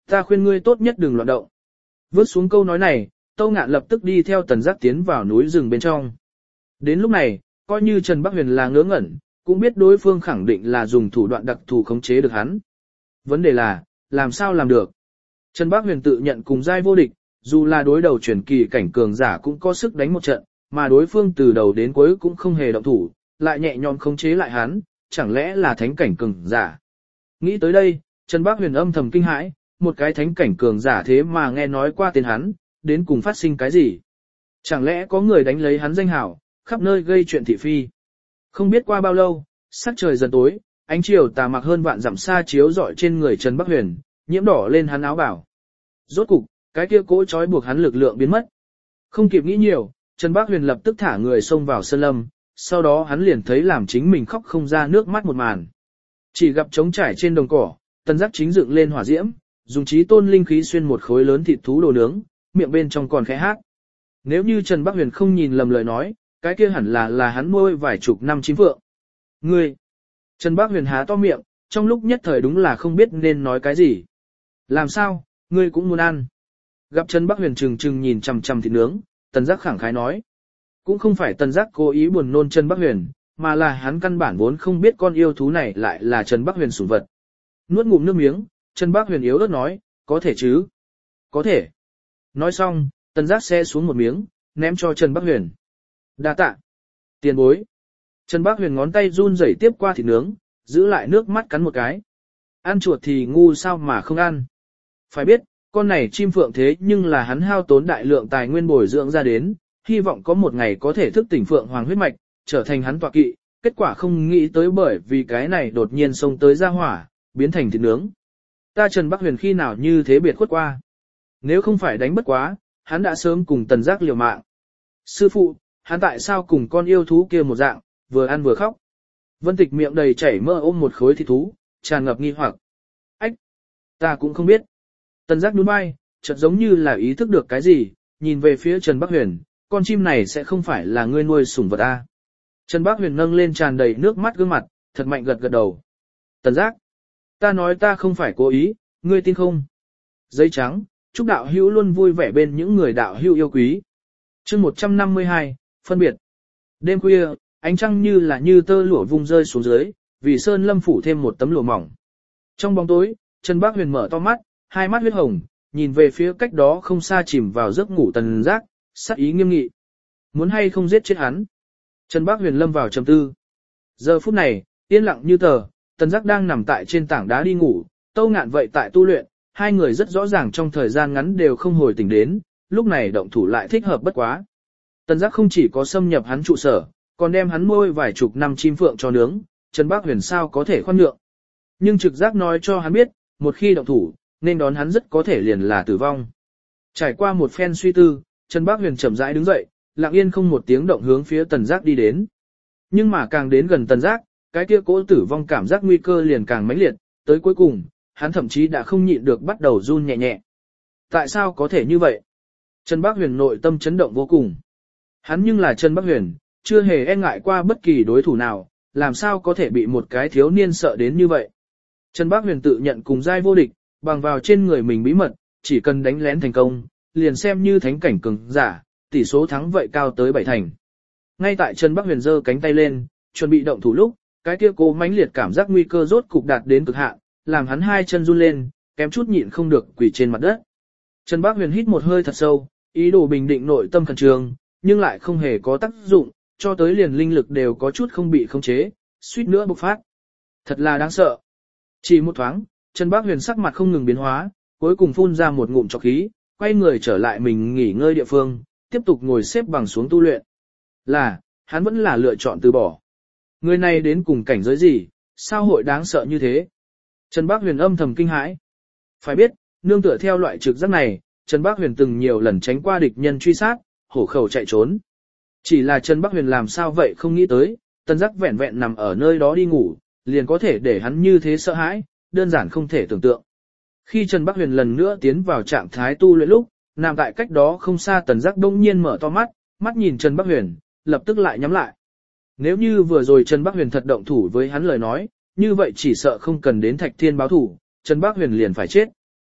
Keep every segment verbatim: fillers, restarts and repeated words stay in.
Ta khuyên ngươi tốt nhất đừng loạn động. Vớt xuống câu nói này, Tâu Ngạn lập tức đi theo Tần Giác tiến vào núi rừng bên trong. Đến lúc này, coi như Trần Bắc Huyền là ngớ ngẩn, cũng biết đối phương khẳng định là dùng thủ đoạn đặc thù khống chế được hắn. Vấn đề là, làm sao làm được? Trần Bắc Huyền tự nhận cùng giai vô địch, dù là đối đầu truyền kỳ cảnh cường giả cũng có sức đánh một trận, mà đối phương từ đầu đến cuối cũng không hề động thủ, lại nhẹ nhõm khống chế lại hắn, chẳng lẽ là thánh cảnh cường giả? Nghĩ tới đây, Trần Bắc Huyền âm thầm kinh hãi, một cái thánh cảnh cường giả thế mà nghe nói qua tên hắn, đến cùng phát sinh cái gì? Chẳng lẽ có người đánh lấy hắn danh hảo, khắp nơi gây chuyện thị phi? Không biết qua bao lâu, sắc trời dần tối, ánh chiều tà mặc hơn vạn dặm xa chiếu rọi trên người Trần Bắc Huyền, nhiễm đỏ lên hắn áo bảo. Rốt cục, cái kia cỗ trói buộc hắn lực lượng biến mất. Không kịp nghĩ nhiều, Trần Bắc Huyền lập tức thả người xông vào sơn lâm, sau đó hắn liền thấy làm chính mình khóc không ra nước mắt một màn. Chỉ gặp trống trải trên đồng cỏ, Tần Giác chính dựng lên hỏa diễm, dùng chí tôn linh khí xuyên một khối lớn thịt thú đồ nướng, miệng bên trong còn khẽ hát. Nếu như Trần Bắc Huyền không nhìn lầm lời nói, cái kia hẳn là là hắn nuôi vài chục năm chim phượng. Ngươi! Trần Bắc Huyền há to miệng, trong lúc nhất thời đúng là không biết nên nói cái gì. Làm sao, ngươi cũng muốn ăn? Gặp Trần Bắc Huyền trừng trừng nhìn chằm chằm thịt nướng, Tần Giác khẳng khái nói. Cũng không phải Tần Giác cố ý buồn nôn Trần Bắc Huyền, mà là hắn căn bản vốn không biết con yêu thú này lại là Trần Bắc Huyền sủng vật. Nuốt ngụm nước miếng, Trần Bắc Huyền yếu ớt nói, có thể chứ? Có thể. Nói xong, Tần Giác xe xuống một miếng, ném cho Trần Bắc Huyền. Đa tạ. Tiền bối. Trần Bắc Huyền ngón tay run rẩy tiếp qua thịt nướng, giữ lại nước mắt cắn một cái. Ăn chuột thì ngu sao mà không ăn. Phải biết, con này chim phượng thế nhưng là hắn hao tốn đại lượng tài nguyên bồi dưỡng ra đến, hy vọng có một ngày có thể thức tỉnh phượng hoàng huyết mạch, trở thành hắn tọa kỵ, kết quả không nghĩ tới bởi vì cái này đột nhiên xông tới ra hỏa, biến thành thịt nướng. Ta Trần Bắc Huyền khi nào như thế biệt khuất qua. Nếu không phải đánh bất quá, hắn đã sớm cùng Tần Giác liều mạng. Sư phụ, hắn tại sao cùng con yêu thú kia một dạng, vừa ăn vừa khóc. Vân Tịch miệng đầy chảy mỡ ôm một khối thịt thú, tràn ngập nghi hoặc. Ách, ta cũng không biết. Tần Giác nhún vai, chợt giống như là ý thức được cái gì, nhìn về phía Trần Bắc Huyền, con chim này sẽ không phải là ngươi nuôi sủng vật a? Trần Bắc Huyền nâng lên tràn đầy nước mắt gương mặt, thật mạnh gật gật đầu. Tần Giác, ta nói ta không phải cố ý, ngươi tin không? Giấy trắng, chúc đạo hữu luôn vui vẻ bên những người đạo hữu yêu quý. Chương một trăm năm mươi hai, phân biệt. Đêm khuya, ánh trăng như là như tơ lụa vung rơi xuống dưới, vì sơn lâm phủ thêm một tấm lụa mỏng. Trong bóng tối, Trần Bắc Huyền mở to mắt, hai mắt huyết hồng, nhìn về phía cách đó không xa chìm vào giấc ngủ Tần Giác, sắc ý nghiêm nghị. Muốn hay không giết chết hắn? Trần Bắc Huyền lâm vào trầm tư. Giờ phút này, yên lặng như tờ, Tần Giác đang nằm tại trên tảng đá đi ngủ, Tâu Ngạn vậy tại tu luyện, hai người rất rõ ràng trong thời gian ngắn đều không hồi tỉnh đến, lúc này động thủ lại thích hợp bất quá. Tần Giác không chỉ có xâm nhập hắn trụ sở, còn đem hắn nuôi vài chục năm chim phượng cho nướng, Trần Bắc Huyền sao có thể khoan nhượng. Nhưng trực giác nói cho hắn biết, một khi động thủ, nên đón hắn rất có thể liền là tử vong. Trải qua một phen suy tư, Trần Bắc Huyền chậm rãi đứng dậy, lặng yên không một tiếng động hướng phía Tần Giác đi đến. Nhưng mà càng đến gần Tần Giác, cái kia cỗ tử vong cảm giác nguy cơ liền càng mãnh liệt, tới cuối cùng, hắn thậm chí đã không nhịn được bắt đầu run nhẹ nhẹ. Tại sao có thể như vậy? Trần Bắc Huyền nội tâm chấn động vô cùng. Hắn nhưng là Trần Bắc Huyền, chưa hề e ngại qua bất kỳ đối thủ nào, làm sao có thể bị một cái thiếu niên sợ đến như vậy. Trần Bắc Huyền tự nhận cùng giai vô địch, bằng vào trên người mình bí mật, chỉ cần đánh lén thành công, liền xem như thánh cảnh cường giả, tỷ số thắng vậy cao tới bảy thành. Ngay tại Trần Bắc Huyền giơ cánh tay lên, chuẩn bị động thủ lúc, cái kia cố mãnh liệt cảm giác nguy cơ rốt cục đạt đến cực hạn, làm hắn hai chân run lên, kém chút nhịn không được quỳ trên mặt đất. Trần Bắc Huyền hít một hơi thật sâu, ý đồ bình định nội tâm khẩn trương, nhưng lại không hề có tác dụng, cho tới liền linh lực đều có chút không bị khống chế, suýt nữa bộc phát. Thật là đáng sợ. Chỉ một thoáng, Trần Bắc Huyền sắc mặt không ngừng biến hóa, cuối cùng phun ra một ngụm trọc khí, quay người trở lại mình nghỉ ngơi địa phương, tiếp tục ngồi xếp bằng xuống tu luyện. Là, hắn vẫn là lựa chọn từ bỏ. Người này đến cùng cảnh giới gì, sao hội đáng sợ như thế? Trần Bắc Huyền âm thầm kinh hãi. Phải biết, nương tựa theo loại trực giác này, Trần Bắc Huyền từng nhiều lần tránh qua địch nhân truy sát, hổ khẩu chạy trốn. Chỉ là Trần Bắc Huyền làm sao vậy không nghĩ tới, Tần Giác vẹn vẹn nằm ở nơi đó đi ngủ, liền có thể để hắn như thế sợ hãi, đơn giản không thể tưởng tượng. Khi Trần Bắc Huyền lần nữa tiến vào trạng thái tu luyện lúc, nằm tại cách đó không xa Tần Giác đông nhiên mở to mắt, mắt nhìn Trần Bắc Huyền, lập tức lại nhắm lại. Nếu như vừa rồi Trần Bắc Huyền thật động thủ với hắn lời nói, như vậy chỉ sợ không cần đến Thạch Thiên báo thủ, Trần Bắc Huyền liền phải chết.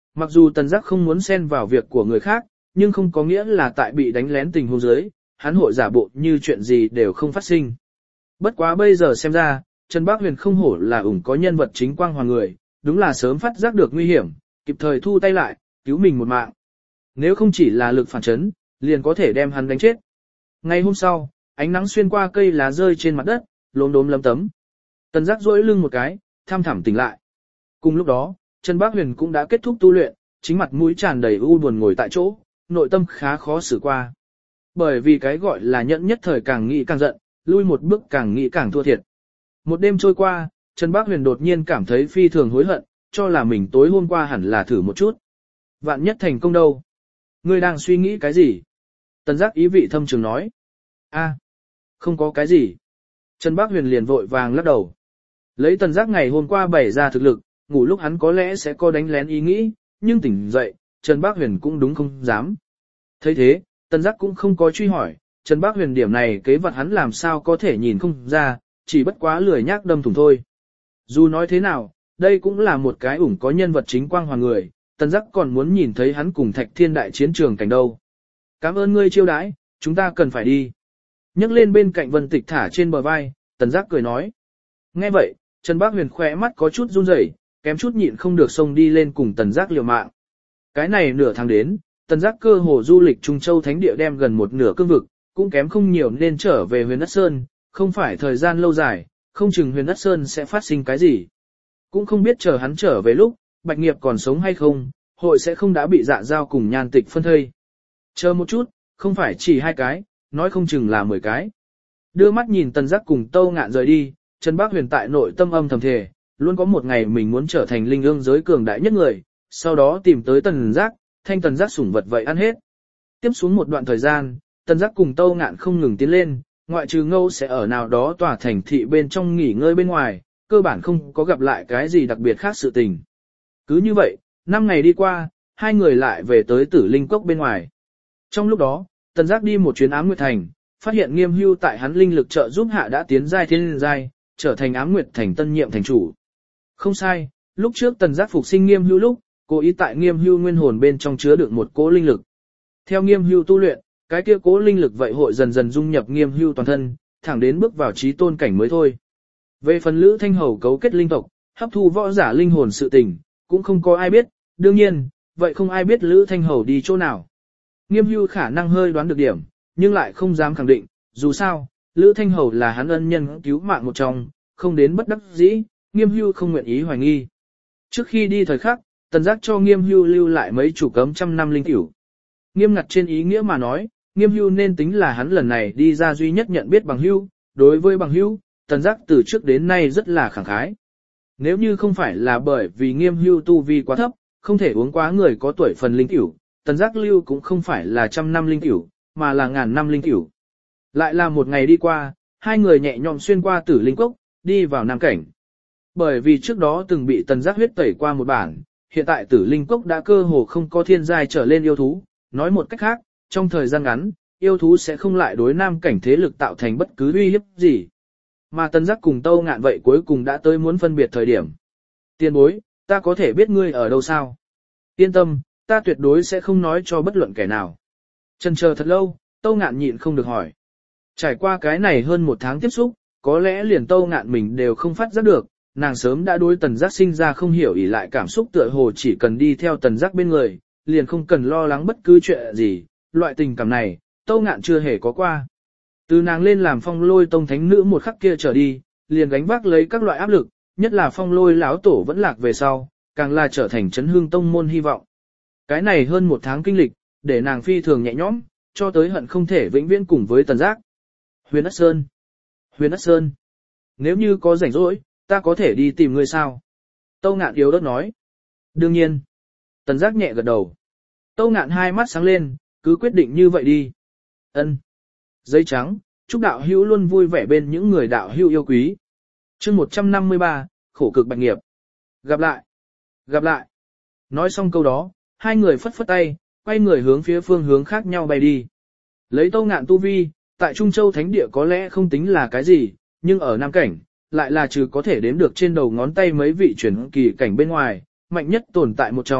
Mặc dù Tần Giác không muốn xen vào việc của người khác, nhưng không có nghĩa là tại bị đánh lén tình huống dưới, hắn hội giả bộ như chuyện gì đều không phát sinh. Bất quá bây giờ xem ra, Trần Bác Huyền không hổ là ủng có nhân vật chính quang hoàng người, đúng là sớm phát giác được nguy hiểm, kịp thời thu tay lại, cứu mình một mạng. Nếu không chỉ là lực phản chấn, liền có thể đem hắn đánh chết. Ngày hôm sau, ánh nắng xuyên qua cây lá rơi trên mặt đất, lốm đốm lấm tấm. Tần Giác duỗi lưng một cái, tham thẳm tỉnh lại. Cùng lúc đó, Trần Bác Huyền cũng đã kết thúc tu luyện, chính mặt mũi tràn đầy u buồn ngồi tại chỗ, nội tâm khá khó xử qua. Bởi vì cái gọi là nhẫn nhất thời càng nghĩ càng giận, lui một bước càng nghĩ càng thua thiệt. Một đêm trôi qua, Trần Bác Huyền đột nhiên cảm thấy phi thường hối hận, cho là mình tối hôm qua hẳn là thử một chút. Vạn nhất thành công đâu? Ngươi đang suy nghĩ cái gì? Tần Giác ý vị thâm trường nói. A, không có cái gì. Trần Bác Huyền liền vội vàng lắc đầu. Lấy Tần Giác ngày hôm qua bày ra thực lực, ngủ lúc hắn có lẽ sẽ có đánh lén ý nghĩ, nhưng tỉnh dậy, Trần Bác Huyền cũng đúng không dám. Thấy thế, Tần Giác cũng không có truy hỏi, Trần Bác Huyền điểm này kế vật hắn làm sao có thể nhìn không ra, chỉ bất quá lười nhác đâm thủng thôi. Dù nói thế nào, đây cũng là một cái ủng có nhân vật chính quang hoàng người, Tần Giác còn muốn nhìn thấy hắn cùng Thạch Thiên đại chiến trường cảnh đâu. Cảm ơn ngươi chiêu đãi, chúng ta cần phải đi. Nhấc lên bên cạnh Vân Tịch thả trên bờ vai, Tần Giác cười nói. Nghe vậy, Trần Bác Huyền khỏe mắt có chút run rẩy, kém chút nhịn không được xông đi lên cùng Tần Giác liều mạng. Cái này nửa tháng đến, Tần Giác cơ hồ du lịch Trung Châu Thánh Địa đem gần một nửa cương vực, cũng kém không nhiều nên trở về Huyền Đất Sơn, không phải thời gian lâu dài, không chừng Huyền Đất Sơn sẽ phát sinh cái gì. Cũng không biết chờ hắn trở về lúc, Bạch Nghiệp còn sống hay không, hội sẽ không đã bị Dạ Giao cùng Nhan Tịch phân thây. Chờ một chút, không phải chỉ hai cái, nói không chừng là mười cái. Đưa mắt nhìn Tần Giác cùng Tâu Ngạn rời đi, Trần Bác Huyền tại nội tâm âm thầm thề, luôn có một ngày mình muốn trở thành linh ương giới cường đại nhất người, sau đó tìm tới Tần Giác, thanh Tần Giác sủng vật vậy ăn hết. Tiếp xuống một đoạn thời gian, Tần Giác cùng Tâu Ngạn không ngừng tiến lên, ngoại trừ Ngâu sẽ ở nào đó tòa thành thị bên trong nghỉ ngơi bên ngoài, cơ bản không có gặp lại cái gì đặc biệt khác sự tình. Cứ như vậy, năm ngày đi qua, hai người lại về tới Tử Linh Cốc bên ngoài. Trong lúc đó, Tần Giác đi một chuyến Ám Nguyệt Thành, phát hiện Nghiêm Hưu tại hắn linh lực trợ giúp hạ đã tiến giai thiên giai, trở thành Ám Nguyệt Thành tân nhiệm thành chủ. Không sai, lúc trước Tần Giác phục sinh Nghiêm Hưu lúc, cố ý tại Nghiêm Hưu nguyên hồn bên trong chứa đựng một cỗ linh lực. Theo Nghiêm Hưu tu luyện, cái kia cỗ linh lực vậy hội dần dần dung nhập Nghiêm Hưu toàn thân, thẳng đến bước vào chí tôn cảnh mới thôi. Về phần Lữ Thanh Hầu cấu kết linh tộc, hấp thu võ giả linh hồn sự tình, cũng không có ai biết, đương nhiên, vậy không ai biết Lữ Thanh Hầu đi chỗ nào. Nghiêm Hưu khả năng hơi đoán được điểm, nhưng lại không dám khẳng định, dù sao, Lữ Thanh Hầu là hắn ân nhân cứu mạng một trong, không đến bất đắc dĩ, Nghiêm Hưu không nguyện ý hoài nghi. Trước khi đi thời khắc, Tần Giác cho Nghiêm Hưu lưu lại mấy chủ cấm trăm năm linh cửu. Nghiêm ngặt trên ý nghĩa mà nói, Nghiêm Hưu nên tính là hắn lần này đi ra duy nhất nhận biết bằng hưu, đối với bằng hưu, Tần Giác từ trước đến nay rất là khẳng khái. Nếu như không phải là bởi vì Nghiêm Hưu tu vi quá thấp, không thể uống quá người có tuổi phần linh cửu, Tần Giác lưu cũng không phải là trăm năm linh cửu, mà là ngàn năm linh cửu. Lại là một ngày đi qua, hai người nhẹ nhõm xuyên qua Tử Linh Cốc, đi vào Nam Cảnh. Bởi vì trước đó từng bị Tần Giác huyết tẩy qua một bản, hiện tại Tử Linh Cốc đã cơ hồ không có thiên giai trở lên yêu thú, nói một cách khác, trong thời gian ngắn, yêu thú sẽ không lại đối Nam Cảnh thế lực tạo thành bất cứ uy hiếp gì. Mà Tần Giác cùng Tâu Ngạn vậy cuối cùng đã tới muốn phân biệt thời điểm. Tiên bối, ta có thể biết ngươi ở đâu sao? Yên tâm, ta tuyệt đối sẽ không nói cho bất luận kẻ nào. Chần chờ thật lâu, Tâu Ngạn nhịn không được hỏi. Trải qua cái này hơn một tháng tiếp xúc, có lẽ liền Tâu Ngạn mình đều không phát giác được, nàng sớm đã đối Tần Giác sinh ra không hiểu ỷ lại cảm xúc tựa hồ chỉ cần đi theo Tần Giác bên người, liền không cần lo lắng bất cứ chuyện gì, loại tình cảm này, Tâu Ngạn chưa hề có qua. Từ nàng lên làm Phong Lôi Tông thánh nữ một khắc kia trở đi, liền gánh vác lấy các loại áp lực, nhất là Phong Lôi lão tổ vẫn lạc về sau, càng là trở thành chấn hương tông môn hy vọng. Cái này hơn một tháng kinh lịch, để nàng phi thường nhẹ nhõm, cho tới hận không thể vĩnh viễn cùng với Tần Giác. Huyền Ất Sơn, Huyền Ất Sơn, nếu như có rảnh rỗi, ta có thể đi tìm ngươi sao? Tâu Ngạn yếu ớt nói. Đương nhiên. Tần Giác nhẹ gật đầu. Tâu Ngạn hai mắt sáng lên, cứ quyết định như vậy đi. Ân. Giấy trắng, chúc đạo hữu luôn vui vẻ bên những người đạo hữu yêu quý. Chương một trăm năm mươi ba, khổ cực bạch nghiệp. Gặp lại. Gặp lại. Nói xong câu đó, hai người phất phất tay, quay người hướng phía phương hướng khác nhau bay đi. Lấy Tâu Ngạn tu vi, tại Trung Châu Thánh Địa có lẽ không tính là cái gì, nhưng ở Nam Cảnh, lại là trừ có thể đếm được trên đầu ngón tay mấy vị chuyển kỳ cảnh bên ngoài, mạnh nhất tồn tại một trong,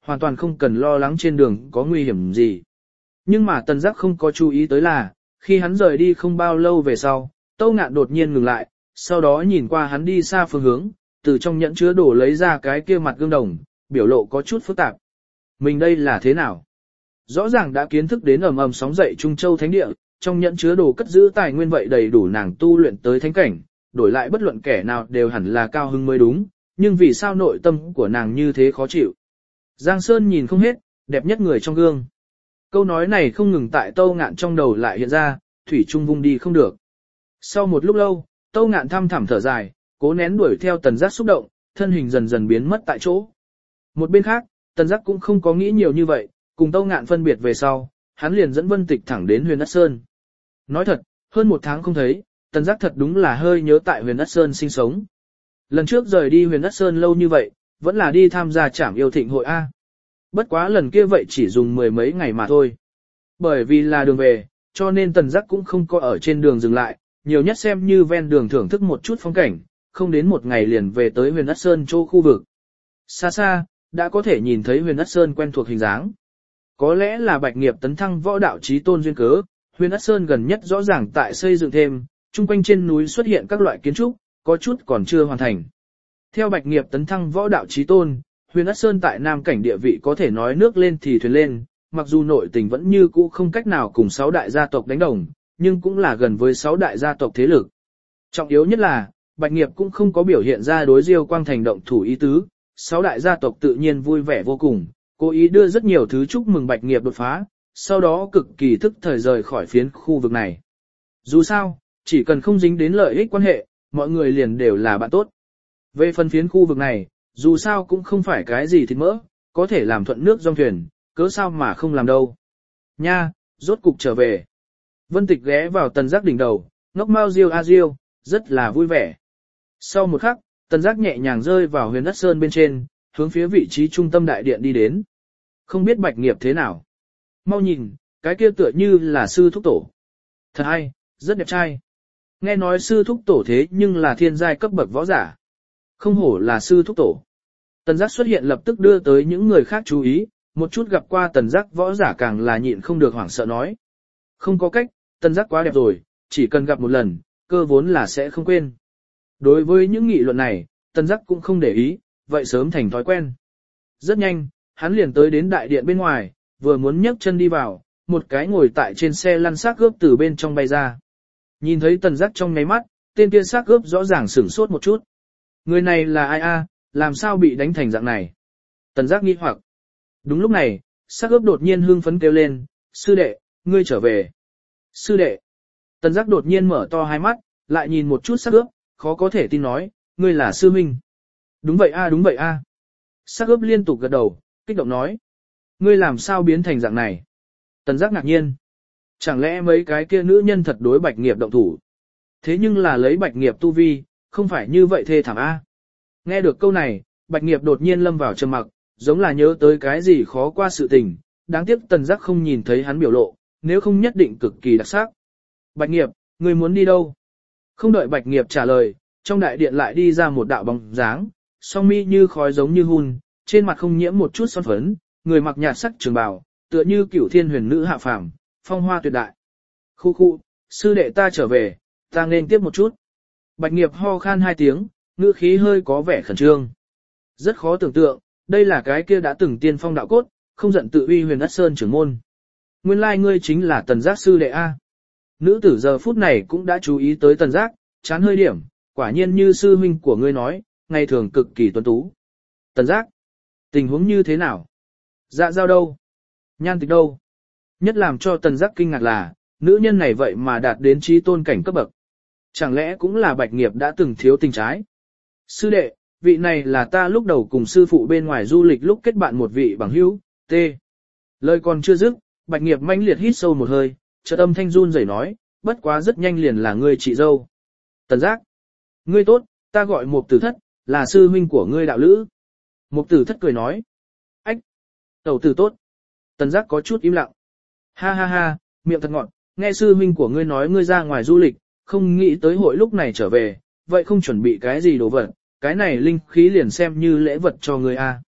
hoàn toàn không cần lo lắng trên đường có nguy hiểm gì. Nhưng mà Tần Giác không có chú ý tới là, khi hắn rời đi không bao lâu về sau, Tâu Ngạn đột nhiên ngừng lại, sau đó nhìn qua hắn đi xa phương hướng, từ trong nhẫn chứa đồ lấy ra cái kia mặt gương đồng, biểu lộ có chút phức tạp. Mình đây là thế nào? Rõ ràng đã kiến thức đến ầm ầm sóng dậy Trung Châu Thánh Địa, trong nhẫn chứa đồ cất giữ tài nguyên vậy đầy đủ nàng tu luyện tới thánh cảnh, đổi lại bất luận kẻ nào đều hẳn là cao hứng mới đúng, nhưng vì sao nội tâm của nàng như thế khó chịu? Giang Sơn nhìn không hết, đẹp nhất người trong gương. Câu nói này không ngừng tại Tâu Ngạn trong đầu lại hiện ra, thủy trung vung đi không được. Sau một lúc lâu, Tâu Ngạn thăm thẳm thở dài, cố nén đuổi theo Tần Giác xúc động, thân hình dần dần biến mất tại chỗ. Một bên khác, Tần Giác cũng không có nghĩ nhiều như vậy, cùng Tâu Ngạn phân biệt về sau, hắn liền dẫn Vân Tịch thẳng đến Huyền Đất Sơn. Nói thật, hơn một tháng không thấy, Tần Giác thật đúng là hơi nhớ tại Huyền Đất Sơn sinh sống. Lần trước rời đi Huyền Đất Sơn lâu như vậy, vẫn là đi tham gia trảm yêu thịnh hội A. Bất quá lần kia vậy chỉ dùng mười mấy ngày mà thôi. Bởi vì là đường về, cho nên Tần Giác cũng không có ở trên đường dừng lại, nhiều nhất xem như ven đường thưởng thức một chút phong cảnh, không đến một ngày liền về tới Huyền Đất Sơn chỗ khu vực. Xa xa, đã có thể nhìn thấy Huyền Đất Sơn quen thuộc hình dáng. Có lẽ là Bạch Nghiệp tấn thăng võ đạo chí tôn duyên cớ, Huyền Đất Sơn gần nhất rõ ràng tại xây dựng thêm, chung quanh trên núi xuất hiện các loại kiến trúc, có chút còn chưa hoàn thành. Theo Bạch Nghiệp tấn thăng võ đạo chí tôn, Huyền Đất Sơn tại Nam cảnh địa vị có thể nói nước lên thì thuyền lên, mặc dù nội tình vẫn như cũ không cách nào cùng sáu đại gia tộc đánh đồng, nhưng cũng là gần với sáu đại gia tộc thế lực. Trọng yếu nhất là, Bạch Nghiệp cũng không có biểu hiện ra đối Diêu Quang Thành động thủ ý tứ, sáu đại gia tộc tự nhiên vui vẻ vô cùng, cố ý đưa rất nhiều thứ chúc mừng Bạch Nghiệp đột phá, sau đó cực kỳ thức thời rời khỏi phiến khu vực này. Dù sao, chỉ cần không dính đến lợi ích quan hệ, mọi người liền đều là bạn tốt. Về phần phiến khu vực này, dù sao cũng không phải cái gì thịt mỡ, có thể làm thuận nước dòng thuyền, cớ sao mà không làm đâu. Nha, rốt cục trở về. Vân Tịch ghé vào Tần Giác đỉnh đầu, ngốc mau riêu a riêu, rất là vui vẻ. Sau một khắc, Tần Giác nhẹ nhàng rơi vào Huyền Đất Sơn bên trên, hướng phía vị trí trung tâm đại điện đi đến. Không biết Bạch Nghiệp thế nào. Mau nhìn, cái kia tựa như là sư thúc tổ. Thật hay, rất đẹp trai. Nghe nói sư thúc tổ thế nhưng là thiên giai cấp bậc võ giả. Không hổ là sư thúc tổ. Tần Giác xuất hiện lập tức đưa tới những người khác chú ý, một chút gặp qua Tần Giác võ giả càng là nhịn không được hoảng sợ nói. Không có cách, Tần Giác quá đẹp rồi, chỉ cần gặp một lần, cơ vốn là sẽ không quên. Đối với những nghị luận này, Tần Giác cũng không để ý, vậy sớm thành thói quen. Rất nhanh, hắn liền tới đến đại điện bên ngoài, vừa muốn nhấc chân đi vào, một cái ngồi tại trên xe lăn xác gớp từ bên trong bay ra. Nhìn thấy Tần Giác trong ngáy mắt, tên kia xác gớp rõ ràng sửng sốt một chút. Người này là ai a? Làm sao bị đánh thành dạng này? Tần Giác nghi hoặc. Đúng lúc này, xác gớp đột nhiên hưng phấn kêu lên, sư đệ, ngươi trở về. Sư đệ. Tần Giác đột nhiên mở to hai mắt, lại nhìn một chút xác gớp, khó có thể tin nói, ngươi là sư huynh. Đúng vậy a, đúng vậy a. Xác gớp liên tục gật đầu, kích động nói. Ngươi làm sao biến thành dạng này? Tần Giác ngạc nhiên. Chẳng lẽ mấy cái kia nữ nhân thật đối Bạch Nghiệp động thủ? Thế nhưng là lấy Bạch Nghiệp tu vi, không phải như vậy thê thảm a. Nghe được câu này, Bạch Nghiệp đột nhiên lâm vào trầm mặc, giống là nhớ tới cái gì khó qua sự tình, đáng tiếc Tần Giác không nhìn thấy hắn biểu lộ, nếu không nhất định cực kỳ đặc sắc. Bạch Nghiệp, ngươi muốn đi đâu? Không đợi Bạch Nghiệp trả lời, trong đại điện lại đi ra một đạo bóng dáng, song mi như khói giống như hun, trên mặt không nhiễm một chút son phấn, người mặc nhạt sắc trường bào, tựa như cửu thiên huyền nữ hạ phàm, phong hoa tuyệt đại. Khu khu, sư đệ ta trở về, ta nên tiếp một chút. Bạch Nghiệp ho khan hai tiếng, ngữ khí hơi có vẻ khẩn trương. Rất khó tưởng tượng, đây là cái kia đã từng tiên phong đạo cốt, không giận tự uy Huyền Đất Sơn trưởng môn. Nguyên lai like ngươi chính là Tần Giác sư đệ a. Nữ tử giờ phút này cũng đã chú ý tới Tần Giác, chán hơi điểm, quả nhiên như sư huynh của ngươi nói, ngày thường cực kỳ tuấn tú. Tần Giác, tình huống như thế nào? Dạ giao đâu? Nhan Tịch đâu? Nhất làm cho Tần Giác kinh ngạc là, nữ nhân này vậy mà đạt đến chí tôn cảnh cấp bậc. Chẳng lẽ cũng là Bạch Nghiệp đã từng thiếu tình trái? Sư đệ, vị này là ta lúc đầu cùng sư phụ bên ngoài du lịch lúc kết bạn một vị bằng hữu, T. Lời còn chưa dứt, Bạch Nghiệp mãnh liệt hít sâu một hơi, chợt âm thanh run rẩy nói, bất quá rất nhanh liền là ngươi chị dâu. Tần Giác, ngươi tốt, ta gọi Mục Tử Thất, là sư huynh của ngươi đạo lữ. Mục Tử Thất cười nói, ách, tẩu tử tốt. Tần Giác có chút im lặng. Ha ha ha, miệng thật ngọt, nghe sư huynh của ngươi nói ngươi ra ngoài du lịch, không nghĩ tới hội lúc này trở về, vậy không chuẩn bị cái gì đồ vật, cái này linh khí liền xem như lễ vật cho ngươi a.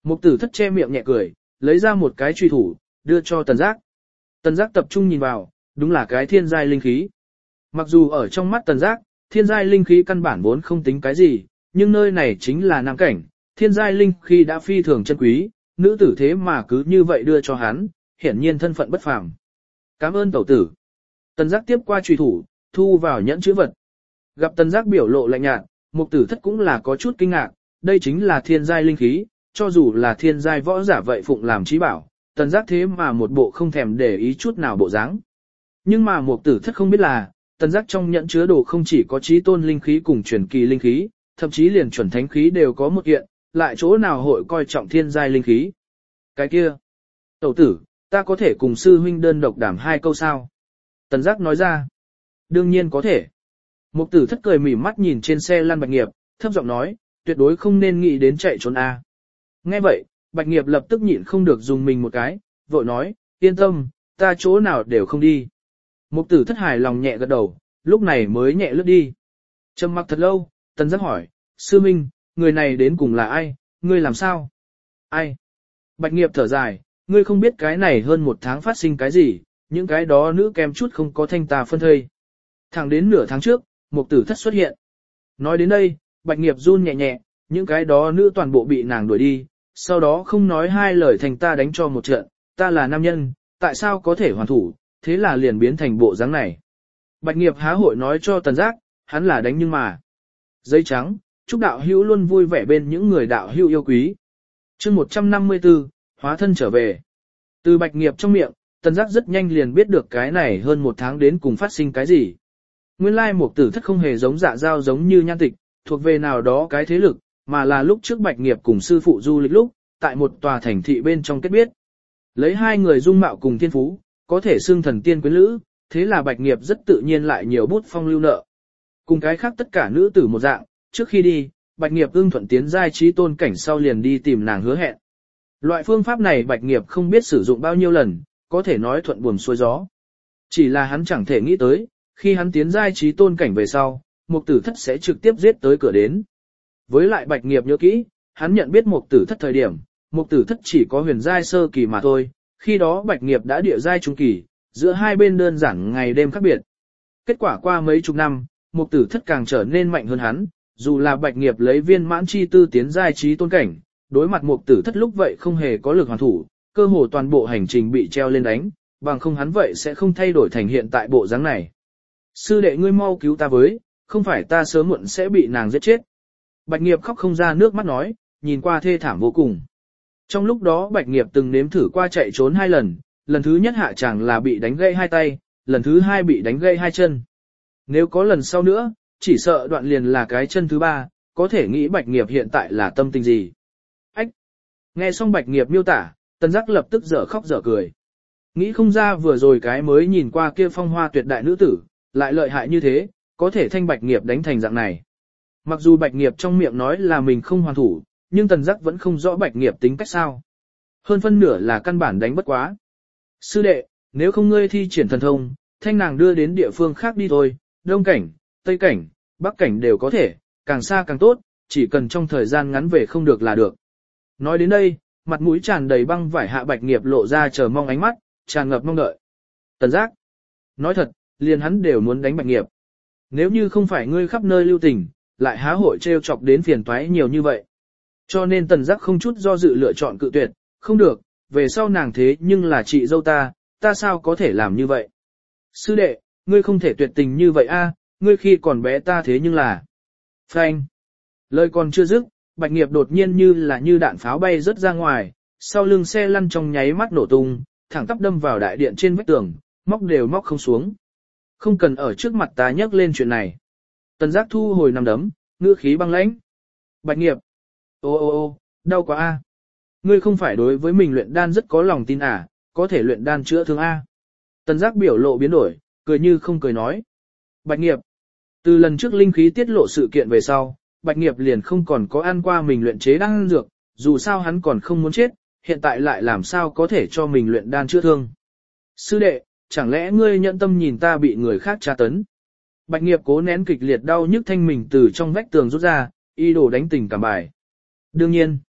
Mục tử thất che miệng nhẹ cười, lấy ra một cái truy thủ, đưa cho tần giác. Tần giác tập trung nhìn vào, đúng là cái thiên giai linh khí. Mặc dù ở trong mắt tần giác, thiên giai linh khí căn bản vốn không tính cái gì, nhưng nơi này chính là nam cảnh, thiên giai linh khí đã phi thường chân quý, nữ tử thế mà cứ như vậy đưa cho hắn, hiển nhiên thân phận bất phàm. Cảm ơn tẩu tử. Tần giác tiếp qua truy thủ, thu vào nhẫn chữ vật. Gặp tần giác biểu lộ lạnh nhạt, mục tử thất cũng là có chút kinh ngạc, đây chính là thiên giai linh khí, cho dù là thiên giai võ giả vậy phụng làm trí bảo, tần giác thế mà một bộ không thèm để ý chút nào bộ dáng. Nhưng mà mục tử thất không biết là, tần giác trong nhẫn chứa đồ không chỉ có chí tôn linh khí cùng truyền kỳ linh khí, thậm chí liền chuẩn thánh khí đều có một kiện, lại chỗ nào hội coi trọng thiên giai linh khí. Cái kia, tẩu tử, ta có thể cùng sư huynh đơn độc đảm hai câu sao? Tần giác nói ra, đương nhiên có thể. Mục tử thất cười mỉm mắt nhìn trên xe lăn Bạch Nghiệp, thấp giọng nói, tuyệt đối không nên nghĩ đến chạy trốn a. Nghe vậy, Bạch Nghiệp lập tức nhịn không được dùng mình một cái, vội nói, yên tâm, ta chỗ nào đều không đi. Mục tử thất hài lòng nhẹ gật đầu, lúc này mới nhẹ lướt đi. Trầm mặc thật lâu, Tần giác hỏi, sư minh, người này đến cùng là ai, ngươi làm sao? Ai? Bạch Nghiệp thở dài, ngươi không biết cái này hơn một tháng phát sinh cái gì, những cái đó nữ kem chút không có thanh ta phân thây. Thẳng đến nửa tháng trước, mục tử thất xuất hiện. Nói đến đây, Bạch Nghiệp run nhẹ nhẹ, những cái đó nữ toàn bộ bị nàng đuổi đi, sau đó không nói hai lời thành ta đánh cho một trận, ta là nam nhân, tại sao có thể hoàn thủ, thế là liền biến thành bộ dáng này. Bạch Nghiệp há hội nói cho Tần giác, hắn là đánh nhưng mà. Giấy trắng, chúc đạo hữu luôn vui vẻ bên những người đạo hữu yêu quý. Chương một trăm năm mươi tư, hóa thân trở về. Từ Bạch Nghiệp trong miệng, Tần giác rất nhanh liền biết được cái này hơn một tháng đến cùng phát sinh cái gì. Nguyên lai mục tử thất không hề giống dạ giao giống như nhan tịch, thuộc về nào đó cái thế lực, mà là lúc trước Bạch Nghiệp cùng sư phụ du lịch lúc, tại một tòa thành thị bên trong kết biết. Lấy hai người dung mạo cùng thiên phú, có thể xưng thần tiên quyến lữ, thế là Bạch Nghiệp rất tự nhiên lại nhiều bút phong lưu nợ. Cùng cái khác tất cả nữ tử một dạng, trước khi đi, Bạch Nghiệp ưng thuận tiến giai trí tôn cảnh sau liền đi tìm nàng hứa hẹn. Loại phương pháp này Bạch Nghiệp không biết sử dụng bao nhiêu lần, có thể nói thuận buồm xuôi gió. Chỉ là hắn chẳng thể nghĩ tới, khi hắn tiến giai trí tôn cảnh về sau, mục tử thất sẽ trực tiếp giết tới cửa đến. Với lại Bạch Nghiệp nhớ kỹ, hắn nhận biết mục tử thất thời điểm, mục tử thất chỉ có huyền giai sơ kỳ mà thôi, khi đó Bạch Nghiệp đã địa giai trung kỳ, giữa hai bên đơn giản ngày đêm khác biệt. Kết quả qua mấy chục năm, mục tử thất càng trở nên mạnh hơn hắn, dù là Bạch Nghiệp lấy viên mãn chi tư tiến giai trí tôn cảnh, đối mặt mục tử thất lúc vậy không hề có lực hoàn thủ, cơ hồ toàn bộ hành trình bị treo lên đánh, bằng không hắn vậy sẽ không thay đổi thành hiện tại bộ dáng này. Sư đệ ngươi mau cứu ta với, không phải ta sớm muộn sẽ bị nàng giết chết. Bạch Nghiệp khóc không ra nước mắt nói, nhìn qua thê thảm vô cùng. Trong lúc đó Bạch Nghiệp từng nếm thử qua chạy trốn hai lần, lần thứ nhất hạ chàng là bị đánh gãy hai tay, lần thứ hai bị đánh gãy hai chân. Nếu có lần sau nữa, chỉ sợ đoạn liền là cái chân thứ ba, có thể nghĩ Bạch Nghiệp hiện tại là tâm tình gì. Ách! Nghe xong Bạch Nghiệp miêu tả, Tần giác lập tức dở khóc dở cười. Nghĩ không ra vừa rồi cái mới nhìn qua kia phong hoa tuyệt đại nữ tử, lại lợi hại như thế, có thể thanh Bạch Nghiệp đánh thành dạng này. Mặc dù Bạch Nghiệp trong miệng nói là mình không hoàn thủ, nhưng Tần giác vẫn không rõ Bạch Nghiệp tính cách sao. Hơn phân nửa là căn bản đánh bất quá. Sư đệ, nếu không ngươi thi triển thần thông, thanh nàng đưa đến địa phương khác đi thôi, Đông cảnh, Tây cảnh, Bắc cảnh đều có thể, càng xa càng tốt, chỉ cần trong thời gian ngắn về không được là được. Nói đến đây, mặt mũi tràn đầy băng vải hạ Bạch Nghiệp lộ ra chờ mong ánh mắt, tràn ngập mong đợi. Tần giác, nói thật, liền hắn đều muốn đánh Bạch Nghiệp. Nếu như không phải ngươi khắp nơi lưu tình, lại há hội trêu chọc đến phiền toái nhiều như vậy. Cho nên Tần giác không chút do dự lựa chọn cự tuyệt, không được, về sau nàng thế nhưng là chị dâu ta, ta sao có thể làm như vậy. Sư đệ, ngươi không thể tuyệt tình như vậy a, ngươi khi còn bé ta thế nhưng là. Phanh. Lời còn chưa dứt, Bạch Nghiệp đột nhiên như là như đạn pháo bay rớt ra ngoài, sau lưng xe lăn trong nháy mắt nổ tung, thẳng tắp đâm vào đại điện trên vách tường, móc đều móc không xuống. Không cần ở trước mặt ta nhắc lên chuyện này. Tần giác thu hồi nằm đấm, ngữ khí băng lãnh. Bạch Nghiệp. Ô ô ô, đau quá a. Ngươi không phải đối với mình luyện đan rất có lòng tin à, có thể luyện đan chữa thương a. Tần giác biểu lộ biến đổi, cười như không cười nói. Bạch Nghiệp. Từ lần trước linh khí tiết lộ sự kiện về sau, Bạch Nghiệp liền không còn có ăn qua mình luyện chế đan dược, dù sao hắn còn không muốn chết, hiện tại lại làm sao có thể cho mình luyện đan chữa thương. Sư đệ, chẳng lẽ ngươi nhận tâm nhìn ta bị người khác tra tấn? Bạch Nghiệp cố nén kịch liệt đau nhức thanh mình từ trong vách tường rút ra, y đồ đánh tình cảm bài. Đương nhiên,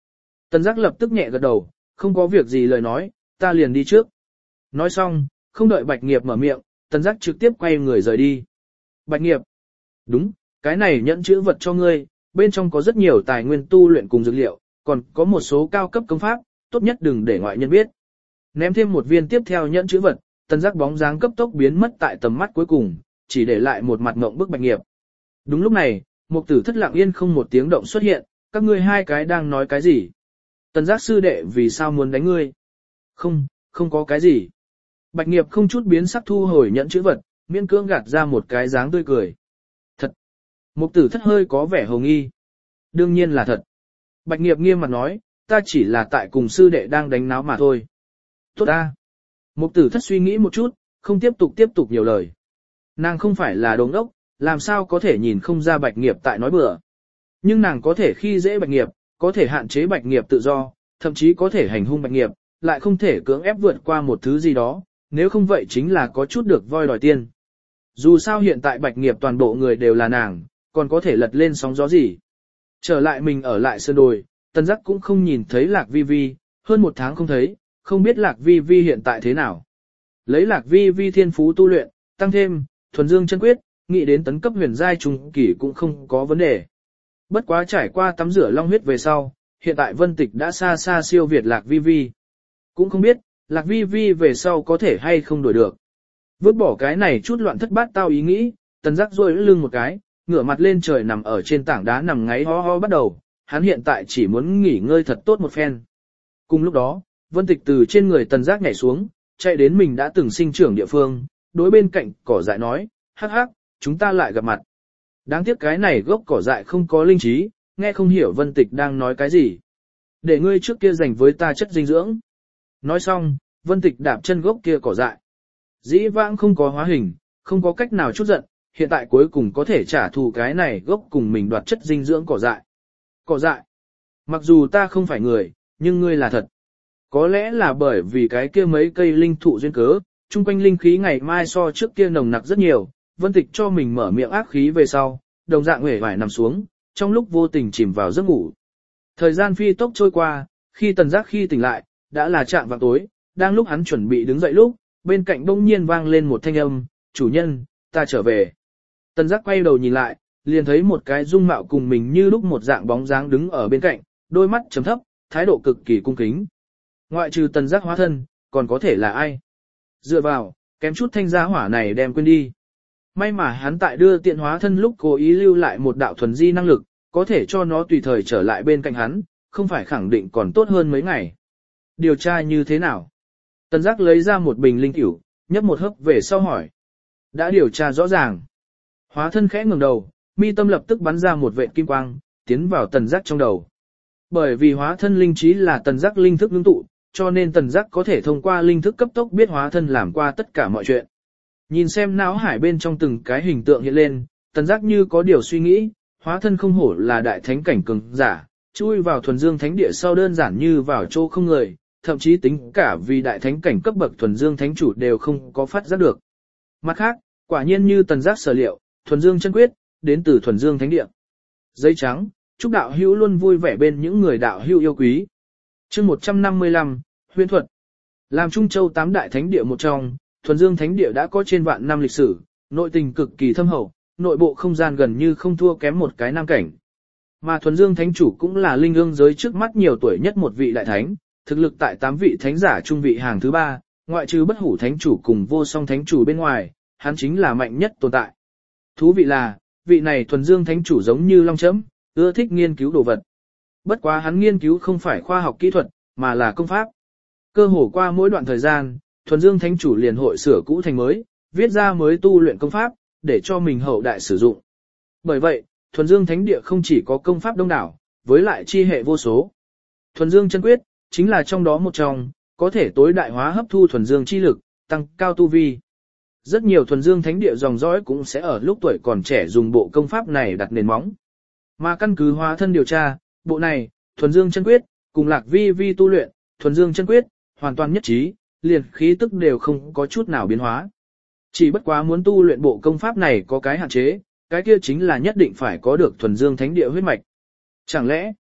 Tần Giác lập tức nhẹ gật đầu, không có việc gì lời nói, ta liền đi trước. Nói xong, không đợi Bạch Nghiệp mở miệng, Tần Giác trực tiếp quay người rời đi. Bạch Nghiệp, đúng, cái này nhẫn chữ vật cho ngươi, bên trong có rất nhiều tài nguyên tu luyện cùng dược liệu, còn có một số cao cấp công pháp, tốt nhất đừng để ngoại nhân biết. Ném thêm một viên tiếp theo nhẫn chữ vật, Tần Giác bóng dáng cấp tốc biến mất tại tầm mắt cuối cùng, chỉ để lại một mặt ngộng bức Bạch Nghiệp. Đúng lúc này, Mục Tử Thất lặng yên không một tiếng động xuất hiện, các ngươi hai cái đang nói cái gì? Tần Giác sư đệ vì sao muốn đánh ngươi? Không, không có cái gì. Bạch Nghiệp không chút biến sắc thu hồi nhẫn chữ vật, miễn cưỡng gạt ra một cái dáng tươi cười. Thật. Mục Tử Thất hơi có vẻ hồ nghi. Đương nhiên là thật. Bạch Nghiệp nghiêm mặt nói, ta chỉ là tại cùng sư đệ đang đánh náo mà thôi. Tốt ta. Mục Tử Thất suy nghĩ một chút, không tiếp tục tiếp tục nhiều lời. Nàng không phải là đồ ngốc, làm sao có thể nhìn không ra Bạch Nghiệp tại nói bừa. Nhưng nàng có thể khi dễ Bạch Nghiệp, có thể hạn chế Bạch Nghiệp tự do, thậm chí có thể hành hung Bạch Nghiệp, lại không thể cưỡng ép vượt qua một thứ gì đó, nếu không vậy chính là có chút được voi đòi tiên. Dù sao hiện tại Bạch Nghiệp toàn bộ người đều là nàng, còn có thể lật lên sóng gió gì. Trở lại mình ở lại sơn đồi, Tần Giác cũng không nhìn thấy Lạc Vi Vi, hơn một tháng không thấy, không biết Lạc Vi Vi hiện tại thế nào. Lấy Lạc Vi Vi thiên phú tu luyện, tăng thêm, thuần dương chân quyết, nghĩ đến tấn cấp huyền giai trung kỳ cũng không có vấn đề. Bất quá trải qua tắm rửa long huyết về sau, hiện tại Vân Tịch đã xa xa siêu việt Lạc Vi Vi. Cũng không biết, Lạc Vi Vi về sau có thể hay không đổi được. Vứt bỏ cái này chút loạn thất bát tao ý nghĩ, Tần Giác duỗi lưng một cái, ngửa mặt lên trời nằm ở trên tảng đá nằm ngáy ho ho bắt đầu, hắn hiện tại chỉ muốn nghỉ ngơi thật tốt một phen. Cùng lúc đó, Vân Tịch từ trên người Tần Giác nhảy xuống, chạy đến mình đã từng sinh trưởng địa phương, đối bên cạnh cỏ dại nói, hắc hắc, chúng ta lại gặp mặt. Đáng tiếc cái này gốc cỏ dại không có linh trí, nghe không hiểu Vân Tịch đang nói cái gì. Để ngươi trước kia dành với ta chất dinh dưỡng. Nói xong, Vân Tịch đạp chân gốc kia cỏ dại. Dĩ vãng không có hóa hình, không có cách nào chút giận, hiện tại cuối cùng có thể trả thù cái này gốc cùng mình đoạt chất dinh dưỡng cỏ dại. Cỏ dại. Mặc dù ta không phải người, nhưng ngươi là thật. Có lẽ là bởi vì cái kia mấy cây linh thụ duyên cớ, chung quanh linh khí ngày mai so trước kia nồng nặc rất nhiều, Vân Tịch cho mình mở miệng ác khí về sau, đồng dạng uể oải nằm xuống, trong lúc vô tình chìm vào giấc ngủ. Thời gian phi tốc trôi qua, khi Tần Giác khi tỉnh lại, đã là trạm vào tối, đang lúc hắn chuẩn bị đứng dậy lúc, bên cạnh bỗng nhiên vang lên một thanh âm, chủ nhân, ta trở về. Tần Giác quay đầu nhìn lại, liền thấy một cái dung mạo cùng mình như lúc một dạng bóng dáng đứng ở bên cạnh, đôi mắt trầm thấp, thái độ cực kỳ cung kính. Ngoại trừ Tần Giác hóa thân, còn có thể là ai? Dựa vào, kém chút thanh giá hỏa này đem quên đi. May mà hắn tại đưa tiện hóa thân lúc cố ý lưu lại một đạo thuần di năng lực, có thể cho nó tùy thời trở lại bên cạnh hắn, không phải khẳng định còn tốt hơn mấy ngày. Điều tra như thế nào? Tần Giác lấy ra một bình linh cửu, nhấp một hớp về sau hỏi. Đã điều tra rõ ràng. Hóa thân khẽ ngẩng đầu, mi tâm lập tức bắn ra một vệt kim quang, tiến vào Tần Giác trong đầu. Bởi vì hóa thân linh trí là Tần Giác linh thức ngưng tụ, cho nên Tần Giác có thể thông qua linh thức cấp tốc biết hóa thân làm qua tất cả mọi chuyện. Nhìn xem não hải bên trong từng cái hình tượng hiện lên, Tần Giác như có điều suy nghĩ, hóa thân không hổ là đại thánh cảnh cường giả, chui vào thuần dương thánh địa sau đơn giản như vào chỗ không người, thậm chí tính cả vì đại thánh cảnh cấp bậc thuần dương thánh chủ đều không có phát giác được. Mặt khác, quả nhiên như Tần Giác sở liệu, thuần dương chân quyết, đến từ thuần dương thánh địa. Giấy trắng, chúc đạo hữu luôn vui vẻ bên những người đạo hữu yêu quý. Chương một trăm năm mươi lăm, Huyền thuật. Làm Trung Châu tám đại thánh địa một trong, thuần dương thánh địa đã có trên vạn năm lịch sử, nội tình cực kỳ thâm hậu, nội bộ không gian gần như không thua kém một cái nam cảnh. Mà thuần dương thánh chủ cũng là linh ương giới trước mắt nhiều tuổi nhất một vị đại thánh, thực lực tại tám vị thánh giả trung vị hàng thứ ba, ngoại trừ bất hủ thánh chủ cùng vô song thánh chủ bên ngoài, hắn chính là mạnh nhất tồn tại. Thú vị là, vị này thuần dương thánh chủ giống như long chấm, ưa thích nghiên cứu đồ vật. Bất quá hắn nghiên cứu không phải khoa học kỹ thuật, mà là công pháp. Cơ hồ qua mỗi đoạn thời gian, thuần dương thánh chủ liền hội sửa cũ thành mới, viết ra mới tu luyện công pháp, để cho mình hậu đại sử dụng. Bởi vậy, thuần dương thánh địa không chỉ có công pháp đông đảo, với lại chi hệ vô số. Thuần dương chân quyết, chính là trong đó một trong, có thể tối đại hóa hấp thu thuần dương chi lực, tăng cao tu vi. Rất nhiều thuần dương thánh địa dòng dõi cũng sẽ ở lúc tuổi còn trẻ dùng bộ công pháp này đặt nền móng. Mà căn cứ hóa thân điều tra, bộ này, thuần dương chân quyết, cùng Lạc Vi Vi tu luyện, thuần dương chân quyết, hoàn toàn nhất trí, liền khí tức đều không có chút nào biến hóa. Chỉ bất quá muốn tu luyện bộ công pháp này có cái hạn chế, cái kia chính là nhất định phải có được thuần dương thánh địa huyết mạch. Chẳng lẽ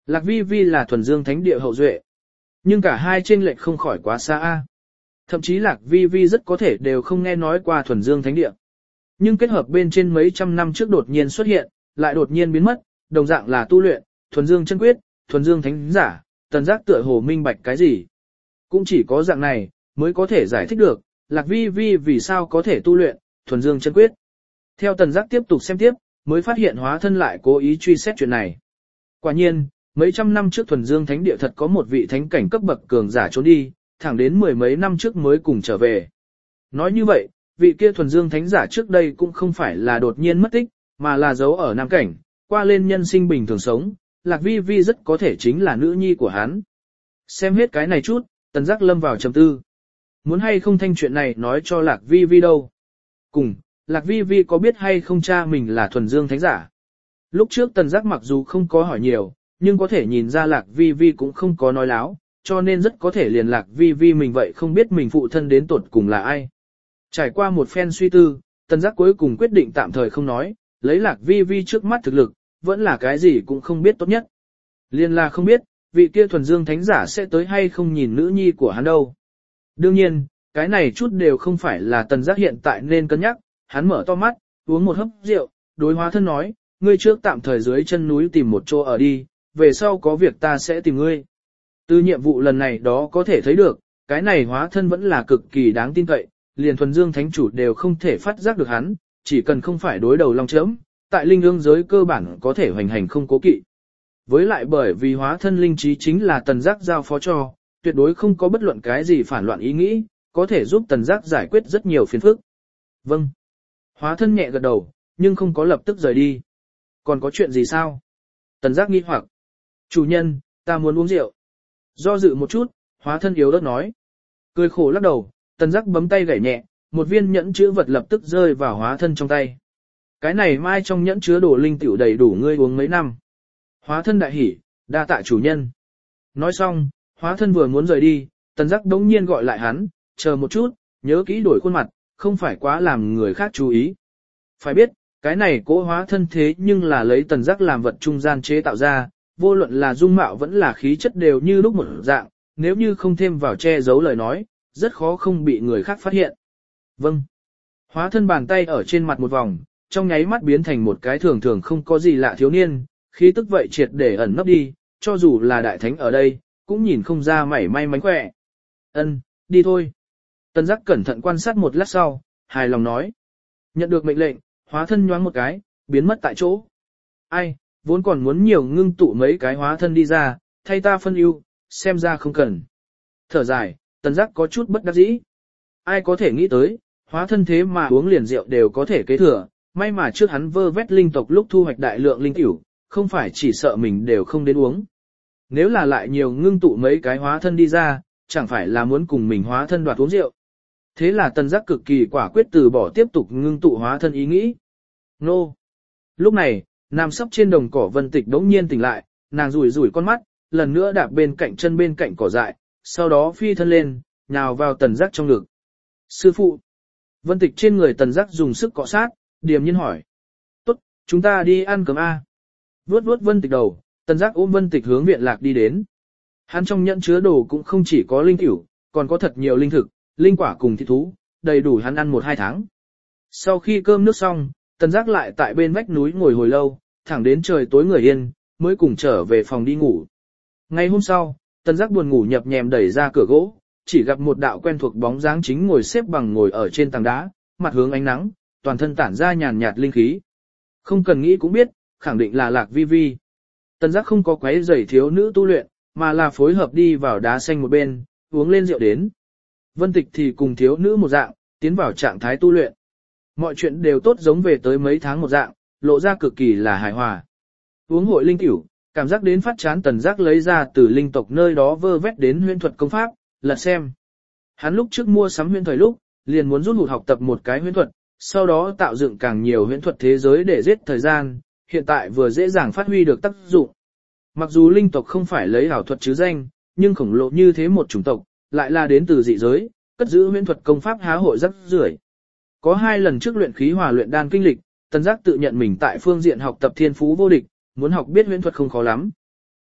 Lạc Vi Vi là thuần dương thánh địa hậu duệ. Nhưng cả hai trên lệch không khỏi quá xa a. Thậm chí Lạc Vi Vi rất có thể đều không nghe nói qua thuần dương thánh địa. Nhưng kết hợp bên trên mấy trăm năm trước đột nhiên xuất hiện, lại đột nhiên biến mất, đồng dạng là tu luyện, thuần dương chân quyết, thuần dương thánh giả, Tần Giác tựa hồ minh bạch cái gì. Cũng chỉ có dạng này, mới có thể giải thích được, Lạc Vi Vi vì sao có thể tu luyện, thuần dương chân quyết. Theo Tần Giác tiếp tục xem tiếp, mới phát hiện hóa thân lại cố ý truy xét chuyện này. Quả nhiên, mấy trăm năm trước thuần dương thánh địa thật có một vị thánh cảnh cấp bậc cường giả trốn đi, thẳng đến mười mấy năm trước mới cùng trở về. Nói như vậy, vị kia thuần dương thánh giả trước đây cũng không phải là đột nhiên mất tích, mà là giấu ở Nam Cảnh, qua lên nhân sinh bình thường sống, Lạc Vi Vi rất có thể chính là nữ nhi của hắn. Xem hết cái này chút, Tần Giác lâm vào trầm tư. Muốn hay không thanh chuyện này nói cho Lạc Vi Vi đâu. Cùng, Lạc Vi Vi có biết hay không cha mình là thuần dương thánh giả. Lúc trước Tần Giác mặc dù không có hỏi nhiều, nhưng có thể nhìn ra Lạc Vi Vi cũng không có nói láo, cho nên rất có thể liền Lạc Vi Vi mình vậy không biết mình phụ thân đến tuột cùng là ai. Trải qua một phen suy tư, Tần Giác cuối cùng quyết định tạm thời không nói, lấy Lạc Vi Vi trước mắt thực lực, vẫn là cái gì cũng không biết tốt nhất. Liên là không biết, vị kia thuần dương thánh giả sẽ tới hay không nhìn nữ nhi của hắn đâu. Đương nhiên, cái này chút đều không phải là Tần Giác hiện tại nên cân nhắc, hắn mở to mắt, uống một hớp rượu, đối hóa thân nói, ngươi trước tạm thời dưới chân núi tìm một chỗ ở đi, về sau có việc ta sẽ tìm ngươi. Từ nhiệm vụ lần này đó có thể thấy được, cái này hóa thân vẫn là cực kỳ đáng tin cậy, liền thuần dương thánh chủ đều không thể phát giác được hắn, chỉ cần không phải đối đầu long chớm, tại linh ương giới cơ bản có thể hoành hành không cố kỵ. Với lại bởi vì hóa thân linh trí chính là Tần Giác giao phó cho, tuyệt đối không có bất luận cái gì phản loạn ý nghĩ, có thể giúp Tần Giác giải quyết rất nhiều phiền phức. Vâng. Hóa thân nhẹ gật đầu, nhưng không có lập tức rời đi. Còn có chuyện gì sao? Tần Giác nghi hoặc. Chủ nhân, ta muốn uống rượu. Do dự một chút, hóa thân yếu ớt nói. Cười khổ lắc đầu, Tần Giác bấm tay gảy nhẹ, một viên nhẫn chứa vật lập tức rơi vào hóa thân trong tay. Cái này mai trong nhẫn chứa đồ linh tiểu đầy đủ ngươi uống mấy năm. Hóa thân đại hỉ, đa tạ chủ nhân. Nói xong, hóa thân vừa muốn rời đi, Tần Giác đống nhiên gọi lại hắn, chờ một chút, nhớ kỹ đổi khuôn mặt, không phải quá làm người khác chú ý. Phải biết, cái này cố hóa thân thế nhưng là lấy Tần Giác làm vật trung gian chế tạo ra, vô luận là dung mạo vẫn là khí chất đều như lúc một dạng, nếu như không thêm vào che giấu lời nói, rất khó không bị người khác phát hiện. Vâng. Hóa thân bàn tay ở trên mặt một vòng, trong nháy mắt biến thành một cái thường thường không có gì lạ thiếu niên, khí tức vậy triệt để ẩn nấp đi, cho dù là đại thánh ở đây, cũng nhìn không ra mảy may mánh khỏe. Ân, đi thôi. Tần Giác cẩn thận quan sát một lát sau, hài lòng nói. Nhận được mệnh lệnh, hóa thân nhoáng một cái, biến mất tại chỗ. Ai, vốn còn muốn nhiều ngưng tụ mấy cái hóa thân đi ra, thay ta phân ưu, xem ra không cần. Thở dài, Tần Giác có chút bất đắc dĩ. Ai có thể nghĩ tới, hóa thân thế mà uống liền rượu đều có thể kế thừa, may mà trước hắn vơ vét linh tộc lúc thu hoạch đại lượng linh tiểu, không phải chỉ sợ mình đều không đến uống. Nếu là lại nhiều ngưng tụ mấy cái hóa thân đi ra, chẳng phải là muốn cùng mình hóa thân đoạt uống rượu. Thế là Tần Giác cực kỳ quả quyết từ bỏ tiếp tục ngưng tụ hóa thân ý nghĩ. Nô! Lúc này, nằm sấp trên đồng cỏ Vân Tịch đống nhiên tỉnh lại, nàng rủi rủi con mắt, lần nữa đạp bên cạnh chân bên cạnh cỏ dại, sau đó phi thân lên, nhào vào Tần Giác trong ngực. Sư phụ! Vân Tịch trên người Tần Giác dùng sức cọ sát, điềm nhiên hỏi. Tốt, chúng ta đi ăn cơm A. Vuốt vuốt Vân Tịch đầu, Tần Giác ôm Vân Tịch hướng viện lạc đi đến. Hắn trong nhẫn chứa đồ cũng không chỉ có linh tiểu, còn có thật nhiều linh thực, linh quả cùng thịt thú, đầy đủ hắn ăn một hai tháng. Sau khi cơm nước xong, Tần Giác lại tại bên vách núi ngồi hồi lâu, thẳng đến trời tối người yên, mới cùng trở về phòng đi ngủ. Ngày hôm sau, Tần Giác buồn ngủ nhập nhèm đẩy ra cửa gỗ, chỉ gặp một đạo quen thuộc bóng dáng chính ngồi xếp bằng ngồi ở trên tảng đá, mặt hướng ánh nắng, toàn thân tản ra nhàn nhạt linh khí. Không cần nghĩ cũng biết, khẳng định là Lạc Vi Vi. Tần Giác không có quấy rầy thiếu nữ tu luyện, mà là phối hợp đi vào đá xanh một bên, uống lên rượu đến. Vân Tịch thì cùng thiếu nữ một dạng, tiến vào trạng thái tu luyện. Mọi chuyện đều tốt giống về tới mấy tháng một dạng, lộ ra cực kỳ là hài hòa. Uống hội linh tiểu, cảm giác đến phát chán Tần Giác lấy ra từ linh tộc nơi đó vơ vét đến huyễn thuật công pháp, lật xem. Hắn lúc trước mua sắm huyễn thời lúc, liền muốn rút hụt học tập một cái huyễn thuật, sau đó tạo dựng càng nhiều huyễn thuật thế giới để giết thời gian, hiện tại vừa dễ dàng phát huy được tác dụng. Mặc dù linh tộc không phải lấy ảo thuật chứ danh, nhưng khổng lồ như thế một chủng tộc, lại là đến từ dị giới, cất giữ huyễn thuật công pháp há hội rất rưởi. Có hai lần trước luyện khí hòa luyện đan kinh lịch, Tần Giác tự nhận mình tại phương diện học tập thiên phú vô địch, muốn học biết huyễn thuật không khó lắm.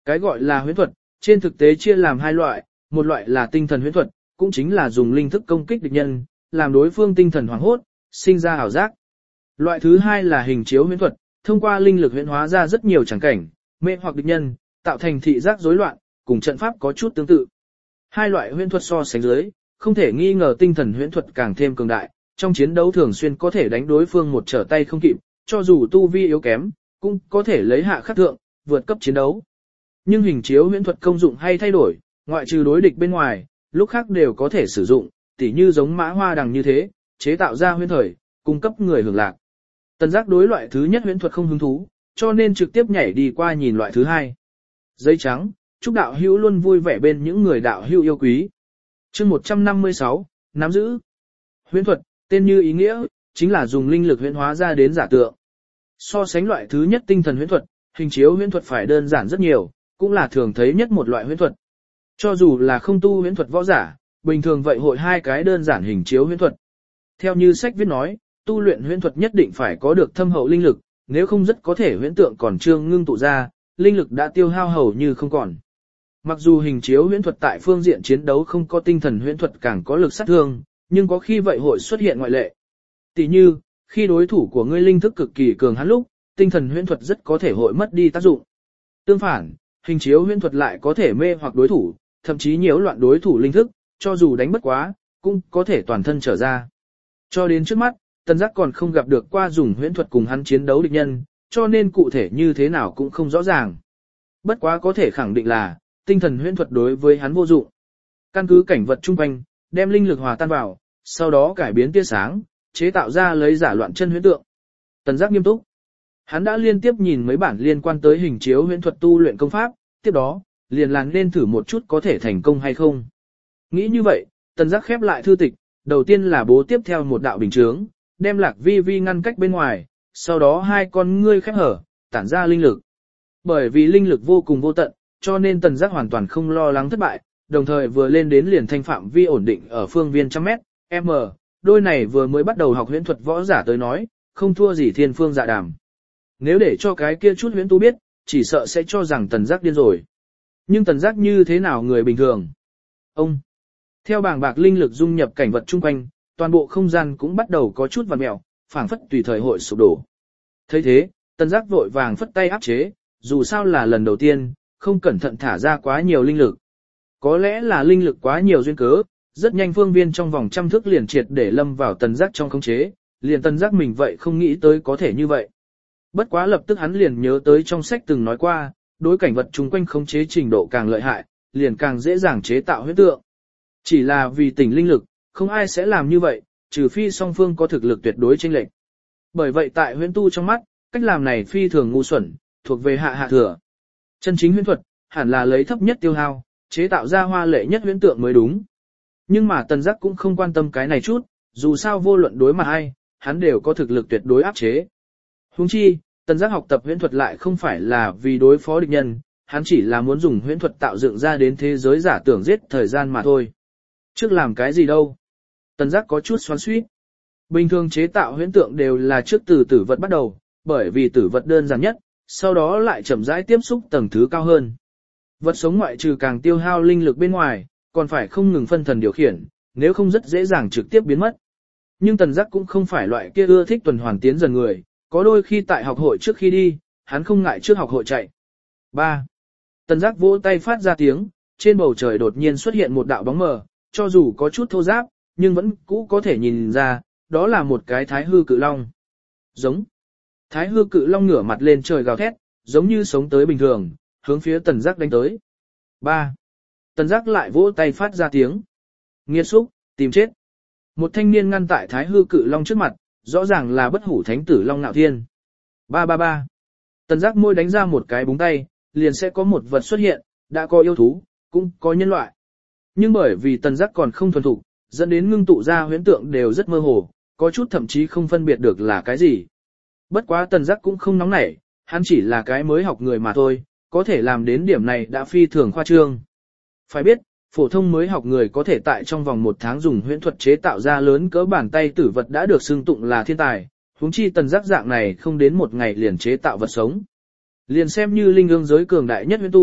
Cái gọi là huyễn thuật, trên thực tế chia làm hai loại, một loại là tinh thần huyễn thuật, cũng chính là dùng linh thức công kích địch nhân, làm đối phương tinh thần hoảng hốt, sinh ra ảo giác. Loại thứ hai là hình chiếu huyễn thuật, thông qua linh lực huyễn hóa ra rất nhiều tràng cảnh, mê hoặc địch nhân, tạo thành thị giác rối loạn, cùng trận pháp có chút tương tự. Hai loại huyễn thuật so sánh dưới, không thể nghi ngờ tinh thần huyễn thuật càng thêm cường đại, trong chiến đấu thường xuyên có thể đánh đối phương một trở tay không kịp, cho dù tu vi yếu kém, cũng có thể lấy hạ khắc thượng, vượt cấp chiến đấu. Nhưng hình chiếu huyễn thuật công dụng hay thay đổi, ngoại trừ đối địch bên ngoài, lúc khác đều có thể sử dụng, tỉ như giống mã hoa đằng như thế, chế tạo ra huyễn thời, cung cấp người hưởng lạc. Tần Giác đối loại thứ nhất huyễn thuật không hứng thú, cho nên trực tiếp nhảy đi qua nhìn loại thứ hai. Giấy trắng, chúc đạo hữu luôn vui vẻ bên những người đạo hữu yêu quý. Chương một trăm năm mươi sáu, nắm giữ. Huyễn thuật, tên như ý nghĩa, chính là dùng linh lực huyễn hóa ra đến giả tượng. So sánh loại thứ nhất tinh thần huyễn thuật, hình chiếu huyễn thuật phải đơn giản rất nhiều, cũng là thường thấy nhất một loại huyễn thuật. Cho dù là không tu huyễn thuật võ giả, bình thường vậy hội hai cái đơn giản hình chiếu huyễn thuật. Theo như sách viết nói, tu luyện huyễn thuật nhất định phải có được thâm hậu linh lực, nếu không rất có thể huyễn tượng còn chưa ngưng tụ ra, linh lực đã tiêu hao hầu như không còn. Mặc dù hình chiếu huyễn thuật tại phương diện chiến đấu không có tinh thần huyễn thuật càng có lực sát thương, nhưng có khi vậy hội xuất hiện ngoại lệ. Tỷ như, khi đối thủ của ngươi linh thức cực kỳ cường hãn lúc, tinh thần huyễn thuật rất có thể hội mất đi tác dụng. Tương phản, hình chiếu huyễn thuật lại có thể mê hoặc đối thủ, thậm chí nhiễu loạn đối thủ linh thức, cho dù đánh bất quá, cũng có thể toàn thân trở ra. Cho đến trước mắt, Tần Giác còn không gặp được qua dùng huyễn thuật cùng hắn chiến đấu địch nhân, cho nên cụ thể như thế nào cũng không rõ ràng. Bất quá có thể khẳng định là, tinh thần huyễn thuật đối với hắn vô dụng. Căn cứ cảnh vật chung quanh, đem linh lực hòa tan vào, sau đó cải biến tia sáng, chế tạo ra lấy giả loạn chân huyễn tượng. Tần Giác nghiêm túc. Hắn đã liên tiếp nhìn mấy bản liên quan tới hình chiếu huyễn thuật tu luyện công pháp, tiếp đó, liền làn nên thử một chút có thể thành công hay không. Nghĩ như vậy, Tần Giác khép lại thư tịch, đầu tiên là bố tiếp theo một đạo bình chướng, đem Lạc Vi Vi ngăn cách bên ngoài, sau đó hai con ngươi khép hở, tản ra linh lực. Bởi vì linh lực vô cùng vô tận, cho nên Tần Giác hoàn toàn không lo lắng thất bại, đồng thời vừa lên đến liền thanh phạm vi ổn định ở phương viên trăm mét, m, đôi này vừa mới bắt đầu học huyễn thuật võ giả tới nói, không thua gì thiên phương dạ đàm. Nếu để cho cái kia chút huyễn tu biết, chỉ sợ sẽ cho rằng Tần Giác điên rồi. Nhưng Tần Giác như thế nào người bình thường? Ông, theo bảng bạc linh lực dung nhập cảnh vật chung quanh, toàn bộ không gian cũng bắt đầu có chút vặn mèo, phảng phất tùy thời hội sụp đổ. Thấy thế, Tần Giác vội vàng phất tay áp chế, dù sao là lần đầu tiên, không cẩn thận thả ra quá nhiều linh lực. Có lẽ là linh lực quá nhiều duyên cớ, rất nhanh phương viên trong vòng trăm thước liền triệt để lâm vào Tần Giác trong khống chế, liền Tần Giác mình vậy không nghĩ tới có thể như vậy. Bất quá lập tức hắn liền nhớ tới trong sách từng nói qua, đối cảnh vật chung quanh khống chế trình độ càng lợi hại, liền càng dễ dàng chế tạo huyễn tượng. Chỉ là vì tỉnh linh lực, không ai sẽ làm như vậy, trừ phi song phương có thực lực tuyệt đối chênh lệch. Bởi vậy tại huyễn tu trong mắt, cách làm này phi thường ngu xuẩn, thuộc về hạ hạ thừa. Chân chính huyễn thuật, hẳn là lấy thấp nhất tiêu hao, chế tạo ra hoa lệ nhất huyễn tượng mới đúng. Nhưng mà Tần Giác cũng không quan tâm cái này chút, dù sao vô luận đối mặt ai, hắn đều có thực lực tuyệt đối áp chế. Huống chi, Tần Giác học tập huyễn thuật lại không phải là vì đối phó địch nhân, hắn chỉ là muốn dùng huyễn thuật tạo dựng ra đến thế giới giả tưởng giết thời gian mà thôi. Trước làm cái gì đâu? Tần Giác có chút xoắn xuýt. Bình thường chế tạo huyễn tượng đều là trước từ tử vật bắt đầu, bởi vì tử vật đơn giản nhất, sau đó lại chậm rãi tiếp xúc tầng thứ cao hơn. Vật sống ngoại trừ càng tiêu hao linh lực bên ngoài, còn phải không ngừng phân thần điều khiển, nếu không rất dễ dàng trực tiếp biến mất. Nhưng Tần Giác cũng không phải loại kia ưa thích tuần hoàn tiến dần người, có đôi khi tại học hội trước khi đi, hắn không ngại trước học hội chạy. ba. Tần Giác vỗ tay phát ra tiếng, trên bầu trời đột nhiên xuất hiện một đạo bóng mờ, cho dù có chút thô ráp, nhưng vẫn cũ có thể nhìn ra, đó là một cái thái hư cự long. Giống. Thái hư cự long ngửa mặt lên trời gào thét, giống như sống tới bình thường, hướng phía Tần Giác đánh tới. ba. Tần Giác lại vỗ tay phát ra tiếng. Nghiệt xúc, tìm chết. Một thanh niên ngăn tại thái hư cự long trước mặt, rõ ràng là bất hủ thánh tử Long Nạo Thiên. ba ba ba. Tần Giác môi đánh ra một cái búng tay, liền sẽ có một vật xuất hiện, đã có yêu thú, cũng có nhân loại. Nhưng bởi vì Tần Giác còn không thuần thục, dẫn đến ngưng tụ ra huyễn tượng đều rất mơ hồ, có chút thậm chí không phân biệt được là cái gì. Bất quá Tần Giác cũng không nóng nảy, hắn chỉ là cái mới học người mà thôi, có thể làm đến điểm này đã phi thường khoa trương. Phải biết, phổ thông mới học người có thể tại trong vòng một tháng dùng huyễn thuật chế tạo ra lớn cỡ bàn tay tử vật đã được xưng tụng là thiên tài, huống chi Tần Giác dạng này không đến một ngày liền chế tạo vật sống. Liền xem như linh ương giới cường đại nhất huyễn tu,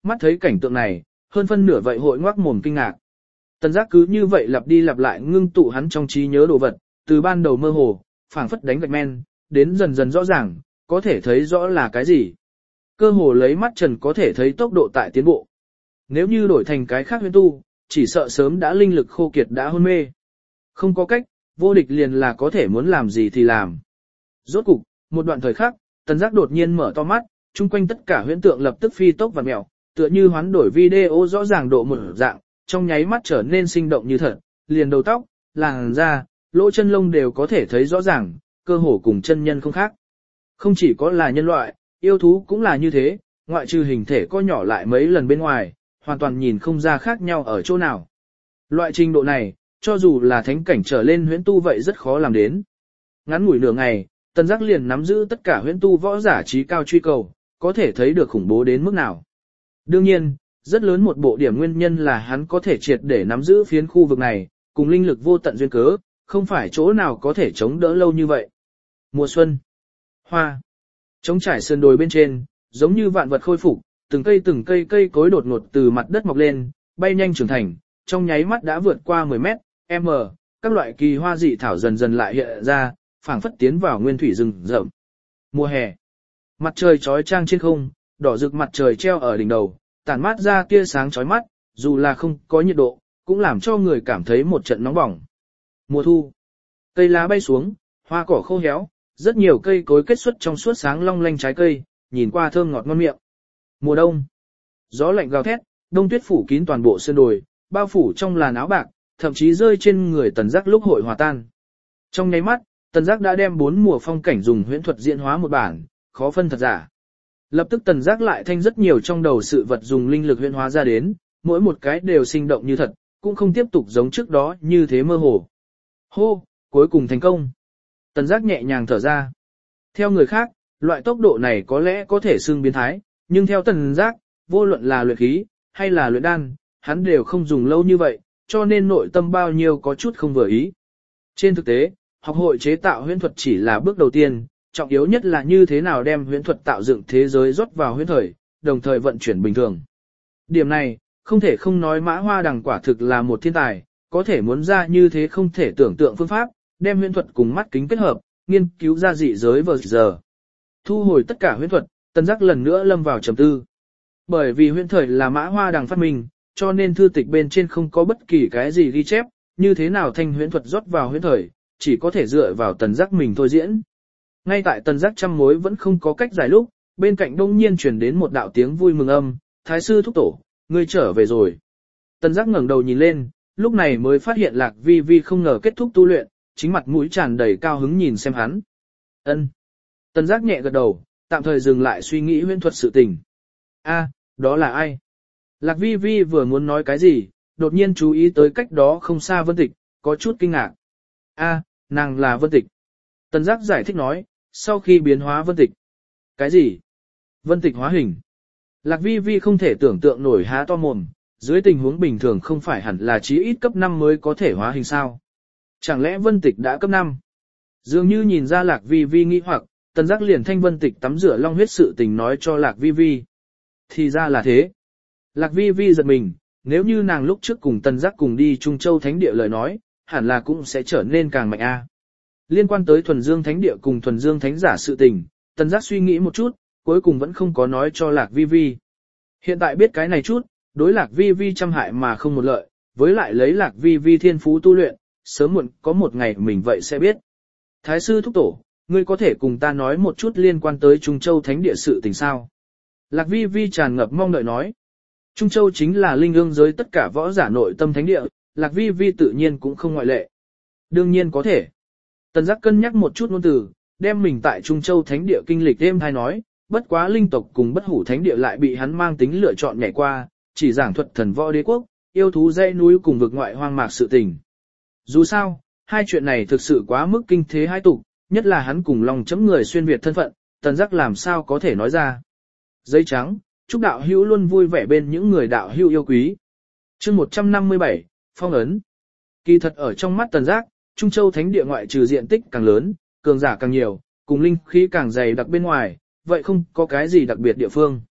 mắt thấy cảnh tượng này, hơn phân nửa vậy hội ngoác mồm kinh ngạc. Tần Giác cứ như vậy lặp đi lặp lại ngưng tụ hắn trong trí nhớ đồ vật, từ ban đầu mơ hồ, phảng phất đánh gạch men, đến dần dần rõ ràng, có thể thấy rõ là cái gì. Cơ hồ lấy mắt trần có thể thấy tốc độ tại tiến bộ. Nếu như đổi thành cái khác huyễn tu, chỉ sợ sớm đã linh lực khô kiệt đã hôn mê. Không có cách, vô địch liền là có thể muốn làm gì thì làm. Rốt cục, một đoạn thời khắc, Tần Giác đột nhiên mở to mắt, chung quanh tất cả huyễn tượng lập tức phi tốc và mèo, tựa như hoán đổi video rõ ràng độ một dạng, trong nháy mắt trở nên sinh động như thật, liền đầu tóc, làn da, lỗ chân lông đều có thể thấy rõ ràng, cơ hồ cùng chân nhân không khác. Không chỉ có là nhân loại, yêu thú cũng là như thế, ngoại trừ hình thể co nhỏ lại mấy lần bên ngoài, hoàn toàn nhìn không ra khác nhau ở chỗ nào. Loại trình độ này, cho dù là thánh cảnh trở lên huyễn tu vậy rất khó làm đến. Ngắn ngủi nửa ngày, Tần Giác liền nắm giữ tất cả huyễn tu võ giả trí cao truy cầu, có thể thấy được khủng bố đến mức nào. Đương nhiên, rất lớn một bộ điểm nguyên nhân là hắn có thể triệt để nắm giữ phiến khu vực này, cùng linh lực vô tận duyên cớ, không phải chỗ nào có thể chống đỡ lâu như vậy. Mùa xuân, hoa, trống trải sườn đồi bên trên, giống như vạn vật khôi phục, từng cây từng cây cây cối đột ngột từ mặt đất mọc lên, bay nhanh trưởng thành, trong nháy mắt đã vượt qua mười mét, m, các loại kỳ hoa dị thảo dần dần lại hiện ra, phảng phất tiến vào nguyên thủy rừng rậm. Mùa hè, mặt trời chói chang trên không, đỏ rực mặt trời treo ở đỉnh đầu, tản mát ra tia sáng chói mắt, dù là không có nhiệt độ, cũng làm cho người cảm thấy một trận nóng bỏng. Mùa thu, cây lá bay xuống, hoa cỏ khô héo, rất nhiều cây cối kết xuất trong suốt sáng long lanh trái cây, nhìn qua thơm ngọt ngon miệng. Mùa đông, gió lạnh gào thét, đông tuyết phủ kín toàn bộ sơn đồi, bao phủ trong làn áo bạc, thậm chí rơi trên người Tần Giác lúc hội hòa tan. Trong nháy mắt, Tần Giác đã đem bốn mùa phong cảnh dùng huyễn thuật diễn hóa một bản, khó phân thật giả. Lập tức Tần Giác lại thanh rất nhiều trong đầu sự vật dùng linh lực huyễn hóa ra đến, mỗi một cái đều sinh động như thật, cũng không tiếp tục giống trước đó như thế mơ hồ. Hô, cuối cùng thành công. Tần Giác nhẹ nhàng thở ra. Theo người khác, loại tốc độ này có lẽ có thể xưng biến thái, nhưng theo Tần Giác, vô luận là luyện khí, hay là luyện đan, hắn đều không dùng lâu như vậy, cho nên nội tâm bao nhiêu có chút không vừa ý. Trên thực tế, học hội chế tạo huyễn thuật chỉ là bước đầu tiên, trọng yếu nhất là như thế nào đem huyễn thuật tạo dựng thế giới rót vào huyễn thời, đồng thời vận chuyển bình thường. Điểm này, không thể không nói Mã Hoa Đằng quả thực là một thiên tài, có thể muốn ra như thế không thể tưởng tượng phương pháp, đem huyễn thuật cùng mắt kính kết hợp, nghiên cứu ra dị giới vờ giờ. Thu hồi tất cả huyễn thuật, Tần Giác lần nữa lâm vào trầm tư. Bởi vì huyễn thời là Mã Hoa Đằng phát minh, cho nên thư tịch bên trên không có bất kỳ cái gì ghi chép, như thế nào thanh huyễn thuật rót vào huyễn thời, chỉ có thể dựa vào Tần Giác mình thôi diễn. Ngay tại Tần Giác trăm mối vẫn không có cách giải lúc, bên cạnh đông nhiên truyền đến một đạo tiếng vui mừng âm, Thái sư thúc tổ, ngươi trở về rồi. Tần Giác ngẩng đầu nhìn lên, lúc này mới phát hiện Lạc Vi Vi không ngờ kết thúc tu luyện, chính mặt mũi tràn đầy cao hứng nhìn xem hắn. Ân. Tần Giác nhẹ gật đầu, tạm thời dừng lại suy nghĩ huyễn thuật sự tình. A, đó là ai? Lạc Vi Vi vừa muốn nói cái gì, đột nhiên chú ý tới cách đó không xa Vân Tịch, có chút kinh ngạc. A, nàng là Vân Tịch. Tần Giác giải thích nói, sau khi biến hóa Vân Tịch. Cái gì? Vân Tịch hóa hình. Lạc Vi Vi không thể tưởng tượng nổi há to mồm, dưới tình huống bình thường không phải hẳn là chí ít cấp năm mới có thể hóa hình sao? Chẳng lẽ Vân Tịch đã cấp năm? Dường như nhìn ra Lạc Vi Vi nghi hoặc, Tần Giác liền thanh Vân Tịch tắm rửa long huyết sự tình nói cho Lạc Vi Vi. Thì ra là thế. Lạc Vi Vi giật mình, nếu như nàng lúc trước cùng Tần Giác cùng đi Trung Châu Thánh Địa lời nói, hẳn là cũng sẽ trở nên càng mạnh a. Liên quan tới Thuần Dương Thánh Địa cùng Thuần Dương Thánh Giả sự tình, Tần Giác suy nghĩ một chút, cuối cùng vẫn không có nói cho Lạc Vi Vi. Hiện tại biết cái này chút, đối Lạc Vi Vi trăm hại mà không một lợi, với lại lấy Lạc Vi Vi thiên phú tu luyện, sớm muộn có một ngày mình vậy sẽ biết. Thái sư thúc tổ, ngươi có thể cùng ta nói một chút liên quan tới Trung Châu Thánh Địa sự tình sao? Lạc Vi Vi tràn ngập mong đợi nói. Trung Châu chính là linh ương giới tất cả võ giả nội tâm thánh địa, Lạc Vi Vi tự nhiên cũng không ngoại lệ. Đương nhiên có thể. Tần Giác cân nhắc một chút ngôn từ, đem mình tại Trung Châu Thánh Địa kinh lịch êm hay nói, bất quá linh tộc cùng bất hủ Thánh Địa lại bị hắn mang tính lựa chọn nhảy qua, chỉ giảng thuật thần võ đế quốc, yêu thú dãy núi cùng vực ngoại hoang mạc sự tình. Dù sao, hai chuyện này thực sự quá mức kinh thế hai tục, nhất là hắn cùng lòng chấm người xuyên Việt thân phận, Tần Giác làm sao có thể nói ra. Giấy trắng, chúc đạo hữu luôn vui vẻ bên những người đạo hữu yêu quý. Chương một trăm năm mươi bảy, Phong ấn. Kỳ thật ở trong mắt Tần Giác, Trung Châu Thánh Địa ngoại trừ diện tích càng lớn, cường giả càng nhiều, cùng linh khí càng dày đặc bên ngoài, vậy không có cái gì đặc biệt địa phương.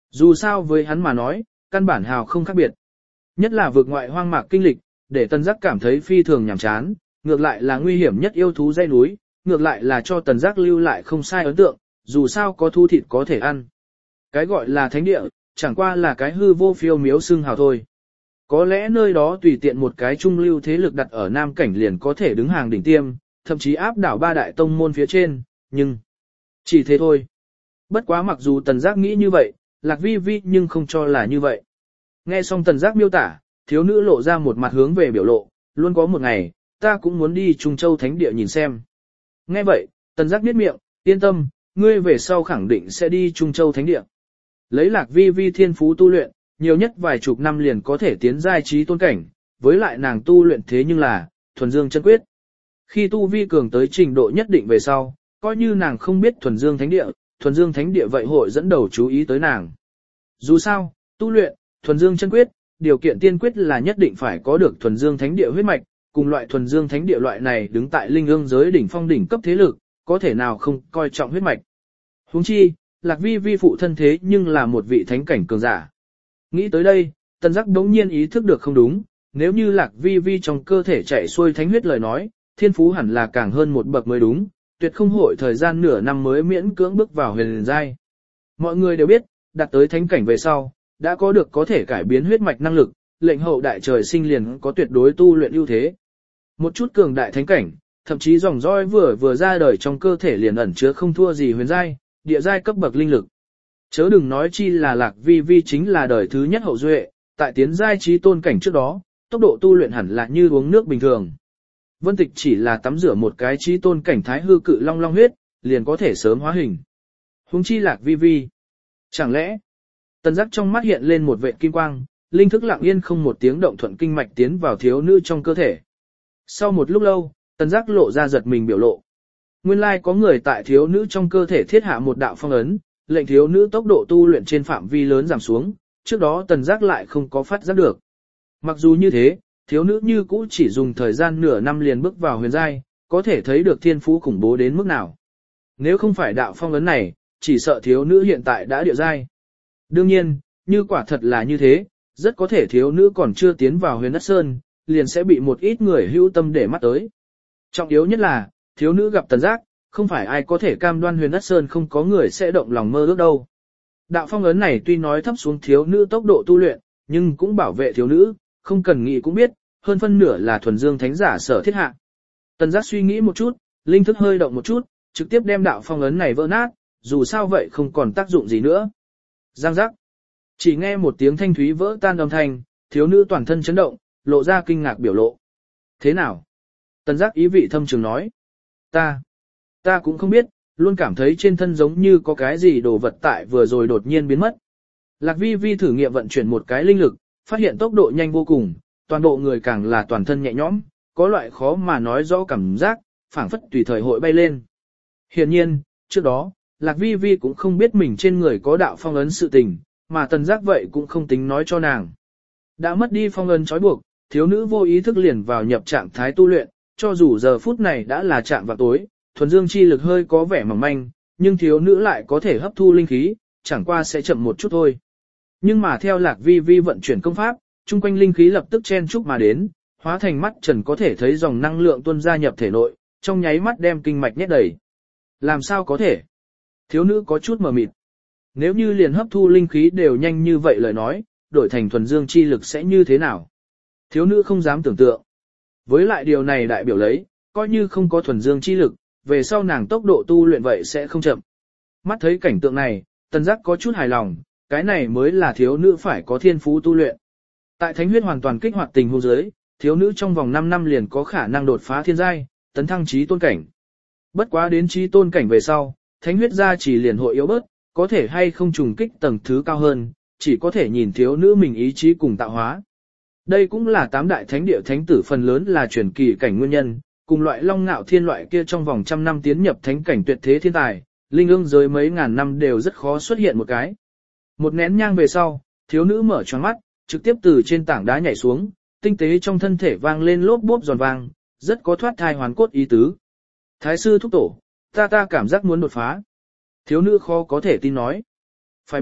Dù sao với hắn mà nói, căn bản hào không khác biệt. Nhất là vượt ngoại hoang mạc kinh lịch, để Tần Giác cảm thấy phi thường nhàm chán, ngược lại là nguy hiểm nhất yêu thú dãy núi, ngược lại là cho Tần Giác lưu lại không sai ấn tượng, dù sao có thú thịt có thể ăn. Cái gọi là thánh địa, chẳng qua là cái hư vô phiêu miếu xưng hào thôi. Có lẽ nơi đó tùy tiện một cái trung lưu thế lực đặt ở Nam Cảnh liền có thể đứng hàng đỉnh tiêm, thậm chí áp đảo ba đại tông môn phía trên, nhưng chỉ thế thôi. Bất quá mặc dù Tần Giác nghĩ như vậy, Lạc Vi Vi nhưng không cho là như vậy. Nghe xong Tần Giác miêu tả, thiếu nữ lộ ra một mặt hướng về biểu lộ, luôn có một ngày, ta cũng muốn đi Trung Châu Thánh Địa nhìn xem. Nghe vậy, Tần Giác biết miệng, yên tâm, ngươi về sau khẳng định sẽ đi Trung Châu Thánh Địa. Lấy Lạc Vi Vi thiên phú tu luyện, nhiều nhất vài chục năm liền có thể tiến giai trí tôn cảnh, với lại nàng tu luyện thế nhưng là thuần dương chân quyết. Khi tu vi cường tới trình độ nhất định về sau, coi như nàng không biết thuần dương thánh địa, thuần dương thánh địa vậy hội dẫn đầu chú ý tới nàng. Dù sao, tu luyện thuần dương chân quyết, điều kiện tiên quyết là nhất định phải có được thuần dương thánh địa huyết mạch, cùng loại thuần dương thánh địa loại này đứng tại linh ương giới đỉnh phong đỉnh cấp thế lực, có thể nào không coi trọng huyết mạch. Huống chi, Lạc Vi Vi phụ thân thế nhưng là một vị thánh cảnh cường giả. Nghĩ tới đây, Tần Giác đống nhiên ý thức được không đúng, nếu như Lạc Vi Vi trong cơ thể chảy xuôi thánh huyết lời nói, thiên phú hẳn là càng hơn một bậc mới đúng, tuyệt không hội thời gian nửa năm mới miễn cưỡng bước vào huyền giai. Mọi người đều biết, đạt tới thánh cảnh về sau, đã có được có thể cải biến huyết mạch năng lực, lệnh hậu đại trời sinh liền có tuyệt đối tu luyện ưu thế. Một chút cường đại thánh cảnh, thậm chí dòng roi vừa vừa ra đời trong cơ thể liền ẩn chứa không thua gì huyền giai, địa giai cấp bậc linh lực. Chớ đừng nói chi là Lạc Vi Vi chính là đời thứ nhất hậu duệ, tại tiến giai trí tôn cảnh trước đó, tốc độ tu luyện hẳn là như uống nước bình thường. Vân Tịch chỉ là tắm rửa một cái trí tôn cảnh thái hư cự long long huyết, liền có thể sớm hóa hình. Huống chi Lạc Vi Vi. Chẳng lẽ, Tần Giác trong mắt hiện lên một vệt kim quang, linh thức lặng yên không một tiếng động thuận kinh mạch tiến vào thiếu nữ trong cơ thể. Sau một lúc lâu, Tần Giác lộ ra giật mình biểu lộ. Nguyên lai có người tại thiếu nữ trong cơ thể thiết hạ một đạo phong ấn, lệnh thiếu nữ tốc độ tu luyện trên phạm vi lớn giảm xuống, trước đó Tần Giác lại không có phát giác được. Mặc dù như thế, thiếu nữ như cũ chỉ dùng thời gian nửa năm liền bước vào huyền giai, có thể thấy được thiên phú khủng bố đến mức nào. Nếu không phải đạo phong ấn này, chỉ sợ thiếu nữ hiện tại đã địa giai. Đương nhiên, như quả thật là như thế, rất có thể thiếu nữ còn chưa tiến vào huyền đất sơn, liền sẽ bị một ít người hữu tâm để mắt tới. Trọng yếu nhất là, thiếu nữ gặp Tần Giác, không phải ai có thể cam đoan huyền đất sơn không có người sẽ động lòng mơ ước đâu. Đạo phong ấn này tuy nói thấp xuống thiếu nữ tốc độ tu luyện, nhưng cũng bảo vệ thiếu nữ, không cần nghĩ cũng biết, hơn phân nửa là thuần dương thánh giả sở thiết hạ. Tần Giác suy nghĩ một chút, linh thức hơi động một chút, trực tiếp đem đạo phong ấn này vỡ nát, dù sao vậy không còn tác dụng gì nữa. Giang giác. Chỉ nghe một tiếng thanh thúy vỡ tan âm thanh, thiếu nữ toàn thân chấn động, lộ ra kinh ngạc biểu lộ. Thế nào? Tần Giác ý vị thâm trường nói. Ta, ta cũng không biết, luôn cảm thấy trên thân giống như có cái gì đồ vật tại vừa rồi đột nhiên biến mất. Lạc Vi Vi thử nghiệm vận chuyển một cái linh lực, phát hiện tốc độ nhanh vô cùng, toàn bộ người càng là toàn thân nhẹ nhõm, có loại khó mà nói rõ cảm giác, phảng phất tùy thời hội bay lên. Hiển nhiên, trước đó, Lạc Vi Vi cũng không biết mình trên người có đạo phong ấn sự tình, mà Tần Giác vậy cũng không tính nói cho nàng. Đã mất đi phong ấn trói buộc, thiếu nữ vô ý thức liền vào nhập trạng thái tu luyện, cho dù giờ phút này đã là trạng vào tối, thuần dương chi lực hơi có vẻ mỏng manh, nhưng thiếu nữ lại có thể hấp thu linh khí, chẳng qua sẽ chậm một chút thôi. Nhưng mà theo Lạc Vi Vi vận chuyển công pháp, chung quanh linh khí lập tức chen chúc mà đến, hóa thành mắt trần có thể thấy dòng năng lượng tuôn ra nhập thể nội, trong nháy mắt đem kinh mạch nhét đầy. Làm sao có thể? Thiếu nữ có chút mờ mịt. Nếu như liền hấp thu linh khí đều nhanh như vậy lời nói, đổi thành thuần dương chi lực sẽ như thế nào? Thiếu nữ không dám tưởng tượng. Với lại điều này đại biểu lấy, coi như không có thuần dương chi lực, về sau nàng tốc độ tu luyện vậy sẽ không chậm. Mắt thấy cảnh tượng này, Tần Giác có chút hài lòng, cái này mới là thiếu nữ phải có thiên phú tu luyện. Tại thánh huyết hoàn toàn kích hoạt tình huống dưới, thiếu nữ trong vòng năm năm liền có khả năng đột phá thiên giai, tấn thăng chí tôn cảnh. Bất quá đến chí tôn cảnh về sau, thánh huyết gia chỉ liền hội yếu bớt, có thể hay không trùng kích tầng thứ cao hơn, chỉ có thể nhìn thiếu nữ mình ý chí cùng tạo hóa. Đây cũng là tám đại thánh địa thánh tử phần lớn là truyền kỳ cảnh nguyên nhân, cùng loại long ngạo thiên loại kia trong vòng trăm năm tiến nhập thánh cảnh tuyệt thế thiên tài, linh ương giới mấy ngàn năm đều rất khó xuất hiện một cái. Một nén nhang về sau, thiếu nữ mở choáng mắt, trực tiếp từ trên tảng đá nhảy xuống, tinh tế trong thân thể vang lên lốp bốp giòn vang, rất có thoát thai hoàn cốt ý tứ. Thái sư thúc tổ, ta ta cảm giác muốn đột phá. Thiếu nữ khó có thể tin nói. Phải biết,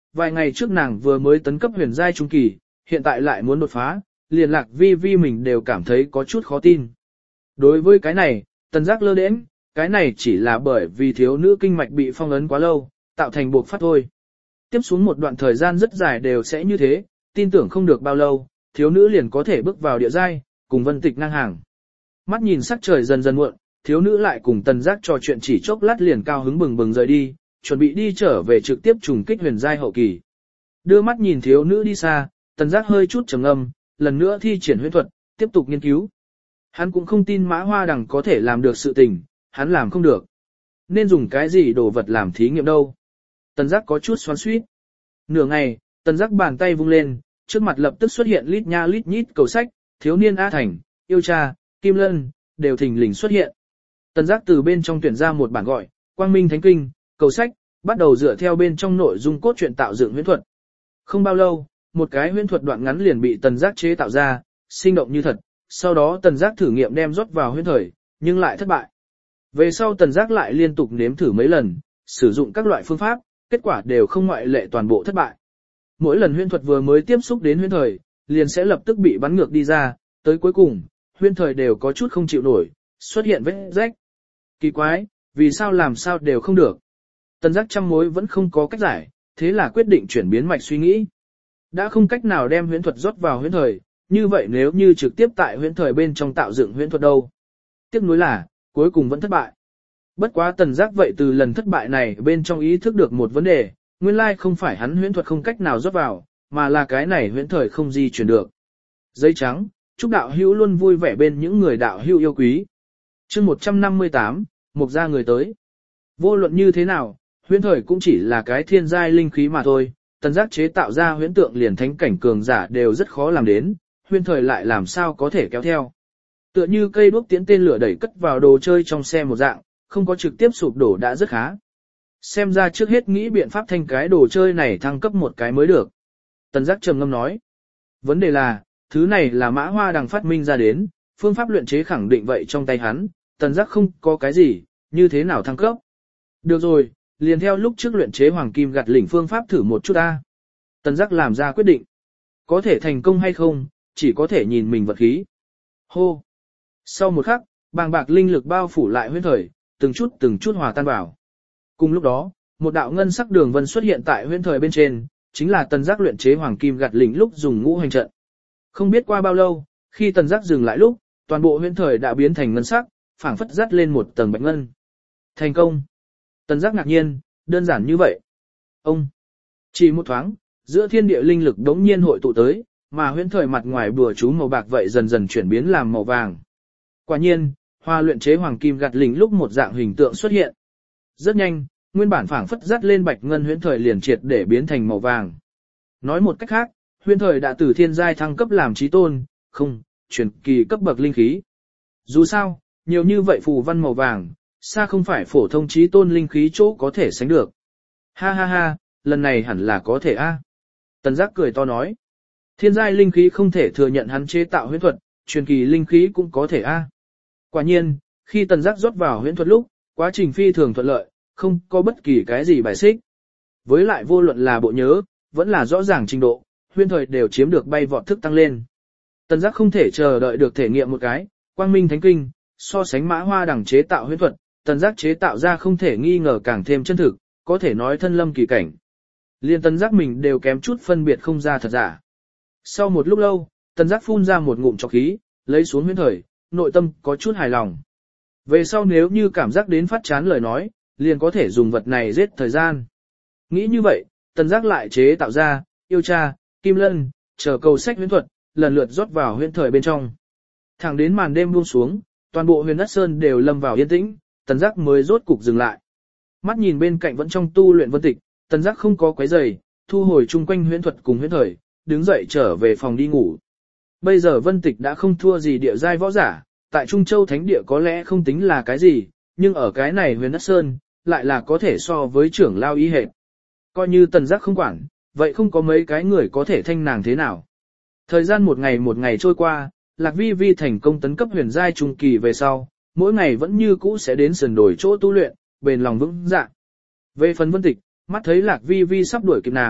vài ngày trước nàng vừa mới tấn cấp huyền giai trung kỳ, hiện tại lại muốn đột phá, liền Lạc Vi Vi mình đều cảm thấy có chút khó tin. Đối với cái này, Tần Giác lơ đễnh, cái này chỉ là bởi vì thiếu nữ kinh mạch bị phong ấn quá lâu, tạo thành buộc phát thôi. Tiếp xuống một đoạn thời gian rất dài đều sẽ như thế, tin tưởng không được bao lâu, thiếu nữ liền có thể bước vào địa giai, cùng Vân Tịch ngang hàng. Mắt nhìn sắc trời dần dần muộn, thiếu nữ lại cùng Tần Giác trò chuyện chỉ chốc lát liền cao hứng bừng bừng rời đi, chuẩn bị đi trở về trực tiếp trùng kích huyền giai hậu kỳ. Đưa mắt nhìn thiếu nữ đi xa, Tần Giác hơi chút trầm ngâm, lần nữa thi triển huyễn thuật, tiếp tục nghiên cứu. Hắn cũng không tin Mã Hoa Đằng có thể làm được sự tình, hắn làm không được. Nên dùng cái gì đồ vật làm thí nghiệm đâu? Tần Giác có chút xoắn xuýt. Nửa ngày, Tần Giác bàn tay vung lên, trước mặt lập tức xuất hiện lít nha lít nhít cầu sách, thiếu niên A Thành, yêu cha, Kim Lân, đều thình lình xuất hiện. Tần Giác từ bên trong tuyển ra một bản gọi, Quang Minh Thánh Kinh, cầu sách, bắt đầu dựa theo bên trong nội dung cốt truyện tạo dựng huyễn thuật. Không bao lâu, một cái huyễn thuật đoạn ngắn liền bị Tần Giác chế tạo ra, sinh động như thật, sau đó Tần Giác thử nghiệm đem rót vào huyễn thời, nhưng lại thất bại. Về sau Tần Giác lại liên tục nếm thử mấy lần, sử dụng các loại phương pháp, kết quả đều không ngoại lệ toàn bộ thất bại. Mỗi lần huyễn thuật vừa mới tiếp xúc đến huyễn thời, liền sẽ lập tức bị bắn ngược đi ra, tới cuối cùng, huyễn thời đều có chút không chịu nổi, xuất hiện vết rách. Kỳ quái, vì sao làm sao đều không được. Tần Giác trăm mối vẫn không có cách giải, thế là quyết định chuyển biến mạch suy nghĩ. Đã không cách nào đem huyễn thuật rót vào huyễn thời, như vậy nếu như trực tiếp tại huyễn thời bên trong tạo dựng huyễn thuật đâu? Tiếc nuối là, cuối cùng vẫn thất bại. Bất quá Tần Giác vậy từ lần thất bại này bên trong ý thức được một vấn đề, nguyên lai không phải hắn huyễn thuật không cách nào rót vào, mà là cái này huyễn thời không di chuyển được. Giấy trắng, chúc đạo hữu luôn vui vẻ bên những người đạo hữu yêu quý. Chương một trăm năm mươi tám, mục gia người tới. Vô luận như thế nào, huyễn thời cũng chỉ là cái thiên giai linh khí mà thôi, Tần Giác chế tạo ra huyễn tượng liền thánh cảnh cường giả đều rất khó làm đến, huyễn thời lại làm sao có thể kéo theo. Tựa như cây đuốc tiễn tên lửa đẩy cất vào đồ chơi trong xe một dạng, không có trực tiếp sụp đổ đã rất khá. Xem ra trước hết nghĩ biện pháp thanh cái đồ chơi này thăng cấp một cái mới được. Tần Giác trầm ngâm nói. Vấn đề là, thứ này là Mã Hoa Đằng phát minh ra đến, phương pháp luyện chế khẳng định vậy trong tay hắn, Tần Giác không có cái gì, như thế nào thăng cấp. Được rồi, liền theo lúc trước luyện chế hoàng kim gạt lỉnh phương pháp thử một chút ta. Tần Giác làm ra quyết định. Có thể thành công hay không, chỉ có thể nhìn mình vật khí. Hô. Sau một khắc, bàng bạc linh lực bao phủ lại huyễn thời, từng chút từng chút hòa tan vào. Cùng lúc đó, một đạo ngân sắc đường vân xuất hiện tại huyễn thời bên trên, chính là Tần Giác luyện chế hoàng kim gạt lỉnh lúc dùng ngũ hành trận. Không biết qua bao lâu, khi Tần Giác dừng lại lúc, toàn bộ huyễn thời đã biến thành ngân sắc, phảng phất dắt lên một tầng bạch ngân. Thành công. Tần Giác ngạc nhiên, đơn giản như vậy. Ông. Chỉ một thoáng, giữa thiên địa linh lực đống nhiên hội tụ tới, mà huyễn thời mặt ngoài bùa chú màu bạc vậy dần dần chuyển biến làm màu vàng. Quả nhiên, hoa luyện chế hoàng kim gạt lỉnh lúc một dạng hình tượng xuất hiện. Rất nhanh, nguyên bản phảng phất dắt lên bạch ngân huyễn thời liền triệt để biến thành màu vàng. Nói một cách khác, huyễn thời đã từ thiên giai thăng cấp làm chí tôn, không, truyền kỳ cấp bậc linh khí. Dù sao, nhiều như vậy phù văn màu vàng, xa không phải phổ thông chí tôn linh khí chỗ có thể sánh được. Ha ha ha, lần này hẳn là có thể a. Tần Giác cười to nói. Thiên giai linh khí không thể thừa nhận hắn chế tạo huyễn thuật, truyền kỳ linh khí cũng có thể a. Quả nhiên, khi Tần Giác rót vào huyễn thuật lúc, quá trình phi thường thuận lợi, không có bất kỳ cái gì bài xích. Với lại vô luận là bộ nhớ, vẫn là rõ ràng trình độ, huyễn thời đều chiếm được bay vọt thức tăng lên. Tần Giác không thể chờ đợi được thể nghiệm một cái, Quang Minh Thánh Kinh, so sánh Mã Hoa Đằng chế tạo huyễn thuật, Tần Giác chế tạo ra không thể nghi ngờ càng thêm chân thực, có thể nói thân lâm kỳ cảnh. Liên Tần Giác mình đều kém chút phân biệt không ra thật giả. Sau một lúc lâu, Tần Giác phun ra một ngụm trọc khí, lấy xuống huyễn thời, nội tâm có chút hài lòng. Về sau nếu như cảm giác đến phát chán lời nói, liền có thể dùng vật này giết thời gian. Nghĩ như vậy, Tần Giác lại chế tạo ra, yêu cha, Kim Lân, chờ cầu sách huyễn thuật, lần lượt rót vào huyễn thời bên trong. Thẳng đến màn đêm buông xuống, toàn bộ Huyền Đất Sơn đều lâm vào yên tĩnh, Tần Giác mới rốt cục dừng lại. Mắt nhìn bên cạnh vẫn trong tu luyện Vân Tịch, Tần Giác không có quấy rầy, thu hồi chung quanh huyễn thuật cùng huyễn thời, đứng dậy trở về phòng đi ngủ. Bây giờ Vân Tịch đã không thua gì địa giai võ giả, tại Trung Châu Thánh Địa có lẽ không tính là cái gì, nhưng ở cái này Huyền Đất Sơn, lại là có thể so với trưởng lao ý hệt. Coi như Tần Giác không quản, vậy không có mấy cái người có thể thanh nàng thế nào. Thời gian một ngày một ngày trôi qua, Lạc Vi Vi thành công tấn cấp huyền giai trung kỳ về sau, mỗi ngày vẫn như cũ sẽ đến sườn đồi chỗ tu luyện, bền lòng vững dạ. Về phần Vân Tịch, mắt thấy Lạc Vi Vi sắp đuổi kịp nàng,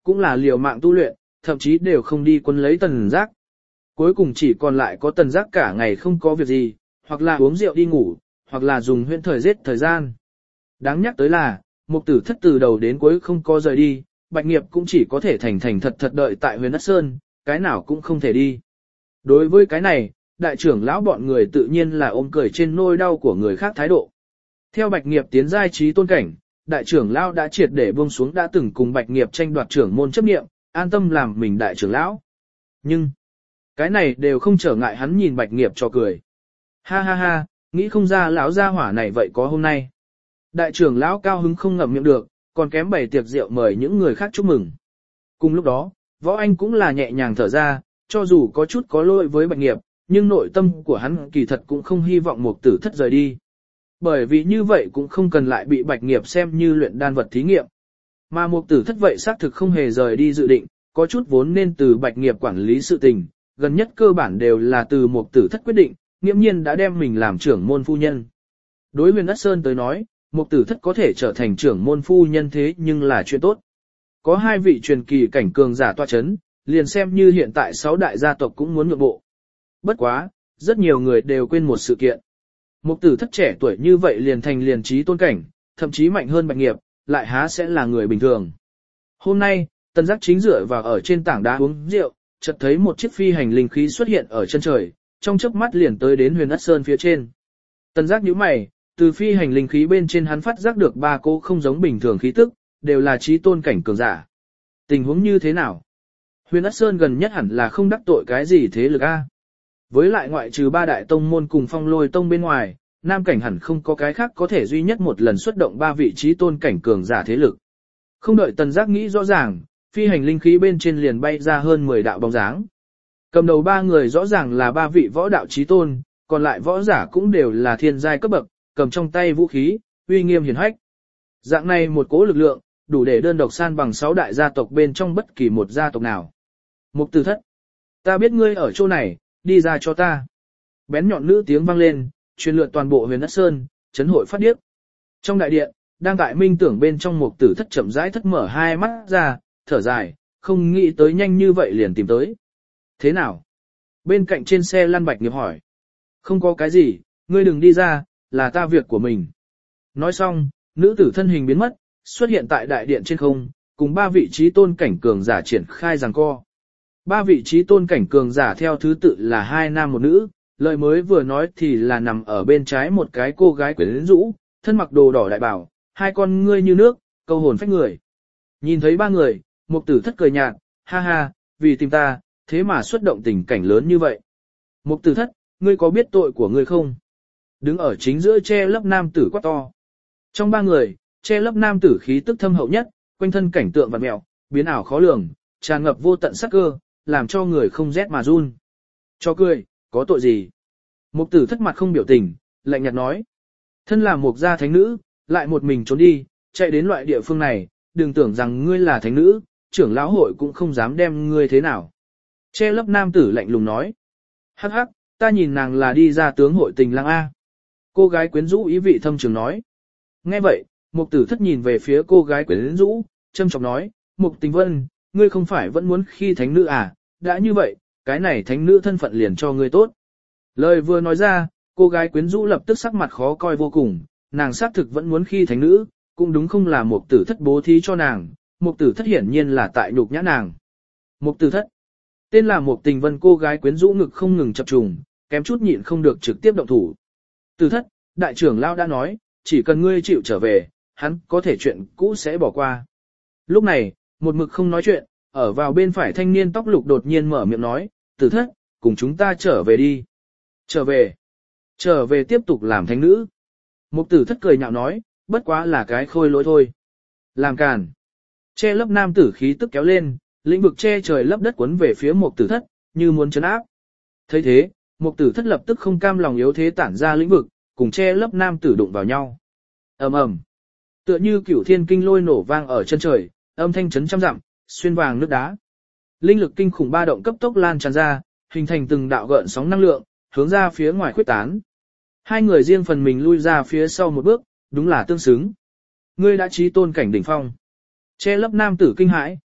cũng là liều mạng tu luyện, thậm chí đều không đi quân lấy Tần Giác. Cuối cùng chỉ còn lại có Tần Giác cả ngày không có việc gì, hoặc là uống rượu đi ngủ, hoặc là dùng huyễn thời giết thời gian. Đáng nhắc tới là, Mục Tử Thất từ đầu đến cuối không có rời đi, Bạch Nghiệp cũng chỉ có thể thành thành thật thật đợi tại Huyền Đất Sơn, cái nào cũng không thể đi. Đối với cái này, đại trưởng lão bọn người tự nhiên là ôm cười trên nôi đau của người khác thái độ. Theo Bạch Nghiệp tiến giai trí tôn cảnh, đại trưởng lão đã triệt để buông xuống đã từng cùng Bạch Nghiệp tranh đoạt trưởng môn chấp niệm, an tâm làm mình đại trưởng lão. Nhưng, cái này đều không trở ngại hắn nhìn Bạch Nghiệp cho cười. Ha ha ha, nghĩ không ra lão gia hỏa này vậy có hôm nay. Đại trưởng lão cao hứng không ngậm miệng được, còn kém bày tiệc rượu mời những người khác chúc mừng. Cùng lúc đó, Võ Anh cũng là nhẹ nhàng thở ra, cho dù có chút có lỗi với Bạch Nghiệp, nhưng nội tâm của hắn kỳ thật cũng không hy vọng Mục Tử Thất rời đi. Bởi vì như vậy cũng không cần lại bị Bạch Nghiệp xem như luyện đan vật thí nghiệm. Mà Mục Tử Thất vậy xác thực không hề rời đi dự định, có chút vốn nên từ Bạch Nghiệp quản lý sự tình, gần nhất cơ bản đều là từ Mục Tử Thất quyết định, nghiễm nhiên đã đem mình làm trưởng môn phu nhân. Đối Huyền Đất Sơn tới nói, Mục Tử Thất có thể trở thành trưởng môn phu nhân thế nhưng là chuyện tốt. Có hai vị truyền kỳ cảnh cường giả tọa chấn, liền xem như hiện tại sáu đại gia tộc cũng muốn nhượng bộ. Bất quá, rất nhiều người đều quên một sự kiện. Mục Tử Thất trẻ tuổi như vậy liền thành liền trí tôn cảnh, thậm chí mạnh hơn Bạch Nghiệp, lại há sẽ là người bình thường. Hôm nay, Tần Giác chính dựa vào ở trên tảng đá uống rượu, chợt thấy một chiếc phi hành linh khí xuất hiện ở chân trời, trong chớp mắt liền tới đến Huyền Đất Sơn phía trên. Tần Giác nhíu mày, từ phi hành linh khí bên trên hắn phát giác được ba cô không giống bình thường khí tức, đều là trí tôn cảnh cường giả. Tình huống như thế nào? Huyền Đất Sơn gần nhất hẳn là không đắc tội cái gì thế lực a. Với lại ngoại trừ ba đại tông môn cùng Phong Lôi tông bên ngoài, Nam cảnh hẳn không có cái khác có thể duy nhất một lần xuất động ba vị trí tôn cảnh cường giả thế lực. Không đợi Tần Giác nghĩ rõ ràng, phi hành linh khí bên trên liền bay ra hơn mười đạo bóng dáng. Cầm đầu ba người rõ ràng là ba vị võ đạo trí tôn, còn lại võ giả cũng đều là thiên giai cấp bậc, cầm trong tay vũ khí, uy nghiêm hiển hách. Dạng này một cỗ lực lượng, đủ để đơn độc san bằng sáu đại gia tộc bên trong bất kỳ một gia tộc nào. Mục Tử Thất, ta biết ngươi ở chỗ này, đi ra cho ta. Bén nhọn nữ tiếng vang lên, truyền lượn toàn bộ Huyền Đất Sơn, chấn hội phát điếc. Trong đại điện, đang tại minh tưởng bên trong Mục Tử Thất chậm rãi thất mở hai mắt ra, thở dài, không nghĩ tới nhanh như vậy liền tìm tới. Thế nào? Bên cạnh trên xe lăn Bạch Nghiệp hỏi. Không có cái gì, ngươi đừng đi ra, là ta việc của mình. Nói xong, nữ tử thân hình biến mất, xuất hiện tại đại điện trên không, cùng ba vị trí tôn cảnh cường giả triển khai giằng co. Ba vị trí tôn cảnh cường giả theo thứ tự là hai nam một nữ, lời mới vừa nói thì là nằm ở bên trái một cái cô gái quyến rũ, thân mặc đồ đỏ đại bảo, hai con ngươi như nước, câu hồn phách người. Nhìn thấy ba người, Mục Tử Thất cười nhạt, ha ha, vì tìm ta, thế mà xuất động tình cảnh lớn như vậy. Mục Tử Thất, ngươi có biết tội của ngươi không? Đứng ở chính giữa che lấp nam tử quát to. Trong ba người, che lấp nam tử khí tức thâm hậu nhất, quanh thân cảnh tượng vặn mèo, biến ảo khó lường, tràn ngập vô tận sắc cơ, làm cho người không rét mà run. Cho cười, có tội gì? Mục Tử Thất mặt không biểu tình, lạnh nhạt nói. Thân là một gia thánh nữ, lại một mình trốn đi, chạy đến loại địa phương này, đừng tưởng rằng ngươi là thánh nữ, trưởng lão hội cũng không dám đem ngươi thế nào. Che lấp nam tử lạnh lùng nói. Hắc hắc, ta nhìn nàng là đi ra tướng hội tình lang A. Cô gái quyến rũ ý vị thâm trường nói. Nghe vậy, Mục Tử Thất nhìn về phía cô gái quyến rũ, châm chọc nói, Mục Tình Vân, ngươi không phải vẫn muốn khi thánh nữ à, đã như vậy, cái này thánh nữ thân phận liền cho ngươi tốt. Lời vừa nói ra, cô gái quyến rũ lập tức sắc mặt khó coi vô cùng, nàng xác thực vẫn muốn khi thánh nữ, cũng đúng không là Mục Tử Thất bố thí cho nàng, Mục Tử Thất hiển nhiên là tại nhục nhã nàng. Mục Tử Thất, tên là Mục Tình Vân cô gái quyến rũ ngực không ngừng chập trùng, kém chút nhịn không được trực tiếp động thủ. Tử Thất, đại trưởng lão đã nói, chỉ cần ngươi chịu trở về, hắn có thể chuyện cũ sẽ bỏ qua. Lúc này, một mực không nói chuyện, ở vào bên phải thanh niên tóc lục đột nhiên mở miệng nói, Tử Thất, cùng chúng ta trở về đi. Trở về. Trở về tiếp tục làm thánh nữ. Mục Tử Thất cười nhạo nói, bất quá là cái khôi lỗi thôi. Làm càn. Che lấp nam tử khí tức kéo lên, lĩnh vực che trời lấp đất cuốn về phía Mục Tử Thất, như muốn trấn áp. Thấy thế, Mục Tử Thất lập tức không cam lòng yếu thế tản ra lĩnh vực, cùng che lấp nam tử đụng vào nhau. Ầm ầm. Tựa như cửu thiên kinh lôi nổ vang ở chân trời, âm thanh chấn trăm dặm, xuyên vàng nước đá. Linh lực kinh khủng ba động cấp tốc lan tràn ra, hình thành từng đạo gợn sóng năng lượng, hướng ra phía ngoài khuếch tán. Hai người riêng phần mình lui ra phía sau một bước, đúng là tương xứng. Ngươi đã chí tôn cảnh đỉnh phong. Che lấp nam tử kinh hãi,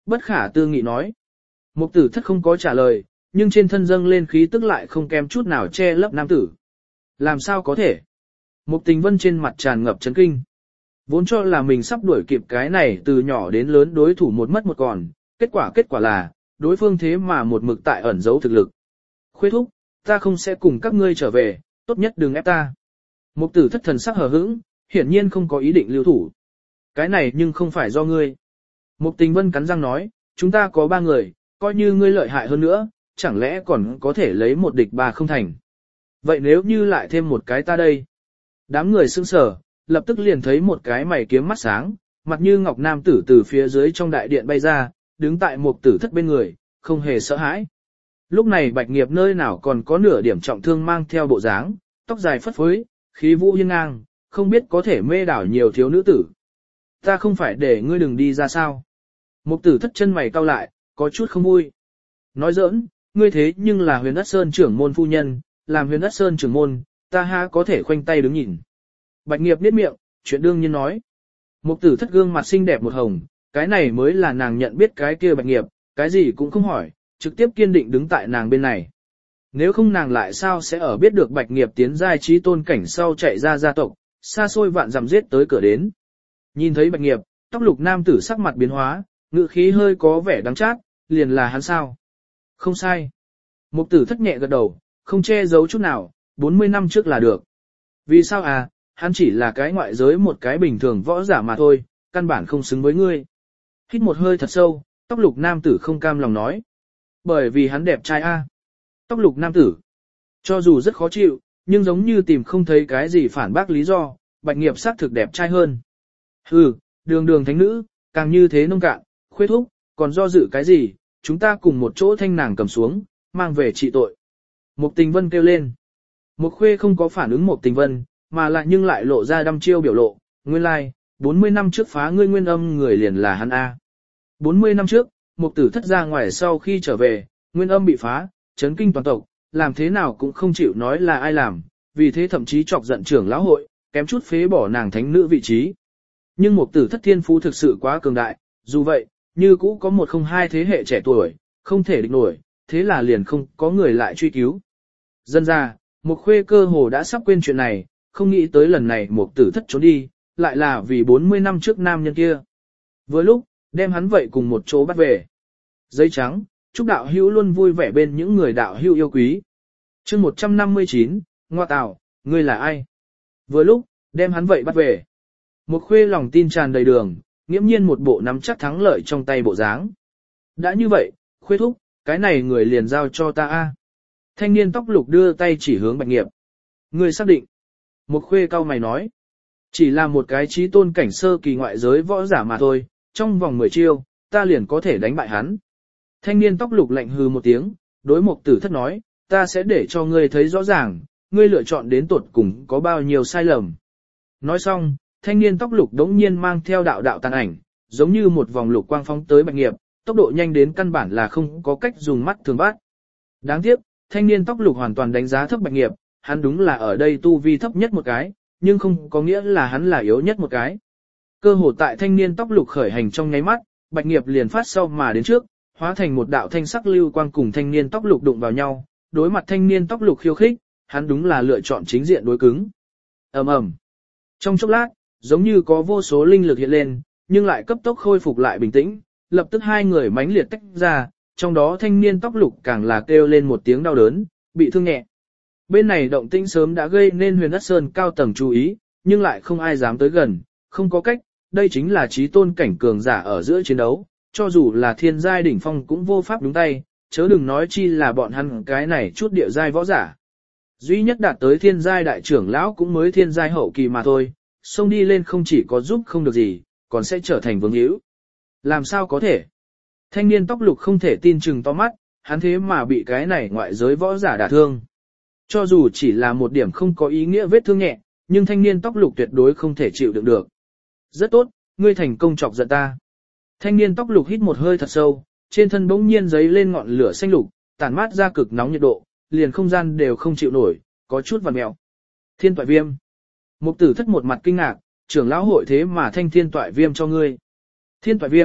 bất khả tư nghị nói. Mục tử thất không có trả lời, nhưng trên thân dâng lên khí tức lại không kém chút nào che lấp nam tử. Làm sao có thể? Mục tình vân trên mặt tràn ngập chấn kinh. Vốn cho là mình sắp đuổi kịp cái này từ nhỏ đến lớn đối thủ một mất một còn, kết quả kết quả là, đối phương thế mà một mực tại ẩn giấu thực lực. Khuê thúc, ta không sẽ cùng các ngươi trở về, tốt nhất đừng ép ta. Mục tử thất thần sắc hờ hững, hiển nhiên không có ý định lưu thủ. Cái này nhưng không phải do ngươi. Mục tình vân cắn răng nói, chúng ta có ba người, coi như ngươi lợi hại hơn nữa, chẳng lẽ còn có thể lấy một địch ba không thành. Vậy nếu như lại thêm một cái ta đây? Đám người sững sờ, lập tức liền thấy một cái mày kiếm mắt sáng, mặt như ngọc nam tử từ phía dưới trong đại điện bay ra, đứng tại mục tử thất bên người, không hề sợ hãi. Lúc này Bạch Nghiệp nơi nào còn có nửa điểm trọng thương mang theo bộ dáng, tóc dài phất phới, khí vũ hiên ngang, không biết có thể mê đảo nhiều thiếu nữ tử. Ta không phải để ngươi đừng đi ra sao? Mục tử thất chân mày cau lại, có chút không vui. Nói giỡn, ngươi thế nhưng là Huyền Ất Sơn trưởng môn phu nhân, làm Huyền Ất Sơn trưởng môn, ta ha có thể khoanh tay đứng nhìn. Bạch Nghiệp niết miệng, chuyện đương nhiên nói. Mục tử thất gương mặt xinh đẹp một hồng, cái này mới là nàng nhận biết cái kia Bạch Nghiệp, cái gì cũng không hỏi, trực tiếp kiên định đứng tại nàng bên này. Nếu không nàng lại sao sẽ ở biết được Bạch Nghiệp tiến giai trí tôn cảnh sau chạy ra gia tộc, xa xôi vạn dặm giết tới cửa đến. Nhìn thấy Bạch Nghiệp, tóc lục nam tử sắc mặt biến hóa, ngữ khí hơi có vẻ đắng chát, liền là hắn sao? Không sai. Mục tử thất nhẹ gật đầu, không che giấu chút nào, bốn mươi năm trước là được. Vì sao à, hắn chỉ là cái ngoại giới một cái bình thường võ giả mà thôi, căn bản không xứng với ngươi. Hít một hơi thật sâu, tóc lục nam tử không cam lòng nói. Bởi vì hắn đẹp trai a. À. Tóc lục nam tử. Cho dù rất khó chịu, nhưng giống như tìm không thấy cái gì phản bác lý do, Bạch Nghiệp xác thực đẹp trai hơn. Hừ, đường đường thánh nữ, càng như thế nông cạn, khuê thúc, còn do dự cái gì, chúng ta cùng một chỗ thanh nàng cầm xuống, mang về trị tội. Mục Tình Vân kêu lên. Mục Khuê không có phản ứng Mục Tình Vân, mà lại nhưng lại lộ ra đăm chiêu biểu lộ, nguyên lai, like, bốn mươi năm trước phá ngươi nguyên âm người liền là hắn A. bốn mươi năm trước, Mục Tử thất ra ngoài sau khi trở về, nguyên âm bị phá, chấn kinh toàn tộc, làm thế nào cũng không chịu nói là ai làm, vì thế thậm chí chọc giận trưởng lão hội, kém chút phế bỏ nàng thánh nữ vị trí. Nhưng Mục Tử thất thiên phú thực sự quá cường đại, dù vậy, như cũ có một không hai thế hệ trẻ tuổi, không thể địch nổi, thế là liền không có người lại truy cứu. Dân ra, Mục Khuê cơ hồ đã sắp quên chuyện này, không nghĩ tới lần này Mục Tử thất trốn đi, lại là vì bốn mươi năm trước nam nhân kia. Vừa lúc, đem hắn vậy cùng một chỗ bắt về. Giấy trắng, chúc đạo hữu luôn vui vẻ bên những người đạo hữu yêu quý. Chương một trăm năm mươi chín, Ngoa Tào, ngươi là ai? Vừa lúc, đem hắn vậy bắt về. Mục Khuê lòng tin tràn đầy đường, nghiễm nhiên một bộ nắm chắc thắng lợi trong tay bộ dáng. Đã như vậy, Khuê thúc, cái này người liền giao cho ta a. Thanh niên tóc lục đưa tay chỉ hướng Bạch Nghiệp. Ngươi xác định. Mục Khuê cau mày nói. Chỉ là một cái trí tôn cảnh sơ kỳ ngoại giới võ giả mà thôi, trong vòng mười chiêu, ta liền có thể đánh bại hắn. Thanh niên tóc lục lạnh hừ một tiếng, đối Mục Tử thất nói, ta sẽ để cho ngươi thấy rõ ràng, ngươi lựa chọn đến tuột cùng có bao nhiêu sai lầm. Nói xong, thanh niên tóc lục đống nhiên mang theo đạo đạo tàn ảnh, giống như một vòng lục quang phóng tới Bạch Nghiệp, tốc độ nhanh đến căn bản là không có cách dùng mắt thường bắt. Đáng tiếc, thanh niên tóc lục hoàn toàn đánh giá thấp Bạch Nghiệp, hắn đúng là ở đây tu vi thấp nhất một cái, nhưng không có nghĩa là hắn là yếu nhất một cái. Cơ hồ tại thanh niên tóc lục khởi hành trong nháy mắt, Bạch Nghiệp liền phát sau mà đến trước, hóa thành một đạo thanh sắc lưu quang cùng thanh niên tóc lục đụng vào nhau, đối mặt thanh niên tóc lục khiêu khích, hắn đúng là lựa chọn chính diện đối cứng. Ầm ầm. Trong chốc lát, giống như có vô số linh lực hiện lên, nhưng lại cấp tốc khôi phục lại bình tĩnh, lập tức hai người mãnh liệt tách ra, trong đó thanh niên tóc lục càng là kêu lên một tiếng đau đớn, bị thương nhẹ. Bên này động tĩnh sớm đã gây nên Huyền Ất Sơn cao tầng chú ý, nhưng lại không ai dám tới gần, không có cách, đây chính là chí tôn cảnh cường giả ở giữa chiến đấu, cho dù là thiên giai đỉnh phong cũng vô pháp đúng tay, chớ đừng nói chi là bọn hắn cái này chút địa giai võ giả. Duy nhất đạt tới thiên giai đại trưởng lão cũng mới thiên giai hậu kỳ mà thôi, xông đi lên không chỉ có giúp không được gì, còn sẽ trở thành vương hữu. Làm sao có thể? Thanh niên tóc lục không thể tin chừng to mắt, hắn thế mà bị cái này ngoại giới võ giả đả thương. Cho dù chỉ là một điểm không có ý nghĩa vết thương nhẹ, nhưng thanh niên tóc lục tuyệt đối không thể chịu đựng được. Rất tốt, ngươi thành công chọc giận ta. Thanh niên tóc lục hít một hơi thật sâu, trên thân bỗng nhiên giấy lên ngọn lửa xanh lục, tản mát ra cực nóng nhiệt độ, liền không gian đều không chịu nổi, có chút vặn mèo. Thiên toại viêm. Mục Tử thất một mặt kinh ngạc, trưởng lão hội thế mà thanh thiên toại viêm cho ngươi. Thiên toại viêm,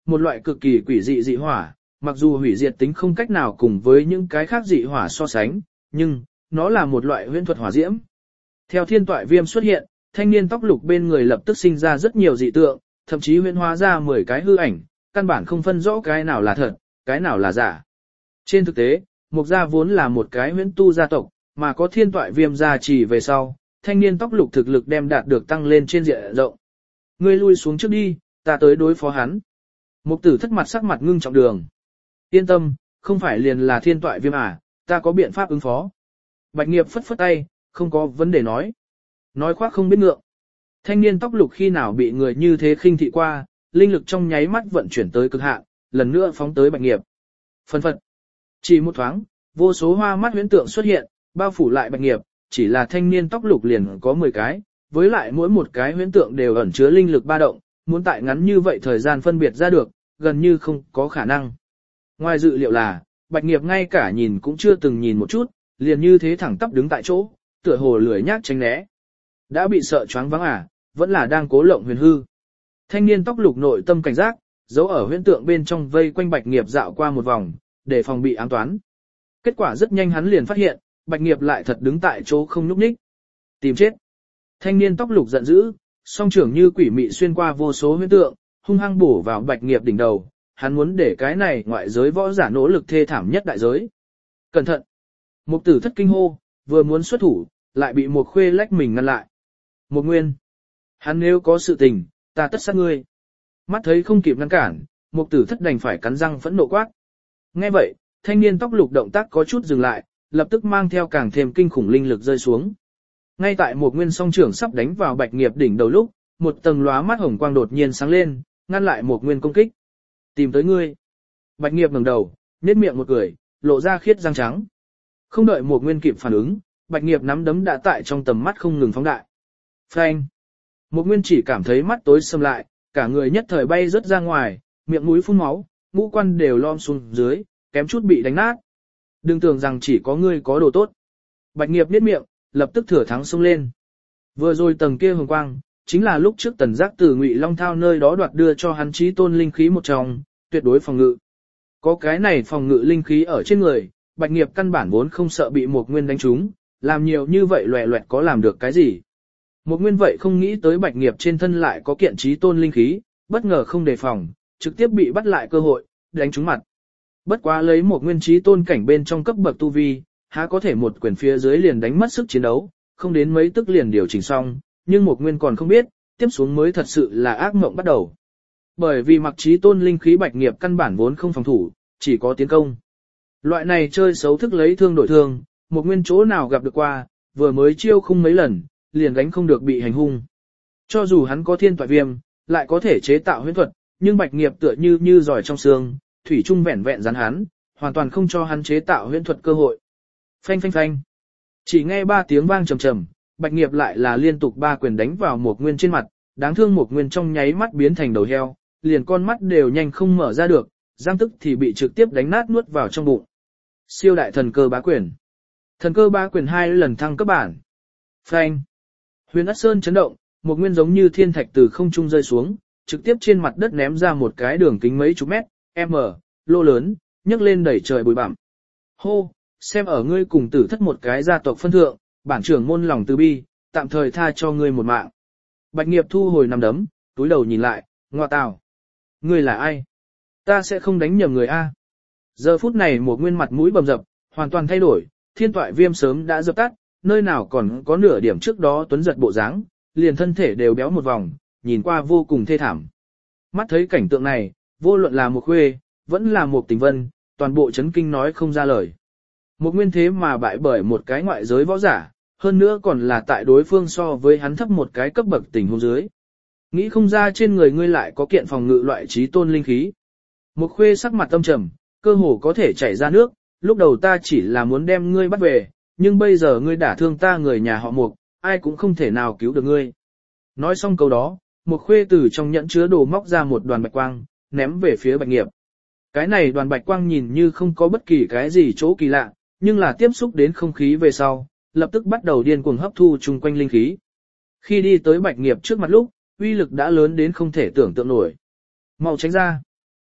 một loại cực kỳ quỷ dị dị hỏa, mặc dù hủy diệt tính không cách nào cùng với những cái khác dị hỏa so sánh, nhưng nó là một loại huyễn thuật hỏa diễm. Theo thiên toại viêm xuất hiện, thanh niên tóc lục bên người lập tức sinh ra rất nhiều dị tượng, thậm chí huyễn hóa ra mười cái hư ảnh, căn bản không phân rõ cái nào là thật, cái nào là giả. Trên thực tế, Mục gia vốn là một cái huyễn tu gia tộc, mà có thiên toại viêm gia trì về sau, thanh niên tóc lục thực lực đem đạt được tăng lên trên diện rộng. Ngươi lui xuống trước đi, ta tới đối phó hắn. Mục tử thất mặt sắc mặt ngưng trọng đường. Yên tâm, không phải liền là thiên toại viêm à, ta có biện pháp ứng phó. Bạch Nghiệp phất phất tay, không có vấn đề nói. Nói khoác không biết ngượng. Thanh niên tóc lục khi nào bị người như thế khinh thị qua, linh lực trong nháy mắt vận chuyển tới cực hạn, lần nữa phóng tới Bạch Nghiệp. Phân phật. Chỉ một thoáng, vô số hoa mắt huyễn tượng xuất hiện, bao phủ lại Bạch Nghiệp, chỉ là thanh niên tóc lục liền có mười cái, với lại mỗi một cái huyễn tượng đều ẩn chứa linh lực ba động, muốn tại ngắn như vậy thời gian phân biệt ra được, gần như không có khả năng. Ngoài dự liệu là, Bạch Nghiệp ngay cả nhìn cũng chưa từng nhìn một chút, liền như thế thẳng tắp đứng tại chỗ, tựa hồ lười nhác tránh né. Đã bị sợ choáng váng à, vẫn là đang cố lộng huyền hư. Thanh niên tóc lục nội tâm cảnh giác, giấu ở huyễn tượng bên trong vây quanh Bạch Nghiệp dạo qua một vòng, để phòng bị ám toán. Kết quả rất nhanh hắn liền phát hiện, Bạch Nghiệp lại thật đứng tại chỗ không nhúc nhích. Tìm chết. Thanh niên tóc lục giận dữ, song trưởng như quỷ mị xuyên qua vô số huyễn tượng, hung hăng bổ vào Bạch Nghiệp đỉnh đầu. Hắn muốn để cái này ngoại giới võ giả nỗ lực thê thảm nhất đại giới. Cẩn thận. Mục tử thất kinh hô, vừa muốn xuất thủ, lại bị một khuê lách mình ngăn lại. Một nguyên. Hắn nếu có sự tình, ta tất sát ngươi. Mắt thấy không kịp ngăn cản, mục tử thất đành phải cắn răng phẫn nộ quát. Nghe vậy, thanh niên tóc lục động tác có chút dừng lại, lập tức mang theo càng thêm kinh khủng linh lực rơi xuống. Ngay tại một nguyên song trưởng sắp đánh vào Bạch Nghiệp đỉnh đầu lúc, một tầng lóa mắt hồng quang đột nhiên sáng lên, ngăn lại một nguyên công kích. Tìm tới ngươi. Bạch Nghiệp ngẩng đầu, nhếch miệng một cười, lộ ra khiết răng trắng. Không đợi một nguyên kịp phản ứng, Bạch Nghiệp nắm đấm đã tại trong tầm mắt không ngừng phóng đại. Phanh. Một nguyên chỉ cảm thấy mắt tối sầm lại, cả người nhất thời bay rớt ra ngoài, miệng mũi phun máu, ngũ quan đều lom xuống dưới, kém chút bị đánh nát. Đừng tưởng rằng chỉ có ngươi có đồ tốt. Bạch Nghiệp nhếch miệng, lập tức thừa thắng xông lên. Vừa rồi tầng kia hồng quang, chính là lúc trước Tần Giác từ Ngụy Long Thao nơi đó đoạt đưa cho hắn chí tôn linh khí một trong, tuyệt đối phòng ngự. Có cái này phòng ngự linh khí ở trên người, Bạch Nghiệp căn bản vốn không sợ bị một nguyên đánh trúng, làm nhiều như vậy loẻ loẹt có làm được cái gì. Một nguyên vậy không nghĩ tới Bạch Nghiệp trên thân lại có kiện chí tôn linh khí, bất ngờ không đề phòng, trực tiếp bị bắt lại cơ hội, đánh trúng mặt. Bất quá lấy một nguyên chí tôn cảnh bên trong cấp bậc tu vi, há có thể một quyền phía dưới liền đánh mất sức chiến đấu, không đến mấy tức liền điều chỉnh xong, nhưng một nguyên còn không biết, tiếp xuống mới thật sự là ác mộng bắt đầu. Bởi vì mặc chí tôn linh khí Bạch Nghiệp căn bản vốn không phòng thủ, chỉ có tiến công. Loại này chơi xấu thức lấy thương đổi thương, một nguyên chỗ nào gặp được qua, vừa mới chiêu khung mấy lần, liền gánh không được bị hành hung. Cho dù hắn có thiên toại viêm, lại có thể chế tạo huyễn thuật, nhưng Bạch Nghiệp tựa như như giỏi trong xương, thủy chung vẹn vẹn rắn hắn, hoàn toàn không cho hắn chế tạo huyễn thuật cơ hội. Phanh phanh phanh. Chỉ nghe ba tiếng vang trầm trầm, Bạch Nghiệp lại là liên tục ba quyền đánh vào một nguyên trên mặt, đáng thương một nguyên trong nháy mắt biến thành đầu heo, liền con mắt đều nhanh không mở ra được, giang tức thì bị trực tiếp đánh nát nuốt vào trong bụng. Siêu đại thần cơ bá quyền. Thần cơ bá quyền hai lần thăng cấp bản. Phanh. Huyền Ất Sơn chấn động, một nguyên giống như thiên thạch từ không trung rơi xuống, trực tiếp trên mặt đất ném ra một cái đường kính mấy chục mét, m, lô lớn, nhấc lên đẩy trời bụi bặm. Hô, xem ở ngươi cùng tử thất một cái gia tộc phân thượng, bản trưởng môn lòng từ bi, tạm thời tha cho ngươi một mạng. Bạch Nghiệp thu hồi nằm đấm, túi đầu nhìn lại, ngoa tào. Ngươi là ai? Ta sẽ không đánh nhầm người a. Giờ phút này một nguyên mặt mũi bầm dập, hoàn toàn thay đổi, thiên toại viêm sớm đã dập tắt, nơi nào còn có nửa điểm trước đó tuấn giật bộ dáng, liền thân thể đều béo một vòng, nhìn qua vô cùng thê thảm. Mắt thấy cảnh tượng này, vô luận là một khuê, vẫn là một tình vân, toàn bộ chấn kinh nói không ra lời. Một nguyên thế mà bại bởi một cái ngoại giới võ giả, hơn nữa còn là tại đối phương so với hắn thấp một cái cấp bậc tình huống dưới. Nghĩ không ra trên người ngươi lại có kiện phòng ngự loại trí tôn linh khí. Một khuê sắc mặt tâm trầm, cơ hồ có thể chảy ra nước, lúc đầu ta chỉ là muốn đem ngươi bắt về, nhưng bây giờ ngươi đả thương ta người nhà họ Mục, ai cũng không thể nào cứu được ngươi. Nói xong câu đó, một khuê từ trong nhẫn chứa đồ móc ra một đoàn bạch quang, ném về phía Bạch Nghiệp. Cái này đoàn bạch quang nhìn như không có bất kỳ cái gì chỗ kỳ lạ, nhưng là tiếp xúc đến không khí về sau, lập tức bắt đầu điên cuồng hấp thu chung quanh linh khí. Khi đi tới Bạch Nghiệp trước mặt lúc, uy lực đã lớn đến không thể tưởng tượng nổi. Mau tránh ra.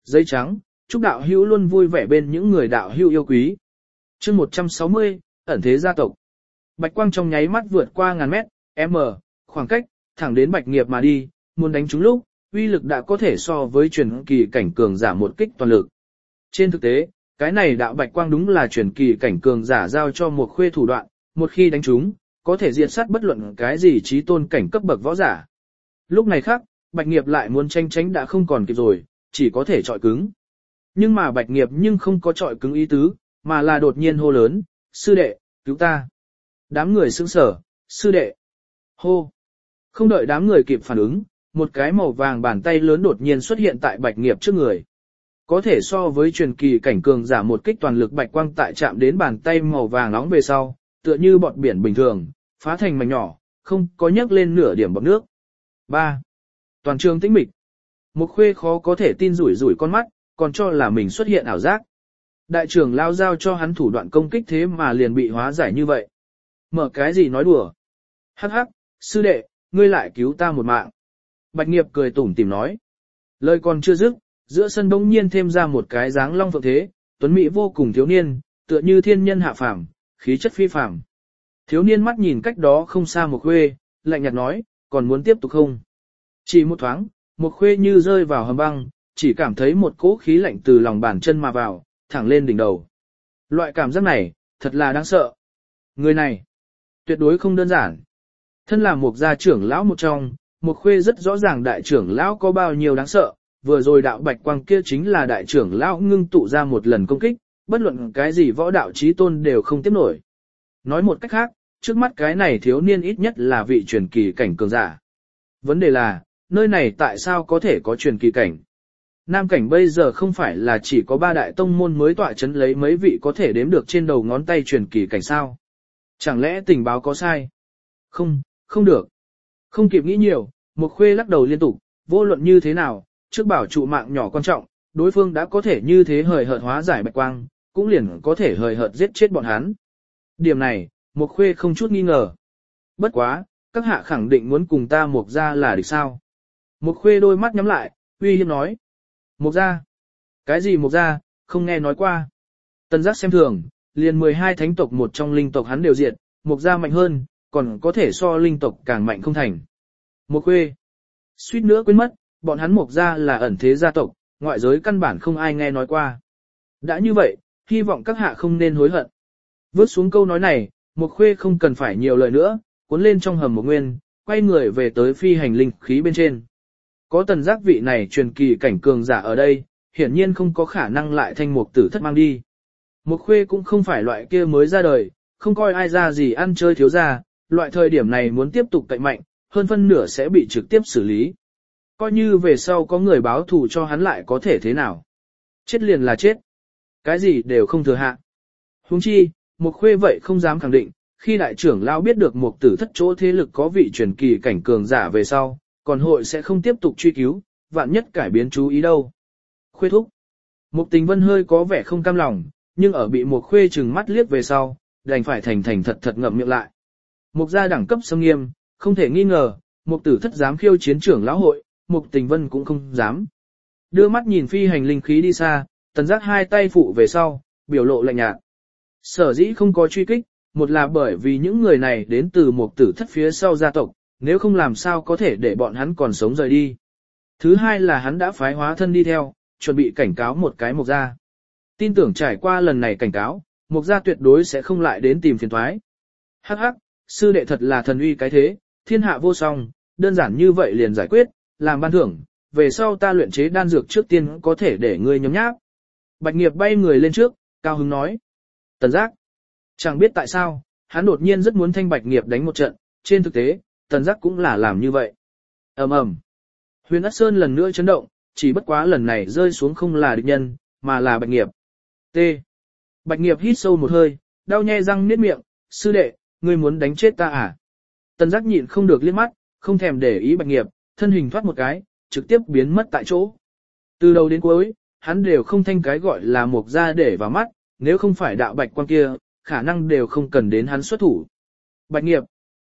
Giấy trắng, chúc đạo hữu luôn vui vẻ bên những người đạo hữu yêu quý. Chương một trăm sáu mươi, ẩn thế gia tộc. Bạch quang trong nháy mắt vượt qua ngàn mét, m, khoảng cách, thẳng đến Bạch Nghiệp mà đi, muốn đánh trúng lúc, uy lực đã có thể so với truyền kỳ cảnh cường giả một kích toàn lực. Trên thực tế, cái này đạo bạch quang đúng là truyền kỳ cảnh cường giả giao cho một khuê thủ đoạn, một khi đánh trúng, có thể diệt sát bất luận cái gì chí tôn cảnh cấp bậc võ giả. Lúc này khác, Bạch Nghiệp lại muốn tranh tránh đã không còn kịp rồi, chỉ có thể chọi cứng. Nhưng mà Bạch Nghiệp nhưng không có chọi cứng ý tứ, mà là đột nhiên hô lớn, sư đệ, cứu ta. Đám người sững sờ, sư đệ. Hô. Không đợi đám người kịp phản ứng, một cái màu vàng bàn tay lớn đột nhiên xuất hiện tại Bạch Nghiệp trước người. Có thể so với truyền kỳ cảnh cường giả một kích toàn lực bạch quang tại chạm đến bàn tay màu vàng nóng về sau, tựa như bọt biển bình thường, phá thành mảnh nhỏ, không có nhấc lên nửa điểm bọt nước. ba. Toàn trường tĩnh mịch. Một khuê khó có thể tin rủi rủi con mắt, còn cho là mình xuất hiện ảo giác. Đại trưởng lao giao cho hắn thủ đoạn công kích thế mà liền bị hóa giải như vậy. Mở cái gì nói đùa. Hắc hắc, sư đệ, ngươi lại cứu ta một mạng. Bạch Nghiệp cười tủm tỉm nói. Lời còn chưa dứt, giữa sân bỗng nhiên thêm ra một cái dáng long phượng thế, tuấn mỹ vô cùng thiếu niên, tựa như thiên nhân hạ phàm, khí chất phi phàm. Thiếu niên mắt nhìn cách đó không xa một khuê, lạnh nhạt nói, còn muốn tiếp tục không? Chỉ một thoáng, một khuê như rơi vào hầm băng, chỉ cảm thấy một cỗ khí lạnh từ lòng bàn chân mà vào, thẳng lên đỉnh đầu. Loại cảm giác này, thật là đáng sợ. Người này, tuyệt đối không đơn giản. Thân là một gia trưởng lão một trong, một khuê rất rõ ràng đại trưởng lão có bao nhiêu đáng sợ, vừa rồi đạo bạch quang kia chính là đại trưởng lão ngưng tụ ra một lần công kích, bất luận cái gì võ đạo chí tôn đều không tiếp nổi. Nói một cách khác, trước mắt cái này thiếu niên ít nhất là vị truyền kỳ cảnh cường giả. Vấn đề là, nơi này tại sao có thể có truyền kỳ cảnh? Nam cảnh bây giờ không phải là chỉ có ba đại tông môn mới tọa chấn lấy mấy vị có thể đếm được trên đầu ngón tay truyền kỳ cảnh sao? Chẳng lẽ tình báo có sai? Không, không được. Không kịp nghĩ nhiều, một khuê lắc đầu liên tục, vô luận như thế nào, trước bảo trụ mạng nhỏ quan trọng, đối phương đã có thể như thế hời hợt hóa giải bạch quang, cũng liền có thể hời hợt giết chết bọn hắn. Điểm này, một khuê không chút nghi ngờ. Bất quá, các hạ khẳng định muốn cùng ta một gia là địch sao? Một khuê đôi mắt nhắm lại, uy hiếp nói. Một gia? Cái gì một gia, không nghe nói qua. Tần Giác xem thường, liền mười hai thánh tộc một trong linh tộc hắn đều diệt, một gia mạnh hơn, còn có thể so linh tộc càng mạnh không thành. Một khuê. Suýt nữa quên mất, bọn hắn một gia là ẩn thế gia tộc, ngoại giới căn bản không ai nghe nói qua. Đã như vậy, hy vọng các hạ không nên hối hận. Vớt xuống câu nói này, một khuê không cần phải nhiều lời nữa, cuốn lên trong hầm một nguyên, quay người về tới phi hành linh khí bên trên. Có Tần Giác vị này truyền kỳ cảnh cường giả ở đây, hiển nhiên không có khả năng lại thanh mục tử thất mang đi. Một khuê cũng không phải loại kia mới ra đời, không coi ai ra gì ăn chơi thiếu gia, loại thời điểm này muốn tiếp tục cậy mạnh, hơn phân nửa sẽ bị trực tiếp xử lý. Coi như về sau có người báo thù cho hắn lại có thể thế nào. Chết liền là chết. Cái gì đều không thừa hạ. Huống chi, một khuê vậy không dám khẳng định, khi đại trưởng lão biết được một tử thất chỗ thế lực có vị truyền kỳ cảnh cường giả về sau, còn hội sẽ không tiếp tục truy cứu, vạn nhất cải biến chú ý đâu. Khuê thúc. Mục Tình Vân hơi có vẻ không cam lòng, nhưng ở bị một khuê trừng mắt liếc về sau, đành phải thành thành thật thật ngậm miệng lại. Mục gia đẳng cấp xâm nghiêm, không thể nghi ngờ, một tử thất dám khiêu chiến trưởng lão hội, Mục Tình Vân cũng không dám. Đưa mắt nhìn phi hành linh khí đi xa, Tần Giác hai tay phụ về sau, biểu lộ lạnh nhạt. Sở dĩ không có truy kích, một là bởi vì những người này đến từ một tử thất phía sau gia tộc, nếu không làm sao có thể để bọn hắn còn sống rời đi. Thứ hai là hắn đã phái hóa thân đi theo, chuẩn bị cảnh cáo một cái Mục gia. Tin tưởng trải qua lần này cảnh cáo, Mục gia tuyệt đối sẽ không lại đến tìm phiền toái. Hắc hắc, sư đệ thật là thần uy cái thế, thiên hạ vô song, đơn giản như vậy liền giải quyết, làm ban thưởng, về sau ta luyện chế đan dược trước tiên có thể để ngươi nhấm nháp. Bạch Nghiệp bay người lên trước, cao hứng nói. Tần Giác. Chẳng biết tại sao, hắn đột nhiên rất muốn thanh Bạch Nghiệp đánh một trận, trên thực tế, Tần Giác cũng là làm như vậy. Ầm ầm. Huyền Ất Sơn lần nữa chấn động, chỉ bất quá lần này rơi xuống không là địch nhân, mà là Bạch Nghiệp. T. Bạch Nghiệp hít sâu một hơi, đau nhe răng niết miệng, sư đệ, ngươi muốn đánh chết ta à? Tần Giác nhịn không được liếc mắt, không thèm để ý Bạch Nghiệp, thân hình thoát một cái, trực tiếp biến mất tại chỗ. Từ đầu đến cuối, hắn đều không thanh cái gọi là Mục gia để vào mắt, nếu không phải đạo bạch quan kia, khả năng đều không cần đến hắn xuất thủ. Bạch Nghiệp,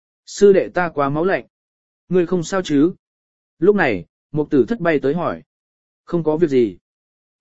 sư đệ ta quá máu lạnh. Ngươi không sao chứ? Lúc này, Mục tử thất bay tới hỏi. Không có việc gì.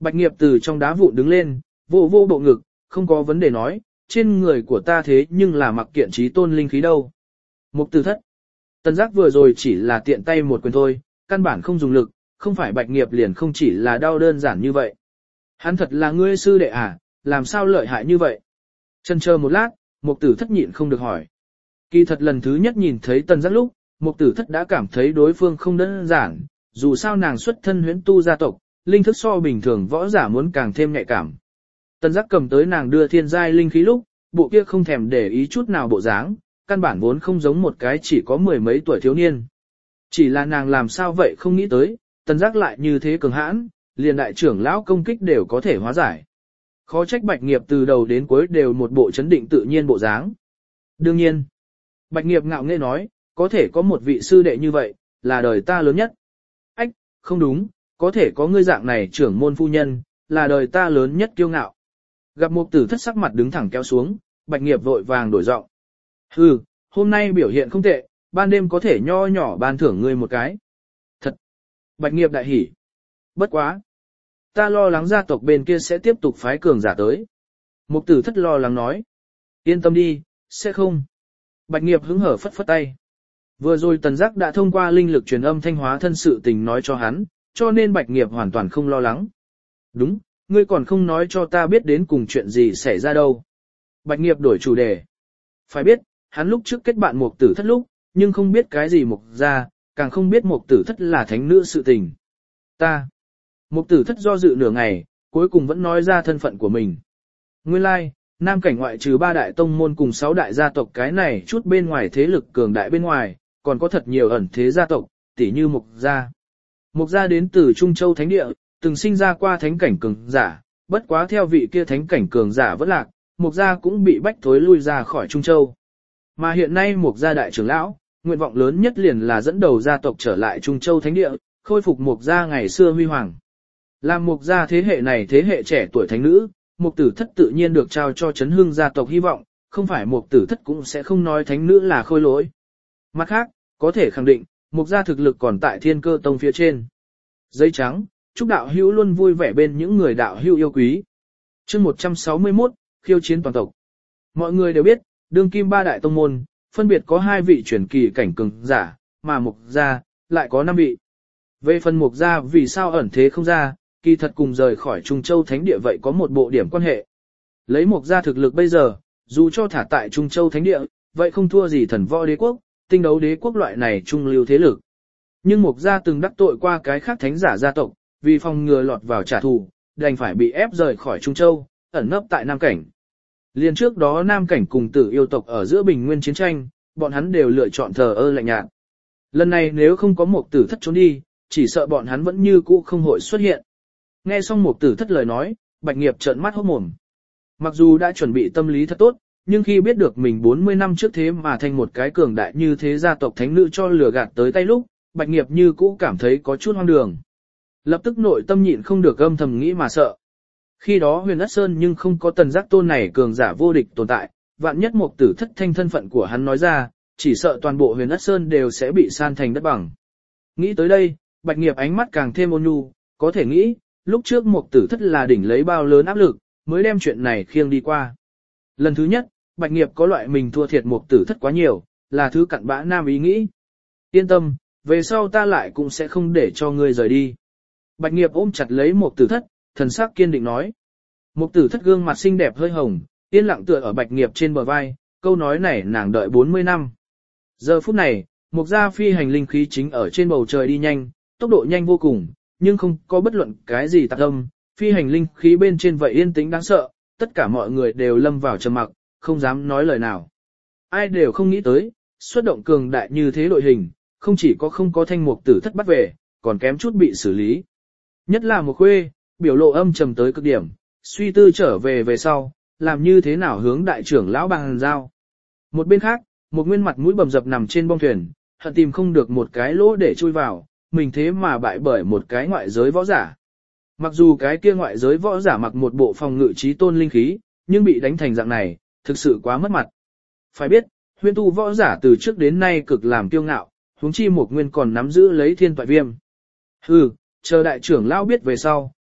Bạch Nghiệp từ trong đá vụn đứng lên, vô vô bộ ngực, không có vấn đề nói, trên người của ta thế nhưng là mặc kiện trí tôn linh khí đâu. Mục Tử Thất. Tần Giác vừa rồi chỉ là tiện tay một quyền thôi, căn bản không dùng lực, không phải Bạch Nghiệp liền không chỉ là đau đơn giản như vậy. Hắn thật là ngươi sư đệ à, làm sao lợi hại như vậy? Chần chờ một lát, Mục Tử Thất nhịn không được hỏi. Kỳ thật lần thứ nhất nhìn thấy Tần Giác lúc, Mục Tử Thất đã cảm thấy đối phương không đơn giản, dù sao nàng xuất thân huyễn tu gia tộc, linh thức so bình thường võ giả muốn càng thêm nhạy cảm. Tần Giác cầm tới nàng đưa thiên giai linh khí lúc, bộ kia không thèm để ý chút nào bộ dáng, căn bản vốn không giống một cái chỉ có mười mấy tuổi thiếu niên. Chỉ là nàng làm sao vậy không nghĩ tới, Tần Giác lại như thế cường hãn, liền đại trưởng lão công kích đều có thể hóa giải. Khó trách Bạch Nghiệp từ đầu đến cuối đều một bộ chấn định tự nhiên bộ dáng. Đương nhiên, Bạch Nghiệp ngạo nghễ nói, có thể có một vị sư đệ như vậy, là đời ta lớn nhất. Ách, không đúng, có thể có ngươi dạng này trưởng môn phu nhân, là đời ta lớn nhất kiêu ngạo. Gặp Mục Tử Thất sắc mặt đứng thẳng kéo xuống, Bạch Nghiệp vội vàng đổi giọng. Hừ, hôm nay biểu hiện không tệ, ban đêm có thể nho nhỏ ban thưởng ngươi một cái. Thật. Bạch Nghiệp đại hỉ. Bất quá. Ta lo lắng gia tộc bên kia sẽ tiếp tục phái cường giả tới. Mục Tử Thất lo lắng nói. Yên tâm đi, sẽ không. Bạch Nghiệp hứng hở phất phất tay. Vừa rồi Tần Giác đã thông qua linh lực truyền âm thanh hóa thân sự tình nói cho hắn, cho nên Bạch Nghiệp hoàn toàn không lo lắng. Đúng, ngươi còn không nói cho ta biết đến cùng chuyện gì xảy ra đâu. Bạch Nghiệp đổi chủ đề. Phải biết, hắn lúc trước kết bạn Mục Tử Thất lúc, nhưng không biết cái gì Mục gia, càng không biết Mục Tử Thất là thánh nữ sự tình. Ta. Mục Tử Thất do dự nửa ngày, cuối cùng vẫn nói ra thân phận của mình. Nguyên lai, like, Nam Cảnh ngoại trừ ba đại tông môn cùng sáu đại gia tộc cái này chút bên ngoài thế lực cường đại bên ngoài, còn có thật nhiều ẩn thế gia tộc, tỉ như Mục gia. Mục gia đến từ Trung Châu Thánh Địa, từng sinh ra qua thánh cảnh cường giả, bất quá theo vị kia thánh cảnh cường giả vẫn lạc, Mục gia cũng bị bách thối lui ra khỏi Trung Châu. Mà hiện nay Mục gia đại trưởng lão, nguyện vọng lớn nhất liền là dẫn đầu gia tộc trở lại Trung Châu Thánh Địa, khôi phục Mục gia ngày xưa huy hoàng. Làm Mục gia thế hệ này thế hệ trẻ tuổi thánh nữ, Mục Tử Thất tự nhiên được trao cho chấn hưng gia tộc hy vọng, không phải Mục Tử Thất cũng sẽ không nói thánh nữ là khôi lỗi. Mặt khác, có thể khẳng định, Mục gia thực lực còn tại Thiên Cơ Tông phía trên. Giấy trắng, chúc đạo hữu luôn vui vẻ bên những người đạo hữu yêu quý. Chương một trăm sáu mươi mốt, khiêu chiến toàn tộc. Mọi người đều biết, đương kim ba đại tông môn, phân biệt có hai vị truyền kỳ cảnh cường giả, mà Mục gia lại có năm vị. Về phần Mục gia vì sao ẩn thế không ra, kỳ thật cùng rời khỏi Trung Châu Thánh Địa vậy có một bộ điểm quan hệ. Lấy Mục gia thực lực bây giờ, dù cho thả tại Trung Châu Thánh Địa, vậy không thua gì Thần Võ Đế quốc, Tinh Đấu Đế quốc loại này trung lưu thế lực. Nhưng Mục gia từng đắc tội qua cái khác thánh giả gia tộc, vì phòng ngừa lọt vào trả thù, đành phải bị ép rời khỏi Trung Châu, ẩn nấp tại Nam Cảnh. Liên trước đó Nam Cảnh cùng Tử yêu tộc ở giữa bình nguyên chiến tranh, bọn hắn đều lựa chọn thờ ơ lạnh nhạt. Lần này nếu không có Mục Tử Thất trốn đi, chỉ sợ bọn hắn vẫn như cũ không hội xuất hiện. Nghe xong Mục Tử Thất lời nói, Bạch Nghiệp trợn mắt hốt mồm. Mặc dù đã chuẩn bị tâm lý thật tốt, nhưng khi biết được mình bốn mươi năm trước thế mà thành một cái cường đại như thế gia tộc thánh nữ cho lừa gạt tới tay lúc, Bạch Nghiệp như cũ cảm thấy có chút hoang đường. Lập tức nội tâm nhịn không được âm thầm nghĩ mà sợ. Khi đó Huyền Ất Sơn nhưng không có Tần Giác tôn này cường giả vô địch tồn tại, vạn nhất Mục Tử Thất thanh thân phận của hắn nói ra, chỉ sợ toàn bộ Huyền Ất Sơn đều sẽ bị san thành đất bằng. Nghĩ tới đây, Bạch Nghiệp ánh mắt càng thêm ôn nhu, có thể nghĩ, lúc trước Mục Tử Thất là đỉnh lấy bao lớn áp lực, mới đem chuyện này khiêng đi qua. Lần thứ nhất, Bạch Nghiệp có loại mình thua thiệt Mục Tử Thất quá nhiều, là thứ cặn bã nam ý nghĩ. Yên tâm, về sau ta lại cũng sẽ không để cho ngươi rời đi. Bạch Nghiệp ôm chặt lấy Mục Tử Thất, thần sắc kiên định nói. Mục Tử Thất gương mặt xinh đẹp hơi hồng, yên lặng tựa ở Bạch Nghiệp trên bờ vai, câu nói này nàng đợi bốn mươi năm. Giờ phút này, Mục gia phi hành linh khí chính ở trên bầu trời đi nhanh, tốc độ nhanh vô cùng, nhưng không có bất luận cái gì tạp âm, phi hành linh khí bên trên vậy yên tĩnh đáng sợ, tất cả mọi người đều lâm vào trầm mặc, không dám nói lời nào. Ai đều không nghĩ tới, xuất động cường đại như thế đội hình, không chỉ có không có thanh Mục Tử Thất bắt về, còn kém chút bị xử lý. Nhất là một khuê, biểu lộ âm trầm tới cực điểm, suy tư trở về về sau, làm như thế nào hướng đại trưởng lão bàn giao. Một bên khác, một nguyên mặt mũi bầm dập nằm trên bong thuyền, hận tìm không được một cái lỗ để chui vào, mình thế mà bại bởi một cái ngoại giới võ giả. Mặc dù cái kia ngoại giới võ giả mặc một bộ phòng ngự trí tôn linh khí, nhưng bị đánh thành dạng này, thực sự quá mất mặt. Phải biết, huyễn tu võ giả từ trước đến nay cực làm kiêu ngạo, huống chi một nguyên còn nắm giữ lấy thiên toại viêm. Hừ, chờ đại trưởng lão biết về sau,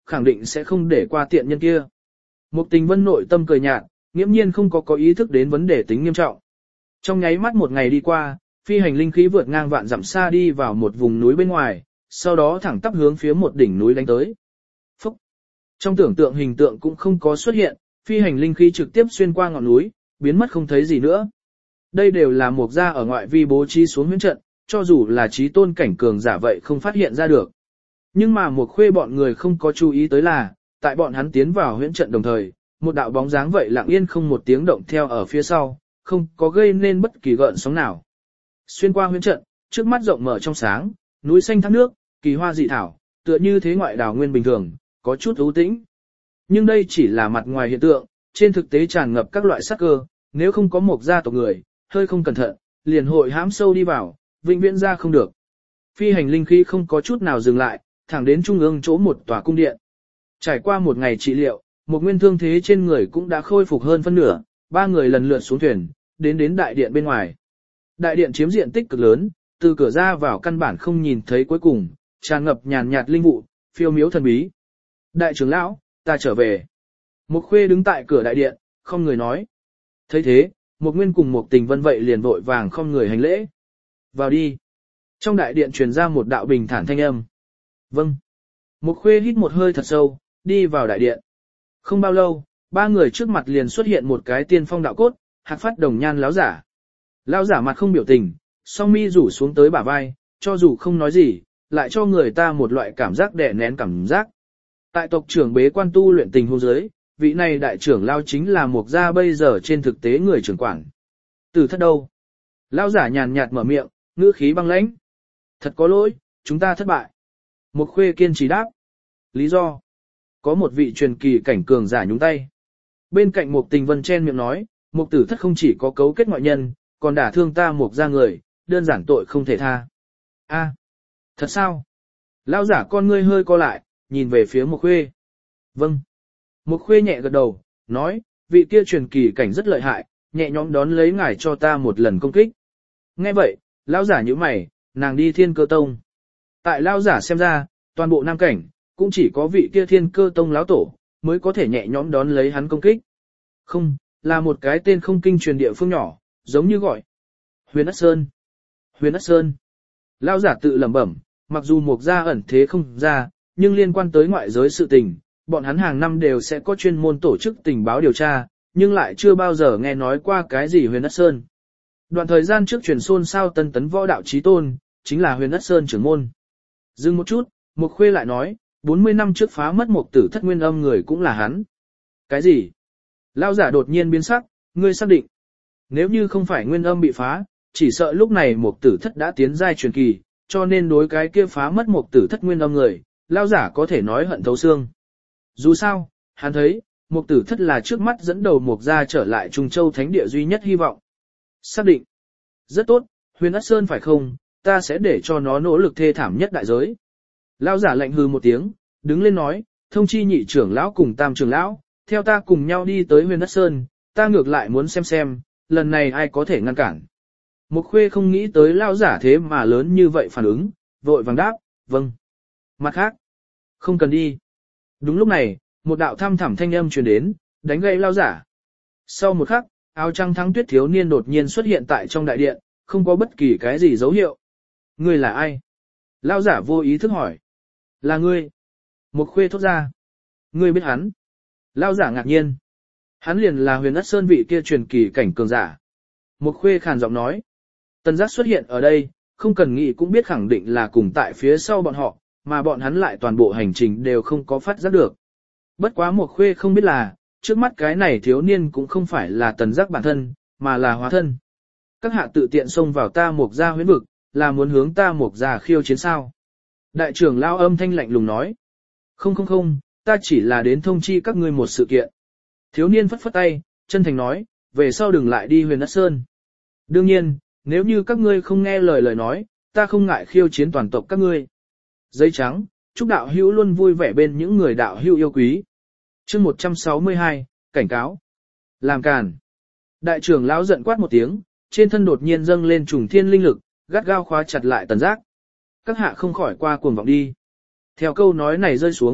khẳng định sẽ không để qua tiện nhân kia. Mục Tình Vân nội tâm cười nhạt, nghiễm nhiên không có có ý thức đến vấn đề tính nghiêm trọng. Trong nháy mắt một ngày đi qua, phi hành linh khí vượt ngang vạn dặm xa đi vào một vùng núi bên ngoài, sau đó thẳng tắp hướng phía một đỉnh núi đánh tới. Phúc! Trong tưởng tượng hình tượng cũng không có xuất hiện, phi hành linh khí trực tiếp xuyên qua ngọn núi, biến mất không thấy gì nữa. Đây đều là Mục gia ở ngoại vi bố trí xuống huyễn trận, cho dù là trí tôn cảnh cường giả vậy không phát hiện ra được. Nhưng mà Mục Khuê bọn người không có chú ý tới là, tại bọn hắn tiến vào huyễn trận đồng thời, một đạo bóng dáng vậy lặng yên không một tiếng động theo ở phía sau, không có gây nên bất kỳ gợn sóng nào. Xuyên qua huyễn trận, trước mắt rộng mở trong sáng, núi xanh thác nước, kỳ hoa dị thảo, tựa như thế ngoại đảo nguyên bình thường, có chút u tĩnh. Nhưng đây chỉ là mặt ngoài hiện tượng, trên thực tế tràn ngập các loại sát cơ, nếu không có một gia tộc người, hơi không cẩn thận, liền hội hãm sâu đi vào, vĩnh viễn ra không được. Phi hành linh khí không có chút nào dừng lại, thẳng đến trung ương chỗ một tòa cung điện. Trải qua một ngày trị liệu, một nguyên thương thế trên người cũng đã khôi phục hơn phân nửa, ba người lần lượt xuống thuyền, đến đến đại điện bên ngoài. Đại điện chiếm diện tích cực lớn, từ cửa ra vào căn bản không nhìn thấy cuối cùng, tràn ngập nhàn nhạt linh vụ, phiêu miếu thần bí. Đại trưởng lão, ta trở về. Một Khuê đứng tại cửa đại điện, không người nói. Thấy thế, một nguyên cùng một Tình Vân vậy liền vội vàng không người hành lễ. Vào đi. Trong đại điện truyền ra một đạo bình thản thanh âm. Vâng. Một Khuê hít một hơi thật sâu, đi vào đại điện. Không bao lâu, ba người trước mặt liền xuất hiện một cái tiên phong đạo cốt, hạc phát đồng nhan láo giả. Lão giả mặt không biểu tình, song mi rủ xuống tới bả vai, cho dù không nói gì, lại cho người ta một loại cảm giác đè nén cảm giác. Tại tộc trưởng bế quan tu luyện tình hôn giới, vị này đại trưởng lao chính là Mục gia bây giờ trên thực tế người trưởng quản. Tử thất đâu? Lão giả nhàn nhạt mở miệng, ngữ khí băng lãnh. Thật có lỗi, chúng ta thất bại. Mục Khuê kiên trì đáp. Lý do? Có một vị truyền kỳ cảnh cường giả nhúng tay. Bên cạnh Mục Tình Vân chen miệng nói, Mục tử thất không chỉ có cấu kết ngoại nhân, còn đả thương ta Mục gia người, đơn giản tội không thể tha. A, thật sao? Lão giả con ngươi hơi co lại, nhìn về phía Mục Khuê. Vâng. Mục Khuê nhẹ gật đầu, nói, vị kia truyền kỳ cảnh rất lợi hại, nhẹ nhõm đón lấy ngài cho ta một lần công kích. Nghe vậy, lão giả nhíu mày, nàng đi Thiên Cơ Tông. Tại lão giả xem ra, toàn bộ Nam cảnh, cũng chỉ có vị kia Thiên Cơ Tông lão tổ, mới có thể nhẹ nhõm đón lấy hắn công kích. Không, là một cái tên không kinh truyền địa phương nhỏ, giống như gọi Huyền Ất Sơn. Huyền Ất Sơn. Lão giả tự lẩm bẩm, mặc dù Mục gia ẩn thế không ra, nhưng liên quan tới ngoại giới sự tình, bọn hắn hàng năm đều sẽ có chuyên môn tổ chức tình báo điều tra, nhưng lại chưa bao giờ nghe nói qua cái gì Huyền Ất Sơn. Đoạn thời gian trước truyền xôn sao tân tấn võ đạo chí tôn, chính là Huyền Ất Sơn trưởng môn. Dừng một chút, Mục Khuê lại nói, bốn mươi năm trước phá mất một tử thất nguyên âm người cũng là hắn. Cái gì? Lão giả đột nhiên biến sắc, ngươi xác định. Nếu như không phải nguyên âm bị phá, chỉ sợ lúc này một tử thất đã tiến giai truyền kỳ, cho nên đối cái kia phá mất một tử thất nguyên âm người, lão giả có thể nói hận thấu xương. Dù sao, hắn thấy, một tử thất là trước mắt dẫn đầu Mục gia trở lại Trung Châu Thánh địa duy nhất hy vọng. Xác định. Rất tốt, Huyền Ất Sơn phải không, ta sẽ để cho nó nỗ lực thê thảm nhất đại giới. Lão giả lạnh hừ một tiếng, đứng lên nói, thông chi nhị trưởng lão cùng tam trưởng lão, theo ta cùng nhau đi tới Huyền Ất Sơn, ta ngược lại muốn xem xem, lần này ai có thể ngăn cản. Mục Khuê không nghĩ tới lão giả thế mà lớn như vậy phản ứng, vội vàng đáp, vâng. Mặt khác, không cần đi. Đúng lúc này, một đạo thăm thẳm thanh âm truyền đến, đánh gậy lão giả. Sau một khắc, áo trắng thắng tuyết thiếu niên đột nhiên xuất hiện tại trong đại điện, không có bất kỳ cái gì dấu hiệu. Ngươi là ai? Lão giả vô ý thức hỏi. Là ngươi. Mục Khuê thốt ra. Ngươi biết hắn. Lão giả ngạc nhiên. Hắn liền là Huyền Ất Sơn vị kia truyền kỳ cảnh cường giả. Mục Khuê khàn giọng nói. Tần giác xuất hiện ở đây, không cần nghĩ cũng biết khẳng định là cùng tại phía sau bọn họ, mà bọn hắn lại toàn bộ hành trình đều không có phát giác được. Bất quá Mục Khuê không biết là, trước mắt cái này thiếu niên cũng không phải là tần giác bản thân, mà là hóa thân. Các hạ tự tiện xông vào ta Mục gia huyễn vực, là muốn hướng ta Mục gia khiêu chiến sao. Đại trưởng lão âm thanh lạnh lùng nói. Không không không, ta chỉ là đến thông chi các ngươi một sự kiện. Thiếu niên phất phất tay, chân thành nói, về sau đừng lại đi Huyền Ất Sơn. Đương nhiên, nếu như các ngươi không nghe lời lời nói, ta không ngại khiêu chiến toàn tộc các ngươi. Giấy trắng, chúc đạo hữu luôn vui vẻ bên những người đạo hữu yêu quý. Chương một trăm sáu mươi hai, cảnh cáo. Làm càn. Đại trưởng lão giận quát một tiếng, trên thân đột nhiên dâng lên trùng thiên linh lực, gắt gao khóa chặt lại tần giác. Các hạ không khỏi qua cuồng vọng đi. Theo câu nói này rơi xuống,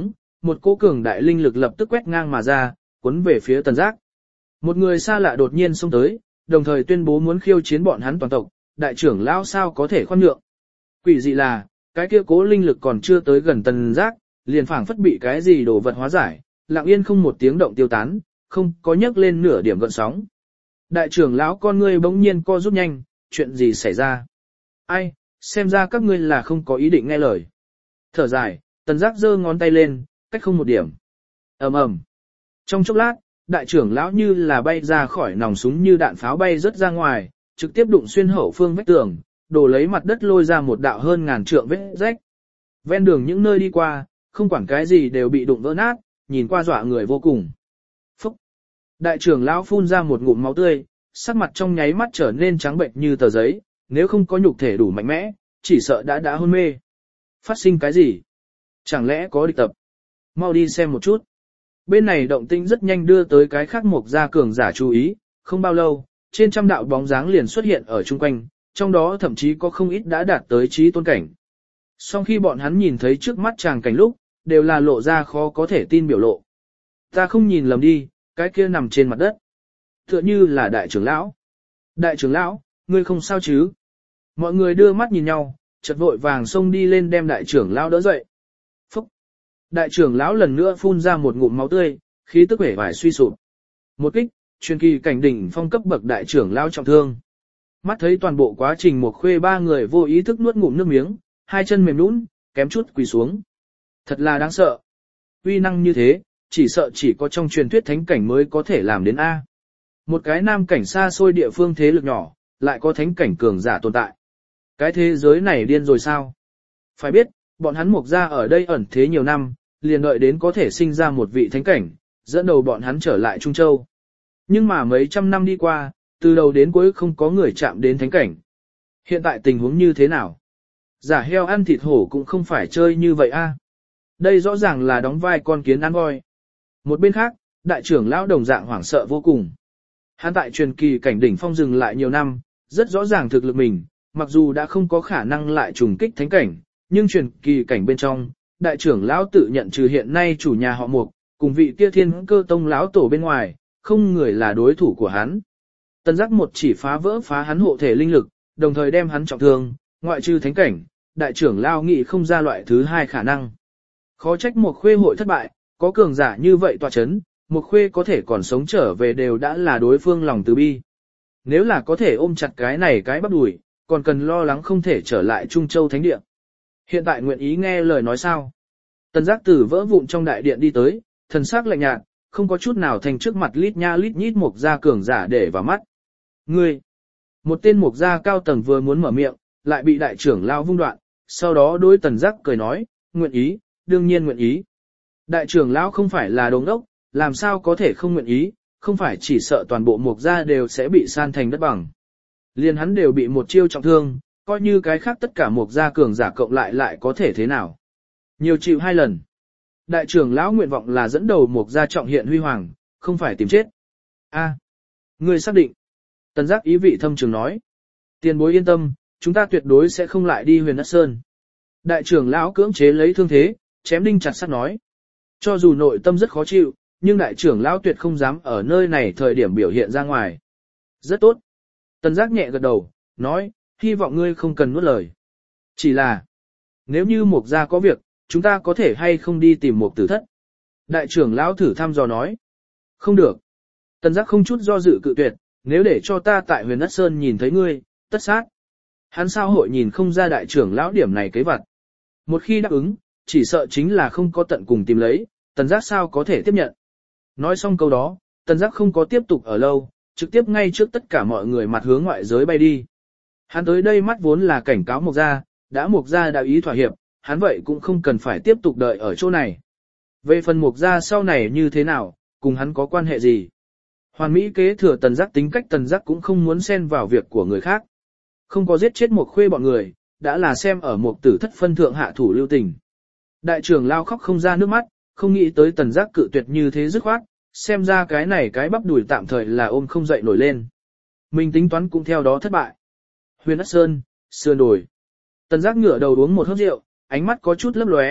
một cỗ cường đại linh lực lập tức quét ngang mà ra, cuốn về phía Tần Giác. Một người xa lạ đột nhiên xông tới, đồng thời tuyên bố muốn khiêu chiến bọn hắn toàn tộc, đại trưởng lão sao có thể khoan nhượng. Quỷ dị là, cái kia cố linh lực còn chưa tới gần Tần Giác, liền phảng phất bị cái gì đồ vật hóa giải, lặng yên không một tiếng động tiêu tán, không có nhấc lên nửa điểm gợn sóng. Đại trưởng lão con ngươi bỗng nhiên co rút nhanh, chuyện gì xảy ra? Ai, xem ra các ngươi là không có ý định nghe lời. Thở dài, Tần Giác giơ ngón tay lên, cách không một điểm. Ầm ầm. Trong chốc lát, đại trưởng lão như là bay ra khỏi nòng súng như đạn pháo bay rất ra ngoài, trực tiếp đụng xuyên hậu phương vách tường, đổ lấy mặt đất lôi ra một đạo hơn ngàn trượng vết rách. Ven đường những nơi đi qua, không quản cái gì đều bị đụng vỡ nát, nhìn qua dọa người vô cùng. Phúc! Đại trưởng lão phun ra một ngụm máu tươi, sắc mặt trong nháy mắt trở nên trắng bệnh như tờ giấy, nếu không có nhục thể đủ mạnh mẽ, chỉ sợ đã đã hôn mê. Phát sinh cái gì? Chẳng lẽ có địch tập? Mau đi xem một chút. Bên này động tĩnh rất nhanh đưa tới cái khác Mộc gia cường giả chú ý, không bao lâu, trên trăm đạo bóng dáng liền xuất hiện ở chung quanh, trong đó thậm chí có không ít đã đạt tới trí tôn cảnh. Sau khi bọn hắn nhìn thấy trước mắt chàng cảnh lúc, đều là lộ ra khó có thể tin biểu lộ. Ta không nhìn lầm đi, cái kia nằm trên mặt đất. Tựa như là đại trưởng lão. Đại trưởng lão, ngươi không sao chứ? Mọi người đưa mắt nhìn nhau, chợt vội vàng xông đi lên đem đại trưởng lão đỡ dậy. Phúc! Đại trưởng lão lần nữa phun ra một ngụm máu tươi, khí tức vẻ vải suy sụp. Một kích, truyền kỳ cảnh đỉnh phong cấp bậc đại trưởng lão trọng thương. Mắt thấy toàn bộ quá trình một khuê ba người vô ý thức nuốt ngụm nước miếng, hai chân mềm nhũn, kém chút quỳ xuống. Thật là đáng sợ. Uy năng như thế, chỉ sợ chỉ có trong truyền thuyết thánh cảnh mới có thể làm đến A. Một cái nam cảnh xa xôi địa phương thế lực nhỏ, lại có thánh cảnh cường giả tồn tại. Cái thế giới này điên rồi sao? Phải biết, bọn hắn Mộc gia ở đây ẩn thế nhiều năm, liền đợi đến có thể sinh ra một vị thánh cảnh, dẫn đầu bọn hắn trở lại Trung Châu. Nhưng mà mấy trăm năm đi qua, từ đầu đến cuối không có người chạm đến thánh cảnh. Hiện tại tình huống như thế nào? Giả heo ăn thịt hổ cũng không phải chơi như vậy a. Đây rõ ràng là đóng vai con kiến ăn voi. Một bên khác, đại trưởng lão đồng dạng hoảng sợ vô cùng. Hắn tại truyền kỳ cảnh đỉnh phong dừng lại nhiều năm, rất rõ ràng thực lực mình, mặc dù đã không có khả năng lại trùng kích thánh cảnh, nhưng truyền kỳ cảnh bên trong, đại trưởng lão tự nhận trừ hiện nay chủ nhà họ Mục, cùng vị kia thiên cơ tông lão tổ bên ngoài, không người là đối thủ của hắn. Tần Giác một chỉ phá vỡ phá hắn hộ thể linh lực, đồng thời đem hắn trọng thương, ngoại trừ thánh cảnh, đại trưởng lão nghĩ không ra loại thứ hai khả năng. Khó trách một khuê hội thất bại, có cường giả như vậy tọa chấn, một khuê có thể còn sống trở về đều đã là đối phương lòng từ bi. Nếu là có thể ôm chặt cái này cái bắp đùi, còn cần lo lắng không thể trở lại Trung Châu Thánh Địa. Hiện tại nguyện ý nghe lời nói sao? Tần Giác từ vỡ vụn trong đại điện đi tới, thần sắc lạnh nhạt, không có chút nào thành trước mặt lít nha lít nhít Mộc gia cường giả để vào mắt. Ngươi! Một tên Mộc gia cao tầng vừa muốn mở miệng, lại bị đại trưởng lão vung đoạn, sau đó đối Tần Giác cười nói, nguyện ý, đương nhiên nguyện ý. Đại trưởng lão không phải là đồ ngốc, làm sao có thể không nguyện ý, không phải chỉ sợ toàn bộ Mộc gia đều sẽ bị san thành đất bằng. Liên hắn đều bị một chiêu trọng thương, coi như cái khác tất cả Mộc gia cường giả cộng lại lại có thể thế nào. Nhiều chịu hai lần. Đại trưởng lão nguyện vọng là dẫn đầu Mộc gia trọng hiện huy hoàng, không phải tìm chết. A, ngươi xác định. Tần Giác ý vị thâm trường nói. Tiền bối yên tâm, chúng ta tuyệt đối sẽ không lại đi Huyền Đất Sơn. Đại trưởng lão cưỡng chế lấy thương thế, chém đinh chặt sắt nói. Cho dù nội tâm rất khó chịu, nhưng đại trưởng lão tuyệt không dám ở nơi này thời điểm biểu hiện ra ngoài. Rất tốt. Tần Giác nhẹ gật đầu, nói, hy vọng ngươi không cần nuốt lời. Chỉ là, nếu như Mộc gia có việc, chúng ta có thể hay không đi tìm Mộc Tử Thất? Đại trưởng lão thử thăm dò nói. Không được. Tần Giác không chút do dự cự tuyệt, nếu để cho ta tại Huyền Đất Sơn nhìn thấy ngươi, tất sát. Hắn sao hội nhìn không ra đại trưởng lão điểm này kế vặt. Một khi đáp ứng, chỉ sợ chính là không có tận cùng tìm lấy, Tần Giác sao có thể tiếp nhận. Nói xong câu đó, Tần Giác không có tiếp tục ở lâu, trực tiếp ngay trước tất cả mọi người mặt hướng ngoại giới bay đi. Hắn tới đây mắt vốn là cảnh cáo Mộc gia, đã Mộc gia đã ý thỏa hiệp, hắn vậy cũng không cần phải tiếp tục đợi ở chỗ này. Về phần Mộc gia sau này như thế nào, cùng hắn có quan hệ gì? Hoàn Mỹ kế thừa Tần Giác tính cách Tần Giác cũng không muốn xen vào việc của người khác. Không có giết chết Mộc Khuê bọn người, đã là xem ở Mộc Tử Thất phân thượng hạ thủ lưu tình. Đại trưởng lao khóc không ra nước mắt, không nghĩ tới Tần Giác cự tuyệt như thế dứt khoát, xem ra cái này cái bắp đùi tạm thời là ôm không dậy nổi lên. Mình tính toán cũng theo đó thất bại. Huyền Đất Sơn, sườn đồi. Tần Giác ngửa đầu uống một hớp rượu, ánh mắt có chút lấp lóe,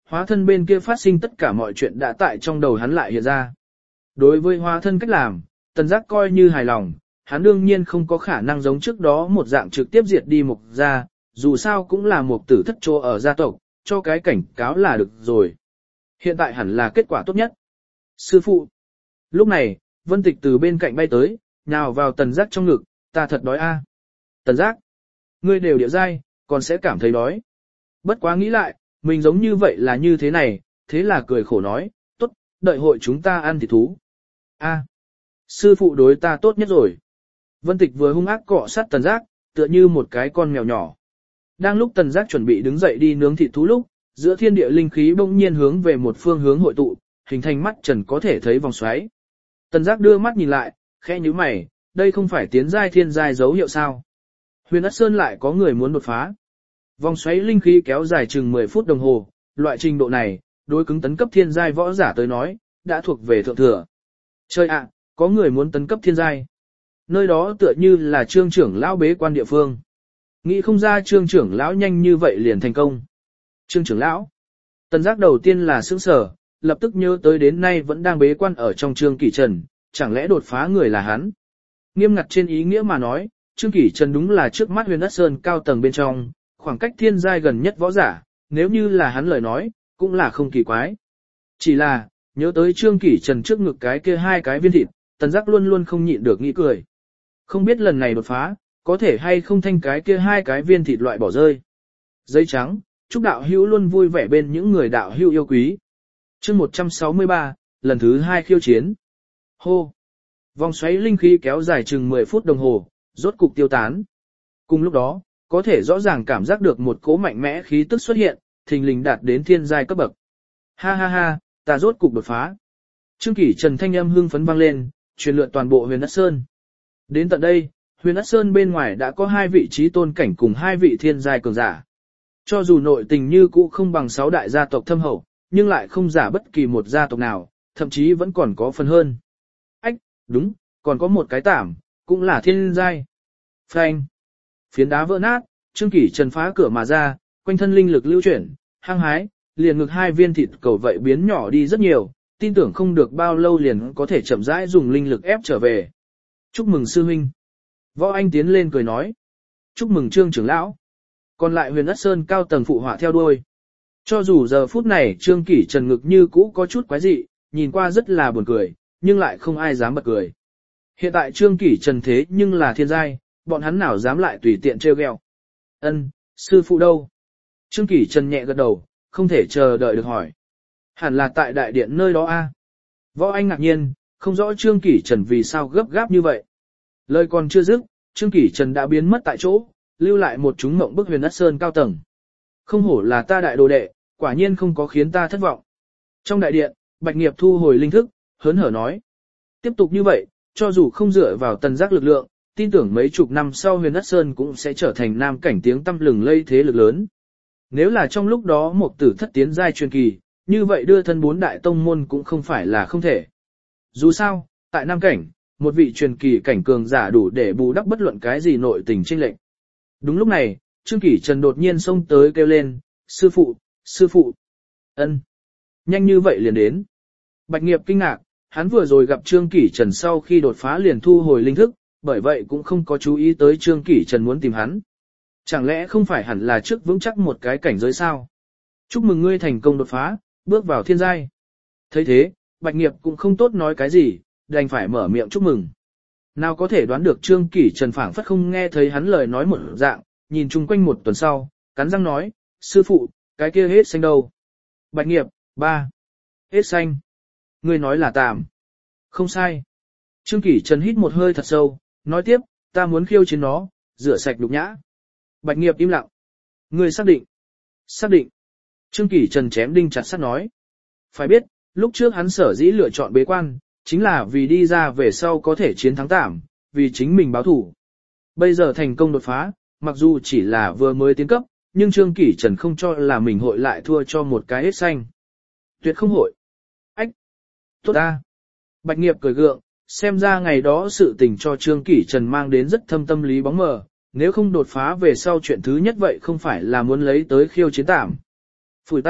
hóa thân bên kia phát sinh tất cả mọi chuyện đã tại trong đầu hắn lại hiện ra. Đối với hóa thân cách làm, Tần Giác coi như hài lòng, hắn đương nhiên không có khả năng giống trước đó một dạng trực tiếp diệt đi Mục gia, dù sao cũng là một tử thất chỗ ở gia tộc, cho cái cảnh cáo là được rồi. Hiện tại hẳn là kết quả tốt nhất. Sư phụ. Lúc này, Vân Tịch từ bên cạnh bay tới, nhào vào Tần Giác trong ngực, ta thật đói a. Tần Giác, ngươi đều địa giai, còn sẽ cảm thấy đói. Bất quá nghĩ lại, mình giống như vậy là như thế này, thế là cười khổ nói, tốt, đợi hội chúng ta ăn thịt thú. A, sư phụ đối ta tốt nhất rồi. Vân Tịch vừa hung ác cọ sát Tần Giác, tựa như một cái con mèo nhỏ. Đang lúc Tần Giác chuẩn bị đứng dậy đi nướng thịt thú lúc, giữa thiên địa linh khí bỗng nhiên hướng về một phương hướng hội tụ, hình thành mắt trần có thể thấy vòng xoáy. Tần Giác đưa mắt nhìn lại, khẽ nhíu mày, đây không phải tiến giai thiên giai dấu hiệu sao? Huyền Ất Sơn lại có người muốn đột phá. Vòng xoáy linh khí kéo dài chừng mười phút đồng hồ, loại trình độ này, đối cứng tấn cấp thiên giai võ giả tới nói, đã thuộc về thượng thừa. Chơi ạ, có người muốn tấn cấp thiên giai. Nơi đó tựa như là Trương trưởng lão bế quan địa phương. Nghĩ không ra Trương trưởng lão nhanh như vậy liền thành công. Trương trưởng lão. Tần Giác đầu tiên là sững sờ, lập tức nhớ tới đến nay vẫn đang bế quan ở trong Trương Kỷ Trần, chẳng lẽ đột phá người là hắn. Nghiêm ngặt trên ý nghĩa mà nói, Trương Kỷ Trần đúng là trước mắt Huyền Ất Sơn cao tầng bên trong, khoảng cách thiên giai gần nhất võ giả, nếu như là hắn lời nói, cũng là không kỳ quái. Chỉ là, nhớ tới Trương Kỷ Trần trước ngực cái kia hai cái viên thịt, Tần Giác luôn luôn không nhịn được nghĩ cười. Không biết lần này đột phá, có thể hay không thanh cái kia hai cái viên thịt loại bỏ rơi. Giấy trắng, chúc đạo hữu luôn vui vẻ bên những người đạo hữu yêu quý. Chương một trăm sáu mươi ba, lần thứ hai khiêu chiến. Hô! Vòng xoáy linh khí kéo dài chừng mười phút đồng hồ, rốt cục tiêu tán. Cùng lúc đó, có thể rõ ràng cảm giác được một cỗ mạnh mẽ khí tức xuất hiện, thình lình đạt đến thiên giai cấp bậc. Ha ha ha, ta rốt cục đột phá. Trương Kỷ Trần thanh âm hưng phấn vang lên, truyền lượn toàn bộ Huyền Ất Sơn. Đến tận đây, Huyền Ất Sơn bên ngoài đã có hai vị trí tôn cảnh cùng hai vị thiên giai cường giả. Cho dù nội tình như cũ không bằng sáu đại gia tộc thâm hậu, nhưng lại không giả bất kỳ một gia tộc nào, thậm chí vẫn còn có phần hơn. Ách, đúng, còn có một cái tảm, cũng là thiên giai. Phanh. Phiến đá vỡ nát, Trương Kỷ Trần phá cửa mà ra, quanh thân linh lực lưu chuyển, hăng hái, liền ngực hai viên thịt cầu vậy biến nhỏ đi rất nhiều, tin tưởng không được bao lâu liền có thể chậm rãi dùng linh lực ép trở về. Chúc mừng sư huynh. Võ Anh tiến lên cười nói. Chúc mừng Trương trưởng lão. Còn lại Huyền Ất Sơn cao tầng phụ họa theo đuôi. Cho dù giờ phút này Trương Kỷ Trần ngực như cũ có chút quái dị, nhìn qua rất là buồn cười, nhưng lại không ai dám bật cười. Hiện tại Trương Kỷ Trần thế nhưng là thiên giai, bọn hắn nào dám lại tùy tiện trêu ghẹo. Ân, sư phụ đâu? Trương Kỷ Trần nhẹ gật đầu, không thể chờ đợi được hỏi. Hẳn là tại đại điện nơi đó a. Võ Anh ngạc nhiên, không rõ Trương Kỷ Trần vì sao gấp gáp như vậy. Lời còn chưa dứt, Trương Kỷ Trần đã biến mất tại chỗ, lưu lại một chúng mộng bức Huyền Ất Sơn cao tầng. Không hổ là ta đại đồ đệ, quả nhiên không có khiến ta thất vọng. Trong đại điện, Bạch Nghiệp thu hồi linh thức, hớn hở nói. Tiếp tục như vậy, cho dù không dựa vào Tần Giác lực lượng, tin tưởng mấy chục năm sau Huyền Ất Sơn cũng sẽ trở thành nam cảnh tiếng tăm lừng lây thế lực lớn. Nếu là trong lúc đó một tử thất tiến giai truyền kỳ, như vậy đưa thân bốn đại tông môn cũng không phải là không thể. Dù sao, tại nam cảnh, một vị truyền kỳ cảnh cường giả đủ để bù đắp bất luận cái gì nội tình chênh lệch. Đúng lúc này, Trương Kỷ Trần đột nhiên xông tới kêu lên, sư phụ, sư phụ. Ân, nhanh như vậy liền đến. Bạch Nghiệp kinh ngạc, hắn vừa rồi gặp Trương Kỷ Trần sau khi đột phá liền thu hồi linh thức, bởi vậy cũng không có chú ý tới Trương Kỷ Trần muốn tìm hắn. Chẳng lẽ không phải hẳn là trước vững chắc một cái cảnh giới sao? Chúc mừng ngươi thành công đột phá, bước vào thiên giai. Thấy thế, Bạch Nghiệp cũng không tốt nói cái gì, đành phải mở miệng chúc mừng. Nào có thể đoán được Trương Kỷ Trần phảng phất không nghe thấy hắn lời nói một dạng, nhìn chung quanh một tuần sau, cắn răng nói, sư phụ, cái kia hết xanh đâu? Bạch Nghiệp, ba. Hết xanh. Ngươi nói là tạm. Không sai. Trương Kỷ Trần hít một hơi thật sâu, nói tiếp, ta muốn khiêu chiến nó, rửa sạch đục nhã. Bạch Nghiệp im lặng. Ngươi xác định. Xác định. Trương Kỷ Trần chém đinh chặt sắt nói. Phải biết, lúc trước hắn sở dĩ lựa chọn bế quan, chính là vì đi ra về sau có thể chiến thắng tạm, vì chính mình báo thủ. Bây giờ thành công đột phá, mặc dù chỉ là vừa mới tiến cấp, nhưng Trương Kỷ Trần không cho là mình hội lại thua cho một cái hết xanh. Tuyệt không hội. Ách! Tốt ta! Bạch Nghiệp cười gượng, xem ra ngày đó sự tình cho Trương Kỷ Trần mang đến rất thâm tâm lý bóng mờ, nếu không đột phá về sau chuyện thứ nhất vậy không phải là muốn lấy tới khiêu chiến tạm. Phủi tay,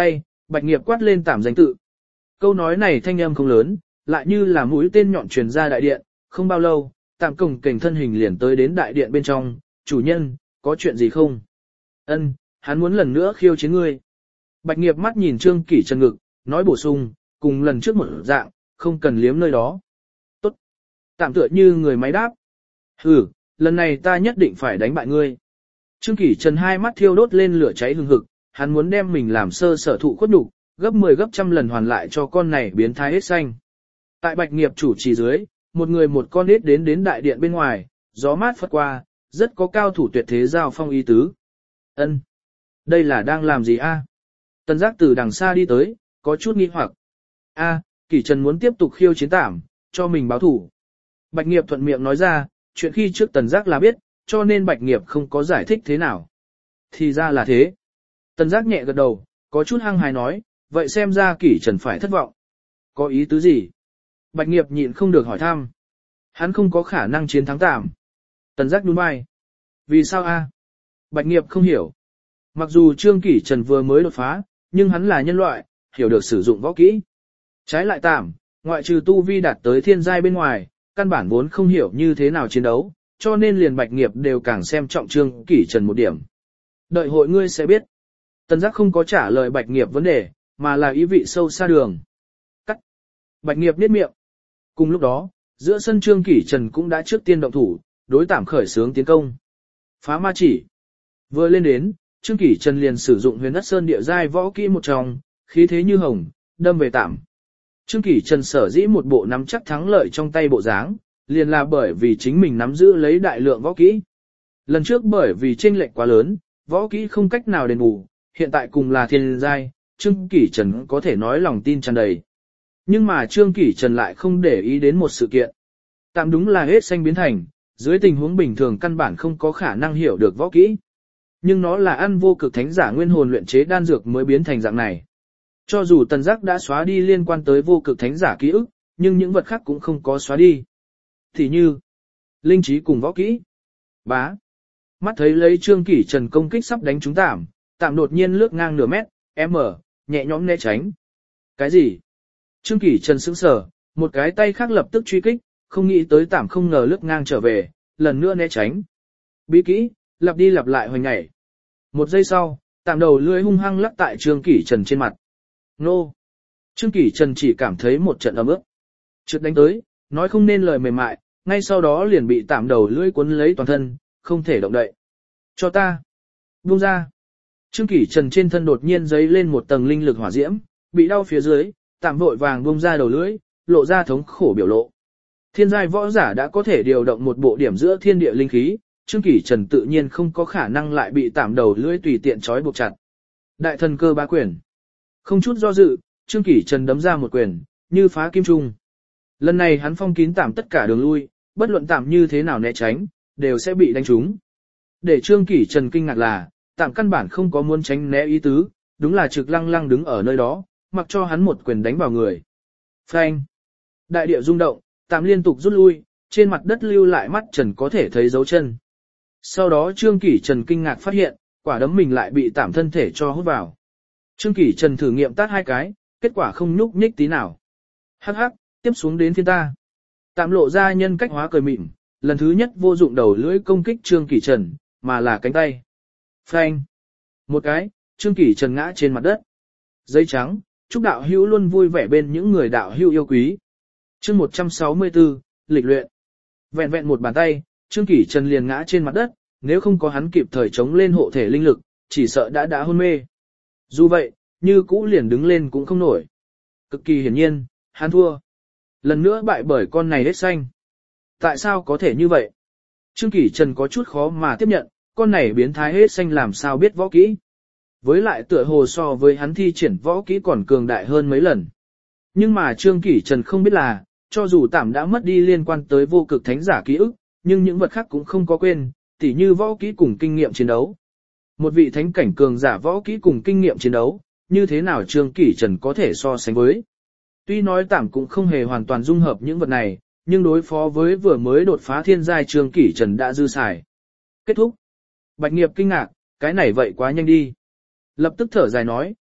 Bạch Nghiệp quát lên Tảm danh tự. Câu nói này thanh âm không lớn, lại như là mũi tên nhọn truyền ra đại điện, không bao lâu, Tạm cổng cảnh thân hình liền tới đến đại điện bên trong, chủ nhân, có chuyện gì không? Ân, hắn muốn lần nữa khiêu chiến ngươi. Bạch Nghiệp mắt nhìn Trương Kỷ Trần ngực, nói bổ sung, cùng lần trước một dạng, không cần liếm nơi đó. Tốt. Tạm tựa như người máy đáp. Ừ, lần này ta nhất định phải đánh bại ngươi. Trương Kỷ Trần hai mắt thiêu đốt lên lửa cháy hừng hực, hắn muốn đem mình làm sơ sở thụ khuất nhục, gấp mười gấp trăm lần hoàn lại cho con này biến thái hết xanh. Tại Bạch Nghiệp chủ trì dưới, một người một con nết đến đến đại điện bên ngoài, gió mát phất qua, rất có cao thủ tuyệt thế giao phong ý tứ. Ân, đây là đang làm gì a? Tần Giác từ đằng xa đi tới, có chút nghi hoặc. A, Kỷ Trần muốn tiếp tục khiêu chiến Tảm, cho mình báo thủ. Bạch Nghiệp thuận miệng nói ra, chuyện khi trước Tần Giác là biết, cho nên Bạch Nghiệp không có giải thích thế nào. Thì ra là thế. Tần Giác nhẹ gật đầu, có chút hăng hái nói, vậy xem ra Kỷ Trần phải thất vọng. Có ý tứ gì? Bạch Nghiệp nhịn không được hỏi thăm. Hắn không có khả năng chiến thắng Tảm. Tần Giác nhún vai. Vì sao a? Bạch Nghiệp không hiểu. Mặc dù Trương Kỷ Trần vừa mới đột phá, nhưng hắn là nhân loại, hiểu được sử dụng võ kỹ. Trái lại Tảm, ngoại trừ tu vi đạt tới thiên giai bên ngoài, căn bản vốn không hiểu như thế nào chiến đấu, cho nên liền Bạch Nghiệp đều càng xem trọng Trương Kỷ Trần một điểm. Đợi hội ngươi sẽ biết. Tần Giác không có trả lời Bạch Nghiệp vấn đề, mà là ý vị sâu xa đường. Cắt. Bạch Nghiệp niết miệng. Cùng lúc đó, giữa sân Trương Kỷ Trần cũng đã trước tiên động thủ, đối Tảm khởi xướng tiến công. Phá ma chỉ. Vừa lên đến, Trương Kỷ Trần liền sử dụng Huyền Đất Sơn địa giai võ kỹ một trong, khí thế như hồng, đâm về Tảm. Trương Kỷ Trần sở dĩ một bộ nắm chắc thắng lợi trong tay bộ dáng, liền là bởi vì chính mình nắm giữ lấy đại lượng võ kỹ. Lần trước bởi vì chênh lệch quá lớn, võ kỹ không cách nào đền bù, hiện tại cùng là thiên giai, Trương Kỷ Trần có thể nói lòng tin tràn đầy. Nhưng mà Trương Kỷ Trần lại không để ý đến một sự kiện. Tạm đúng là hết xanh biến thành, dưới tình huống bình thường căn bản không có khả năng hiểu được võ kỹ. Nhưng nó là ăn vô cực thánh giả nguyên hồn luyện chế đan dược mới biến thành dạng này. Cho dù Tần Giác đã xóa đi liên quan tới vô cực thánh giả ký ức, nhưng những vật khác cũng không có xóa đi. Thì như, linh trí cùng võ kỹ. Bá. Mắt thấy lấy Trương Kỷ Trần công kích sắp đánh trúng Tảm, Tảm đột nhiên lướt ngang nửa mét, m, nhẹ nhõm né tránh. Cái gì? Trương Kỷ Trần sững sờ, một cái tay khác lập tức truy kích, không nghĩ tới Tảm không ngờ lướt ngang trở về, lần nữa né tránh. Bí kỹ, lặp đi lặp lại hoành nhảy. Một giây sau, Tảm đầu lưỡi hung hăng lắc tại Trương Kỷ Trần trên mặt. Nô! Trương Kỷ Trần chỉ cảm thấy một trận ấm ức. Trượt đánh tới, nói không nên lời mềm mại, ngay sau đó liền bị Tảm đầu lưỡi cuốn lấy toàn thân, không thể động đậy. Cho ta! Buông ra! Trương Kỷ Trần trên thân đột nhiên dấy lên một tầng linh lực hỏa diễm, bị đau phía dưới, Tảm vội vàng buông ra đầu lưỡi, lộ ra thống khổ biểu lộ. Thiên giai võ giả đã có thể điều động một bộ điểm giữa thiên địa linh khí, Trương Kỷ Trần tự nhiên không có khả năng lại bị Tảm đầu lưỡi tùy tiện trói buộc chặt. Đại thần cơ ba quyền. Không chút do dự, Trương Kỷ Trần đấm ra một quyền, như phá kim trung. Lần này hắn phong kín Tảm tất cả đường lui, bất luận Tảm như thế nào né tránh, đều sẽ bị đánh trúng. Để Trương Kỷ Trần kinh ngạc là, Tảm căn bản không có muốn tránh né ý tứ, đúng là trực lăng lăng đứng ở nơi đó, mặc cho hắn một quyền đánh vào người. Phanh! Đại địa rung động, Tảm liên tục rút lui, trên mặt đất lưu lại mắt Trần có thể thấy dấu chân. Sau đó Trương Kỷ Trần kinh ngạc phát hiện, quả đấm mình lại bị Tảm thân thể cho hút vào. Trương Kỷ Trần thử nghiệm tát hai cái, kết quả không nhúc nhích tí nào. Hắc hắc, tiếp xuống đến phiên ta. Tạm lộ ra nhân cách hóa cười mịn, lần thứ nhất vô dụng đầu lưỡi công kích Trương Kỷ Trần, mà là cánh tay. Phanh. Một cái, Trương Kỷ Trần ngã trên mặt đất. Giấy trắng, chúc đạo hữu luôn vui vẻ bên những người đạo hữu yêu quý. Chương một trăm sáu mươi tư, lịch luyện. Vẹn vẹn một bàn tay, Trương Kỷ Trần liền ngã trên mặt đất, nếu không có hắn kịp thời chống lên hộ thể linh lực, chỉ sợ đã đã hôn mê. Dù vậy, như cũ liền đứng lên cũng không nổi. Cực kỳ hiển nhiên, hắn thua. Lần nữa bại bởi con này hết xanh. Tại sao có thể như vậy? Trương Kỷ Trần có chút khó mà tiếp nhận, con này biến thái hết xanh làm sao biết võ kỹ. Với lại tựa hồ so với hắn thi triển võ kỹ còn cường đại hơn mấy lần. Nhưng mà Trương Kỷ Trần không biết là, cho dù Tảm đã mất đi liên quan tới vô cực thánh giả ký ức, nhưng những vật khác cũng không có quên, tỉ như võ kỹ cùng kinh nghiệm chiến đấu. Một vị thánh cảnh cường giả võ kỹ cùng kinh nghiệm chiến đấu, như thế nào Trương Kỷ Trần có thể so sánh với. Tuy nói Tảm cũng không hề hoàn toàn dung hợp những vật này, nhưng đối phó với vừa mới đột phá thiên giai Trương Kỷ Trần đã dư xài. Kết thúc. Bạch Nghiệp kinh ngạc, cái này vậy quá nhanh đi. Lập tức thở dài nói,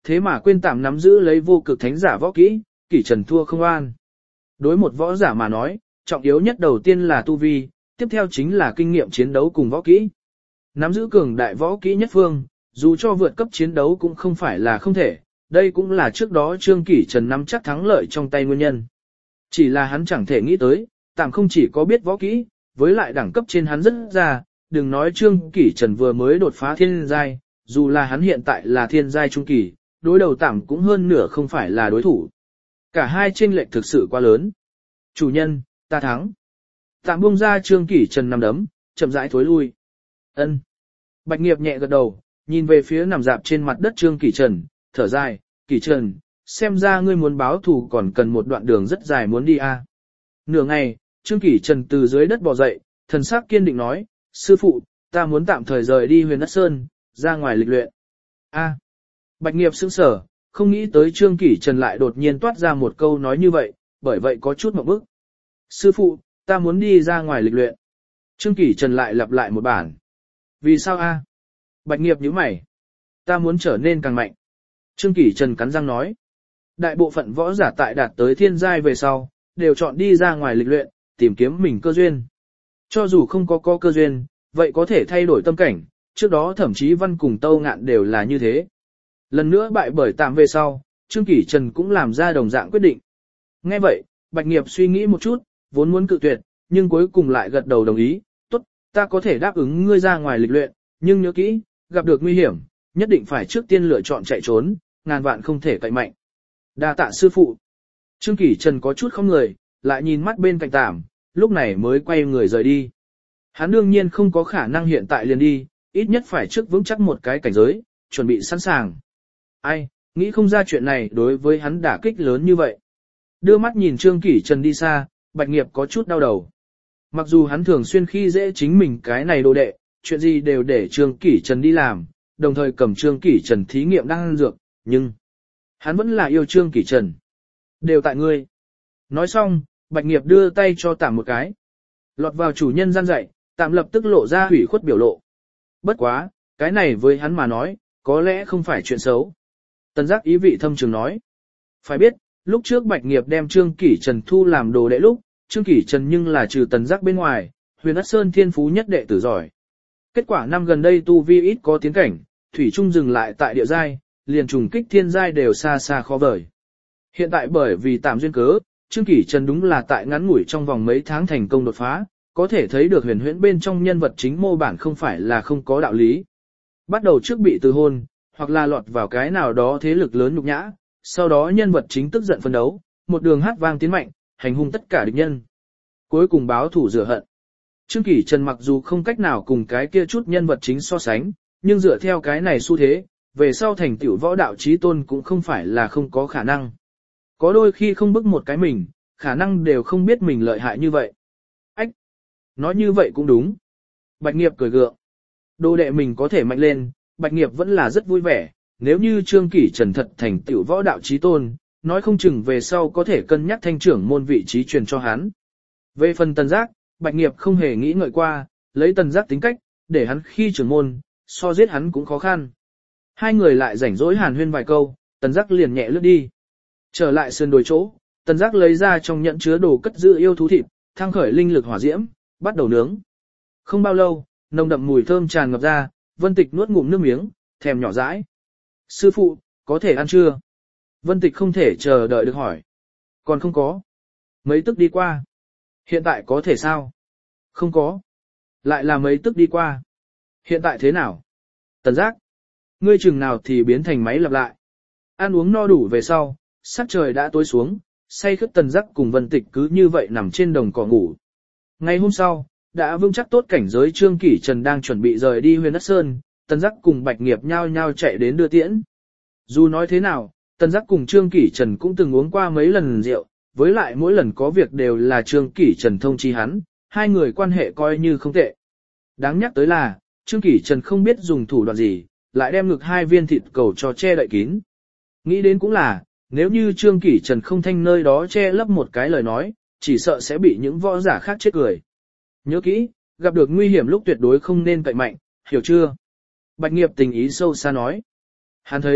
thế mà quên tạm nắm giữ lấy vô cực thánh giả võ kỹ, Kỷ Trần thua không an. Đối một võ giả mà nói, trọng yếu nhất đầu tiên là tu vi, tiếp theo chính là kinh nghiệm chiến đấu cùng võ kỹ. Nắm giữ cường đại võ kỹ nhất phương, dù cho vượt cấp chiến đấu cũng không phải là không thể, đây cũng là trước đó Trương Kỷ Trần nắm chắc thắng lợi trong tay nguyên nhân. Chỉ là hắn chẳng thể nghĩ tới, tạm không chỉ có biết võ kỹ, với lại đẳng cấp trên hắn rất ra, đừng nói Trương Kỷ Trần vừa mới đột phá thiên giai, dù là hắn hiện tại là thiên giai trung kỳ, đối đầu tạm cũng hơn nửa không phải là đối thủ. Cả hai chênh lệch thực sự quá lớn. Chủ nhân, ta thắng. Tạm buông ra Trương Kỷ Trần nằm đấm, chậm rãi thối lui. Ân. Bạch Nghiệp nhẹ gật đầu, nhìn về phía nằm dạp trên mặt đất Trương Kỷ Trần, thở dài, Kỷ Trần, xem ra ngươi muốn báo thù còn cần một đoạn đường rất dài muốn đi a. À. Nửa ngày, Trương Kỷ Trần từ dưới đất bò dậy, thần sắc kiên định nói, sư phụ, ta muốn tạm thời rời đi Huyền Đất Sơn, ra ngoài lịch luyện. A. À. Bạch Nghiệp sững sờ, không nghĩ tới Trương Kỷ Trần lại đột nhiên toát ra một câu nói như vậy, bởi vậy có chút ngượng bức. Sư phụ, ta muốn đi ra ngoài lịch luyện. Trương Kỷ Trần lại lặp lại một bản. Vì sao a? À? Bạch Nghiệp nhíu mày. Ta muốn trở nên càng mạnh. Trương Kỷ Trần cắn răng nói. Đại bộ phận võ giả tại đạt tới thiên giai về sau, đều chọn đi ra ngoài lịch luyện, tìm kiếm mình cơ duyên. Cho dù không có có cơ duyên, vậy có thể thay đổi tâm cảnh, trước đó thậm chí Văn cùng Tâu Ngạn đều là như thế. Lần nữa bại bởi tạm về sau, Trương Kỷ Trần cũng làm ra đồng dạng quyết định. Nghe vậy, Bạch Nghiệp suy nghĩ một chút, vốn muốn cự tuyệt, nhưng cuối cùng lại gật đầu đồng ý, tốt, ta có thể đáp ứng ngươi ra ngoài lịch luyện, nhưng nhớ kỹ, gặp được nguy hiểm, nhất định phải trước tiên lựa chọn chạy trốn, ngàn vạn không thể cậy mạnh. Đa tạ sư phụ. Trương Kỷ Trần có chút không người, lại nhìn mắt bên cạnh tạm, lúc này mới quay người rời đi. Hắn đương nhiên không có khả năng hiện tại liền đi, ít nhất phải trước vững chắc một cái cảnh giới, chuẩn bị sẵn sàng. Ai, nghĩ không ra chuyện này đối với hắn đả kích lớn như vậy. Đưa mắt nhìn Trương Kỷ Trần đi xa, Bạch Nghiệp có chút đau đầu. Mặc dù hắn thường xuyên khi dễ chính mình cái này đồ đệ, chuyện gì đều để Trương Kỷ Trần đi làm, đồng thời cầm Trương Kỷ Trần thí nghiệm đang ăn dược, nhưng hắn vẫn là yêu Trương Kỷ Trần. Đều tại ngươi. Nói xong, Bạch Nghiệp đưa tay cho tạm một cái. Lọt vào chủ nhân gian dạy, tạm lập tức lộ ra hủy khuất biểu lộ. Bất quá, cái này với hắn mà nói, có lẽ không phải chuyện xấu. Tần Giác ý vị thâm trường nói. Phải biết, lúc trước Bạch Nghiệp đem Trương Kỷ Trần thu làm đồ đệ lúc, Trương Kỷ Trần nhưng là trừ Tần Giác bên ngoài, Huyền Đất Sơn thiên phú nhất đệ tử giỏi. Kết quả năm gần đây tu vi ít có tiến cảnh, thủy chung dừng lại tại địa giai, liền trùng kích thiên giai đều xa xa khó vời. Hiện tại bởi vì tạm duyên cớ, Trương Kỷ Trần đúng là tại ngắn ngủi trong vòng mấy tháng thành công đột phá, có thể thấy được huyền huyễn bên trong nhân vật chính mô bản không phải là không có đạo lý. Bắt đầu trước bị từ hôn, hoặc là lọt vào cái nào đó thế lực lớn nhục nhã, sau đó nhân vật chính tức giận phân đấu, một đường hát vang tiến mạnh, hành hung tất cả địch nhân. Cuối cùng báo thủ rửa hận. Trương Kỷ Trần mặc dù không cách nào cùng cái kia chút nhân vật chính so sánh, nhưng dựa theo cái này xu thế, về sau thành tựu võ đạo chí tôn cũng không phải là không có khả năng. Có đôi khi không bức một cái mình, khả năng đều không biết mình lợi hại như vậy. Ách! Nói như vậy cũng đúng. Bạch Nghiệp cười gượng. Đồ đệ mình có thể mạnh lên, Bạch Nghiệp vẫn là rất vui vẻ, nếu như Trương Kỷ Trần thật thành tựu võ đạo chí tôn, nói không chừng về sau có thể cân nhắc thanh trưởng môn vị trí truyền cho hắn. Về phần Tần Giác, Bạch Nghiệp không hề nghĩ ngợi qua, lấy Tần Giác tính cách, để hắn khi trưởng môn, so giết hắn cũng khó khăn. Hai người lại rảnh rỗi hàn huyên vài câu, Tần Giác liền nhẹ lướt đi. Trở lại sườn đồi chỗ, Tần Giác lấy ra trong nhẫn chứa đồ cất giữ yêu thú thịt, thăng khởi linh lực hỏa diễm, bắt đầu nướng. Không bao lâu, nồng đậm mùi thơm tràn ngập ra, Vân Tịch nuốt ngụm nước miếng, thèm nhỏ dãi. Sư phụ, có thể ăn chưa? Vân Tịch không thể chờ đợi được hỏi. Còn không có. Mấy tức đi qua. Hiện tại có thể sao? Không có. Lại là mấy tức đi qua. Hiện tại thế nào? Tần Giác. Ngươi chừng nào thì biến thành máy lặp lại. Ăn uống no đủ về sau, sắc trời đã tối xuống, say khướt Tần Giác cùng Vân Tịch cứ như vậy nằm trên đồng cỏ ngủ. Ngày hôm sau, đã vững chắc tốt cảnh giới Trương Kỷ Trần đang chuẩn bị rời đi Huyền Đất Sơn, Tần Giác cùng Bạch Nghiệp nhao nhao chạy đến đưa tiễn. Dù nói thế nào, Tần Giác cùng Trương Kỷ Trần cũng từng uống qua mấy lần rượu, với lại mỗi lần có việc đều là Trương Kỷ Trần thông chi hắn, hai người quan hệ coi như không tệ. Đáng nhắc tới là, Trương Kỷ Trần không biết dùng thủ đoạn gì, lại đem ngực hai viên thịt cầu cho che đậy kín. Nghĩ đến cũng là, nếu như Trương Kỷ Trần không thanh nơi đó che lấp một cái lời nói, chỉ sợ sẽ bị những võ giả khác chết cười. Nhớ kỹ, gặp được nguy hiểm lúc tuyệt đối không nên cậy mạnh, hiểu chưa? Bạch Nghiệp tình ý sâu xa nói. Hắn thấy,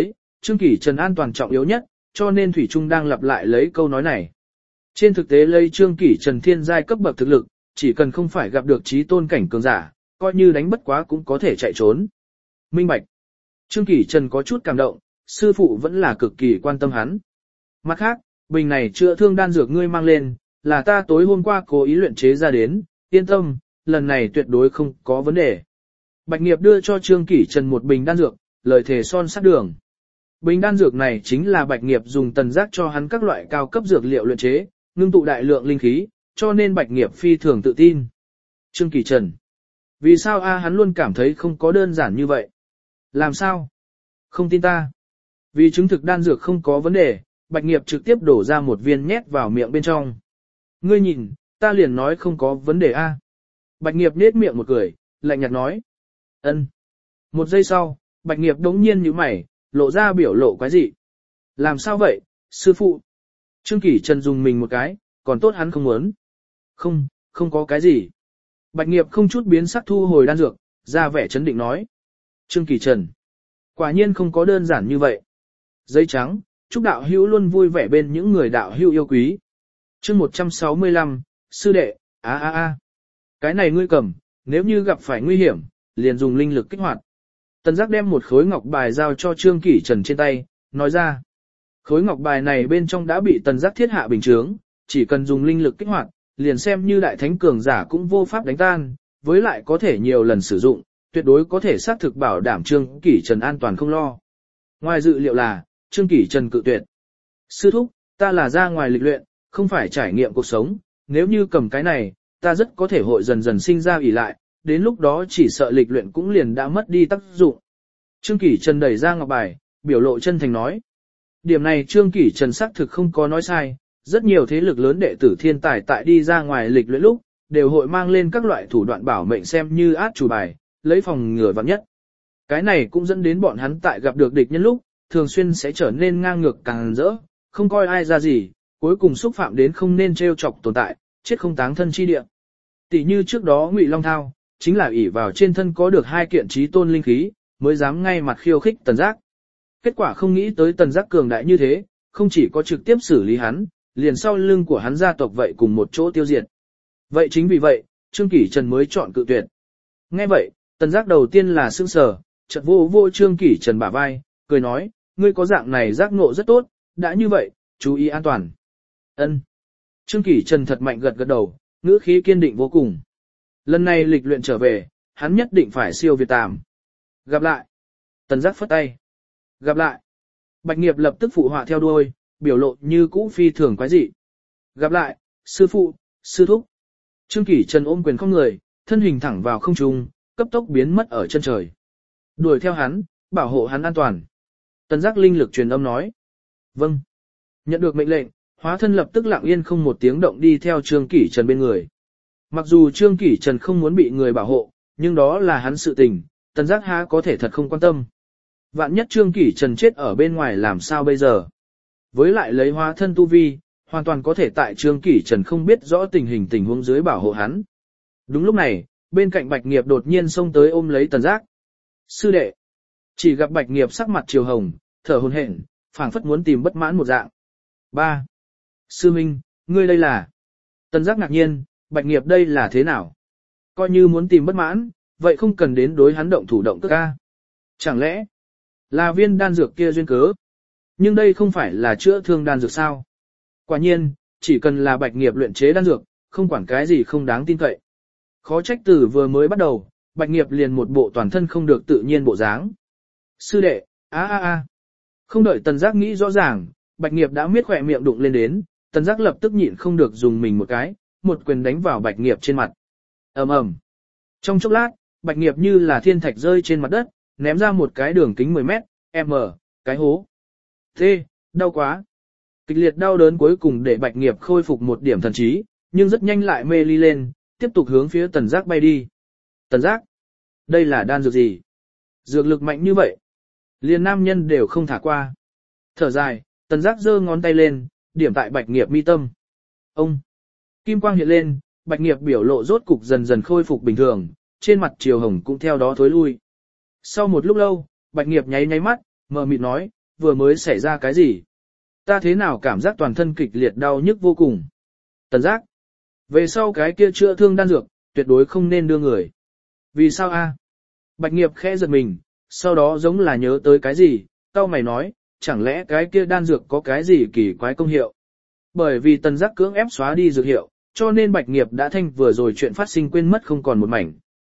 Trương Kỷ Trần an toàn trọng yếu nhất, cho nên Thủy Trung đang lặp lại lấy câu nói này. Trên thực tế lấy Trương Kỷ Trần thiên giai cấp bậc thực lực, chỉ cần không phải gặp được trí tôn cảnh cường giả, coi như đánh bất quá cũng có thể chạy trốn. Minh bạch. Trương Kỷ Trần có chút cảm động, sư phụ vẫn là cực kỳ quan tâm hắn. Mặt khác, bình này chữa thương đan dược ngươi mang lên, là ta tối hôm qua cố ý luyện chế ra đến, yên tâm, lần này tuyệt đối không có vấn đề. Bạch Nghiệp đưa cho Trương Kỷ Trần một bình đan dược, lời thề son sắt đường. Bình đan dược này chính là Bạch Nghiệp dùng tần giác cho hắn các loại cao cấp dược liệu luyện chế, ngưng tụ đại lượng linh khí, cho nên Bạch Nghiệp phi thường tự tin. Trương Kỷ Trần. Vì sao a hắn luôn cảm thấy không có đơn giản như vậy? Làm sao? Không tin ta. Vì chứng thực đan dược không có vấn đề, Bạch Nghiệp trực tiếp đổ ra một viên nhét vào miệng bên trong. Ngươi nhìn, ta liền nói không có vấn đề a. Bạch Nghiệp nhếch miệng một cười, lạnh nhạt nói. Ân. Một giây sau, Bạch Nghiệp đống nhiên nhíu mày, lộ ra biểu lộ quái dị. Làm sao vậy, sư phụ? Trương Kỷ Trần dùng mình một cái, còn tốt hắn không muốn. Không, không có cái gì. Bạch Nghiệp không chút biến sắc thu hồi đan dược, ra vẻ chấn định nói. Trương Kỷ Trần. Quả nhiên không có đơn giản như vậy. Giấy trắng, chúc đạo hữu luôn vui vẻ bên những người đạo hữu yêu quý. Chương một trăm sáu mươi lăm, sư đệ, a a a. Cái này ngươi cầm, nếu như gặp phải nguy hiểm, liền dùng linh lực kích hoạt. Tần Giác đem một khối ngọc bài giao cho Trương Kỷ Trần trên tay, nói ra. Khối ngọc bài này bên trong đã bị Tần Giác thiết hạ bình chướng, chỉ cần dùng linh lực kích hoạt, liền xem như đại thánh cường giả cũng vô pháp đánh tan, với lại có thể nhiều lần sử dụng, tuyệt đối có thể xác thực bảo đảm Trương Kỷ Trần an toàn không lo. Ngoài dự liệu là, Trương Kỷ Trần cự tuyệt. Sư thúc, ta là ra ngoài lịch luyện, không phải trải nghiệm cuộc sống, nếu như cầm cái này, ta rất có thể hội dần dần sinh ra ỷ lại, đến lúc đó chỉ sợ lịch luyện cũng liền đã mất đi tác dụng. Trương Kỷ Trần đẩy ra ngọc bài, biểu lộ chân thành nói. Điểm này Trương Kỷ Trần xác thực không có nói sai, rất nhiều thế lực lớn đệ tử thiên tài tại đi ra ngoài lịch luyện lúc, đều hội mang lên các loại thủ đoạn bảo mệnh xem như át chủ bài, lấy phòng ngừa vạn nhất. Cái này cũng dẫn đến bọn hắn tại gặp được địch nhân lúc, thường xuyên sẽ trở nên ngang ngược càng rỡ, không coi ai ra gì, cuối cùng xúc phạm đến không nên trêu chọc tồn tại, chết không táng thân chi địa. Tỷ như trước đó Ngụy Long Thao, chính là ỷ vào trên thân có được hai kiện chí tôn linh khí, mới dám ngay mặt khiêu khích Tần Giác. Kết quả không nghĩ tới Tần Giác cường đại như thế, không chỉ có trực tiếp xử lý hắn, liền sau lưng của hắn gia tộc vậy cùng một chỗ tiêu diệt. Vậy chính vì vậy, Trương Kỷ Trần mới chọn cự tuyệt. Nghe vậy, Tần Giác đầu tiên là sững sờ, chợt vô vô Trương Kỷ Trần bả vai, cười nói, ngươi có dạng này giác ngộ rất tốt, đã như vậy, chú ý an toàn. Ân. Trương Kỷ Trần thật mạnh gật gật đầu, ngữ khí kiên định vô cùng. Lần này lịch luyện trở về, hắn nhất định phải siêu việt tàm. Gặp lại. Tần Giác phất tay. Gặp lại. Bạch Nghiệp lập tức phụ họa theo đuôi, biểu lộ như cũ phi thường quái dị. Gặp lại, sư phụ, sư thúc. Trương Kỷ Trần ôm quyền không người, thân hình thẳng vào không trung, cấp tốc biến mất ở chân trời. Đuổi theo hắn, bảo hộ hắn an toàn. Tần Giác linh lực truyền âm nói. Vâng. Nhận được mệnh lệnh, hóa thân lập tức lặng yên không một tiếng động đi theo Trương Kỷ Trần bên người. Mặc dù Trương Kỷ Trần không muốn bị người bảo hộ, nhưng đó là hắn sự tình, Tần Giác há có thể thật không quan tâm. Vạn nhất Trương Kỷ Trần chết ở bên ngoài làm sao bây giờ? Với lại lấy hóa thân tu vi, hoàn toàn có thể tại Trương Kỷ Trần không biết rõ tình hình tình huống dưới bảo hộ hắn. Đúng lúc này, bên cạnh Bạch Nghiệp đột nhiên xông tới ôm lấy Tần Giác. Sư đệ. Chỉ gặp Bạch Nghiệp sắc mặt chiều hồng, thở hổn hển, phảng phất muốn tìm bất mãn một dạng. Ba. Sư Minh, ngươi đây là? Tần Giác ngạc nhiên, Bạch Nghiệp đây là thế nào? Coi như muốn tìm bất mãn, vậy không cần đến đối hắn động thủ động cước ca. Chẳng lẽ là viên đan dược kia duyên cớ? Nhưng đây không phải là chữa thương đan dược sao? Quả nhiên, chỉ cần là Bạch Nghiệp luyện chế đan dược, không quản cái gì không đáng tin cậy. Khó trách từ vừa mới bắt đầu, Bạch Nghiệp liền một bộ toàn thân không được tự nhiên bộ dáng. Sư đệ, a a a. Không đợi Tần Giác nghĩ rõ ràng, Bạch Nghiệp đã miết khỏe miệng đụng lên đến, Tần Giác lập tức nhịn không được dùng mình một cái, một quyền đánh vào Bạch Nghiệp trên mặt. Ầm ầm. Trong chốc lát, Bạch Nghiệp như là thiên thạch rơi trên mặt đất, ném ra một cái đường kính mười mét, m, cái hố. Thế, đau quá. Kịch liệt đau đớn cuối cùng để Bạch Nghiệp khôi phục một điểm thần trí, nhưng rất nhanh lại mê ly lên, tiếp tục hướng phía Tần Giác bay đi. Tần Giác, đây là đan dược gì? Dược lực mạnh như vậy, liền nam nhân đều không thả qua. Thở dài, Tần Giác giơ ngón tay lên, điểm tại Bạch Nghiệp mi tâm. Ông, kim quang hiện lên, Bạch Nghiệp biểu lộ rốt cục dần dần khôi phục bình thường, trên mặt chiều hồng cũng theo đó thối lui. Sau một lúc lâu, Bạch Nghiệp nháy nháy mắt, mờ mịt nói, vừa mới xảy ra cái gì? Ta thế nào cảm giác toàn thân kịch liệt đau nhức vô cùng? Tần giác. Về sau cái kia chữa thương đan dược, tuyệt đối không nên đưa người. Vì sao a? Bạch Nghiệp khẽ giật mình, sau đó giống là nhớ tới cái gì, tao mày nói, chẳng lẽ cái kia đan dược có cái gì kỳ quái công hiệu? Bởi vì tần giác cưỡng ép xóa đi dược hiệu, cho nên Bạch Nghiệp đã thanh vừa rồi chuyện phát sinh quên mất không còn một mảnh.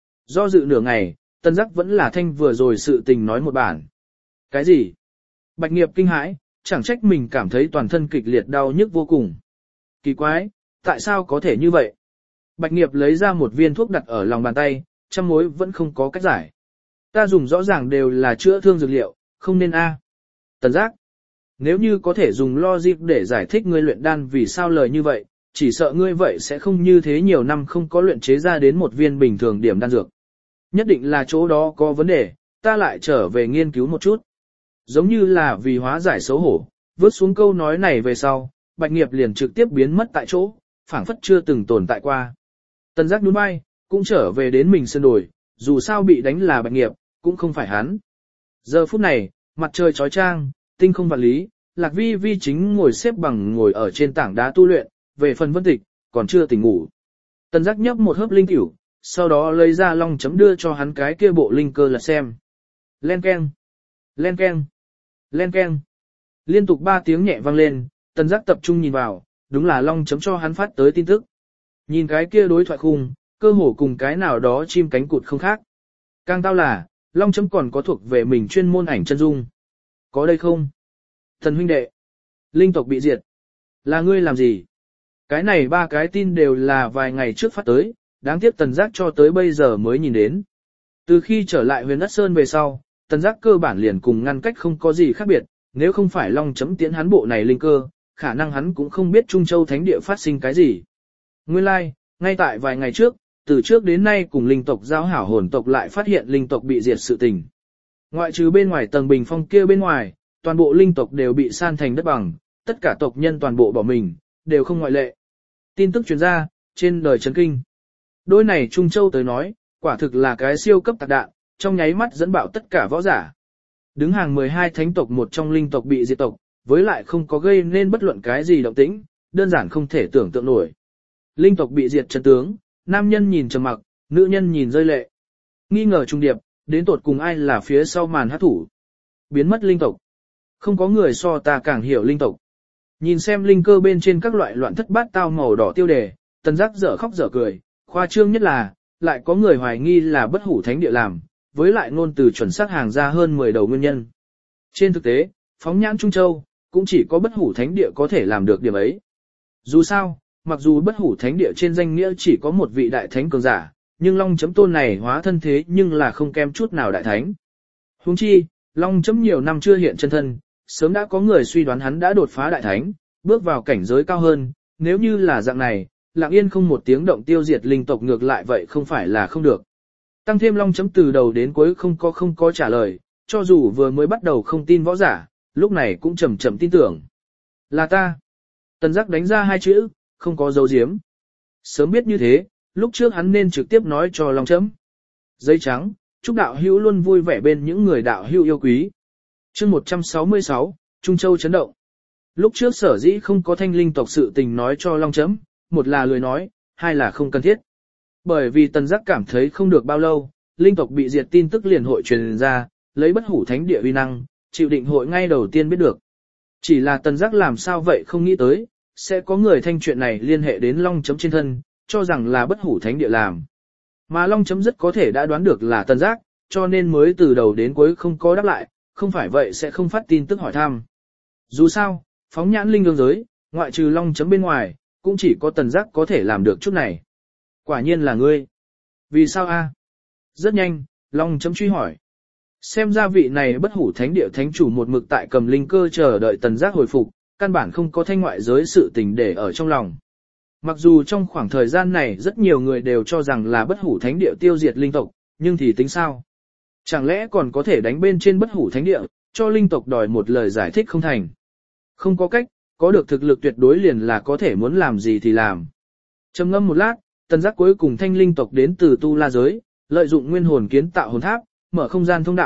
Do dự nửa ngày, tần giác vẫn là thanh vừa rồi sự tình nói một bản. Cái gì? Bạch Nghiệp kinh hãi, chẳng trách mình cảm thấy toàn thân kịch liệt đau nhức vô cùng. Kỳ quái, tại sao có thể như vậy? Bạch Nghiệp lấy ra một viên thuốc đặt ở lòng bàn tay, trăm mối vẫn không có cách giải. Ta dùng rõ ràng đều là chữa thương dược liệu, không nên a. Tần giác. Nếu như có thể dùng logic để giải thích ngươi luyện đan vì sao lời như vậy, chỉ sợ ngươi vậy sẽ không như thế nhiều năm không có luyện chế ra đến một viên bình thường điểm đan dược. Nhất định là chỗ đó có vấn đề, ta lại trở về nghiên cứu một chút. Giống như là vì hóa giải xấu hổ, vớt xuống câu nói này về sau, Bạch Nghiệp liền trực tiếp biến mất tại chỗ, phảng phất chưa từng tồn tại qua. Tần giác nhún vai, cũng trở về đến mình sân đồi, dù sao bị đánh là Bạch Nghiệp, cũng không phải hắn. Giờ phút này, mặt trời chói chang, tinh không vạn lý, Lạc Vi Vi chính ngồi xếp bằng ngồi ở trên tảng đá tu luyện, về phần Vân Tịch, còn chưa tỉnh ngủ. Tần giác nhấp một hớp linh tiểu, sau đó lấy ra long chấm đưa cho hắn cái kia bộ linh cơ là xem. Len keng, len keng, len keng. Liên tục ba tiếng nhẹ vang lên, tần giác tập trung nhìn vào, đúng là long chấm cho hắn phát tới tin tức. Nhìn cái kia đối thoại khung, cơ hồ cùng cái nào đó chim cánh cụt không khác. Càng tao là, long chấm còn có thuộc về mình chuyên môn ảnh chân dung. Có đây không? Thần huynh đệ, linh tộc bị diệt. Là ngươi làm gì? Cái này ba cái tin đều là vài ngày trước phát tới, đáng tiếc tần giác cho tới bây giờ mới nhìn đến. Từ khi trở lại huyền đất sơn về sau, tần giác cơ bản liền cùng ngăn cách không có gì khác biệt, nếu không phải long chấm tiến hắn bộ này linh cơ, khả năng hắn cũng không biết Trung Châu Thánh Địa phát sinh cái gì. Nguyên lai, like, ngay tại vài ngày trước, từ trước đến nay cùng linh tộc giao hảo hồn tộc lại phát hiện linh tộc bị diệt sự tình. Ngoại trừ bên ngoài tầng bình phong kia bên ngoài, toàn bộ linh tộc đều bị san thành đất bằng, tất cả tộc nhân toàn bộ bỏ mình, đều không ngoại lệ. Tin tức truyền ra, trên đời chấn kinh. Đôi này Trung Châu tới nói, quả thực là cái siêu cấp tạc đạn, trong nháy mắt dẫn bạo tất cả võ giả. Đứng hàng mười hai thánh tộc một trong linh tộc bị diệt tộc, với lại không có gây nên bất luận cái gì động tĩnh, đơn giản không thể tưởng tượng nổi. Linh tộc bị diệt chân tướng, nam nhân nhìn trầm mặc, nữ nhân nhìn rơi lệ. Nghi ngờ trung điệp, đến tột cùng ai là phía sau màn hát thủ. Biến mất linh tộc. Không có người so ta càng hiểu linh tộc. Nhìn xem linh cơ bên trên các loại loạn thất bát tao màu đỏ tiêu đề, tần giác dở khóc dở cười, khoa trương nhất là, lại có người hoài nghi là bất hủ thánh địa làm, với lại ngôn từ chuẩn xác hàng ra hơn mười đầu nguyên nhân. Trên thực tế, phóng nhãn Trung Châu, cũng chỉ có bất hủ thánh địa có thể làm được điểm ấy. Dù sao, mặc dù bất hủ thánh địa trên danh nghĩa chỉ có một vị đại thánh cường giả, nhưng Long chấm tôn này hóa thân thế nhưng là không kém chút nào đại thánh. Huống chi, Long chấm nhiều năm chưa hiện chân thân, sớm đã có người suy đoán hắn đã đột phá đại thánh, bước vào cảnh giới cao hơn, nếu như là dạng này, lặng yên không một tiếng động tiêu diệt linh tộc ngược lại vậy không phải là không được. Tăng thêm Long chấm từ đầu đến cuối không có không có trả lời, cho dù vừa mới bắt đầu không tin võ giả, lúc này cũng chậm chậm tin tưởng. Là ta. Tần giác đánh ra hai chữ, không có dấu diếm. Sớm biết như thế, lúc trước hắn nên trực tiếp nói cho Long chấm. Giấy trắng, chúc đạo hữu luôn vui vẻ bên những người đạo hữu yêu quý. Chương một trăm sáu mươi sáu, Trung Châu chấn động. Lúc trước sở dĩ không có thanh linh tộc sự tình nói cho Long chấm, một là lười nói, hai là không cần thiết. Bởi vì tần giác cảm thấy không được bao lâu, linh tộc bị diệt tin tức liền hội truyền ra, lấy bất hủ thánh địa uy năng, chịu định hội ngay đầu tiên biết được. Chỉ là tần giác làm sao vậy không nghĩ tới, sẽ có người thanh chuyện này liên hệ đến Long chấm trên thân, cho rằng là bất hủ thánh địa làm. Mà Long chấm rất có thể đã đoán được là tần giác, cho nên mới từ đầu đến cuối không có đáp lại, không phải vậy sẽ không phát tin tức hỏi thăm. Dù sao, phóng nhãn linh dương giới, ngoại trừ Long chấm bên ngoài, cũng chỉ có tần giác có thể làm được chút này. Quả nhiên là ngươi. Vì sao a? Rất nhanh, Long chấm truy hỏi. Xem ra vị này bất hủ thánh địa thánh chủ một mực tại cầm linh cơ chờ đợi tần giác hồi phục, căn bản không có thanh ngoại giới sự tình để ở trong lòng. Mặc dù trong khoảng thời gian này rất nhiều người đều cho rằng là bất hủ thánh địa tiêu diệt linh tộc, nhưng thì tính sao? Chẳng lẽ còn có thể đánh bên trên bất hủ thánh địa, cho linh tộc đòi một lời giải thích không thành? Không có cách, có được thực lực tuyệt đối liền là có thể muốn làm gì thì làm. Trầm ngâm một lát, tần giác cuối cùng thanh linh tộc đến từ tu la giới, lợi dụng nguyên hồn kiến tạo hồn tháp, mở không gian thông đạo,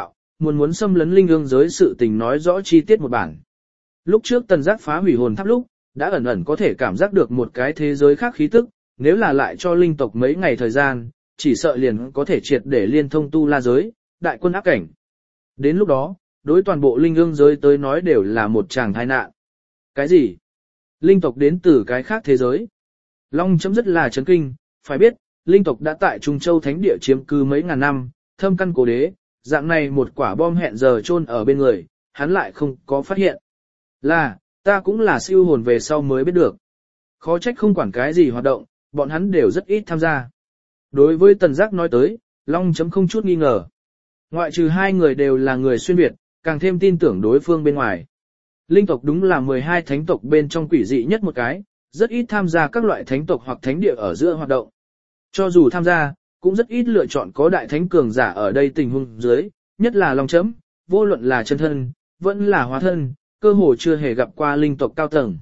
muốn muốn xâm lấn linh ương giới sự tình nói rõ chi tiết một bản. Lúc trước Tần Giác phá hủy hồn tháp lúc, đã ẩn ẩn có thể cảm giác được một cái thế giới khác khí tức, nếu là lại cho linh tộc mấy ngày thời gian, chỉ sợ liền có thể triệt để liên thông tu la giới, đại quân áp cảnh. Đến lúc đó, đối toàn bộ linh ương giới tới nói đều là một tràng tai nạn. Cái gì? Linh tộc đến từ cái khác thế giới. Long chấm rất là chấn kinh, phải biết, linh tộc đã tại Trung Châu Thánh Địa chiếm cư mấy ngàn năm, thâm căn cố đế, dạng này một quả bom hẹn giờ chôn ở bên người, hắn lại không có phát hiện. Là, ta cũng là siêu hồn về sau mới biết được. Khó trách không quản cái gì hoạt động, bọn hắn đều rất ít tham gia. Đối với Tần Giác nói tới, Long chấm không chút nghi ngờ. Ngoại trừ hai người đều là người xuyên Việt, càng thêm tin tưởng đối phương bên ngoài. Linh tộc đúng là mười hai thánh tộc bên trong quỷ dị nhất một cái, rất ít tham gia các loại thánh tộc hoặc thánh địa ở giữa hoạt động. Cho dù tham gia, cũng rất ít lựa chọn có đại thánh cường giả ở đây tình huống dưới, nhất là Long chấm, vô luận là chân thân, vẫn là hóa thân, cơ hồ chưa hề gặp qua linh tộc cao tầng.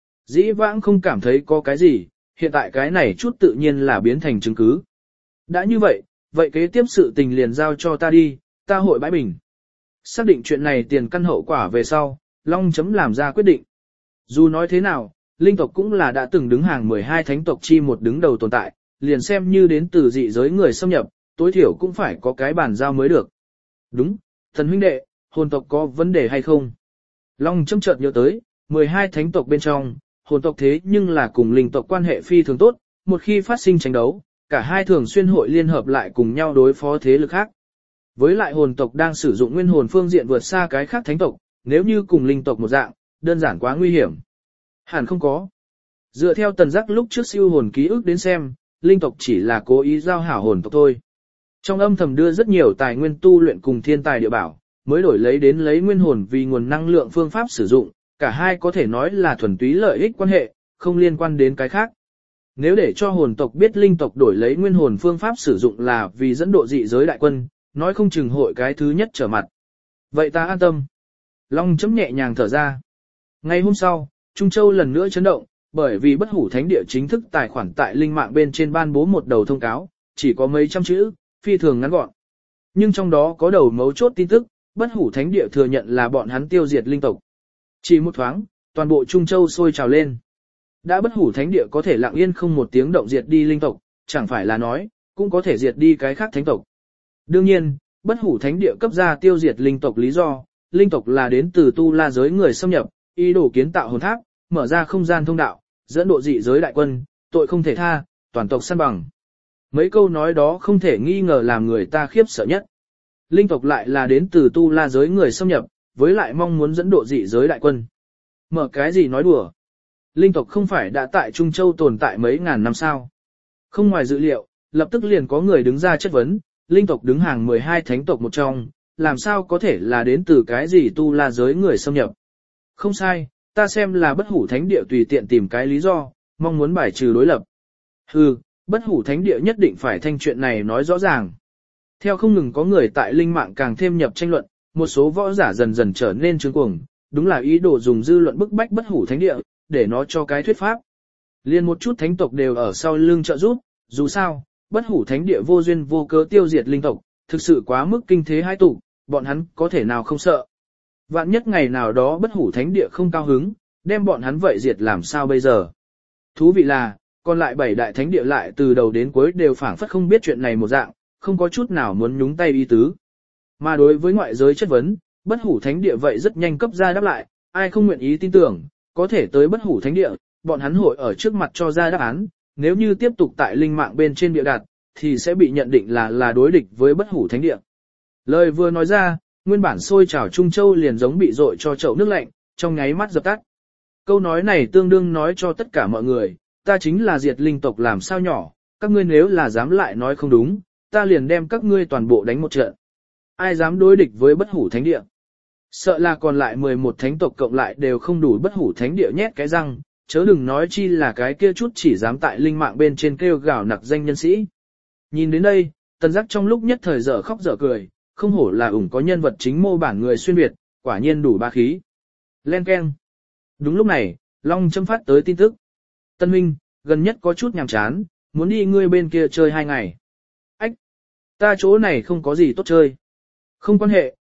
Dĩ vãng không cảm thấy có cái gì, hiện tại cái này chút tự nhiên là biến thành chứng cứ. Đã như vậy, vậy kế tiếp sự tình liền giao cho ta đi, ta hội bãi bình. Xác định chuyện này tiền căn hậu quả về sau, Long chấm làm ra quyết định. Dù nói thế nào, linh tộc cũng là đã từng đứng hàng mười hai thánh tộc chi một đứng đầu tồn tại, liền xem như đến từ dị giới người xâm nhập, tối thiểu cũng phải có cái bàn giao mới được. Đúng, thần huynh đệ, hồn tộc có vấn đề hay không? Long chấm chợt nhớ tới, mười hai thánh tộc bên trong, hồn tộc thế nhưng là cùng linh tộc quan hệ phi thường tốt, một khi phát sinh tranh đấu, cả hai thường xuyên hội liên hợp lại cùng nhau đối phó thế lực khác. Với lại hồn tộc đang sử dụng nguyên hồn phương diện vượt xa cái khác thánh tộc, nếu như cùng linh tộc một dạng, đơn giản quá nguy hiểm. Hẳn không có. Dựa theo Tần Giác lúc trước siêu hồn ký ức đến xem, linh tộc chỉ là cố ý giao hảo hồn tộc thôi. Trong âm thầm đưa rất nhiều tài nguyên tu luyện cùng thiên tài địa bảo, mới đổi lấy đến lấy nguyên hồn vì nguồn năng lượng phương pháp sử dụng, cả hai có thể nói là thuần túy lợi ích quan hệ, không liên quan đến cái khác. Nếu để cho hồn tộc biết linh tộc đổi lấy nguyên hồn phương pháp sử dụng là vì dẫn độ dị giới đại quân, nói không chừng hội cái thứ nhất trở mặt. Vậy ta an tâm. Long chấm nhẹ nhàng thở ra. Ngày hôm sau, Trung Châu lần nữa chấn động, bởi vì bất hủ thánh địa chính thức tài khoản tại linh mạng bên trên ban bố một đầu thông cáo, chỉ có mấy trăm chữ, phi thường ngắn gọn. Nhưng trong đó có đầu mấu chốt tin tức, bất hủ thánh địa thừa nhận là bọn hắn tiêu diệt linh tộc. Chỉ một thoáng, toàn bộ Trung Châu sôi trào lên. Đã bất hủ thánh địa có thể lặng yên không một tiếng động diệt đi linh tộc, chẳng phải là nói, cũng có thể diệt đi cái khác thánh tộc. Đương nhiên, bất hủ thánh địa cấp ra tiêu diệt linh tộc lý do, linh tộc là đến từ tu la giới người xâm nhập, ý đồ kiến tạo hồn tháp, mở ra không gian thông đạo, dẫn độ dị giới đại quân, tội không thể tha, toàn tộc săn bằng. Mấy câu nói đó không thể nghi ngờ làm người ta khiếp sợ nhất. Linh tộc lại là đến từ tu la giới người xâm nhập, với lại mong muốn dẫn độ dị giới đại quân. Mở cái gì nói đùa. Linh tộc không phải đã tại Trung Châu tồn tại mấy ngàn năm sao. Không ngoài dự liệu, lập tức liền có người đứng ra chất vấn, linh tộc đứng hàng mười hai thánh tộc một trong, làm sao có thể là đến từ cái gì tu la giới người xâm nhập. Không sai, ta xem là bất hủ thánh địa tùy tiện tìm cái lý do, mong muốn bài trừ đối lập. Hừ, bất hủ thánh địa nhất định phải thanh chuyện này nói rõ ràng. Theo không ngừng có người tại linh mạng càng thêm nhập tranh luận, một số võ giả dần dần trở nên trướng cuồng, đúng là ý đồ dùng dư luận bức bách bất hủ thánh địa, để nó cho cái thuyết pháp. Liên một chút thánh tộc đều ở sau lưng trợ giúp, dù sao, bất hủ thánh địa vô duyên vô cớ tiêu diệt linh tộc, thực sự quá mức kinh thế hai tụ, bọn hắn có thể nào không sợ. Vạn nhất ngày nào đó bất hủ thánh địa không cao hứng, đem bọn hắn vậy diệt làm sao bây giờ. Thú vị là, còn lại bảy đại thánh địa lại từ đầu đến cuối đều phảng phất không biết chuyện này một dạng, không có chút nào muốn nhúng tay ý tứ. Mà đối với ngoại giới chất vấn, bất hủ thánh địa vậy rất nhanh cấp ra đáp lại, ai không nguyện ý tin tưởng, có thể tới bất hủ thánh địa, bọn hắn hội ở trước mặt cho ra đáp án, nếu như tiếp tục tại linh mạng bên trên địa đạt, thì sẽ bị nhận định là là đối địch với bất hủ thánh địa. Lời vừa nói ra, nguyên bản sôi trào Trung Châu liền giống bị dội cho chậu nước lạnh, trong nháy mắt dập tắt. Câu nói này tương đương nói cho tất cả mọi người, ta chính là diệt linh tộc làm sao nhỏ, các ngươi nếu là dám lại nói không đúng, ta liền đem các ngươi toàn bộ đánh một trận. Ai dám đối địch với bất hủ thánh địa? Sợ là còn lại mười một thánh tộc cộng lại đều không đủ bất hủ thánh địa nhét cái răng, chớ đừng nói chi là cái kia chút chỉ dám tại linh mạng bên trên kêu gào nặc danh nhân sĩ. Nhìn đến đây, Tần Giác trong lúc nhất thời dở khóc dở cười, không hổ là ủng có nhân vật chính mô bản người xuyên Việt, quả nhiên đủ ba khí. Len keng. Đúng lúc này, Long châm phát tới tin tức. Tân huynh, gần nhất có chút nhàm chán, muốn đi ngươi bên kia chơi hai ngày. Ách, ta chỗ này không có gì tốt chơi. Không quan hệ,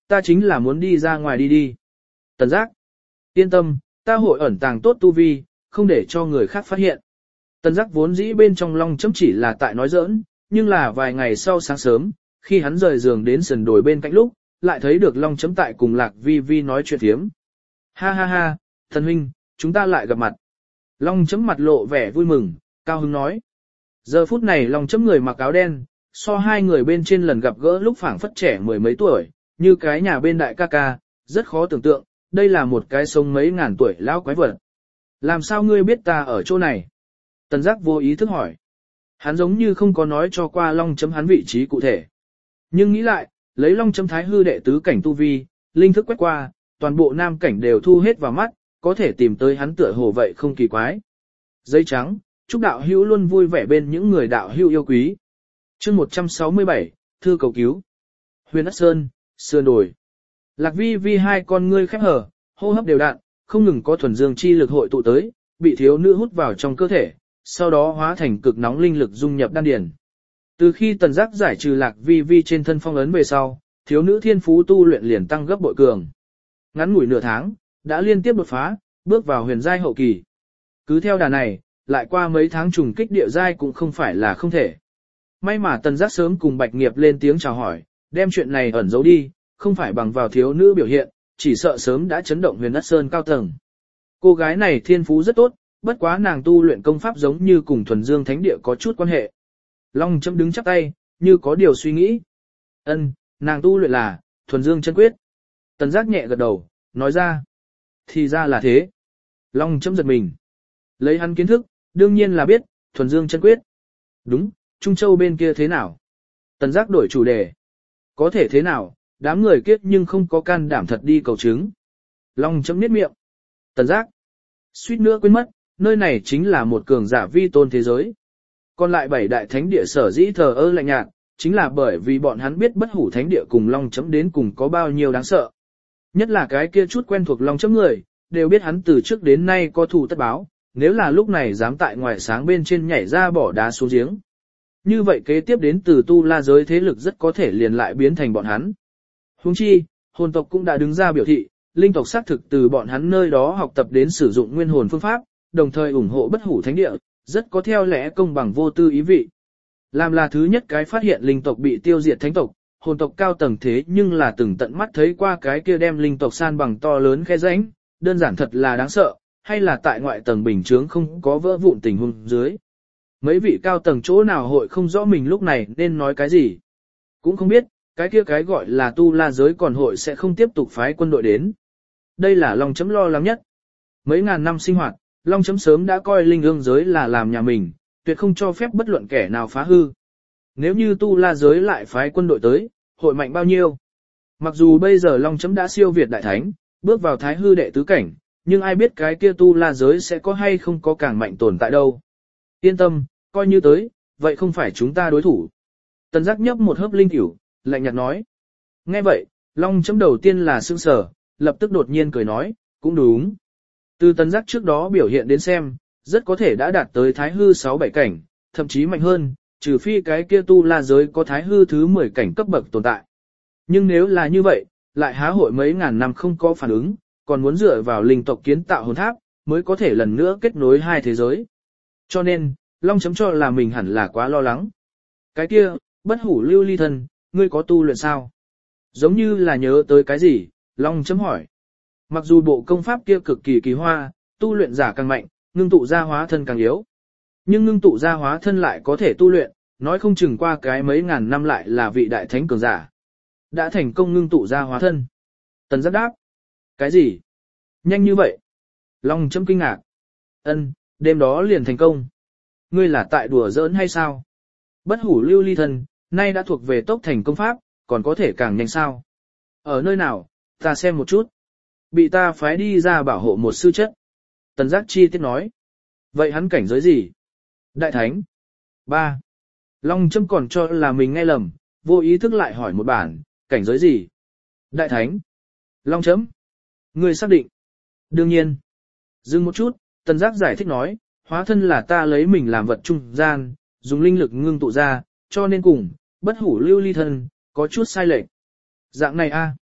ta chính là muốn đi ra ngoài đi đi. Tần giác, yên tâm, ta hội ẩn tàng tốt tu vi, không để cho người khác phát hiện. Tần giác vốn dĩ bên trong long chấm chỉ là tại nói giỡn, nhưng là vài ngày sau sáng sớm, khi hắn rời giường đến sườn đồi bên cạnh lúc, lại thấy được long chấm tại cùng Lạc Vi Vi nói chuyện thiếm. Ha ha ha, thần huynh, chúng ta lại gặp mặt. Long chấm mặt lộ vẻ vui mừng, cao hứng nói. Giờ phút này long chấm người mặc áo đen, so hai người bên trên lần gặp gỡ lúc phảng phất trẻ mười mấy tuổi, như cái nhà bên đại ca ca, rất khó tưởng tượng, đây là một cái sống mấy ngàn tuổi lão quái vật. Làm sao ngươi biết ta ở chỗ này? Tần giác vô ý thức hỏi. Hắn giống như không có nói cho qua long chấm hắn vị trí cụ thể. Nhưng nghĩ lại, lấy long chấm thái hư đệ tứ cảnh tu vi, linh thức quét qua, toàn bộ nam cảnh đều thu hết vào mắt, có thể tìm tới hắn tựa hồ vậy không kỳ quái. Giấy trắng, chúc đạo hữu luôn vui vẻ bên những người đạo hữu yêu quý. Chương một trăm sáu mươi bảy, thư cầu cứu. Huyền Ất Sơn, sườn đồi. Lạc Vi Vi hai con ngươi khép hở, hô hấp đều đặn, không ngừng có thuần dương chi lực hội tụ tới, bị thiếu nữ hút vào trong cơ thể, sau đó hóa thành cực nóng linh lực dung nhập đan điền. Từ khi Tần giác giải trừ Lạc Vi Vi trên thân phong ấn về sau, thiếu nữ thiên phú tu luyện liền tăng gấp bội cường. Ngắn ngủi nửa tháng, đã liên tiếp đột phá, bước vào huyền giai hậu kỳ. Cứ theo đà này, lại qua mấy tháng trùng kích địa giai cũng không phải là không thể. May mà Tần giác sớm cùng Bạch Nghiệp lên tiếng chào hỏi, đem chuyện này ẩn giấu đi, không phải bằng vào thiếu nữ biểu hiện, chỉ sợ sớm đã chấn động Huyền Ất Sơn cao tầng. Cô gái này thiên phú rất tốt, bất quá nàng tu luyện công pháp giống như cùng thuần dương thánh địa có chút quan hệ. Long chấm đứng chắp tay, như có điều suy nghĩ. Ân, nàng tu luyện là thuần dương chân quyết. Tần giác nhẹ gật đầu, nói ra. Thì ra là thế. Long chấm giật mình. Lấy hắn kiến thức, đương nhiên là biết, thuần dương chân quyết. Đúng, Trung Châu bên kia thế nào? Tần giác đổi chủ đề. Có thể thế nào, đám người kiết nhưng không có can đảm thật đi cầu chứng. Long chấm niết miệng. Tần giác. Suýt nữa quên mất, nơi này chính là một cường giả vi tôn thế giới. Còn lại bảy đại thánh địa sở dĩ thờ ơ lạnh nhạt, chính là bởi vì bọn hắn biết bất hủ thánh địa cùng long chấm đến cùng có bao nhiêu đáng sợ. Nhất là cái kia chút quen thuộc long chấm người, đều biết hắn từ trước đến nay có thù tất báo, nếu là lúc này dám tại ngoài sáng bên trên nhảy ra bỏ đá xuống giếng. Như vậy kế tiếp đến từ tu la giới thế lực rất có thể liền lại biến thành bọn hắn. Huống chi, hồn tộc cũng đã đứng ra biểu thị, linh tộc xác thực từ bọn hắn nơi đó học tập đến sử dụng nguyên hồn phương pháp, đồng thời ủng hộ bất hủ thánh địa, rất có theo lẽ công bằng vô tư ý vị. Làm là thứ nhất cái phát hiện linh tộc bị tiêu diệt thánh tộc, hồn tộc cao tầng thế nhưng là từng tận mắt thấy qua cái kia đem linh tộc san bằng to lớn khe rãnh, đơn giản thật là đáng sợ, hay là tại ngoại tầng bình chướng không có vỡ vụn tình huống dưới. Mấy vị cao tầng chỗ nào hội không rõ mình lúc này nên nói cái gì. Cũng không biết, cái kia cái gọi là tu la giới còn hội sẽ không tiếp tục phái quân đội đến. Đây là Long chấm lo lắng nhất. Mấy ngàn năm sinh hoạt, Long chấm sớm đã coi linh ương giới là làm nhà mình, tuyệt không cho phép bất luận kẻ nào phá hư. Nếu như tu la giới lại phái quân đội tới, hội mạnh bao nhiêu? Mặc dù bây giờ Long chấm đã siêu việt đại thánh, bước vào thái hư đệ tứ cảnh, nhưng ai biết cái kia tu la giới sẽ có hay không có càng mạnh tồn tại đâu. Yên tâm, coi như tới, vậy không phải chúng ta đối thủ. Tần giác nhấp một hớp linh cửu, lạnh nhạt nói. Nghe vậy, Long chấm đầu tiên là sững sờ, lập tức đột nhiên cười nói, cũng đúng. Từ tần giác trước đó biểu hiện đến xem, rất có thể đã đạt tới thái hư sáu bảy cảnh, thậm chí mạnh hơn, trừ phi cái kia tu la giới có thái hư thứ mười cảnh cấp bậc tồn tại. Nhưng nếu là như vậy, lại há hội mấy ngàn năm không có phản ứng, còn muốn dựa vào linh tộc kiến tạo hồn tháp, mới có thể lần nữa kết nối hai thế giới. Cho nên, Long chấm cho là mình hẳn là quá lo lắng. Cái kia, bất hủ lưu ly thân, ngươi có tu luyện sao? Giống như là nhớ tới cái gì, Long chấm hỏi. Mặc dù bộ công pháp kia cực kỳ kỳ hoa, tu luyện giả càng mạnh, ngưng tụ ra hóa thân càng yếu. Nhưng ngưng tụ ra hóa thân lại có thể tu luyện, nói không chừng qua cái mấy ngàn năm lại là vị đại thánh cường giả. Đã thành công ngưng tụ ra hóa thân. Tần giác đáp. Cái gì? Nhanh như vậy? Long chấm kinh ngạc. Ân, đêm đó liền thành công. Ngươi là tại đùa giỡn hay sao? Bất hủ lưu ly thân, nay đã thuộc về tốc thành công pháp, còn có thể càng nhanh sao? Ở nơi nào, ta xem một chút. Bị ta phái đi ra bảo hộ một sư chất. Tần giác chi tiết nói. Vậy hắn cảnh giới gì? Đại thánh. ba. Long châm còn cho là mình nghe lầm, vô ý thức lại hỏi một bản, cảnh giới gì? Đại thánh. Long chấm. Ngươi xác định. Đương nhiên. Dừng một chút, tần giác giải thích nói, hóa thân là ta lấy mình làm vật trung gian, dùng linh lực ngưng tụ ra, cho nên cùng, bất hủ lưu ly thân, có chút sai lệch. Dạng này a.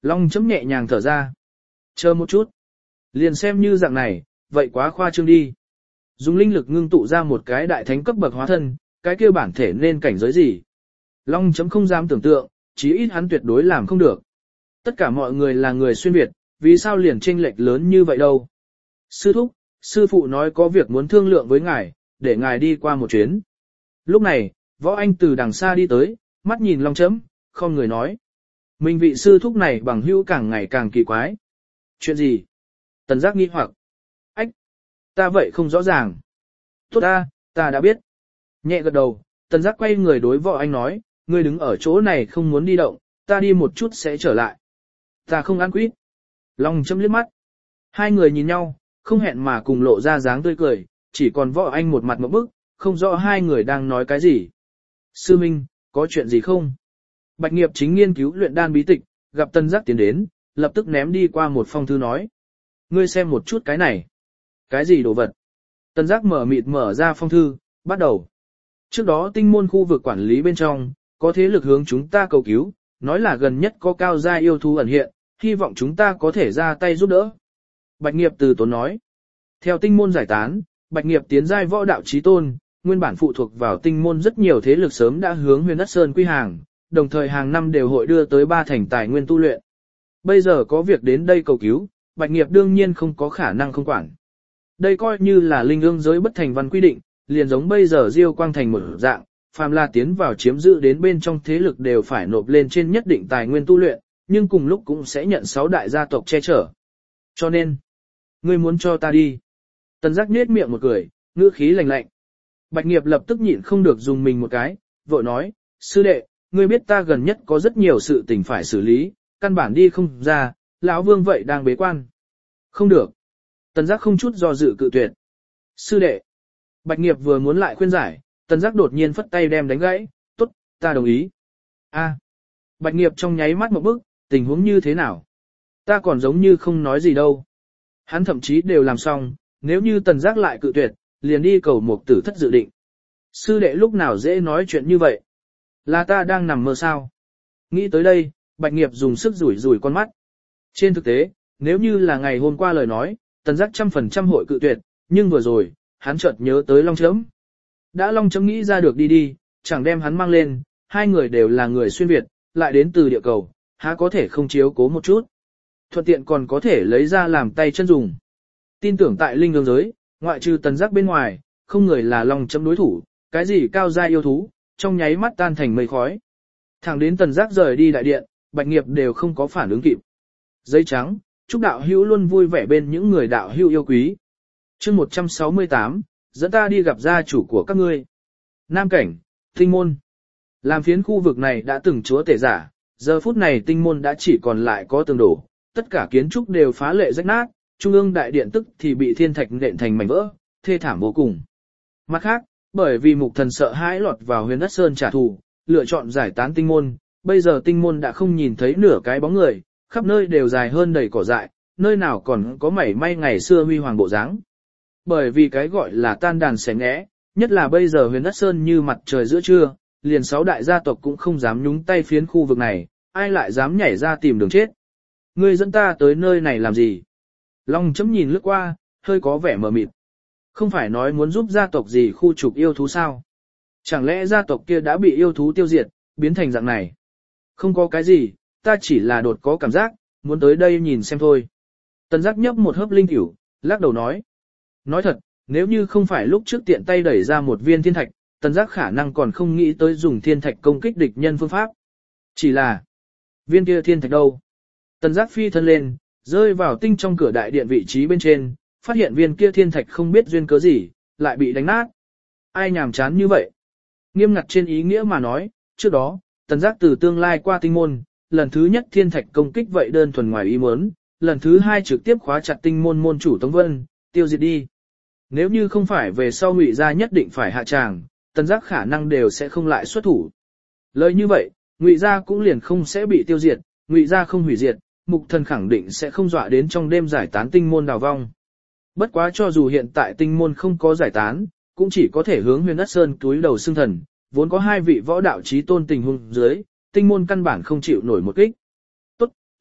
Long chấm nhẹ nhàng thở ra. Chờ một chút. Liền xem như dạng này, vậy quá khoa trương đi. Dùng linh lực ngưng tụ ra một cái đại thánh cấp bậc hóa thân, cái kia bản thể nên cảnh giới gì? Long chấm không dám tưởng tượng, chí ít hắn tuyệt đối làm không được. Tất cả mọi người là người xuyên Việt, vì sao liền chênh lệch lớn như vậy đâu? Sư thúc, sư phụ nói có việc muốn thương lượng với ngài, để ngài đi qua một chuyến. Lúc này, Võ Anh từ đằng xa đi tới, mắt nhìn Long chấm, không người nói. Mình vị sư thúc này bằng hữu càng ngày càng kỳ quái. Chuyện gì? Tần Giác nghi hoặc. Ách! Ta vậy không rõ ràng. Tốt ta, ta đã biết. Nhẹ gật đầu, Tần Giác quay người đối Võ Anh nói, ngươi đứng ở chỗ này không muốn đi động, ta đi một chút sẽ trở lại. Ta không ăn quýt. Long chấm liếc mắt. Hai người nhìn nhau, không hẹn mà cùng lộ ra dáng tươi cười, chỉ còn Võ Anh một mặt ngộp bức, không rõ hai người đang nói cái gì. Sư Minh, có chuyện gì không? Bạch Nghiệp chính nghiên cứu luyện đan bí tịch, gặp Tần Giác tiến đến, lập tức ném đi qua một phong thư nói. Ngươi xem một chút cái này. Cái gì đồ vật? Tần Giác mở mịt mở ra phong thư, bắt đầu. Trước đó tinh môn khu vực quản lý bên trong, có thế lực hướng chúng ta cầu cứu, nói là gần nhất có cao gia yêu thú ẩn hiện, hy vọng chúng ta có thể ra tay giúp đỡ. Bạch Nghiệp từ tốn nói. Theo tinh môn giải tán, Bạch Nghiệp tiến giai võ đạo chí tôn, nguyên bản phụ thuộc vào tinh môn rất nhiều thế lực sớm đã hướng Huyền Đất Sơn quy hàng, đồng thời hàng năm đều hội đưa tới ba thành tài nguyên tu luyện. Bây giờ có việc đến đây cầu cứu, Bạch Nghiệp đương nhiên không có khả năng không quản. Đây coi như là linh ương giới bất thành văn quy định, liền giống bây giờ Diêu Quang thành một dạng, phàm là tiến vào chiếm giữ đến bên trong thế lực đều phải nộp lên trên nhất định tài nguyên tu luyện, nhưng cùng lúc cũng sẽ nhận sáu đại gia tộc che chở. Cho nên, ngươi muốn cho ta đi. Tần Giác nhếch miệng một cười, ngữ khí lạnh lạnh. Bạch Nghiệp lập tức nhịn không được dùng mình một cái, vội nói, sư đệ, ngươi biết ta gần nhất có rất nhiều sự tình phải xử lý, căn bản đi không ra, lão Vương vậy đang bế quan. Không được. Tần Giác không chút do dự cự tuyệt. Sư đệ. Bạch Nghiệp vừa muốn lại khuyên giải, Tần Giác đột nhiên phất tay đem đánh gãy, tốt, ta đồng ý. A. Bạch Nghiệp trong nháy mắt một bức, tình huống như thế nào? Ta còn giống như không nói gì đâu. Hắn thậm chí đều làm xong, nếu như Tần Giác lại cự tuyệt, liền đi cầu Mục Tử Thất dự định. Sư đệ lúc nào dễ nói chuyện như vậy? Là ta đang nằm mơ sao? Nghĩ tới đây, Bạch Nghiệp dùng sức rủi rủi con mắt. Trên thực tế, nếu như là ngày hôm qua lời nói, Tần Giác trăm phần trăm hội cự tuyệt, nhưng vừa rồi, hắn chợt nhớ tới Long Chấm. Đã Long Chấm nghĩ ra được đi đi, chẳng đem hắn mang lên, hai người đều là người xuyên Việt, lại đến từ địa cầu, há có thể không chiếu cố một chút. Thuận tiện còn có thể lấy ra làm tay chân dùng. Tin tưởng tại linh ương giới, ngoại trừ Tần Giác bên ngoài, không người là Long Chấm đối thủ, cái gì cao gia yêu thú, trong nháy mắt tan thành mây khói. Thẳng đến Tần Giác rời đi đại điện, Bạch Nghiệp đều không có phản ứng kịp. Giấy trắng, chúc đạo hữu luôn vui vẻ bên những người đạo hữu yêu quý. Chương một trăm sáu mươi tám, dẫn ta đi gặp gia chủ của các ngươi. Nam cảnh, tinh môn. Làm phiến khu vực này đã từng chúa tể giả, giờ phút này tinh môn đã chỉ còn lại có tường đổ, tất cả kiến trúc đều phá lệ rách nát, trung ương đại điện tức thì bị thiên thạch nện thành mảnh vỡ, thê thảm vô cùng. Mặt khác, bởi vì Mục Thần sợ hãi lọt vào Huyền Đất Sơn trả thù, lựa chọn giải tán tinh môn, bây giờ tinh môn đã không nhìn thấy nửa cái bóng người, khắp nơi đều dài hơn đầy cỏ dại, nơi nào còn có mảy may ngày xưa huy hoàng bộ dáng. Bởi vì cái gọi là tan đàn xẻ ngẽ, nhất là bây giờ Huyền Đất Sơn như mặt trời giữa trưa, liền sáu đại gia tộc cũng không dám nhúng tay phiến khu vực này, ai lại dám nhảy ra tìm đường chết. Ngươi dẫn ta tới nơi này làm gì? Long Chấm nhìn lướt qua, hơi có vẻ mờ mịt. Không phải nói muốn giúp gia tộc gì khu trục yêu thú sao? Chẳng lẽ gia tộc kia đã bị yêu thú tiêu diệt, biến thành dạng này? Không có cái gì, ta chỉ là đột có cảm giác, muốn tới đây nhìn xem thôi. Tần Giác nhấp một hớp linh cửu, lắc đầu nói. Nói thật, nếu như không phải lúc trước tiện tay đẩy ra một viên thiên thạch, Tần Giác khả năng còn không nghĩ tới dùng thiên thạch công kích địch nhân phương pháp. Chỉ là, viên kia thiên thạch đâu? Tần Giác phi thân lên, rơi vào tinh trong cửa đại điện vị trí bên trên, phát hiện viên kia thiên thạch không biết duyên cớ gì, lại bị đánh nát. Ai nhàm chán như vậy? Nghiêm ngặt trên ý nghĩa mà nói, trước đó, Tần Giác từ tương lai qua tinh môn, lần thứ nhất thiên thạch công kích vậy đơn thuần ngoài ý muốn, lần thứ hai trực tiếp khóa chặt tinh môn môn chủ Tống Vân, tiêu diệt đi. Nếu như không phải về sau Ngụy gia nhất định phải hạ tràng, Tần Giác khả năng đều sẽ không lại xuất thủ. Lời như vậy, Ngụy gia cũng liền không sẽ bị tiêu diệt, Ngụy gia không hủy diệt, Mục Thần khẳng định sẽ không dọa đến trong đêm giải tán tinh môn đào vong. Bất quá cho dù hiện tại tinh môn không có giải tán, cũng chỉ có thể hướng Huyền Đất Sơn túi đầu xương thần, vốn có hai vị võ đạo chí tôn tình huống dưới, tinh môn căn bản không chịu nổi một kích. Tốt,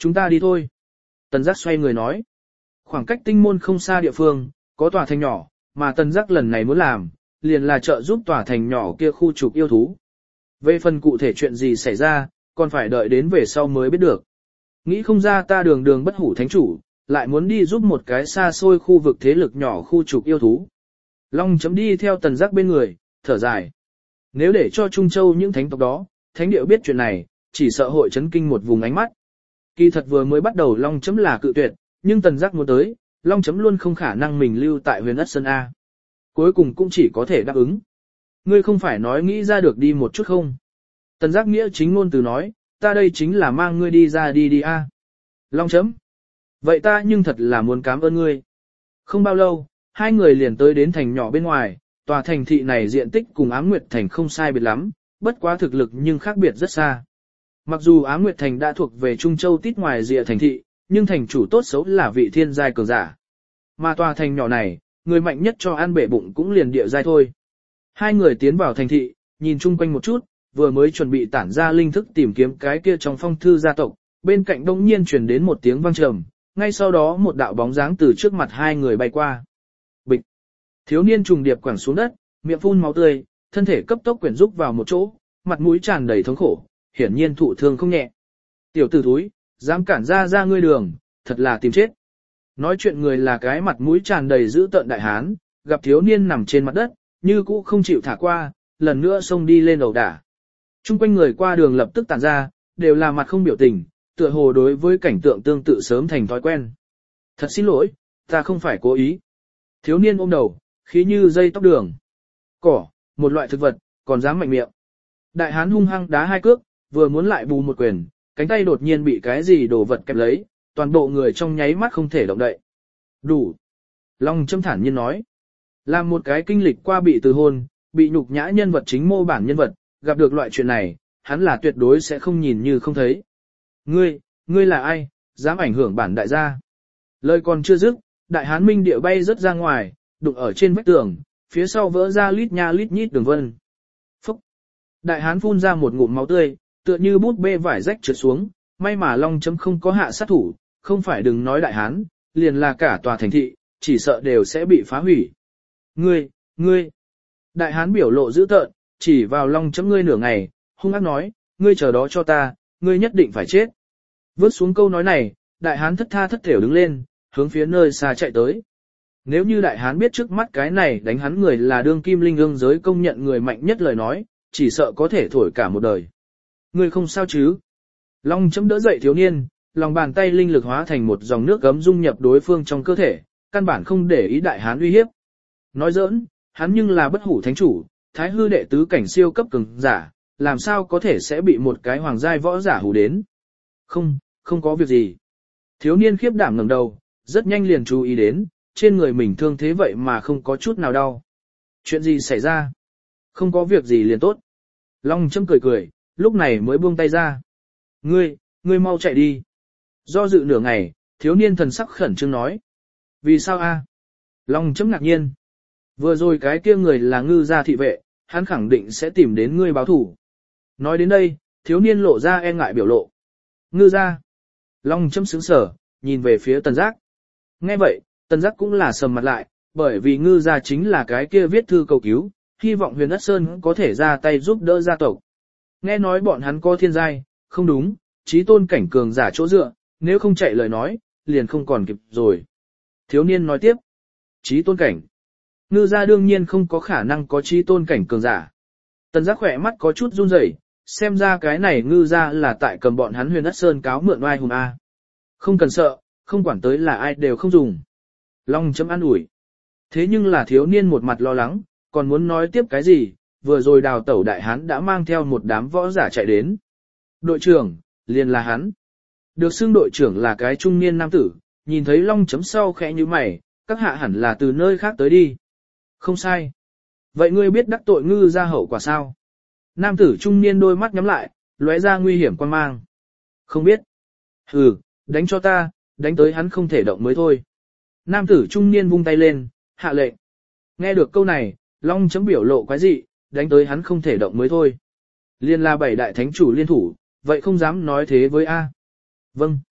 Chúng ta đi thôi. Tần giác xoay người nói. Khoảng cách tinh môn không xa địa phương, có tòa thành nhỏ, mà tần giác lần này muốn làm, liền là trợ giúp tòa thành nhỏ kia khu trục yêu thú. Về phần cụ thể chuyện gì xảy ra, còn phải đợi đến về sau mới biết được. Nghĩ không ra ta đường đường bất hủ thánh chủ, lại muốn đi giúp một cái xa xôi khu vực thế lực nhỏ khu trục yêu thú. Long chấm đi theo tần giác bên người, thở dài. Nếu để cho Trung Châu những thánh tộc đó, thánh điệu biết chuyện này, chỉ sợ hội chấn kinh một vùng ánh mắt. Kỳ thật vừa mới bắt đầu Long chấm là cự tuyệt, nhưng tần giác muốn tới, Long chấm luôn không khả năng mình lưu tại huyền ất sơn A. Cuối cùng cũng chỉ có thể đáp ứng. Ngươi không phải nói nghĩ ra được đi một chút không? Tần giác nghĩa chính ngôn từ nói, ta đây chính là mang ngươi đi ra đi đi A. Long chấm. Vậy ta nhưng thật là muốn cảm ơn ngươi. Không bao lâu, hai người liền tới đến thành nhỏ bên ngoài, tòa thành thị này diện tích cùng Ám Nguyệt Thành không sai biệt lắm, bất quá thực lực nhưng khác biệt rất xa. Mặc dù Ám Nguyệt Thành đã thuộc về Trung Châu tít ngoài rìa thành thị, nhưng thành chủ tốt xấu là vị thiên giai cường giả. Mà tòa thành nhỏ này, người mạnh nhất cho ăn bể bụng cũng liền địa giai thôi. Hai người tiến vào thành thị, nhìn chung quanh một chút, vừa mới chuẩn bị tản ra linh thức tìm kiếm cái kia trong phong thư gia tộc, bên cạnh đông nhiên truyền đến một tiếng vang trầm, ngay sau đó một đạo bóng dáng từ trước mặt hai người bay qua. Bịch! Thiếu niên trùng điệp quẳng xuống đất, miệng phun máu tươi, thân thể cấp tốc quyển rúc vào một chỗ, mặt mũi tràn đầy thống khổ, hiển nhiên thụ thương không nhẹ. Tiểu tử thúi, dám cản ra ra ngươi đường, thật là tìm chết. Nói chuyện người là cái mặt mũi tràn đầy dữ tợn đại hán, gặp thiếu niên nằm trên mặt đất, như cũ không chịu thả qua, lần nữa xông đi lên đầu đả. Trung quanh người qua đường lập tức tản ra, đều là mặt không biểu tình, tựa hồ đối với cảnh tượng tương tự sớm thành thói quen. Thật xin lỗi, ta không phải cố ý. Thiếu niên ôm đầu, khí như dây tóc đường. Cỏ, một loại thực vật, còn dám mạnh miệng. Đại hán hung hăng đá hai cước, vừa muốn lại bù một quyền, cánh tay đột nhiên bị cái gì đổ vật kẹp lấy, toàn bộ người trong nháy mắt không thể động đậy. Đủ. Long châm thản nhiên nói. Làm một cái kinh lịch qua bị từ hôn, bị nhục nhã nhân vật chính mô bản nhân vật, gặp được loại chuyện này, hắn là tuyệt đối sẽ không nhìn như không thấy. Ngươi, ngươi là ai, dám ảnh hưởng bản đại gia. Lời còn chưa dứt, đại hán minh địa bay rất ra ngoài, đụng ở trên vách tường, phía sau vỡ ra lít nha lít nhít đường vân. Phúc! Đại hán phun ra một ngụm máu tươi, tựa như bút bê vải rách trượt xuống, may mà Long chấm không có hạ sát thủ, không phải đừng nói đại hán, liền là cả tòa thành thị, chỉ sợ đều sẽ bị phá hủy. Ngươi, ngươi! Đại hán biểu lộ dữ tợn, chỉ vào Long chấm ngươi nửa ngày, hung ác nói, ngươi chờ đó cho ta, ngươi nhất định phải chết. Vớt xuống câu nói này, đại hán thất tha thất thểu đứng lên, hướng phía nơi xa chạy tới. Nếu như đại hán biết trước mắt cái này đánh hắn người là đương kim linh ương giới công nhận người mạnh nhất lời nói, chỉ sợ có thể thổi cả một đời. Ngươi không sao chứ? Long chấm đỡ dậy thiếu niên, lòng bàn tay linh lực hóa thành một dòng nước gấm dung nhập đối phương trong cơ thể, căn bản không để ý đại hán uy hiếp. Nói giỡn, hắn nhưng là bất hủ thánh chủ, thái hư đệ tứ cảnh siêu cấp cường giả, làm sao có thể sẽ bị một cái hoàng giai võ giả hù đến. Không, không có việc gì. Thiếu niên khiếp đảm ngẩng đầu, rất nhanh liền chú ý đến, trên người mình thương thế vậy mà không có chút nào đau. Chuyện gì xảy ra? Không có việc gì liền tốt. Long châm cười cười, lúc này mới buông tay ra. Ngươi, ngươi mau chạy đi. Do dự nửa ngày, thiếu niên thần sắc khẩn trương nói. Vì sao a? Long châm ngạc nhiên. Vừa rồi cái kia người là ngư gia thị vệ, hắn khẳng định sẽ tìm đến ngươi báo thủ. Nói đến đây, thiếu niên lộ ra e ngại biểu lộ. Ngư gia. Long châm sững sở, nhìn về phía tần giác. Nghe vậy, tần giác cũng là sầm mặt lại, bởi vì ngư gia chính là cái kia viết thư cầu cứu, hy vọng huyền ất sơn có thể ra tay giúp đỡ gia tộc. Nghe nói bọn hắn có thiên giai, không đúng, chí tôn cảnh cường giả chỗ dựa, nếu không chạy lời nói, liền không còn kịp rồi. Thiếu niên nói tiếp. Chí tôn cảnh. Ngư gia đương nhiên không có khả năng có chí tôn cảnh cường giả. Tần giác khỏe mắt có chút run rẩy, xem ra cái này ngư gia là tại cầm bọn hắn huyền ất sơn cáo mượn oai hùng A. Không cần sợ, không quản tới là ai đều không dùng. Long chấm an ủi. Thế nhưng là thiếu niên một mặt lo lắng, còn muốn nói tiếp cái gì, vừa rồi đào tẩu đại hán đã mang theo một đám võ giả chạy đến. Đội trưởng, liền là hắn. Được xưng đội trưởng là cái trung niên nam tử, nhìn thấy Long chấm sau khẽ như mày, các hạ hẳn là từ nơi khác tới đi. Không sai. Vậy ngươi biết đắc tội ngư gia hậu quả sao? Nam tử trung niên đôi mắt nhắm lại, lóe ra nguy hiểm quan mang. Không biết. Hừ, đánh cho ta, đánh tới hắn không thể động mới thôi. Nam tử trung niên vung tay lên, hạ lệnh. Nghe được câu này, Long chấm biểu lộ quái dị, đánh tới hắn không thể động mới thôi. Liên là bảy đại thánh chủ liên thủ, vậy không dám nói thế với A. Vâng.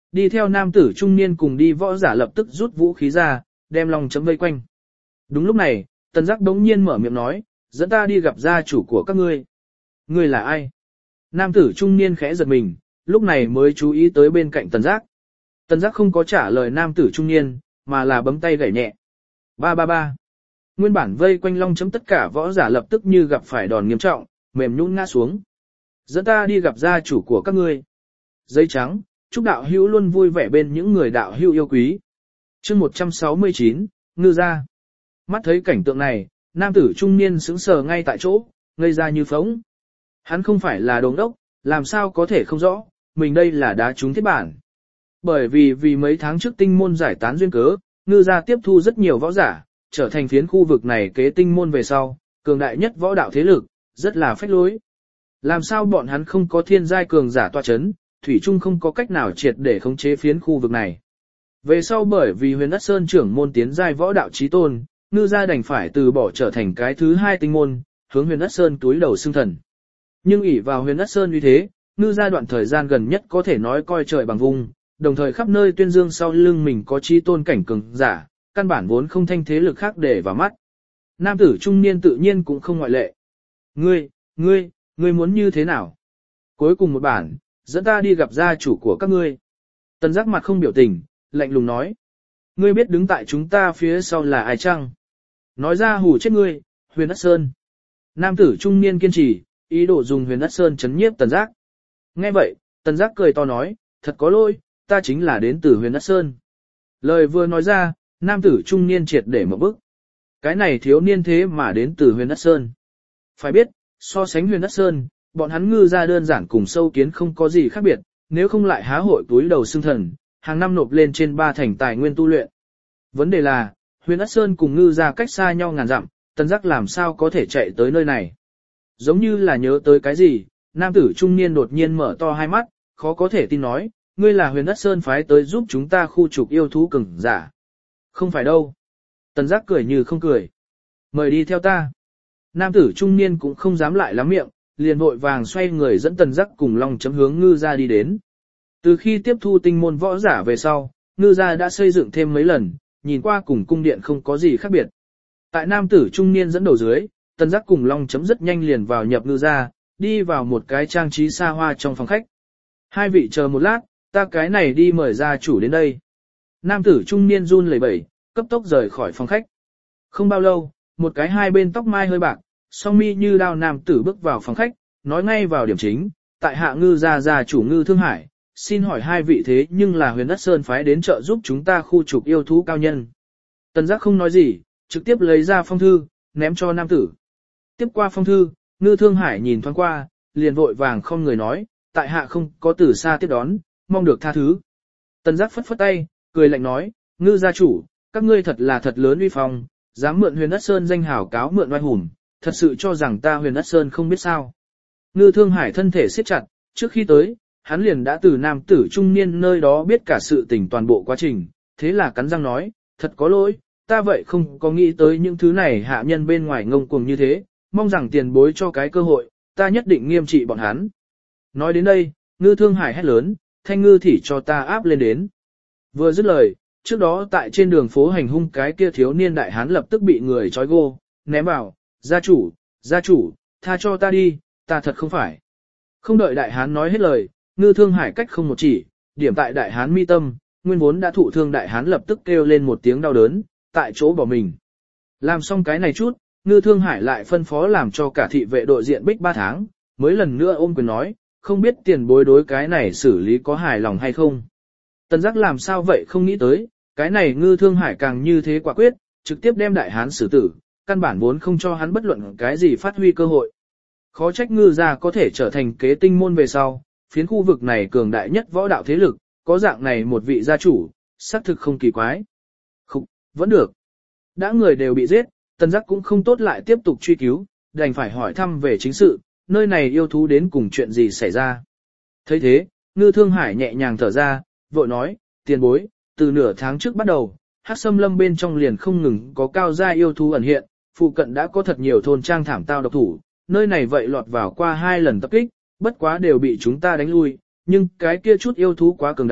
đi theo nam tử trung niên cùng đi võ giả lập tức rút vũ khí ra, đem Long Chấm vây quanh. Đúng lúc này, Tần Giác đống nhiên mở miệng nói, dẫn ta đi gặp gia chủ của các ngươi. Ngươi là ai? Nam tử trung niên khẽ giật mình, lúc này mới chú ý tới bên cạnh Tần Giác. Tần Giác không có trả lời nam tử trung niên, mà là bấm tay gảy nhẹ. Ba ba ba. Nguyên bản vây quanh Long Chấm tất cả võ giả lập tức như gặp phải đòn nghiêm trọng, mềm nhũn ngã xuống. Dẫn ta đi gặp gia chủ của các ngươi. Giấy trắng, chúc đạo hữu luôn vui vẻ bên những người đạo hữu yêu quý. Chương một trăm sáu mươi chín, ngư gia. Mắt thấy cảnh tượng này, nam tử trung niên sững sờ ngay tại chỗ, ngây ra như phóng. Hắn không phải là đống đốc, làm sao có thể không rõ, mình đây là đá trúng thiết bản. Bởi vì vì mấy tháng trước tinh môn giải tán duyên cớ, ngư gia tiếp thu rất nhiều võ giả, trở thành phiến khu vực này kế tinh môn về sau, cường đại nhất võ đạo thế lực, rất là phách lối. Làm sao bọn hắn không có thiên giai cường giả tọa chấn, thủy chung không có cách nào triệt để khống chế phiến khu vực này. Về sau bởi vì Huyền Đất Sơn trưởng môn tiến giai võ đạo chí tôn, ngư gia đành phải từ bỏ trở thành cái thứ hai tinh môn, hướng Huyền Đất Sơn túi đầu xưng thần. Nhưng ỷ vào Huyền Đất Sơn như thế, ngư gia đoạn thời gian gần nhất có thể nói coi trời bằng vùng, đồng thời khắp nơi tuyên dương sau lưng mình có chí tôn cảnh cường giả, căn bản vốn không thanh thế lực khác để vào mắt. Nam tử trung niên tự nhiên cũng không ngoại lệ. Ngươi, ngươi, ngươi muốn như thế nào? Cuối cùng một bản, dẫn ta đi gặp gia chủ của các ngươi. Tần Giác mặt không biểu tình, lạnh lùng nói. Ngươi biết đứng tại chúng ta phía sau là ai chăng? Nói ra hù chết ngươi, Huyền Đất Sơn. Nam tử trung niên kiên trì, ý đồ dùng Huyền Đất Sơn chấn nhiếp Tần Giác. Nghe vậy, Tần Giác cười to nói, thật có lỗi, ta chính là đến từ Huyền Đất Sơn. Lời vừa nói ra, nam tử trung niên triệt để một bức. Cái này thiếu niên thế mà đến từ Huyền Đất Sơn. Phải biết, so sánh Huyền Đất Sơn, bọn hắn ngư gia đơn giản cùng sâu kiến không có gì khác biệt, nếu không lại há hội túi đầu xưng thần, hàng năm nộp lên trên ba thành tài nguyên tu luyện. Vấn đề là, Huyền Đất Sơn cùng ngư gia cách xa nhau ngàn dặm, Tần Giác làm sao có thể chạy tới nơi này. Giống như là nhớ tới cái gì, nam tử trung niên đột nhiên mở to hai mắt, khó có thể tin nói, ngươi là Huyền Đất Sơn phái tới giúp chúng ta khu trục yêu thú cường giả. Không phải đâu. Tần Giác cười như không cười. Mời đi theo ta. Nam tử trung niên cũng không dám lại lắm miệng, liền vội vàng xoay người dẫn Tần Giác cùng Long Chấm hướng ngư gia đi đến. Từ khi tiếp thu tinh môn võ giả về sau, ngư gia đã xây dựng thêm mấy lần, nhìn qua cùng cung điện không có gì khác biệt. Tại nam tử trung niên dẫn đầu dưới, Tần Giác cùng Long Chấm rất nhanh liền vào nhập ngư gia, đi vào một cái trang trí xa hoa trong phòng khách. Hai vị chờ một lát, ta cái này đi mời gia chủ đến đây. Nam tử trung niên run lẩy bẩy, cấp tốc rời khỏi phòng khách. Không bao lâu, một cái hai bên tóc mai hơi bạc, song mi như đao nam tử bước vào phòng khách, nói ngay vào điểm chính, tại hạ ngư gia gia chủ Ngư Thương Hải, xin hỏi hai vị thế nhưng là Huyền Đất Sơn phái đến trợ giúp chúng ta khu trục yêu thú cao nhân. Tần Giác không nói gì, trực tiếp lấy ra phong thư, ném cho nam tử. Tiếp qua phong thư, Ngư Thương Hải nhìn thoáng qua, liền vội vàng không người nói, tại hạ không có từ xa tiếp đón, mong được tha thứ. Tần Giác phất phất tay, cười lạnh nói, Ngư gia chủ, các ngươi thật là thật lớn uy phong, dám mượn Huyền Đất Sơn danh hảo cáo mượn oai hùng, thật sự cho rằng ta Huyền Đất Sơn không biết sao. Ngư Thương Hải thân thể siết chặt, trước khi tới, hắn liền đã từ nam tử trung niên nơi đó biết cả sự tình toàn bộ quá trình, thế là cắn răng nói, thật có lỗi, ta vậy không có nghĩ tới những thứ này hạ nhân bên ngoài ngông cuồng như thế, mong rằng tiền bối cho cái cơ hội, ta nhất định nghiêm trị bọn hắn. Nói đến đây, Ngư Thương Hải hét lớn, thanh ngư thỉ cho ta áp lên đến. Vừa dứt lời, trước đó tại trên đường phố hành hung cái kia thiếu niên đại hán lập tức bị người trói gô, ném vào, gia chủ, gia chủ, tha cho ta đi, ta thật không phải. Không đợi đại hán nói hết lời, Ngư Thương Hải cách không một chỉ, điểm tại đại hán mi tâm, nguyên vốn đã thụ thương đại hán lập tức kêu lên một tiếng đau đớn, tại chỗ bỏ mình. Làm xong cái này chút, Ngư Thương Hải lại phân phó làm cho cả thị vệ đội diện bích ba tháng, mới lần nữa ôm quyền nói, không biết tiền bối đối cái này xử lý có hài lòng hay không. Tần Giác làm sao vậy không nghĩ tới, cái này Ngư Thương Hải càng như thế quả quyết, trực tiếp đem đại hán xử tử, căn bản vốn không cho hắn bất luận cái gì phát huy cơ hội. Khó trách ngư gia có thể trở thành kế tinh môn về sau, phiến khu vực này cường đại nhất võ đạo thế lực, có dạng này một vị gia chủ, xác thực không kỳ quái. Không, vẫn được. Đã người đều bị giết, Tần Giác cũng không tốt lại tiếp tục truy cứu, đành phải hỏi thăm về chính sự, nơi này yêu thú đến cùng chuyện gì xảy ra. Thấy thế, Ngư Thương Hải nhẹ nhàng thở ra, vội nói, tiền bối, từ nửa tháng trước bắt đầu, Hắc Sâm Lâm bên trong liền không ngừng có cao gia yêu thú ẩn hiện, phụ cận đã có thật nhiều thôn trang thảm tao độc thủ, nơi này vậy lọt vào qua hai lần tập kích, bất quá đều bị chúng ta đánh lui, nhưng cái kia chút yêu thú quá cường đại,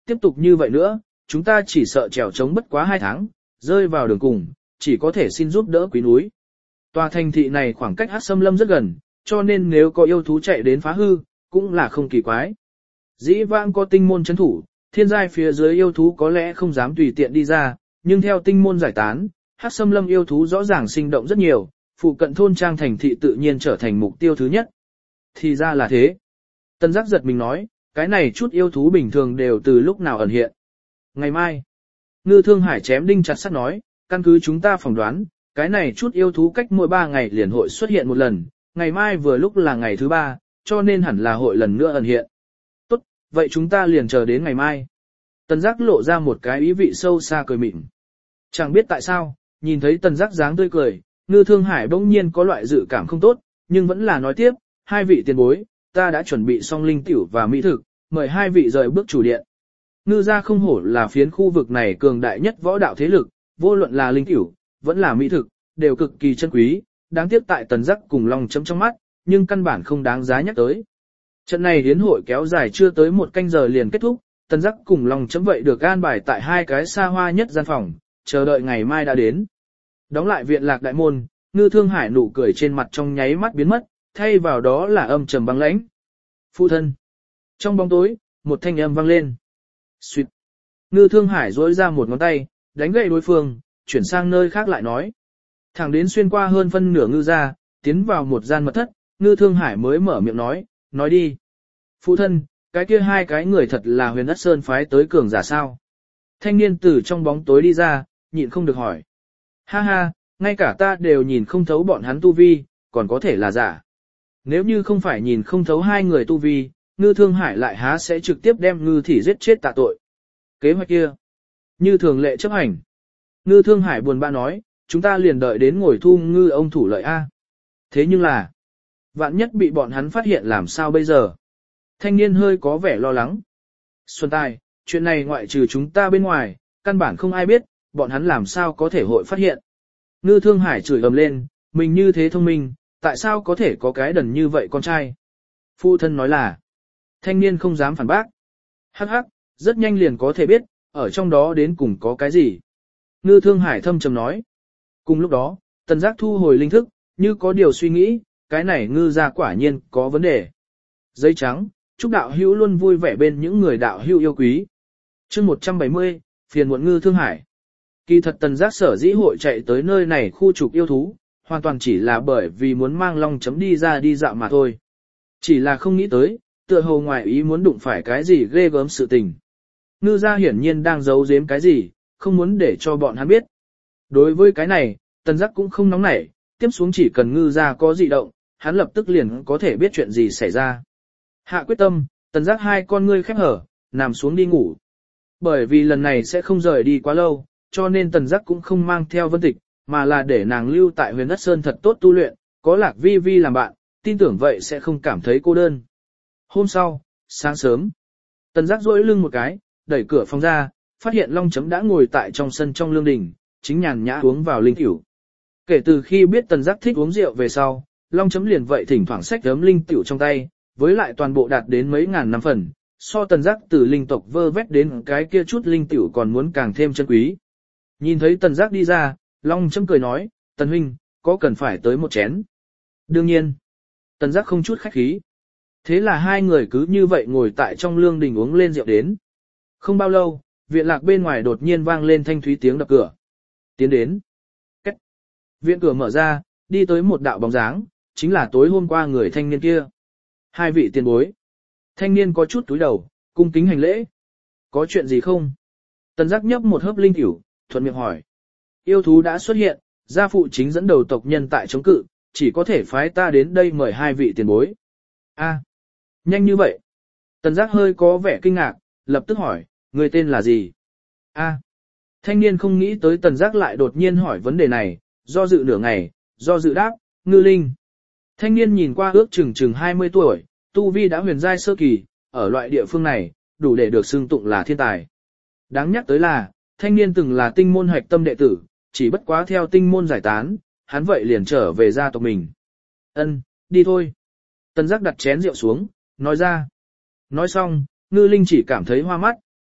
tiếp tục như vậy nữa, chúng ta chỉ sợ trèo trống bất quá hai tháng, rơi vào đường cùng, chỉ có thể xin giúp đỡ quý núi. Tòa thành thị này khoảng cách Hắc Xâm Lâm rất gần, cho nên nếu có yêu thú chạy đến phá hư, cũng là không kỳ quái. Dĩ vãng có tinh môn chấn thủ, thiên giai phía dưới yêu thú có lẽ không dám tùy tiện đi ra, nhưng theo tinh môn giải tán, Hắc Xâm Lâm yêu thú rõ ràng sinh động rất nhiều, phụ cận thôn trang thành thị tự nhiên trở thành mục tiêu thứ nhất. Thì ra là thế. Tân Giác giật mình nói, cái này chút yêu thú bình thường đều từ lúc nào ẩn hiện. Ngày mai, Ngư Thương Hải chém đinh chặt sắt nói, căn cứ chúng ta phỏng đoán, cái này chút yêu thú cách mỗi ba ngày liền hội xuất hiện một lần, ngày mai vừa lúc là ngày thứ ba, cho nên hẳn là hội lần nữa ẩn hiện. Tốt, vậy chúng ta liền chờ đến ngày mai. Tần Giác lộ ra một cái ý vị sâu xa cười mịn. Chẳng biết tại sao, nhìn thấy Tần Giác dáng tươi cười, Ngư Thương Hải bỗng nhiên có loại dự cảm không tốt, nhưng vẫn là nói tiếp, hai vị tiền bối, ta đã chuẩn bị xong linh tiểu và mỹ thực, mời hai vị rời bước chủ điện. Ngư gia không hổ là phiến khu vực này cường đại nhất võ đạo thế lực, vô luận là linh tiểu, vẫn là mỹ thực, đều cực kỳ chân quý, đáng tiếc tại Tần Giác cùng Long chấm trong mắt, nhưng căn bản không đáng giá nhắc tới. Trận này hiến hội kéo dài chưa tới một canh giờ liền kết thúc, Tần Giác cùng Long chấm vậy được an bài tại hai cái xa hoa nhất gian phòng, chờ đợi ngày mai đã đến. Đóng lại viện lạc đại môn, Ngư Thương Hải nụ cười trên mặt trong nháy mắt biến mất, thay vào đó là âm trầm băng lãnh. Phụ thân. Trong bóng tối, một thanh âm vang lên. Xuyệt. Ngư Thương Hải duỗi ra một ngón tay, đánh gậy đối phương, chuyển sang nơi khác lại nói. Thẳng đến xuyên qua hơn phân nửa ngư gia, tiến vào một gian mật thất, Ngư Thương Hải mới mở miệng nói, nói đi. Phụ thân, cái kia hai cái người thật là Huyền Ất Sơn phái tới cường giả sao? Thanh niên từ trong bóng tối đi ra, nhịn không được hỏi. Ha ha, ngay cả ta đều nhìn không thấu bọn hắn tu vi, còn có thể là giả. Nếu như không phải nhìn không thấu hai người tu vi, Ngư Thương Hải lại há sẽ trực tiếp đem Ngư Thị giết chết tạ tội. Kế hoạch kia, như thường lệ chấp hành. Ngư Thương Hải buồn bã nói, chúng ta liền đợi đến ngồi thu ngư ông thủ lợi A. Thế nhưng là, vạn nhất bị bọn hắn phát hiện làm sao bây giờ? Thanh niên hơi có vẻ lo lắng. Xuân Tài, chuyện này ngoại trừ chúng ta bên ngoài, căn bản không ai biết, bọn hắn làm sao có thể hội phát hiện. Ngư Thương Hải chửi ầm lên, mình như thế thông minh, tại sao có thể có cái đần như vậy con trai? Phụ thân nói là, thanh niên không dám phản bác. Hắc hắc, rất nhanh liền có thể biết, ở trong đó đến cùng có cái gì. Ngư Thương Hải thâm trầm nói. Cùng lúc đó, Tần Giác thu hồi linh thức, như có điều suy nghĩ, cái này ngư gia quả nhiên có vấn đề. Giấy trắng, chúc đạo hữu luôn vui vẻ bên những người đạo hữu yêu quý. Chương một trăm bảy mươi, phiền muộn Ngư Thương Hải. Kỳ thật Tần Giác sở dĩ hội chạy tới nơi này khu trục yêu thú, hoàn toàn chỉ là bởi vì muốn mang Long chấm đi ra đi dạo mà thôi. Chỉ là không nghĩ tới, tựa hồ ngoài ý muốn đụng phải cái gì ghê gớm sự tình. Ngư gia hiển nhiên đang giấu giếm cái gì, không muốn để cho bọn hắn biết. Đối với cái này, Tần Giác cũng không nóng nảy, tiếp xuống chỉ cần ngư gia có dị động, hắn lập tức liền có thể biết chuyện gì xảy ra. Hạ quyết tâm, Tần Giác hai con ngươi khép hở, nằm xuống đi ngủ. Bởi vì lần này sẽ không rời đi quá lâu, cho nên Tần Giác cũng không mang theo Vân Tịch, mà là để nàng lưu tại Huyền Ất Sơn thật tốt tu luyện, có Lạc Vi Vi làm bạn, tin tưởng vậy sẽ không cảm thấy cô đơn. Hôm sau, sáng sớm, Tần Giác duỗi lưng một cái, đẩy cửa phòng ra, phát hiện Long chấm đã ngồi tại trong sân trong lương đình, chính nhàn nhã uống vào linh tiểu. Kể từ khi biết Tần Giác thích uống rượu về sau, Long chấm liền vậy thỉnh thoảng xách gấm linh tiểu trong tay, với lại toàn bộ đạt đến mấy ngàn năm phần, so Tần Giác từ linh tộc vơ vét đến cái kia chút linh tiểu còn muốn càng thêm chân quý. Nhìn thấy Tần Giác đi ra, Long chấm cười nói, Tần huynh, có cần phải tới một chén? Đương nhiên. Tần Giác không chút khách khí. Thế là hai người cứ như vậy ngồi tại trong lương đình uống lên rượu đến. Không bao lâu, viện lạc bên ngoài đột nhiên vang lên thanh thúy tiếng đập cửa. Tiến đến. Cách. Viện cửa mở ra, đi tới một đạo bóng dáng, chính là tối hôm qua người thanh niên kia. Hai vị tiền bối. Thanh niên có chút túi đầu, cung kính hành lễ. Có chuyện gì không? Tần Giác nhấp một hớp linh tiểu, thuận miệng hỏi. Yêu thú đã xuất hiện, gia phụ chính dẫn đầu tộc nhân tại chống cự, chỉ có thể phái ta đến đây mời hai vị tiền bối. A, nhanh như vậy. Tần Giác hơi có vẻ kinh ngạc, lập tức hỏi, người tên là gì? A. Thanh niên không nghĩ tới Tần Giác lại đột nhiên hỏi vấn đề này, do dự nửa ngày, do dự đáp, Ngư Linh. Thanh niên nhìn qua ước chừng chừng hai mươi tuổi, tu vi đã huyền giai sơ kỳ, ở loại địa phương này, đủ để được xưng tụng là thiên tài. Đáng nhắc tới là, thanh niên từng là tinh môn hạch tâm đệ tử, chỉ bất quá theo tinh môn giải tán, hắn vậy liền trở về gia tộc mình. Ân, đi thôi. Tần Giác đặt chén rượu xuống, nói ra. Nói xong, Ngư Linh chỉ cảm thấy hoa mắt,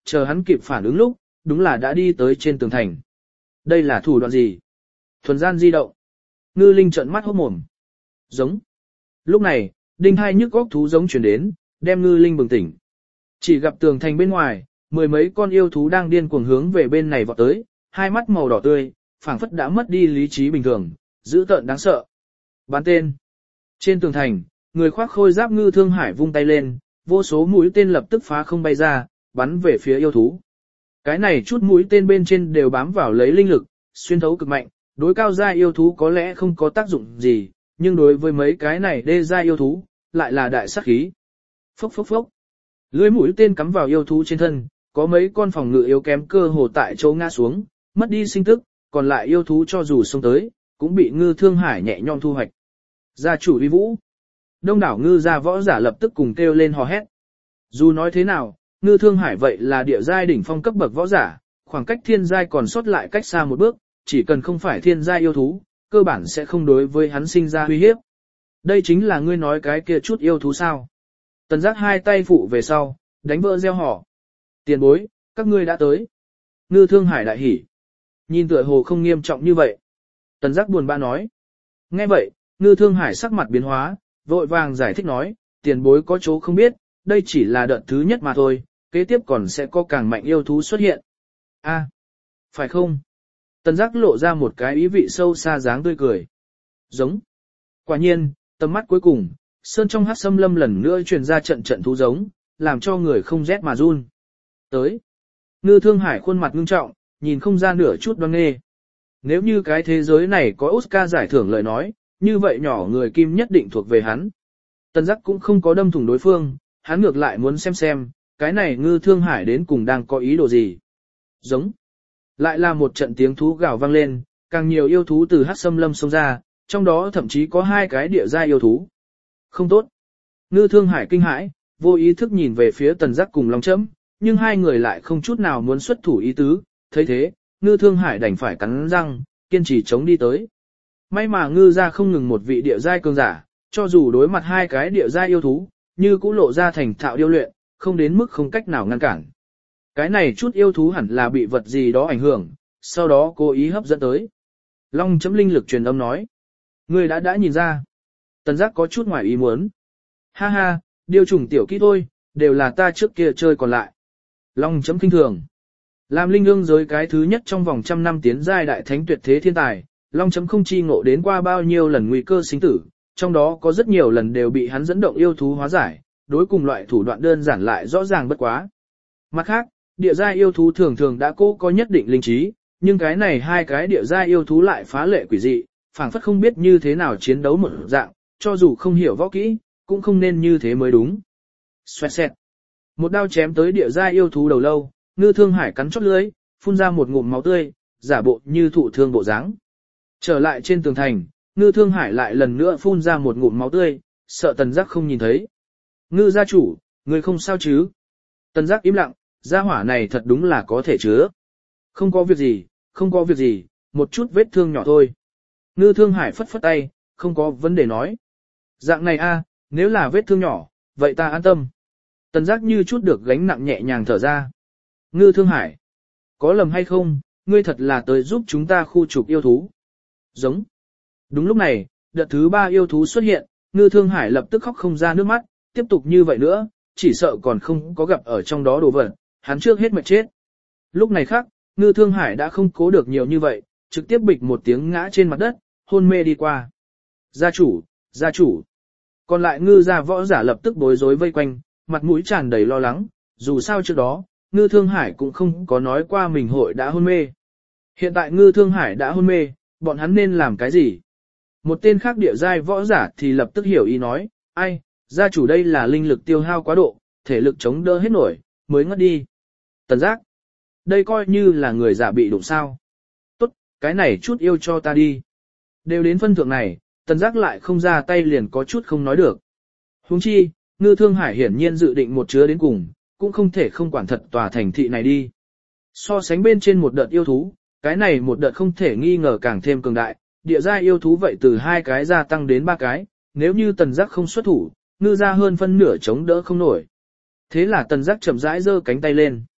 chờ hắn kịp phản ứng lúc, đúng là đã đi tới trên tường thành. Đây là thủ đoạn gì? Thuần gian di động. Ngư Linh trợn mắt hốt mồm. Giống. Lúc này, đinh hai nhức góc thú giống chuyển đến, đem Ngư Linh bừng tỉnh. Chỉ gặp tường thành bên ngoài, mười mấy con yêu thú đang điên cuồng hướng về bên này vọt tới, hai mắt màu đỏ tươi, phảng phất đã mất đi lý trí bình thường, dữ tợn đáng sợ. Bắn tên. Trên tường thành, người khoác khôi giáp Ngư Thương Hải vung tay lên, vô số mũi tên lập tức phá không bay ra, bắn về phía yêu thú. Cái này chút mũi tên bên trên đều bám vào lấy linh lực, xuyên thấu cực mạnh, đối cao gia yêu thú có lẽ không có tác dụng gì, nhưng đối với mấy cái này đê gia yêu thú, lại là đại sát khí. Phốc phốc phốc. Lưỡi mũi tên cắm vào yêu thú trên thân, có mấy con phòng ngự yếu kém cơ hồ tại chỗ ngã xuống, mất đi sinh tức, còn lại yêu thú cho dù xông tới, cũng bị Ngư Thương Hải nhẹ nhõm thu hoạch. Gia chủ uy vũ. Đông đảo ngư gia võ giả lập tức cùng kêu lên hò hét. Dù nói thế nào, Ngư Thương Hải vậy là địa giai đỉnh phong cấp bậc võ giả, khoảng cách thiên giai còn sót lại cách xa một bước, chỉ cần không phải thiên giai yêu thú, cơ bản sẽ không đối với hắn sinh ra uy hiếp. Đây chính là ngươi nói cái kia chút yêu thú sao? Tần Giác hai tay phụ về sau, đánh vỡ gieo họ. Tiền bối, các ngươi đã tới. Ngư Thương Hải đại hỉ. Nhìn tựa hồ không nghiêm trọng như vậy. Tần Giác buồn bã nói. Nghe vậy, Ngư Thương Hải sắc mặt biến hóa, vội vàng giải thích nói, tiền bối có chỗ không biết, đây chỉ là đợt thứ nhất mà thôi, kế tiếp còn sẽ có càng mạnh yêu thú xuất hiện. A, phải không? Tần Giác lộ ra một cái ý vị sâu xa dáng tươi cười. Giống. Quả nhiên, tầm mắt cuối cùng, sơn trong hắc xâm lâm lần nữa truyền ra trận trận thú giống, làm cho người không rét mà run. Tới. Ngư Thương Hải khuôn mặt ngưng trọng, nhìn không ra nửa chút đoan nghê. Nếu như cái thế giới này có Oscar giải thưởng lời nói, như vậy nhỏ người kim nhất định thuộc về hắn. Tần Giác cũng không có đâm thủng đối phương, hắn ngược lại muốn xem xem, cái này Ngư Thương Hải đến cùng đang có ý đồ gì. Giống. Lại là một trận tiếng thú gào vang lên, càng nhiều yêu thú từ hắc xâm lâm xông ra, trong đó thậm chí có hai cái địa giai yêu thú. Không tốt. Ngư Thương Hải kinh hãi, vô ý thức nhìn về phía Tần Giác cùng Long Chấm, nhưng hai người lại không chút nào muốn xuất thủ ý tứ, thấy thế, Ngư Thương Hải đành phải cắn răng, kiên trì chống đi tới. May mà Ngư gia không ngừng một vị địa giai cường giả, cho dù đối mặt hai cái địa giai yêu thú, như cũng lộ ra thành thạo điêu luyện, không đến mức không cách nào ngăn cản. Cái này chút yêu thú hẳn là bị vật gì đó ảnh hưởng, sau đó cố ý hấp dẫn tới. Long Chấm linh lực truyền âm nói. Ngươi đã đã nhìn ra. Tần Giác có chút ngoài ý muốn. Ha ha, điều trùng tiểu kỹ thôi, đều là ta trước kia chơi còn lại. Long Chấm kinh thường. Làm linh ương giới cái thứ nhất trong vòng trăm năm tiến giai đại thánh tuyệt thế thiên tài, Long Chấm không chi ngộ đến qua bao nhiêu lần nguy cơ sinh tử, trong đó có rất nhiều lần đều bị hắn dẫn động yêu thú hóa giải, đối cùng loại thủ đoạn đơn giản lại rõ ràng bất quá. Mặt khác, địa giai yêu thú thường thường đã cố có nhất định linh trí, nhưng cái này hai cái địa giai yêu thú lại phá lệ quỷ dị, phảng phất không biết như thế nào chiến đấu một dạng, cho dù không hiểu võ kỹ, cũng không nên như thế mới đúng. Xoẹt xẹt. Một đao chém tới địa giai yêu thú đầu lâu, Ngư Thương Hải cắn chót lưỡi, phun ra một ngụm máu tươi, giả bộ như thụ thương bộ dáng. Trở lại trên tường thành, Ngư Thương Hải lại lần nữa phun ra một ngụm máu tươi, sợ Tần Giác không nhìn thấy. Ngư gia chủ, người không sao chứ? Tần Giác im lặng, gia hỏa này thật đúng là có thể chứa. Không có việc gì, không có việc gì, một chút vết thương nhỏ thôi. Ngư Thương Hải phất phất tay, không có vấn đề nói. Dạng này a, nếu là vết thương nhỏ, vậy ta an tâm. Tần Giác như chút được gánh nặng nhẹ nhàng thở ra. Ngư Thương Hải, có lầm hay không, ngươi thật là tới giúp chúng ta khu trục yêu thú. Giống. Đúng lúc này, đợt thứ ba yêu thú xuất hiện, Ngư Thương Hải lập tức khóc không ra nước mắt, tiếp tục như vậy nữa, chỉ sợ còn không có gặp ở trong đó đồ vật, hắn trước hết mệt chết. Lúc này khác, Ngư Thương Hải đã không cố được nhiều như vậy, trực tiếp bịch một tiếng ngã trên mặt đất, hôn mê đi qua. Gia chủ, gia chủ. Còn lại ngư gia võ giả lập tức bối rối vây quanh, mặt mũi tràn đầy lo lắng, dù sao trước đó, Ngư Thương Hải cũng không có nói qua mình hội đã hôn mê. Hiện tại Ngư Thương Hải đã hôn mê, bọn hắn nên làm cái gì? Một tên khác địa giai võ giả thì lập tức hiểu ý nói, ai, gia chủ đây là linh lực tiêu hao quá độ, thể lực chống đỡ hết nổi, mới ngất đi. Tần Giác, đây coi như là người giả bị đụng sao. Tốt, cái này chút yêu cho ta đi. Đều đến phân thượng này, Tần Giác lại không ra tay liền có chút không nói được. Huống chi, Ngư Thương Hải hiển nhiên dự định một chứa đến cùng, cũng không thể không quản thật tòa thành thị này đi. So sánh bên trên một đợt yêu thú, cái này một đợt không thể nghi ngờ càng thêm cường đại, địa giai yêu thú vậy từ hai cái gia tăng đến ba cái, nếu như Tần Giác không xuất thủ, ngư gia hơn phân nửa chống đỡ không nổi. Thế là Tần Giác chậm rãi giơ cánh tay lên.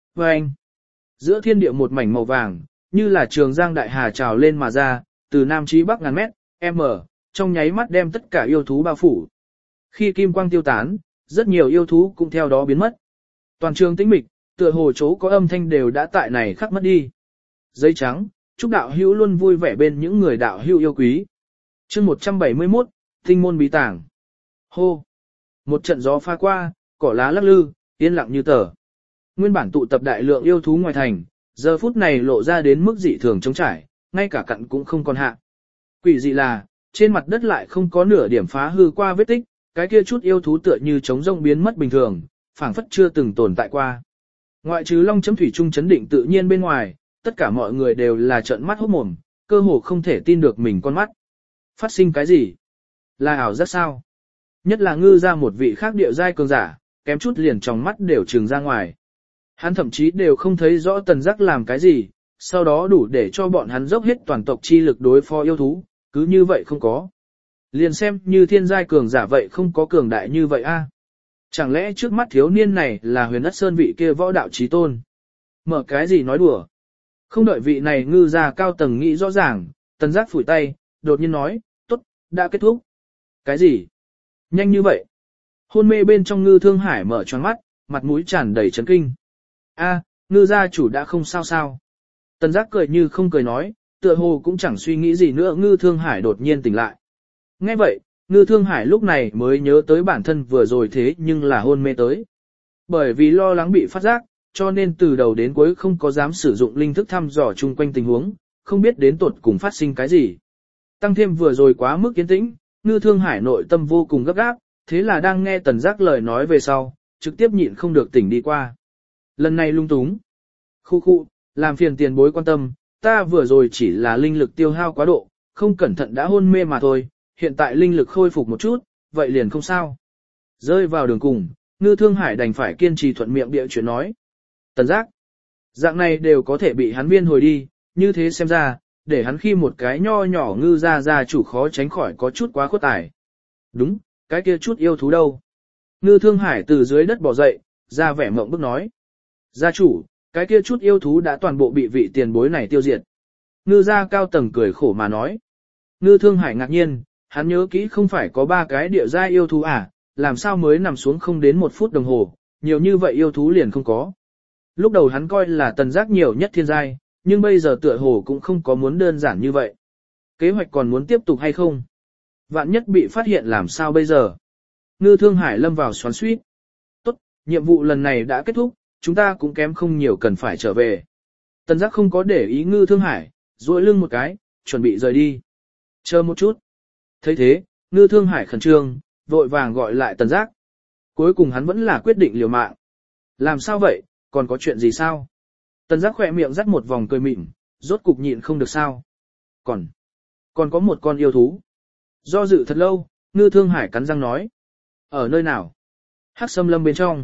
Và anh, giữa thiên địa một mảnh màu vàng, như là trường giang đại hà trào lên mà ra, từ nam chí bắc ngàn mét, m, trong nháy mắt đem tất cả yêu thú bao phủ. Khi kim quang tiêu tán, rất nhiều yêu thú cũng theo đó biến mất. Toàn trường tĩnh mịch, tựa hồ chỗ có âm thanh đều đã tại này khắc mất đi. Giấy trắng, chúc đạo hữu luôn vui vẻ bên những người đạo hữu yêu quý. Chương một trăm bảy mươi mốt, Tinh môn bí tàng. Hô! Một trận gió pha qua, cỏ lá lắc lư, yên lặng như tờ. Nguyên bản tụ tập đại lượng yêu thú ngoài thành, giờ phút này lộ ra đến mức dị thường trống trải, ngay cả cặn cũng không còn hạ. Quỷ dị là, trên mặt đất lại không có nửa điểm phá hư qua vết tích, cái kia chút yêu thú tựa như trống rông biến mất bình thường, phảng phất chưa từng tồn tại qua. Ngoại trừ Long Chấm Thủy Trung chấn định tự nhiên bên ngoài, tất cả mọi người đều là trợn mắt hốt mồm, cơ hồ không thể tin được mình con mắt. Phát sinh cái gì? Là ảo giác sao? Nhất là ngư ra một vị khác địa giai cường giả, kém chút liền trong mắt đều trừng ra ngoài. Hắn thậm chí đều không thấy rõ Tần Giác làm cái gì, sau đó đủ để cho bọn hắn dốc hết toàn tộc chi lực đối phó yêu thú, cứ như vậy không có. Liền xem như thiên giai cường giả vậy không có cường đại như vậy a. Chẳng lẽ trước mắt thiếu niên này là Huyền Ất Sơn vị kia võ đạo chí tôn? Mở cái gì nói đùa? Không đợi vị này ngư ra cao tầng nghĩ rõ ràng, Tần Giác phủi tay, đột nhiên nói, tốt, đã kết thúc. Cái gì? Nhanh như vậy? Hôn mê bên trong Ngư Thương Hải mở tròn mắt, mặt mũi tràn đầy chấn kinh. A, ngư gia chủ đã không sao sao. Tần Giác cười như không cười nói, tựa hồ cũng chẳng suy nghĩ gì nữa. Ngư Thương Hải đột nhiên tỉnh lại. Nghe vậy, Ngư Thương Hải lúc này mới nhớ tới bản thân vừa rồi thế nhưng là hôn mê tới. Bởi vì lo lắng bị phát giác, cho nên từ đầu đến cuối không có dám sử dụng linh thức thăm dò chung quanh tình huống, không biết đến tuột cùng phát sinh cái gì. Tăng thêm vừa rồi quá mức yên tĩnh, Ngư Thương Hải nội tâm vô cùng gấp gáp, thế là đang nghe Tần Giác lời nói về sau, trực tiếp nhịn không được tỉnh đi qua. Lần này lung túng. Khu khu, làm phiền tiền bối quan tâm, ta vừa rồi chỉ là linh lực tiêu hao quá độ, không cẩn thận đã hôn mê mà thôi, hiện tại linh lực khôi phục một chút, vậy liền không sao. Rơi vào đường cùng, Ngư Thương Hải đành phải kiên trì thuận miệng bịa chuyện nói. Tần Giác, dạng này đều có thể bị hắn viên hồi đi, như thế xem ra, để hắn khi một cái nho nhỏ ngư gia gia chủ khó tránh khỏi có chút quá khuất tài. Đúng, cái kia chút yêu thú đâu? Ngư Thương Hải từ dưới đất bò dậy, ra vẻ mộng bức nói. Gia chủ, cái kia chút yêu thú đã toàn bộ bị vị tiền bối này tiêu diệt. Ngư gia cao tầng cười khổ mà nói. Ngư Thương Hải ngạc nhiên, hắn nhớ kỹ không phải có ba cái địa giai yêu thú à, làm sao mới nằm xuống không đến một phút đồng hồ, nhiều như vậy yêu thú liền không có. Lúc đầu hắn coi là Tần Giác nhiều nhất thiên giai, nhưng bây giờ tựa hồ cũng không có muốn đơn giản như vậy. Kế hoạch còn muốn tiếp tục hay không? Vạn nhất bị phát hiện làm sao bây giờ? Ngư Thương Hải lâm vào xoắn xuýt. Tốt, nhiệm vụ lần này đã kết thúc, chúng ta cũng kém không nhiều cần phải trở về. Tần Giác không có để ý Ngư Thương Hải, duỗi lưng một cái, chuẩn bị rời đi. Chờ một chút. Thấy thế, Ngư Thương Hải khẩn trương, vội vàng gọi lại Tần Giác. Cuối cùng hắn vẫn là quyết định liều mạng. Làm sao vậy, còn có chuyện gì sao? Tần Giác khỏe miệng dắt một vòng cười mịn, rốt cục nhịn không được sao. Còn, còn có một con yêu thú. Do dự thật lâu, Ngư Thương Hải cắn răng nói. Ở nơi nào? Hắc Sâm Lâm bên trong.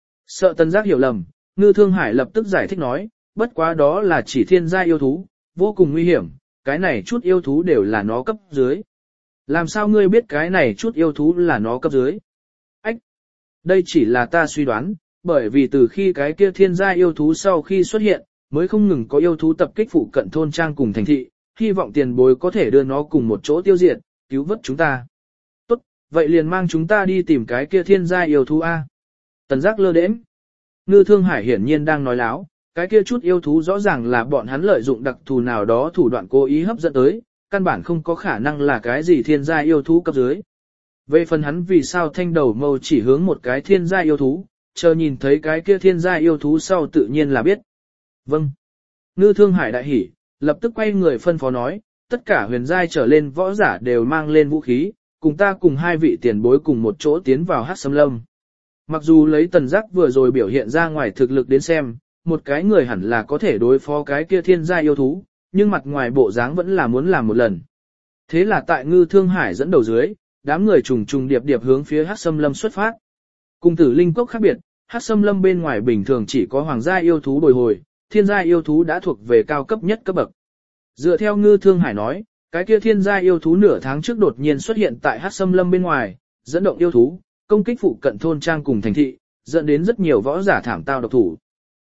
Sợ Tần Giác hiểu lầm, Ngư Thương Hải lập tức giải thích nói, bất quá đó là chỉ thiên gia yêu thú, vô cùng nguy hiểm, cái này chút yêu thú đều là nó cấp dưới. Làm sao ngươi biết cái này chút yêu thú là nó cấp dưới? Ách! Đây chỉ là ta suy đoán, bởi vì từ khi cái kia thiên gia yêu thú sau khi xuất hiện, mới không ngừng có yêu thú tập kích phụ cận thôn trang cùng thành thị, hy vọng tiền bối có thể đưa nó cùng một chỗ tiêu diệt, cứu vớt chúng ta. Tốt, vậy liền mang chúng ta đi tìm cái kia thiên gia yêu thú A. Tần Giác lơ đễnh. Ngư Thương Hải hiển nhiên đang nói láo, cái kia chút yêu thú rõ ràng là bọn hắn lợi dụng đặc thù nào đó thủ đoạn cố ý hấp dẫn tới, căn bản không có khả năng là cái gì thiên gia yêu thú cấp dưới. Về phần hắn vì sao thanh đầu mâu chỉ hướng một cái thiên gia yêu thú, chờ nhìn thấy cái kia thiên gia yêu thú sau tự nhiên là biết. Vâng. Ngư Thương Hải đại hỉ, lập tức quay người phân phó nói, tất cả huyền giai trở lên võ giả đều mang lên vũ khí, cùng ta cùng hai vị tiền bối cùng một chỗ tiến vào Hắc Sâm Lâm. Mặc dù lấy Tần Giác vừa rồi biểu hiện ra ngoài thực lực đến xem, một cái người hẳn là có thể đối phó cái kia thiên gia yêu thú, nhưng mặt ngoài bộ dáng vẫn là muốn làm một lần. Thế là tại Ngư Thương Hải dẫn đầu dưới, đám người trùng trùng điệp điệp hướng phía Hắc Sâm Lâm xuất phát. Cùng Tử Linh Cốc khác biệt, Hắc Sâm Lâm bên ngoài bình thường chỉ có hoàng gia yêu thú bồi hồi, thiên gia yêu thú đã thuộc về cao cấp nhất cấp bậc. Dựa theo Ngư Thương Hải nói, cái kia thiên gia yêu thú nửa tháng trước đột nhiên xuất hiện tại Hắc Sâm Lâm bên ngoài, dẫn động yêu thú, công kích phụ cận thôn trang cùng thành thị, dẫn đến rất nhiều võ giả thảm tao độc thủ.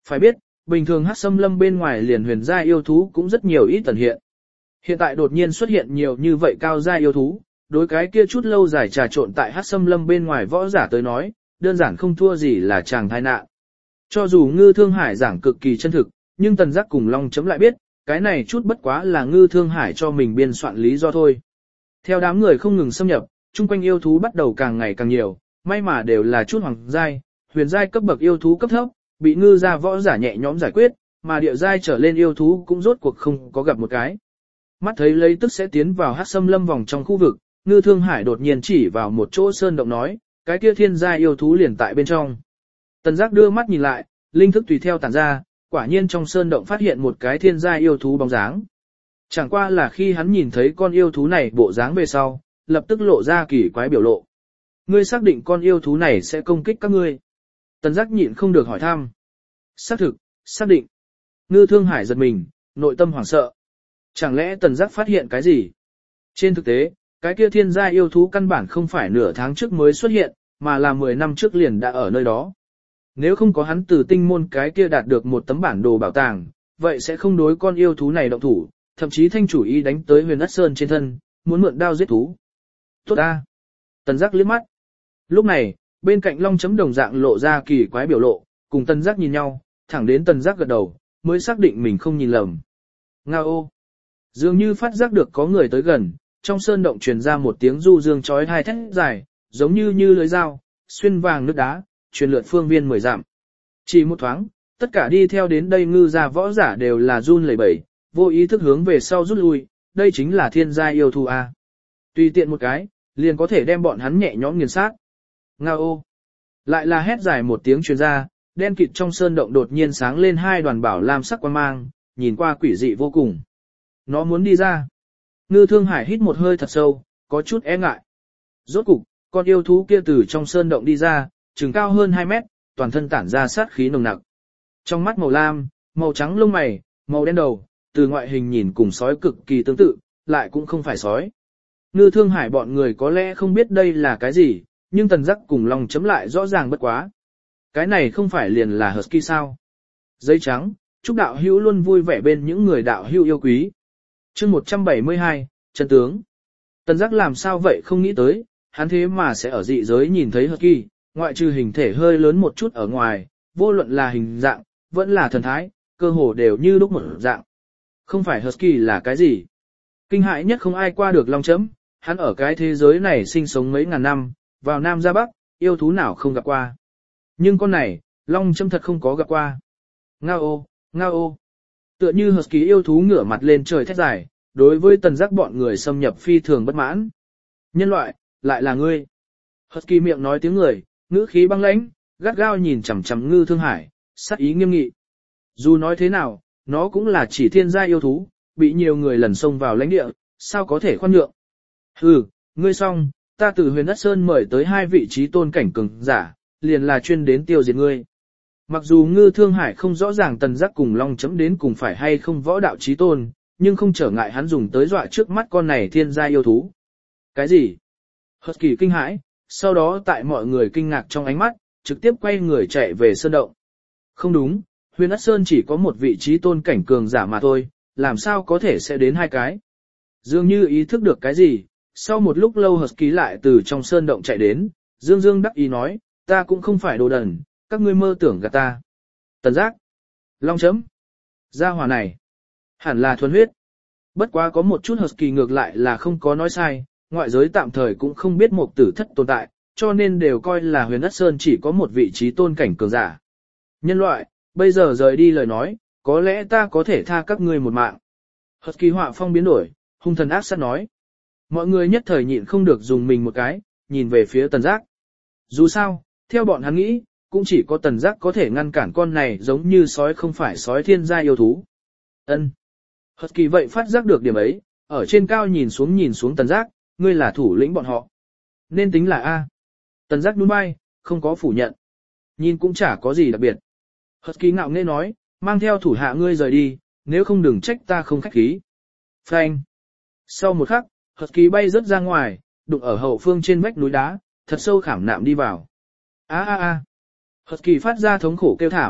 Phải biết, bình thường hắc xâm lâm bên ngoài liền huyền giai yêu thú cũng rất nhiều ít tần hiện. Hiện tại đột nhiên xuất hiện nhiều như vậy cao giai yêu thú, đối cái kia chút lâu dài trà trộn tại hắc xâm lâm bên ngoài võ giả tới nói, đơn giản không thua gì là chàng tai nạn. Cho dù Ngư Thương Hải giảng cực kỳ chân thực, nhưng Tần Giác cùng Long Chấm lại biết, cái này chút bất quá là Ngư Thương Hải cho mình biên soạn lý do thôi. Theo đám người không ngừng xâm nhập, chung quanh yêu thú bắt đầu càng ngày càng nhiều, may mà đều là chút hoàng giai, huyền giai cấp bậc yêu thú cấp thấp, bị ngư gia võ giả nhẹ nhõm giải quyết, mà địa giai trở lên yêu thú cũng rốt cuộc không có gặp một cái. Mắt thấy lấy tức sẽ tiến vào hắc xâm lâm vòng trong khu vực, Ngư Thương Hải đột nhiên chỉ vào một chỗ sơn động nói, cái kia thiên giai yêu thú liền tại bên trong. Tần Giác đưa mắt nhìn lại, linh thức tùy theo tản ra, quả nhiên trong sơn động phát hiện một cái thiên giai yêu thú bóng dáng. Chẳng qua là khi hắn nhìn thấy con yêu thú này bộ dáng về sau, lập tức lộ ra kỳ quái biểu lộ. Ngươi xác định con yêu thú này sẽ công kích các ngươi? Tần Giác nhịn không được hỏi thăm. Xác thực, xác định. Ngư Thương Hải giật mình, nội tâm hoảng sợ. Chẳng lẽ Tần Giác phát hiện cái gì? Trên thực tế, cái kia thiên gia yêu thú căn bản không phải nửa tháng trước mới xuất hiện, mà là mười năm trước liền đã ở nơi đó. Nếu không có hắn từ tinh môn cái kia đạt được một tấm bản đồ bảo tàng, vậy sẽ không đối con yêu thú này động thủ, thậm chí thanh chủ ý đánh tới Huyền Ất Sơn trên thân, muốn mượn đao giết thú. Tốt a. Tần Giác liếc mắt. Lúc này, bên cạnh Long Chấm đồng dạng lộ ra kỳ quái biểu lộ, cùng Tần Giác nhìn nhau, thẳng đến Tần Giác gật đầu, mới xác định mình không nhìn lầm. Nga ô. Dường như phát giác được có người tới gần, trong sơn động truyền ra một tiếng du dương chói tai thét dài, giống như như lưới dao, xuyên vàng nước đá, truyền lượn phương viên mười dặm. Chỉ một thoáng, tất cả đi theo đến đây ngư gia võ giả đều là run lẩy bẩy, vô ý thức hướng về sau rút lui, đây chính là thiên gia yêu thú a. Tùy tiện một cái, liền có thể đem bọn hắn nhẹ nhõm nghiền sát. Nga ô. Lại là hét dài một tiếng truyền ra, đen kịt trong sơn động đột nhiên sáng lên hai đoàn bảo lam sắc quang mang, nhìn qua quỷ dị vô cùng. Nó muốn đi ra. Ngư Thương Hải hít một hơi thật sâu, có chút e ngại. Rốt cục, con yêu thú kia từ trong sơn động đi ra, chừng cao hơn hai mét, toàn thân tản ra sát khí nồng nặc. Trong mắt màu lam, màu trắng lông mày, màu đen đầu, từ ngoại hình nhìn cùng sói cực kỳ tương tự, lại cũng không phải sói. Ngư Thương Hải bọn người có lẽ không biết đây là cái gì, nhưng Tần Giác cùng Long Chấm lại rõ ràng bất quá. Cái này không phải liền là Husky sao? Giấy trắng, chúc đạo hữu luôn vui vẻ bên những người đạo hữu yêu quý. Chương một trăm bảy mươi hai, chân tướng. Tần Giác làm sao vậy không nghĩ tới, hắn thế mà sẽ ở dị giới nhìn thấy Husky, ngoại trừ hình thể hơi lớn một chút ở ngoài, vô luận là hình dạng, vẫn là thần thái, cơ hồ đều như lúc một dạng. Không phải Husky là cái gì? Kinh hãi nhất không ai qua được Long Chấm, hắn ở cái thế giới này sinh sống mấy ngàn năm, vào Nam ra Bắc, yêu thú nào không gặp qua. Nhưng con này, Long Chấm thật không có gặp qua. Ngao ô, ngao ô. Tựa như Husky yêu thú ngửa mặt lên trời thét dài, đối với Tần Giác bọn người xâm nhập phi thường bất mãn. Nhân loại, lại là ngươi. Husky miệng nói tiếng người, ngữ khí băng lãnh, gắt gao nhìn chằm chằm Ngư Thương Hải, sắc ý nghiêm nghị. Dù nói thế nào, nó cũng là chỉ thiên gia yêu thú, bị nhiều người lần xông vào lãnh địa, sao có thể khoan nhượng. Hừ, ngươi xong, ta từ Huyền Ất Sơn mời tới hai vị trí tôn cảnh cường giả, liền là chuyên đến tiêu diệt ngươi. Mặc dù Ngư Thương Hải không rõ ràng Tần Giác cùng Long Chấm đến cùng phải hay không võ đạo trí tôn, nhưng không trở ngại hắn dùng tới dọa trước mắt con này thiên gia yêu thú. Cái gì? Husky kinh hãi, sau đó tại mọi người kinh ngạc trong ánh mắt, trực tiếp quay người chạy về sơn động. Không đúng, Huyền Ất Sơn chỉ có một vị trí tôn cảnh cường giả mà thôi, làm sao có thể sẽ đến hai cái. Dường như ý thức được cái gì, sau một lúc lâu Husky lại từ trong sơn động chạy đến, dương dương đắc ý nói, ta cũng không phải đồ đần, các ngươi mơ tưởng gạt ta. Tần Giác, Long Chấm, gia hỏa này, hẳn là thuần huyết. Bất quá có một chút Husky ngược lại là không có nói sai, ngoại giới tạm thời cũng không biết một tử thất tồn tại, cho nên đều coi là Huyền Ất Sơn chỉ có một vị trí tôn cảnh cường giả. Nhân loại, bây giờ rời đi lời nói, có lẽ ta có thể tha các ngươi một mạng. Husky họa phong biến đổi, hung thần ác sát nói. Mọi người nhất thời nhịn không được dùng mình một cái, nhìn về phía Tần Giác. Dù sao, theo bọn hắn nghĩ, cũng chỉ có Tần Giác có thể ngăn cản con này giống như sói không phải sói thiên gia yêu thú. Ân. Husky vậy phát giác được điểm ấy, ở trên cao nhìn xuống nhìn xuống Tần Giác, ngươi là thủ lĩnh bọn họ. Nên tính là A. Tần Giác nhún vai, không có phủ nhận. Nhìn cũng chả có gì đặc biệt. Husky ngạo nghễ nói, mang theo thủ hạ ngươi rời đi, nếu không đừng trách ta không khách khí. Phanh. Sau một khắc, Husky bay rớt ra ngoài, đụng ở hậu phương trên vách núi đá, thật sâu khảm nạm đi vào. A a a. Husky phát ra thống khổ kêu thảm,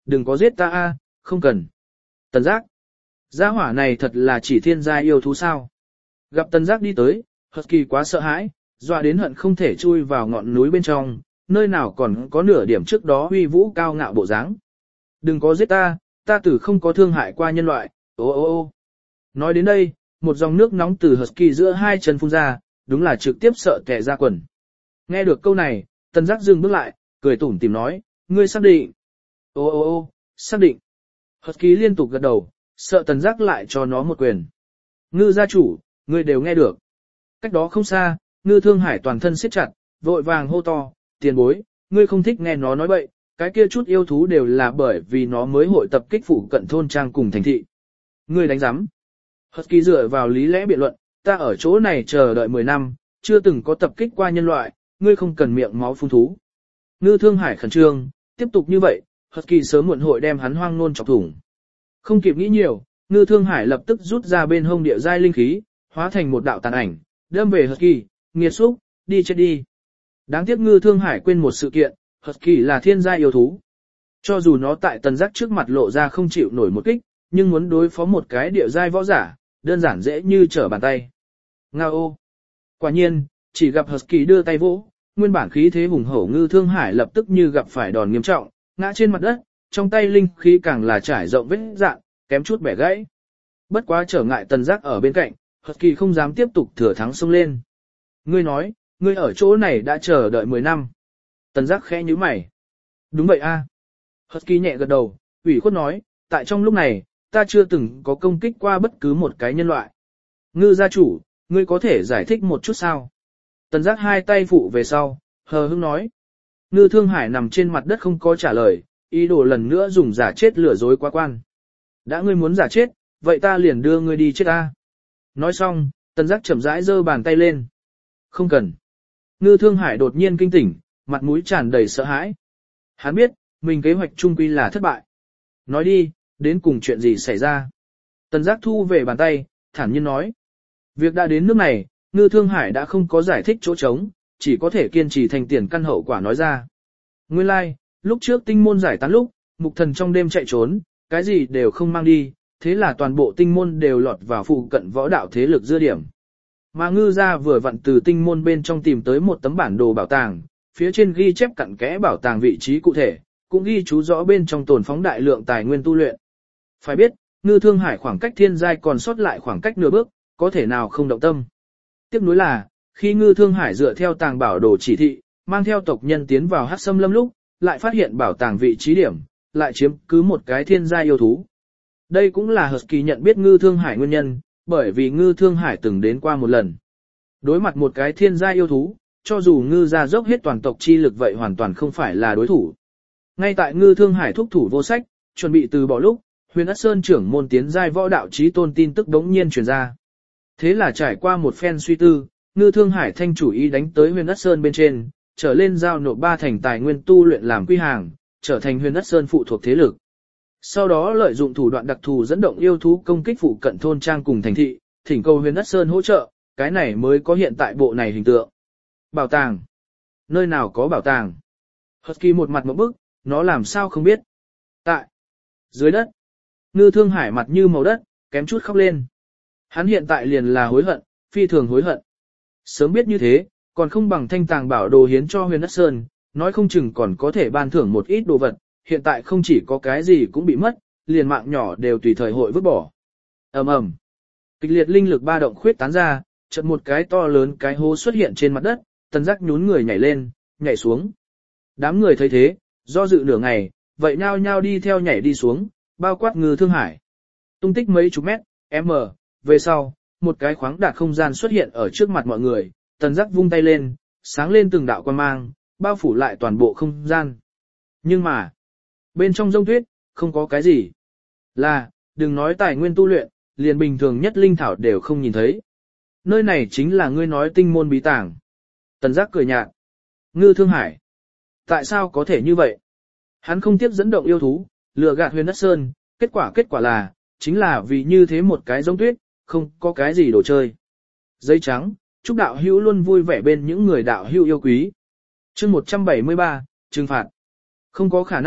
Đừng có giết ta a, không cần. Tần giác. Gia hỏa này thật là chỉ thiên gia yêu thú sao. Gặp tần giác đi tới, Husky quá sợ hãi, dọa đến hận không thể chui vào ngọn núi bên trong, nơi nào còn có nửa điểm trước đó huy vũ cao ngạo bộ dáng. Đừng có giết ta, ta tử không có thương hại qua nhân loại, ô ô ô. Nói đến đây, một dòng nước nóng từ Husky giữa hai chân phun ra, đúng là trực tiếp sợ tè ra quần. Nghe được câu này, tần giác dừng bước lại, cười tủm tỉm nói, ngươi xác định. Ô ô ô, xác định. Husky liên tục gật đầu, sợ tần giác lại cho nó một quyền. Ngư gia chủ, ngươi đều nghe được. Cách đó không xa, Ngư Thương Hải toàn thân siết chặt, vội vàng hô to, tiền bối, ngươi không thích nghe nó nói bậy, cái kia chút yêu thú đều là bởi vì nó mới hội tập kích phủ cận thôn trang cùng thành thị. Ngươi đánh giám. Husky dựa vào lý lẽ biện luận, ta ở chỗ này chờ đợi mười năm, chưa từng có tập kích qua nhân loại, ngươi không cần miệng máu phun thú. Ngư Thương Hải khẩn trương, tiếp tục như vậy, Husky sớm muộn hội đem hắn hoang nôn chọc thủng. Không kịp nghĩ nhiều, Ngư Thương Hải lập tức rút ra bên hông địa giai linh khí, hóa thành một đạo tàn ảnh, đâm về Husky, nghiệt xúc, đi chết đi. Đáng tiếc Ngư Thương Hải quên một sự kiện, Husky là thiên giai yêu thú. Cho dù nó tại tần giác trước mặt lộ ra không chịu nổi một kích, nhưng muốn đối phó một cái địa giai võ giả, đơn giản dễ như trở bàn tay. Ngao ô. Quả nhiên, chỉ gặp Husky đưa tay vỗ, nguyên bản khí thế hùng hổ Ngư Thương Hải lập tức như gặp phải đòn nghiêm trọng, ngã trên mặt đất, trong tay linh khí càng là trải rộng vết dạn, kém chút bẻ gãy. Bất quá trở ngại tần giác ở bên cạnh, Husky không dám tiếp tục thừa thắng xông lên. Ngươi nói, ngươi ở chỗ này đã chờ đợi mười năm. Tần giác khẽ nhíu mày. Đúng vậy a. Husky nhẹ gật đầu, ủy khuất nói, tại trong lúc này, ta chưa từng có công kích qua bất cứ một cái nhân loại. Ngư gia chủ, ngươi có thể giải thích một chút sao? Tần giác hai tay phụ về sau, hờ hững nói. Ngư Thương Hải nằm trên mặt đất không có trả lời, ý đồ lần nữa dùng giả chết lừa dối quá quan. Đã ngươi muốn giả chết, vậy ta liền đưa ngươi đi chết ta. Nói xong, tần giác chậm rãi giơ bàn tay lên. Không cần. Ngư Thương Hải đột nhiên kinh tỉnh, mặt mũi tràn đầy sợ hãi. Hắn biết, mình kế hoạch chung quy là thất bại. Nói đi, đến cùng chuyện gì xảy ra. Tần giác thu về bàn tay, thản nhiên nói. Việc đã đến nước này, Ngư Thương Hải đã không có giải thích chỗ trống, chỉ có thể kiên trì thành tiền căn hậu quả nói ra. Nguyên lai, like, lúc trước tinh môn giải tán lúc, mục thần trong đêm chạy trốn, cái gì đều không mang đi, thế là toàn bộ tinh môn đều lọt vào phụ cận võ đạo thế lực dưa điểm. Mà Ngư gia vừa vặn từ tinh môn bên trong tìm tới một tấm bản đồ bảo tàng, phía trên ghi chép cặn kẽ bảo tàng vị trí cụ thể, cũng ghi chú rõ bên trong tồn phóng đại lượng tài nguyên tu luyện. Phải biết, Ngư Thương Hải khoảng cách thiên giai còn sót lại khoảng cách nửa bước, có thể nào không động tâm. Tiếp nối là, khi Ngư Thương Hải dựa theo tàng bảo đồ chỉ thị, mang theo tộc nhân tiến vào Hắc Sâm Lâm lúc, lại phát hiện bảo tàng vị trí điểm, lại chiếm cứ một cái thiên giai yêu thú. Đây cũng là Husky nhận biết Ngư Thương Hải nguyên nhân, bởi vì Ngư Thương Hải từng đến qua một lần. Đối mặt một cái thiên giai yêu thú, cho dù Ngư gia dốc hết toàn tộc chi lực vậy hoàn toàn không phải là đối thủ. Ngay tại Ngư Thương Hải thúc thủ vô sách, chuẩn bị từ bỏ lúc, Huyền Ất Sơn trưởng môn tiến giai võ đạo chí tôn tin tức đống nhiên truyền ra. Thế là trải qua một phen suy tư, Ngư Thương Hải thanh chủ ý đánh tới Huyền Ất Sơn bên trên, trở lên giao nộp ba thành tài nguyên tu luyện làm quy hàng, trở thành Huyền Ất Sơn phụ thuộc thế lực. Sau đó lợi dụng thủ đoạn đặc thù dẫn động yêu thú công kích phụ cận thôn trang cùng thành thị, thỉnh cầu Huyền Ất Sơn hỗ trợ, cái này mới có hiện tại bộ này hình tượng. Bảo tàng. Nơi nào có bảo tàng? Husky một mặt một bức, nó làm sao không biết. Tại. Dưới đất. Ngư Thương Hải mặt như màu đất, kém chút khóc lên. Hắn hiện tại liền là hối hận, phi thường hối hận. Sớm biết như thế, còn không bằng thanh tàng bảo đồ hiến cho Huyền Ất Sơn, nói không chừng còn có thể ban thưởng một ít đồ vật, hiện tại không chỉ có cái gì cũng bị mất, liền mạng nhỏ đều tùy thời hội vứt bỏ. Ầm ầm. Kịch liệt linh lực ba động khuyết tán ra, chợt một cái to lớn cái hố xuất hiện trên mặt đất, Tần Giác nhún người nhảy lên, nhảy xuống. Đám người thấy thế, do dự nửa ngày, vậy nhao nhao đi theo nhảy đi xuống, bao quát Ngư Thương Hải. Tung tích mấy chục mét, m, về sau, một cái khoáng đạt không gian xuất hiện ở trước mặt mọi người, Tần Giác vung tay lên, sáng lên từng đạo quang mang, bao phủ lại toàn bộ không gian. Nhưng mà, bên trong rông tuyết, không có cái gì. Là, đừng nói tài nguyên tu luyện, liền bình thường nhất linh thảo đều không nhìn thấy. Nơi này chính là ngươi nói tinh môn bí tàng. Tần Giác cười nhạt. Ngư Thương Hải. Tại sao có thể như vậy? Hắn không tiếp dẫn động yêu thú, lừa gạt Huyền Ất Sơn, kết quả kết quả là, chính là vì như thế một cái giống tuyết, không có cái gì đồ chơi. Giấy trắng, chúc đạo hữu luôn vui vẻ bên những người đạo hữu yêu quý. Chương một trăm bảy mươi ba, trừng phạt. Không có khả năng,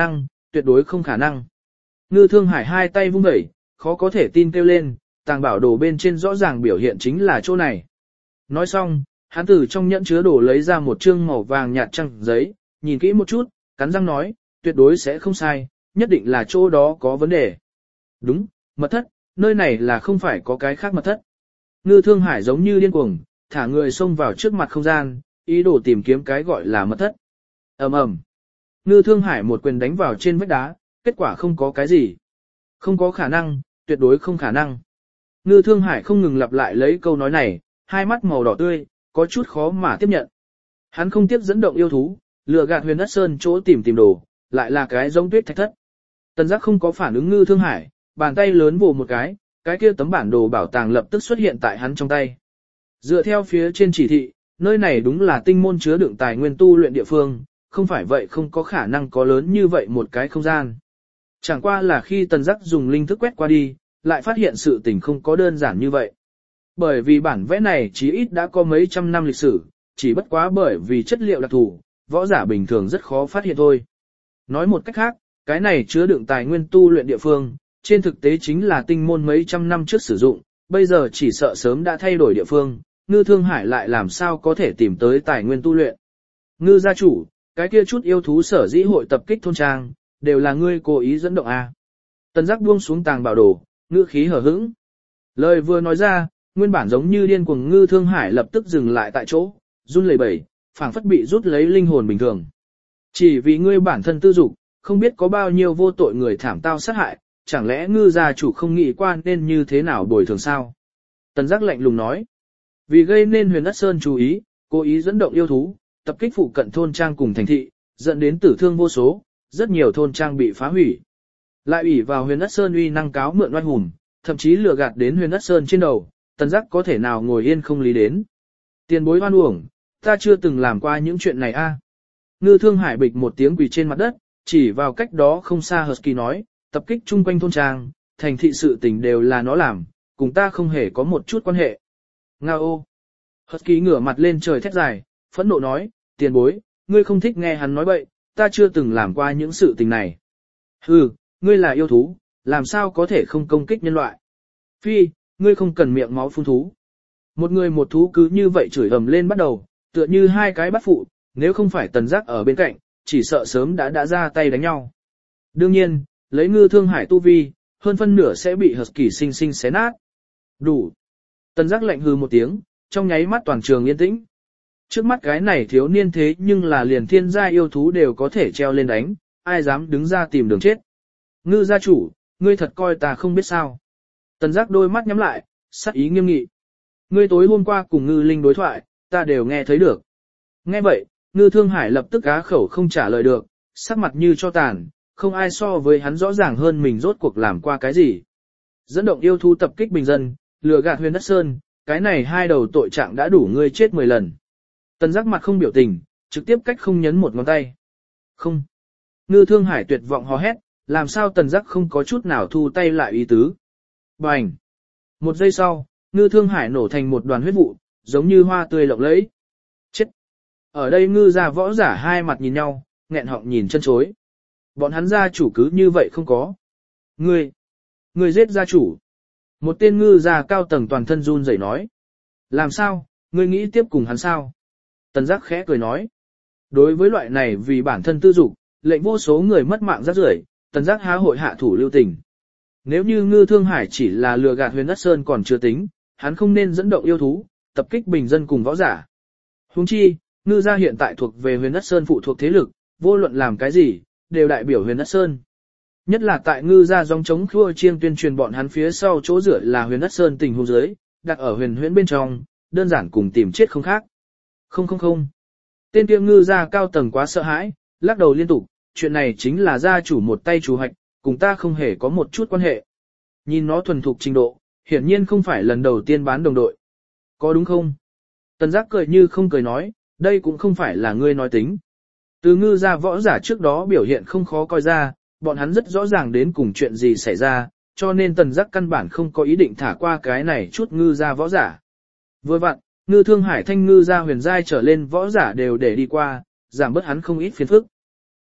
tuyệt đối không khả năng. Ngư Thương Hải hai tay vung đẩy, khó có thể tin kêu lên, tàng bảo đồ bên trên rõ ràng biểu hiện chính là chỗ này. Nói xong, hắn từ trong nhẫn chứa đồ lấy ra một trương màu vàng nhạt trăng giấy, nhìn kỹ một chút, cắn răng nói, tuyệt đối sẽ không sai, nhất định là chỗ đó có vấn đề. Đúng, mật thất, nơi này là không phải có cái khác mật thất. Ngư Thương Hải giống như điên cuồng, thả người xông vào trước mặt không gian, ý đồ tìm kiếm cái gọi là mật thất. Ầm ầm. Ngư Thương Hải một quyền đánh vào trên vách đá, kết quả không có cái gì. Không có khả năng, tuyệt đối không khả năng. Ngư Thương Hải không ngừng lặp lại lấy câu nói này, hai mắt màu đỏ tươi, có chút khó mà tiếp nhận. Hắn không tiếp dẫn động yêu thú, lừa gạt Huyền Đất Sơn chỗ tìm tìm đồ, lại là cái giống tuyết thạch thất. Tần Giác không có phản ứng Ngư Thương Hải, bàn tay lớn vồ một cái, cái kia tấm bản đồ bảo tàng lập tức xuất hiện tại hắn trong tay. Dựa theo phía trên chỉ thị, nơi này đúng là tinh môn chứa đựng tài nguyên tu luyện địa phương, không phải vậy không có khả năng có lớn như vậy một cái không gian. Chẳng qua là khi Tần Giác dùng linh thức quét qua đi, lại phát hiện sự tình không có đơn giản như vậy. Bởi vì bản vẽ này chí ít đã có mấy trăm năm lịch sử, chỉ bất quá bởi vì chất liệu đặc thù, võ giả bình thường rất khó phát hiện thôi. Nói một cách khác, cái này chứa đựng tài nguyên tu luyện địa phương, trên thực tế chính là tinh môn mấy trăm năm trước sử dụng, bây giờ chỉ sợ sớm đã thay đổi địa phương, Ngư Thương Hải lại làm sao có thể tìm tới tài nguyên tu luyện. Ngư gia chủ, cái kia chút yêu thú sở dĩ hội tập kích thôn trang, đều là ngươi cố ý dẫn động a. Tần Giác buông xuống tàng bảo đồ, ngữ khí hờ hững. Lời vừa nói ra, nguyên bản giống như điên cuồng Ngư Thương Hải lập tức dừng lại tại chỗ, run lẩy bẩy, phảng phất bị rút lấy linh hồn bình thường. Chỉ vì ngươi bản thân tư dục, không biết có bao nhiêu vô tội người thảm tao sát hại, chẳng lẽ Ngư gia chủ không nghĩ qua nên như thế nào bồi thường sao? Tần Giác lạnh lùng nói. Vì gây nên Huyền Đất Sơn chú ý, cố ý dẫn động yêu thú, tập kích phụ cận thôn trang cùng thành thị, dẫn đến tử thương vô số, rất nhiều thôn trang bị phá hủy. Lại ủy vào Huyền Đất Sơn uy năng cáo mượn oai hùng, thậm chí lừa gạt đến Huyền Đất Sơn trên đầu, Tần Giác có thể nào ngồi yên không lý đến. Tiền bối oan uổng, ta chưa từng làm qua những chuyện này a. Ngư Thương Hải bịch một tiếng quỳ trên mặt đất, chỉ vào cách đó không xa Husky nói, tập kích chung quanh thôn trang, thành thị sự tình đều là nó làm, cùng ta không hề có một chút quan hệ. Nga ô! Husky ngửa mặt lên trời thét dài, phẫn nộ nói, tiền bối, ngươi không thích nghe hắn nói bậy, ta chưa từng làm qua những sự tình này. Hừ, ngươi là yêu thú, làm sao có thể không công kích nhân loại? Phi, ngươi không cần miệng máu phun thú. Một người một thú cứ như vậy chửi ầm lên bắt đầu, tựa như hai cái bắt phụ, nếu không phải Tần Giác ở bên cạnh, chỉ sợ sớm đã đã ra tay đánh nhau. Đương nhiên, lấy Ngư Thương Hải tu vi, hơn phân nửa sẽ bị Husky sinh sinh xé nát. Đủ. Tần Giác lạnh hừ một tiếng, trong nháy mắt toàn trường yên tĩnh. Trước mắt cái này thiếu niên thế nhưng là liền thiên gia yêu thú đều có thể treo lên đánh, ai dám đứng ra tìm đường chết. Ngư gia chủ, ngươi thật coi ta không biết sao. Tần Giác đôi mắt nhắm lại, sắc ý nghiêm nghị. Ngươi tối hôm qua cùng Ngư Linh đối thoại, ta đều nghe thấy được. Nghe vậy, Ngư Thương Hải lập tức á khẩu không trả lời được, sắc mặt như cho tàn, không ai so với hắn rõ ràng hơn mình rốt cuộc làm qua cái gì. Dẫn động yêu thú tập kích bình dân, lừa gạt Huyền Đất Sơn, cái này hai đầu tội trạng đã đủ ngươi chết mười lần. Tần Giác mặt không biểu tình, trực tiếp cách không nhấn một ngón tay. Không. Ngư Thương Hải tuyệt vọng hò hét, làm sao Tần Giác không có chút nào thu tay lại ý tứ. Bành. Một giây sau, Ngư Thương Hải nổ thành một đoàn huyết vụ, giống như hoa tươi lộng lẫy. Chết. Ở đây Ngư gia võ giả hai mặt nhìn nhau, nghẹn họng nhìn chân chối. Bọn hắn gia chủ cứ như vậy không có. Ngươi. Ngươi giết gia chủ. Một tên Ngư gia cao tầng toàn thân run rẩy nói. Làm sao, ngươi nghĩ tiếp cùng hắn sao? Tần Giác khẽ cười nói. Đối với loại này vì bản thân tư dục, lệnh vô số người mất mạng rác rưởi, Tần Giác há hội hạ thủ lưu tình. Nếu như Ngư Thương Hải chỉ là lừa gạt Huyền Đất Sơn còn chưa tính, hắn không nên dẫn động yêu thú, tập kích bình dân cùng võ giả. Huống chi, Ngư gia hiện tại thuộc về Huyền Đất Sơn phụ thuộc thế lực, vô luận làm cái gì, đều đại biểu Huyền Đất Sơn. Nhất là tại Ngư gia dòng chống khua chiêng tuyên truyền bọn hắn phía sau chỗ rửa là Huyền Đất Sơn tình huống dưới, đặt ở huyền huyễn bên trong, đơn giản cùng tìm chết không khác. Không không không. Tên kia Ngư gia cao tầng quá sợ hãi, lắc đầu liên tục, chuyện này chính là gia chủ một tay chủ hoạch, cùng ta không hề có một chút quan hệ. Nhìn nó thuần thục trình độ, hiển nhiên không phải lần đầu tiên bán đồng đội. Có đúng không? Tần Giác cười như không cười nói, đây cũng không phải là ngươi nói tính. Từ Ngư gia võ giả trước đó biểu hiện không khó coi ra, bọn hắn rất rõ ràng đến cùng chuyện gì xảy ra, cho nên Tần Giác căn bản không có ý định thả qua cái này chút Ngư gia võ giả. Vừa vặn, Ngư Thương Hải thanh Ngư gia huyền giai trở lên võ giả đều để đi qua, giảm bớt hắn không ít phiền phức.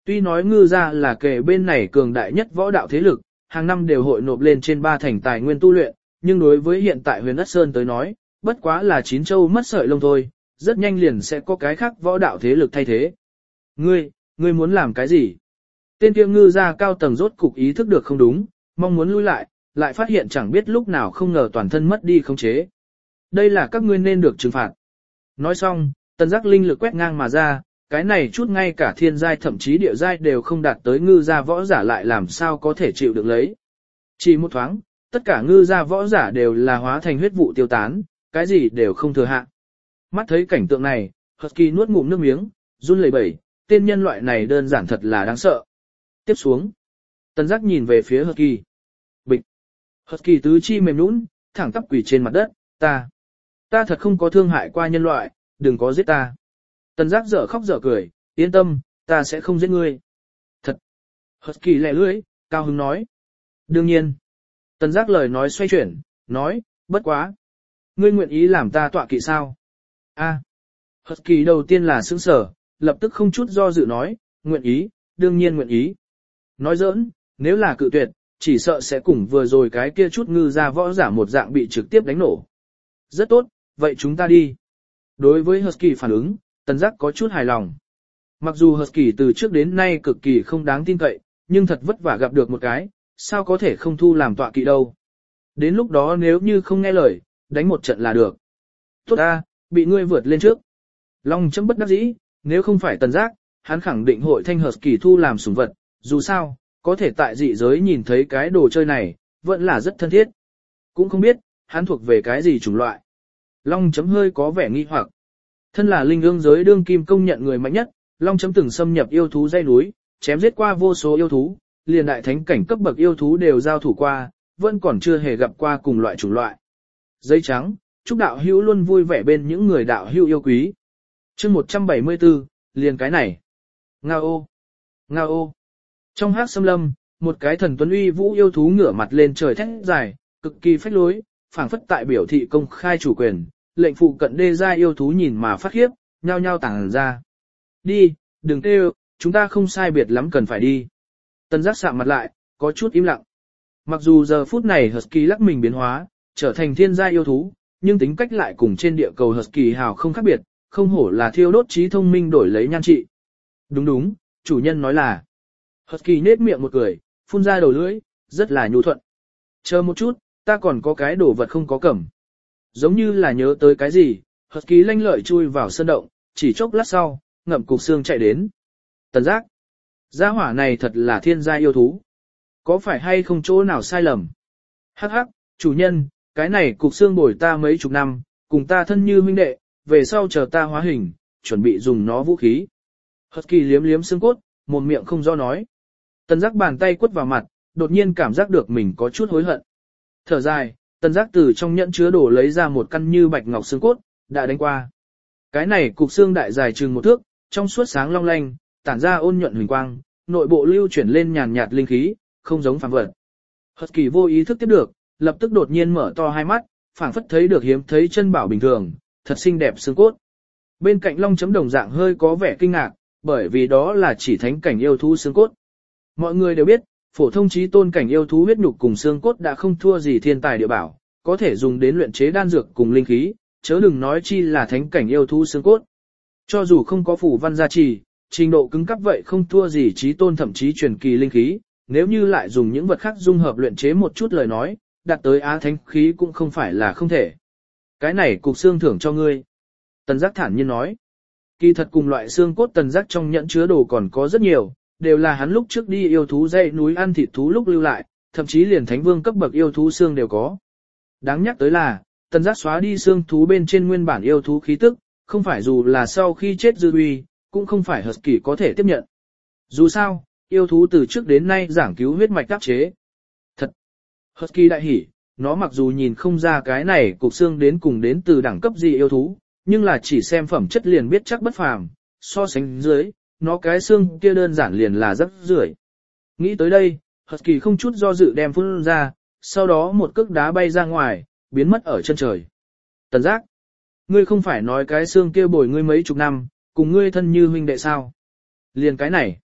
Tuy nói ngư gia là kề bên này cường đại nhất võ đạo thế lực, hàng năm đều hội nộp lên trên ba thành tài nguyên tu luyện, nhưng đối với hiện tại huyền ất sơn tới nói, bất quá là chín châu mất sợi lông thôi, rất nhanh liền sẽ có cái khác võ đạo thế lực thay thế. Ngươi, ngươi muốn làm cái gì? Tên kia ngư gia cao tầng rốt cục ý thức được không đúng, mong muốn lui lại, lại phát hiện chẳng biết lúc nào không ngờ toàn thân mất đi khống chế. Đây là các ngươi nên được trừng phạt. Nói xong, tần giác linh lực quét ngang mà ra, cái này chút ngay cả thiên giai thậm chí địa giai đều không đạt tới ngư gia võ giả lại làm sao có thể chịu được lấy. Chỉ một thoáng, tất cả ngư gia võ giả đều là hóa thành huyết vụ tiêu tán, cái gì đều không thừa hạ. Mắt thấy cảnh tượng này, Husky nuốt ngụm nước miếng, run lẩy bẩy, tên nhân loại này đơn giản thật là đáng sợ. Tiếp xuống, tần giác nhìn về phía Husky. Bịch. Husky tứ chi mềm nhũn, thẳng tắp quỳ trên mặt đất, ta. Ta thật không có thương hại qua nhân loại, đừng có giết ta. Tần giác dở khóc dở cười, yên tâm, ta sẽ không giết ngươi. Thật. Husky lẹ lưỡi, cao hứng nói. Đương nhiên. Tần giác lời nói xoay chuyển, nói, bất quá. Ngươi nguyện ý làm ta tọa kỵ sao? A. Husky đầu tiên là sững sở, lập tức không chút do dự nói, nguyện ý, đương nhiên nguyện ý. Nói giỡn, nếu là cự tuyệt, chỉ sợ sẽ cùng vừa rồi cái kia chút ngư ra võ giả một dạng bị trực tiếp đánh nổ. Rất tốt, vậy chúng ta đi. Đối với Husky phản ứng, tần giác có chút hài lòng. Mặc dù Husky từ trước đến nay cực kỳ không đáng tin cậy, nhưng thật vất vả gặp được một cái, sao có thể không thu làm tọa kỵ đâu. Đến lúc đó nếu như không nghe lời, đánh một trận là được. Tốt ta, bị ngươi vượt lên trước. Long chấm bất đắc dĩ, nếu không phải tần giác, hắn khẳng định hội thanh Husky thu làm sủng vật, dù sao, có thể tại dị giới nhìn thấy cái đồ chơi này, vẫn là rất thân thiết. Cũng không biết, hắn thuộc về cái gì chủng loại. Long chấm hơi có vẻ nghi hoặc. Thân là linh ương giới đương kim công nhận người mạnh nhất, Long chấm từng xâm nhập yêu thú dãy núi, chém giết qua vô số yêu thú, liền đại thánh cảnh cấp bậc yêu thú đều giao thủ qua, vẫn còn chưa hề gặp qua cùng loại chủng loại. Giấy trắng, chúc đạo hữu luôn vui vẻ bên những người đạo hữu yêu quý. Chương một trăm bảy mươi tư, liền cái này. Nga ô, Nga ô. Trong hắc xâm lâm, một cái thần tuấn uy vũ yêu thú ngửa mặt lên trời thét dài, cực kỳ phách lối, phảng phất tại biểu thị công khai chủ quyền, lệnh phụ cận đê gia yêu thú nhìn mà phát khiếp, nhao nhao tàng ra. Đi, đừng kêu, chúng ta không sai biệt lắm cần phải đi. Tần giác sạm mặt lại, có chút im lặng. Mặc dù giờ phút này Husky lắc mình biến hóa, trở thành thiên gia yêu thú, nhưng tính cách lại cùng trên địa cầu Husky hào không khác biệt, không hổ là thiêu đốt trí thông minh đổi lấy nhan trị. Đúng đúng, chủ nhân nói là. Husky nết miệng một cười, phun ra đầu lưỡi, rất là nhu thuận. Chờ một chút, ta còn có cái đồ vật không có cầm. Giống như là nhớ tới cái gì, Husky lanh lợi chui vào sơn động, chỉ chốc lát sau, ngậm cục xương chạy đến. Tần giác, gia hỏa này thật là thiên gia yêu thú. Có phải hay không chỗ nào sai lầm? Hắc hắc, chủ nhân, cái này cục xương bồi ta mấy chục năm, cùng ta thân như huynh đệ, về sau chờ ta hóa hình, chuẩn bị dùng nó vũ khí. Husky liếm liếm xương cốt, một miệng không do nói. Tần giác bàn tay quất vào mặt, đột nhiên cảm giác được mình có chút hối hận. Thở dài, tần giác từ trong nhẫn chứa đồ lấy ra một căn như bạch ngọc xương cốt, đã đánh qua. Cái này cục xương đại dài chừng một thước, trong suốt sáng long lanh, tản ra ôn nhuận huỳnh quang, nội bộ lưu chuyển lên nhàn nhạt linh khí, không giống phàm vật. Husky vô ý thức tiếp được, lập tức đột nhiên mở to hai mắt, phảng phất thấy được hiếm thấy chân bảo bình thường, thật xinh đẹp xương cốt. Bên cạnh long chấm đồng dạng hơi có vẻ kinh ngạc, bởi vì đó là chỉ thánh cảnh yêu thú xương cốt. Mọi người đều biết, phổ thông chí tôn cảnh yêu thú huyết nhục cùng xương cốt đã không thua gì thiên tài địa bảo, có thể dùng đến luyện chế đan dược cùng linh khí, chớ đừng nói chi là thánh cảnh yêu thú xương cốt. Cho dù không có phủ văn gia trì, trình độ cứng cáp vậy không thua gì chí tôn thậm chí truyền kỳ linh khí, nếu như lại dùng những vật khác dung hợp luyện chế một chút lời nói, đạt tới á thánh khí cũng không phải là không thể. Cái này cục xương thưởng cho ngươi. Tần giác thản nhiên nói. Kỳ thật cùng loại xương cốt tần giác trong nhẫn chứa đồ còn có rất nhiều, đều là hắn lúc trước đi yêu thú dãy núi ăn thịt thú lúc lưu lại, thậm chí liền thánh vương cấp bậc yêu thú xương đều có. Đáng nhắc tới là, tần giác xóa đi xương thú bên trên nguyên bản yêu thú khí tức, không phải dù là sau khi chết dư uy, cũng không phải Husky có thể tiếp nhận. Dù sao, yêu thú từ trước đến nay giảng cứu huyết mạch đáp chế. Thật! Husky đại hỉ, nó mặc dù nhìn không ra cái này cục xương đến cùng đến từ đẳng cấp gì yêu thú, nhưng là chỉ xem phẩm chất liền biết chắc bất phàm, so sánh dưới, nó cái xương kia đơn giản liền là rất rưởi. Nghĩ tới đây, Husky không chút do dự đem phun ra, sau đó một cước đá bay ra ngoài, biến mất ở chân trời. Tần giác, ngươi không phải nói cái xương kia bồi ngươi mấy chục năm, cùng ngươi thân như huynh đệ sao? Liền cái này.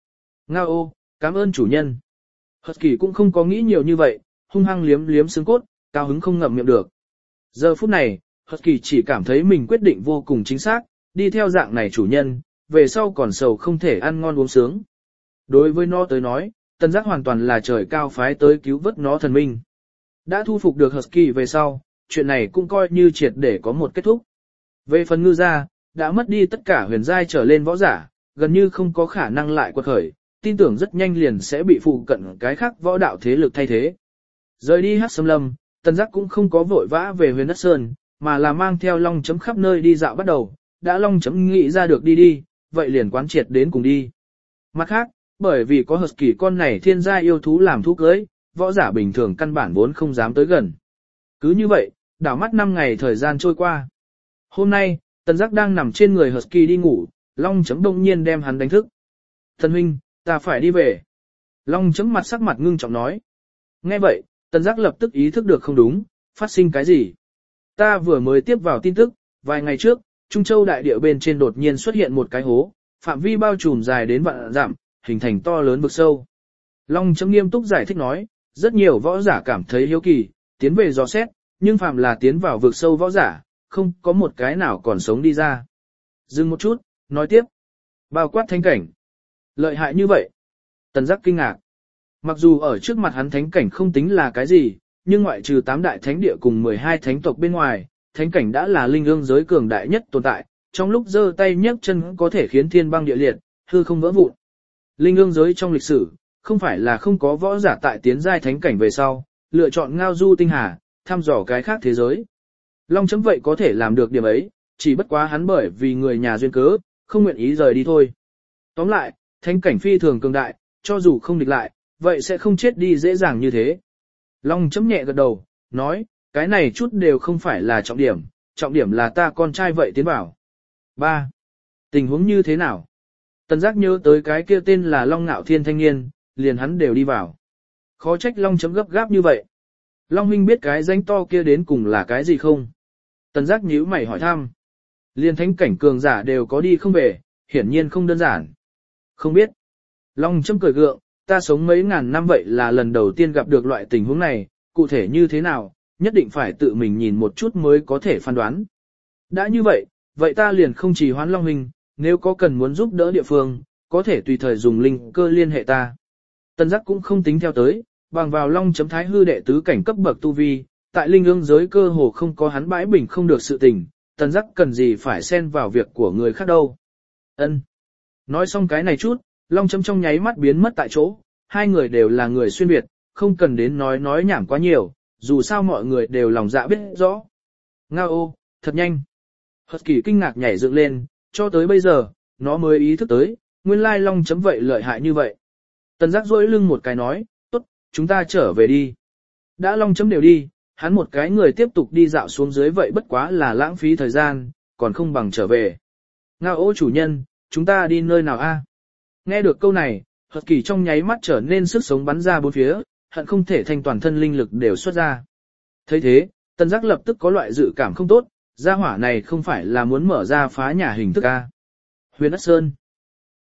Ngao ô, cảm ơn chủ nhân. Husky cũng không có nghĩ nhiều như vậy, hung hăng liếm liếm xương cốt, cao hứng không ngậm miệng được. Giờ phút này, Husky chỉ cảm thấy mình quyết định vô cùng chính xác, đi theo dạng này chủ nhân, về sau còn sầu không thể ăn ngon uống sướng. Đối với nó tới nói, Tần Giác hoàn toàn là trời cao phái tới cứu vớt nó thần minh. Đã thu phục được Husky về sau, chuyện này cũng coi như triệt để có một kết thúc. Về phần ngư gia, đã mất đi tất cả huyền giai trở lên võ giả, gần như không có khả năng lại quật khởi, tin tưởng rất nhanh liền sẽ bị phụ cận cái khác võ đạo thế lực thay thế. Rời đi Hắc Sâm Lâm, Tần Giác cũng không có vội vã về Huyền Đất Sơn, mà là mang theo Long Chấm khắp nơi đi dạo bắt đầu, đã Long Chấm nghĩ ra được đi đi, vậy liền quán triệt đến cùng đi. Mặt khác, bởi vì có Husky con này thiên gia yêu thú làm thú cưới, võ giả bình thường căn bản vốn không dám tới gần. Cứ như vậy, đảo mắt năm ngày thời gian trôi qua. Hôm nay, Tần Giác đang nằm trên người Husky đi ngủ, Long Chấm đông nhiên đem hắn đánh thức. Thần huynh, ta phải đi về. Long Chấm mặt sắc mặt ngưng trọng nói. Nghe vậy, Tần Giác lập tức ý thức được không đúng, phát sinh cái gì. Ta vừa mới tiếp vào tin tức, vài ngày trước, Trung Châu đại địa bên trên đột nhiên xuất hiện một cái hố, phạm vi bao trùm dài đến vạn dặm, hình thành to lớn vực sâu. Long Chấm nghiêm túc giải thích nói, rất nhiều võ giả cảm thấy hiếu kỳ, tiến về dò xét, nhưng phạm là tiến vào vực sâu võ giả, không có một cái nào còn sống đi ra. Dừng một chút, nói tiếp. Bao quát thánh cảnh. Lợi hại như vậy. Tần Giác kinh ngạc. Mặc dù ở trước mặt hắn thánh cảnh không tính là cái gì, nhưng ngoại trừ tám đại thánh địa cùng mười hai thánh tộc bên ngoài, thánh cảnh đã là linh ương giới cường đại nhất tồn tại, trong lúc giơ tay nhấc chân có thể khiến thiên băng địa liệt, hư không vỡ vụn. Linh ương giới trong lịch sử, không phải là không có võ giả tại tiến giai thánh cảnh về sau, lựa chọn ngao du tinh hà, thăm dò cái khác thế giới. Long Chấm vậy có thể làm được điểm ấy, chỉ bất quá hắn bởi vì người nhà duyên cớ, không nguyện ý rời đi thôi. Tóm lại, thánh cảnh phi thường cường đại, cho dù không địch lại, vậy sẽ không chết đi dễ dàng như thế. Long Chấm nhẹ gật đầu, nói, cái này chút đều không phải là trọng điểm, trọng điểm là ta con trai vậy tiến vào. ba. Tình huống như thế nào? Tần Giác nhớ tới cái kia tên là Long Nạo Thiên thanh niên, liền hắn đều đi vào. Khó trách Long Chấm gấp gáp như vậy. Long huynh biết cái danh to kia đến cùng là cái gì không? Tần Giác nhíu mày hỏi thăm. Liên thánh cảnh cường giả đều có đi không về, hiển nhiên không đơn giản. Không biết. Long Chấm cười gượng, ta sống mấy ngàn năm vậy là lần đầu tiên gặp được loại tình huống này, cụ thể như thế nào, nhất định phải tự mình nhìn một chút mới có thể phán đoán. Đã như vậy, vậy ta liền không trì hoãn Long huynh, nếu có cần muốn giúp đỡ địa phương, có thể tùy thời dùng linh cơ liên hệ ta. Tần Giác cũng không tính theo tới, bằng vào Long Chấm thái hư đệ tứ cảnh cấp bậc tu vi, tại linh ương giới cơ hồ không có hắn bãi bình không được sự tình, Tần Giác cần gì phải xen vào việc của người khác đâu. Ân. Nói xong cái này chút, Long Chấm trong nháy mắt biến mất tại chỗ, hai người đều là người xuyên Việt, không cần đến nói nói nhảm quá nhiều, dù sao mọi người đều lòng dạ biết rõ. Ngao ô, thật nhanh. Husky kinh ngạc nhảy dựng lên, cho tới bây giờ, nó mới ý thức tới, nguyên lai Long Chấm vậy lợi hại như vậy. Tần Giác duỗi lưng một cái nói, tốt, chúng ta trở về đi. Đã Long Chấm đều đi, hắn một cái người tiếp tục đi dạo xuống dưới vậy bất quá là lãng phí thời gian, còn không bằng trở về. Ngao ô chủ nhân, chúng ta đi nơi nào a? Nghe được câu này, Husky trong nháy mắt trở nên sức sống bắn ra bốn phía, hận không thể thành toàn thân linh lực đều xuất ra. Thấy thế, Tần Giác lập tức có loại dự cảm không tốt, gia hỏa này không phải là muốn mở ra phá nhà hình thức a. Huyền Đất Sơn.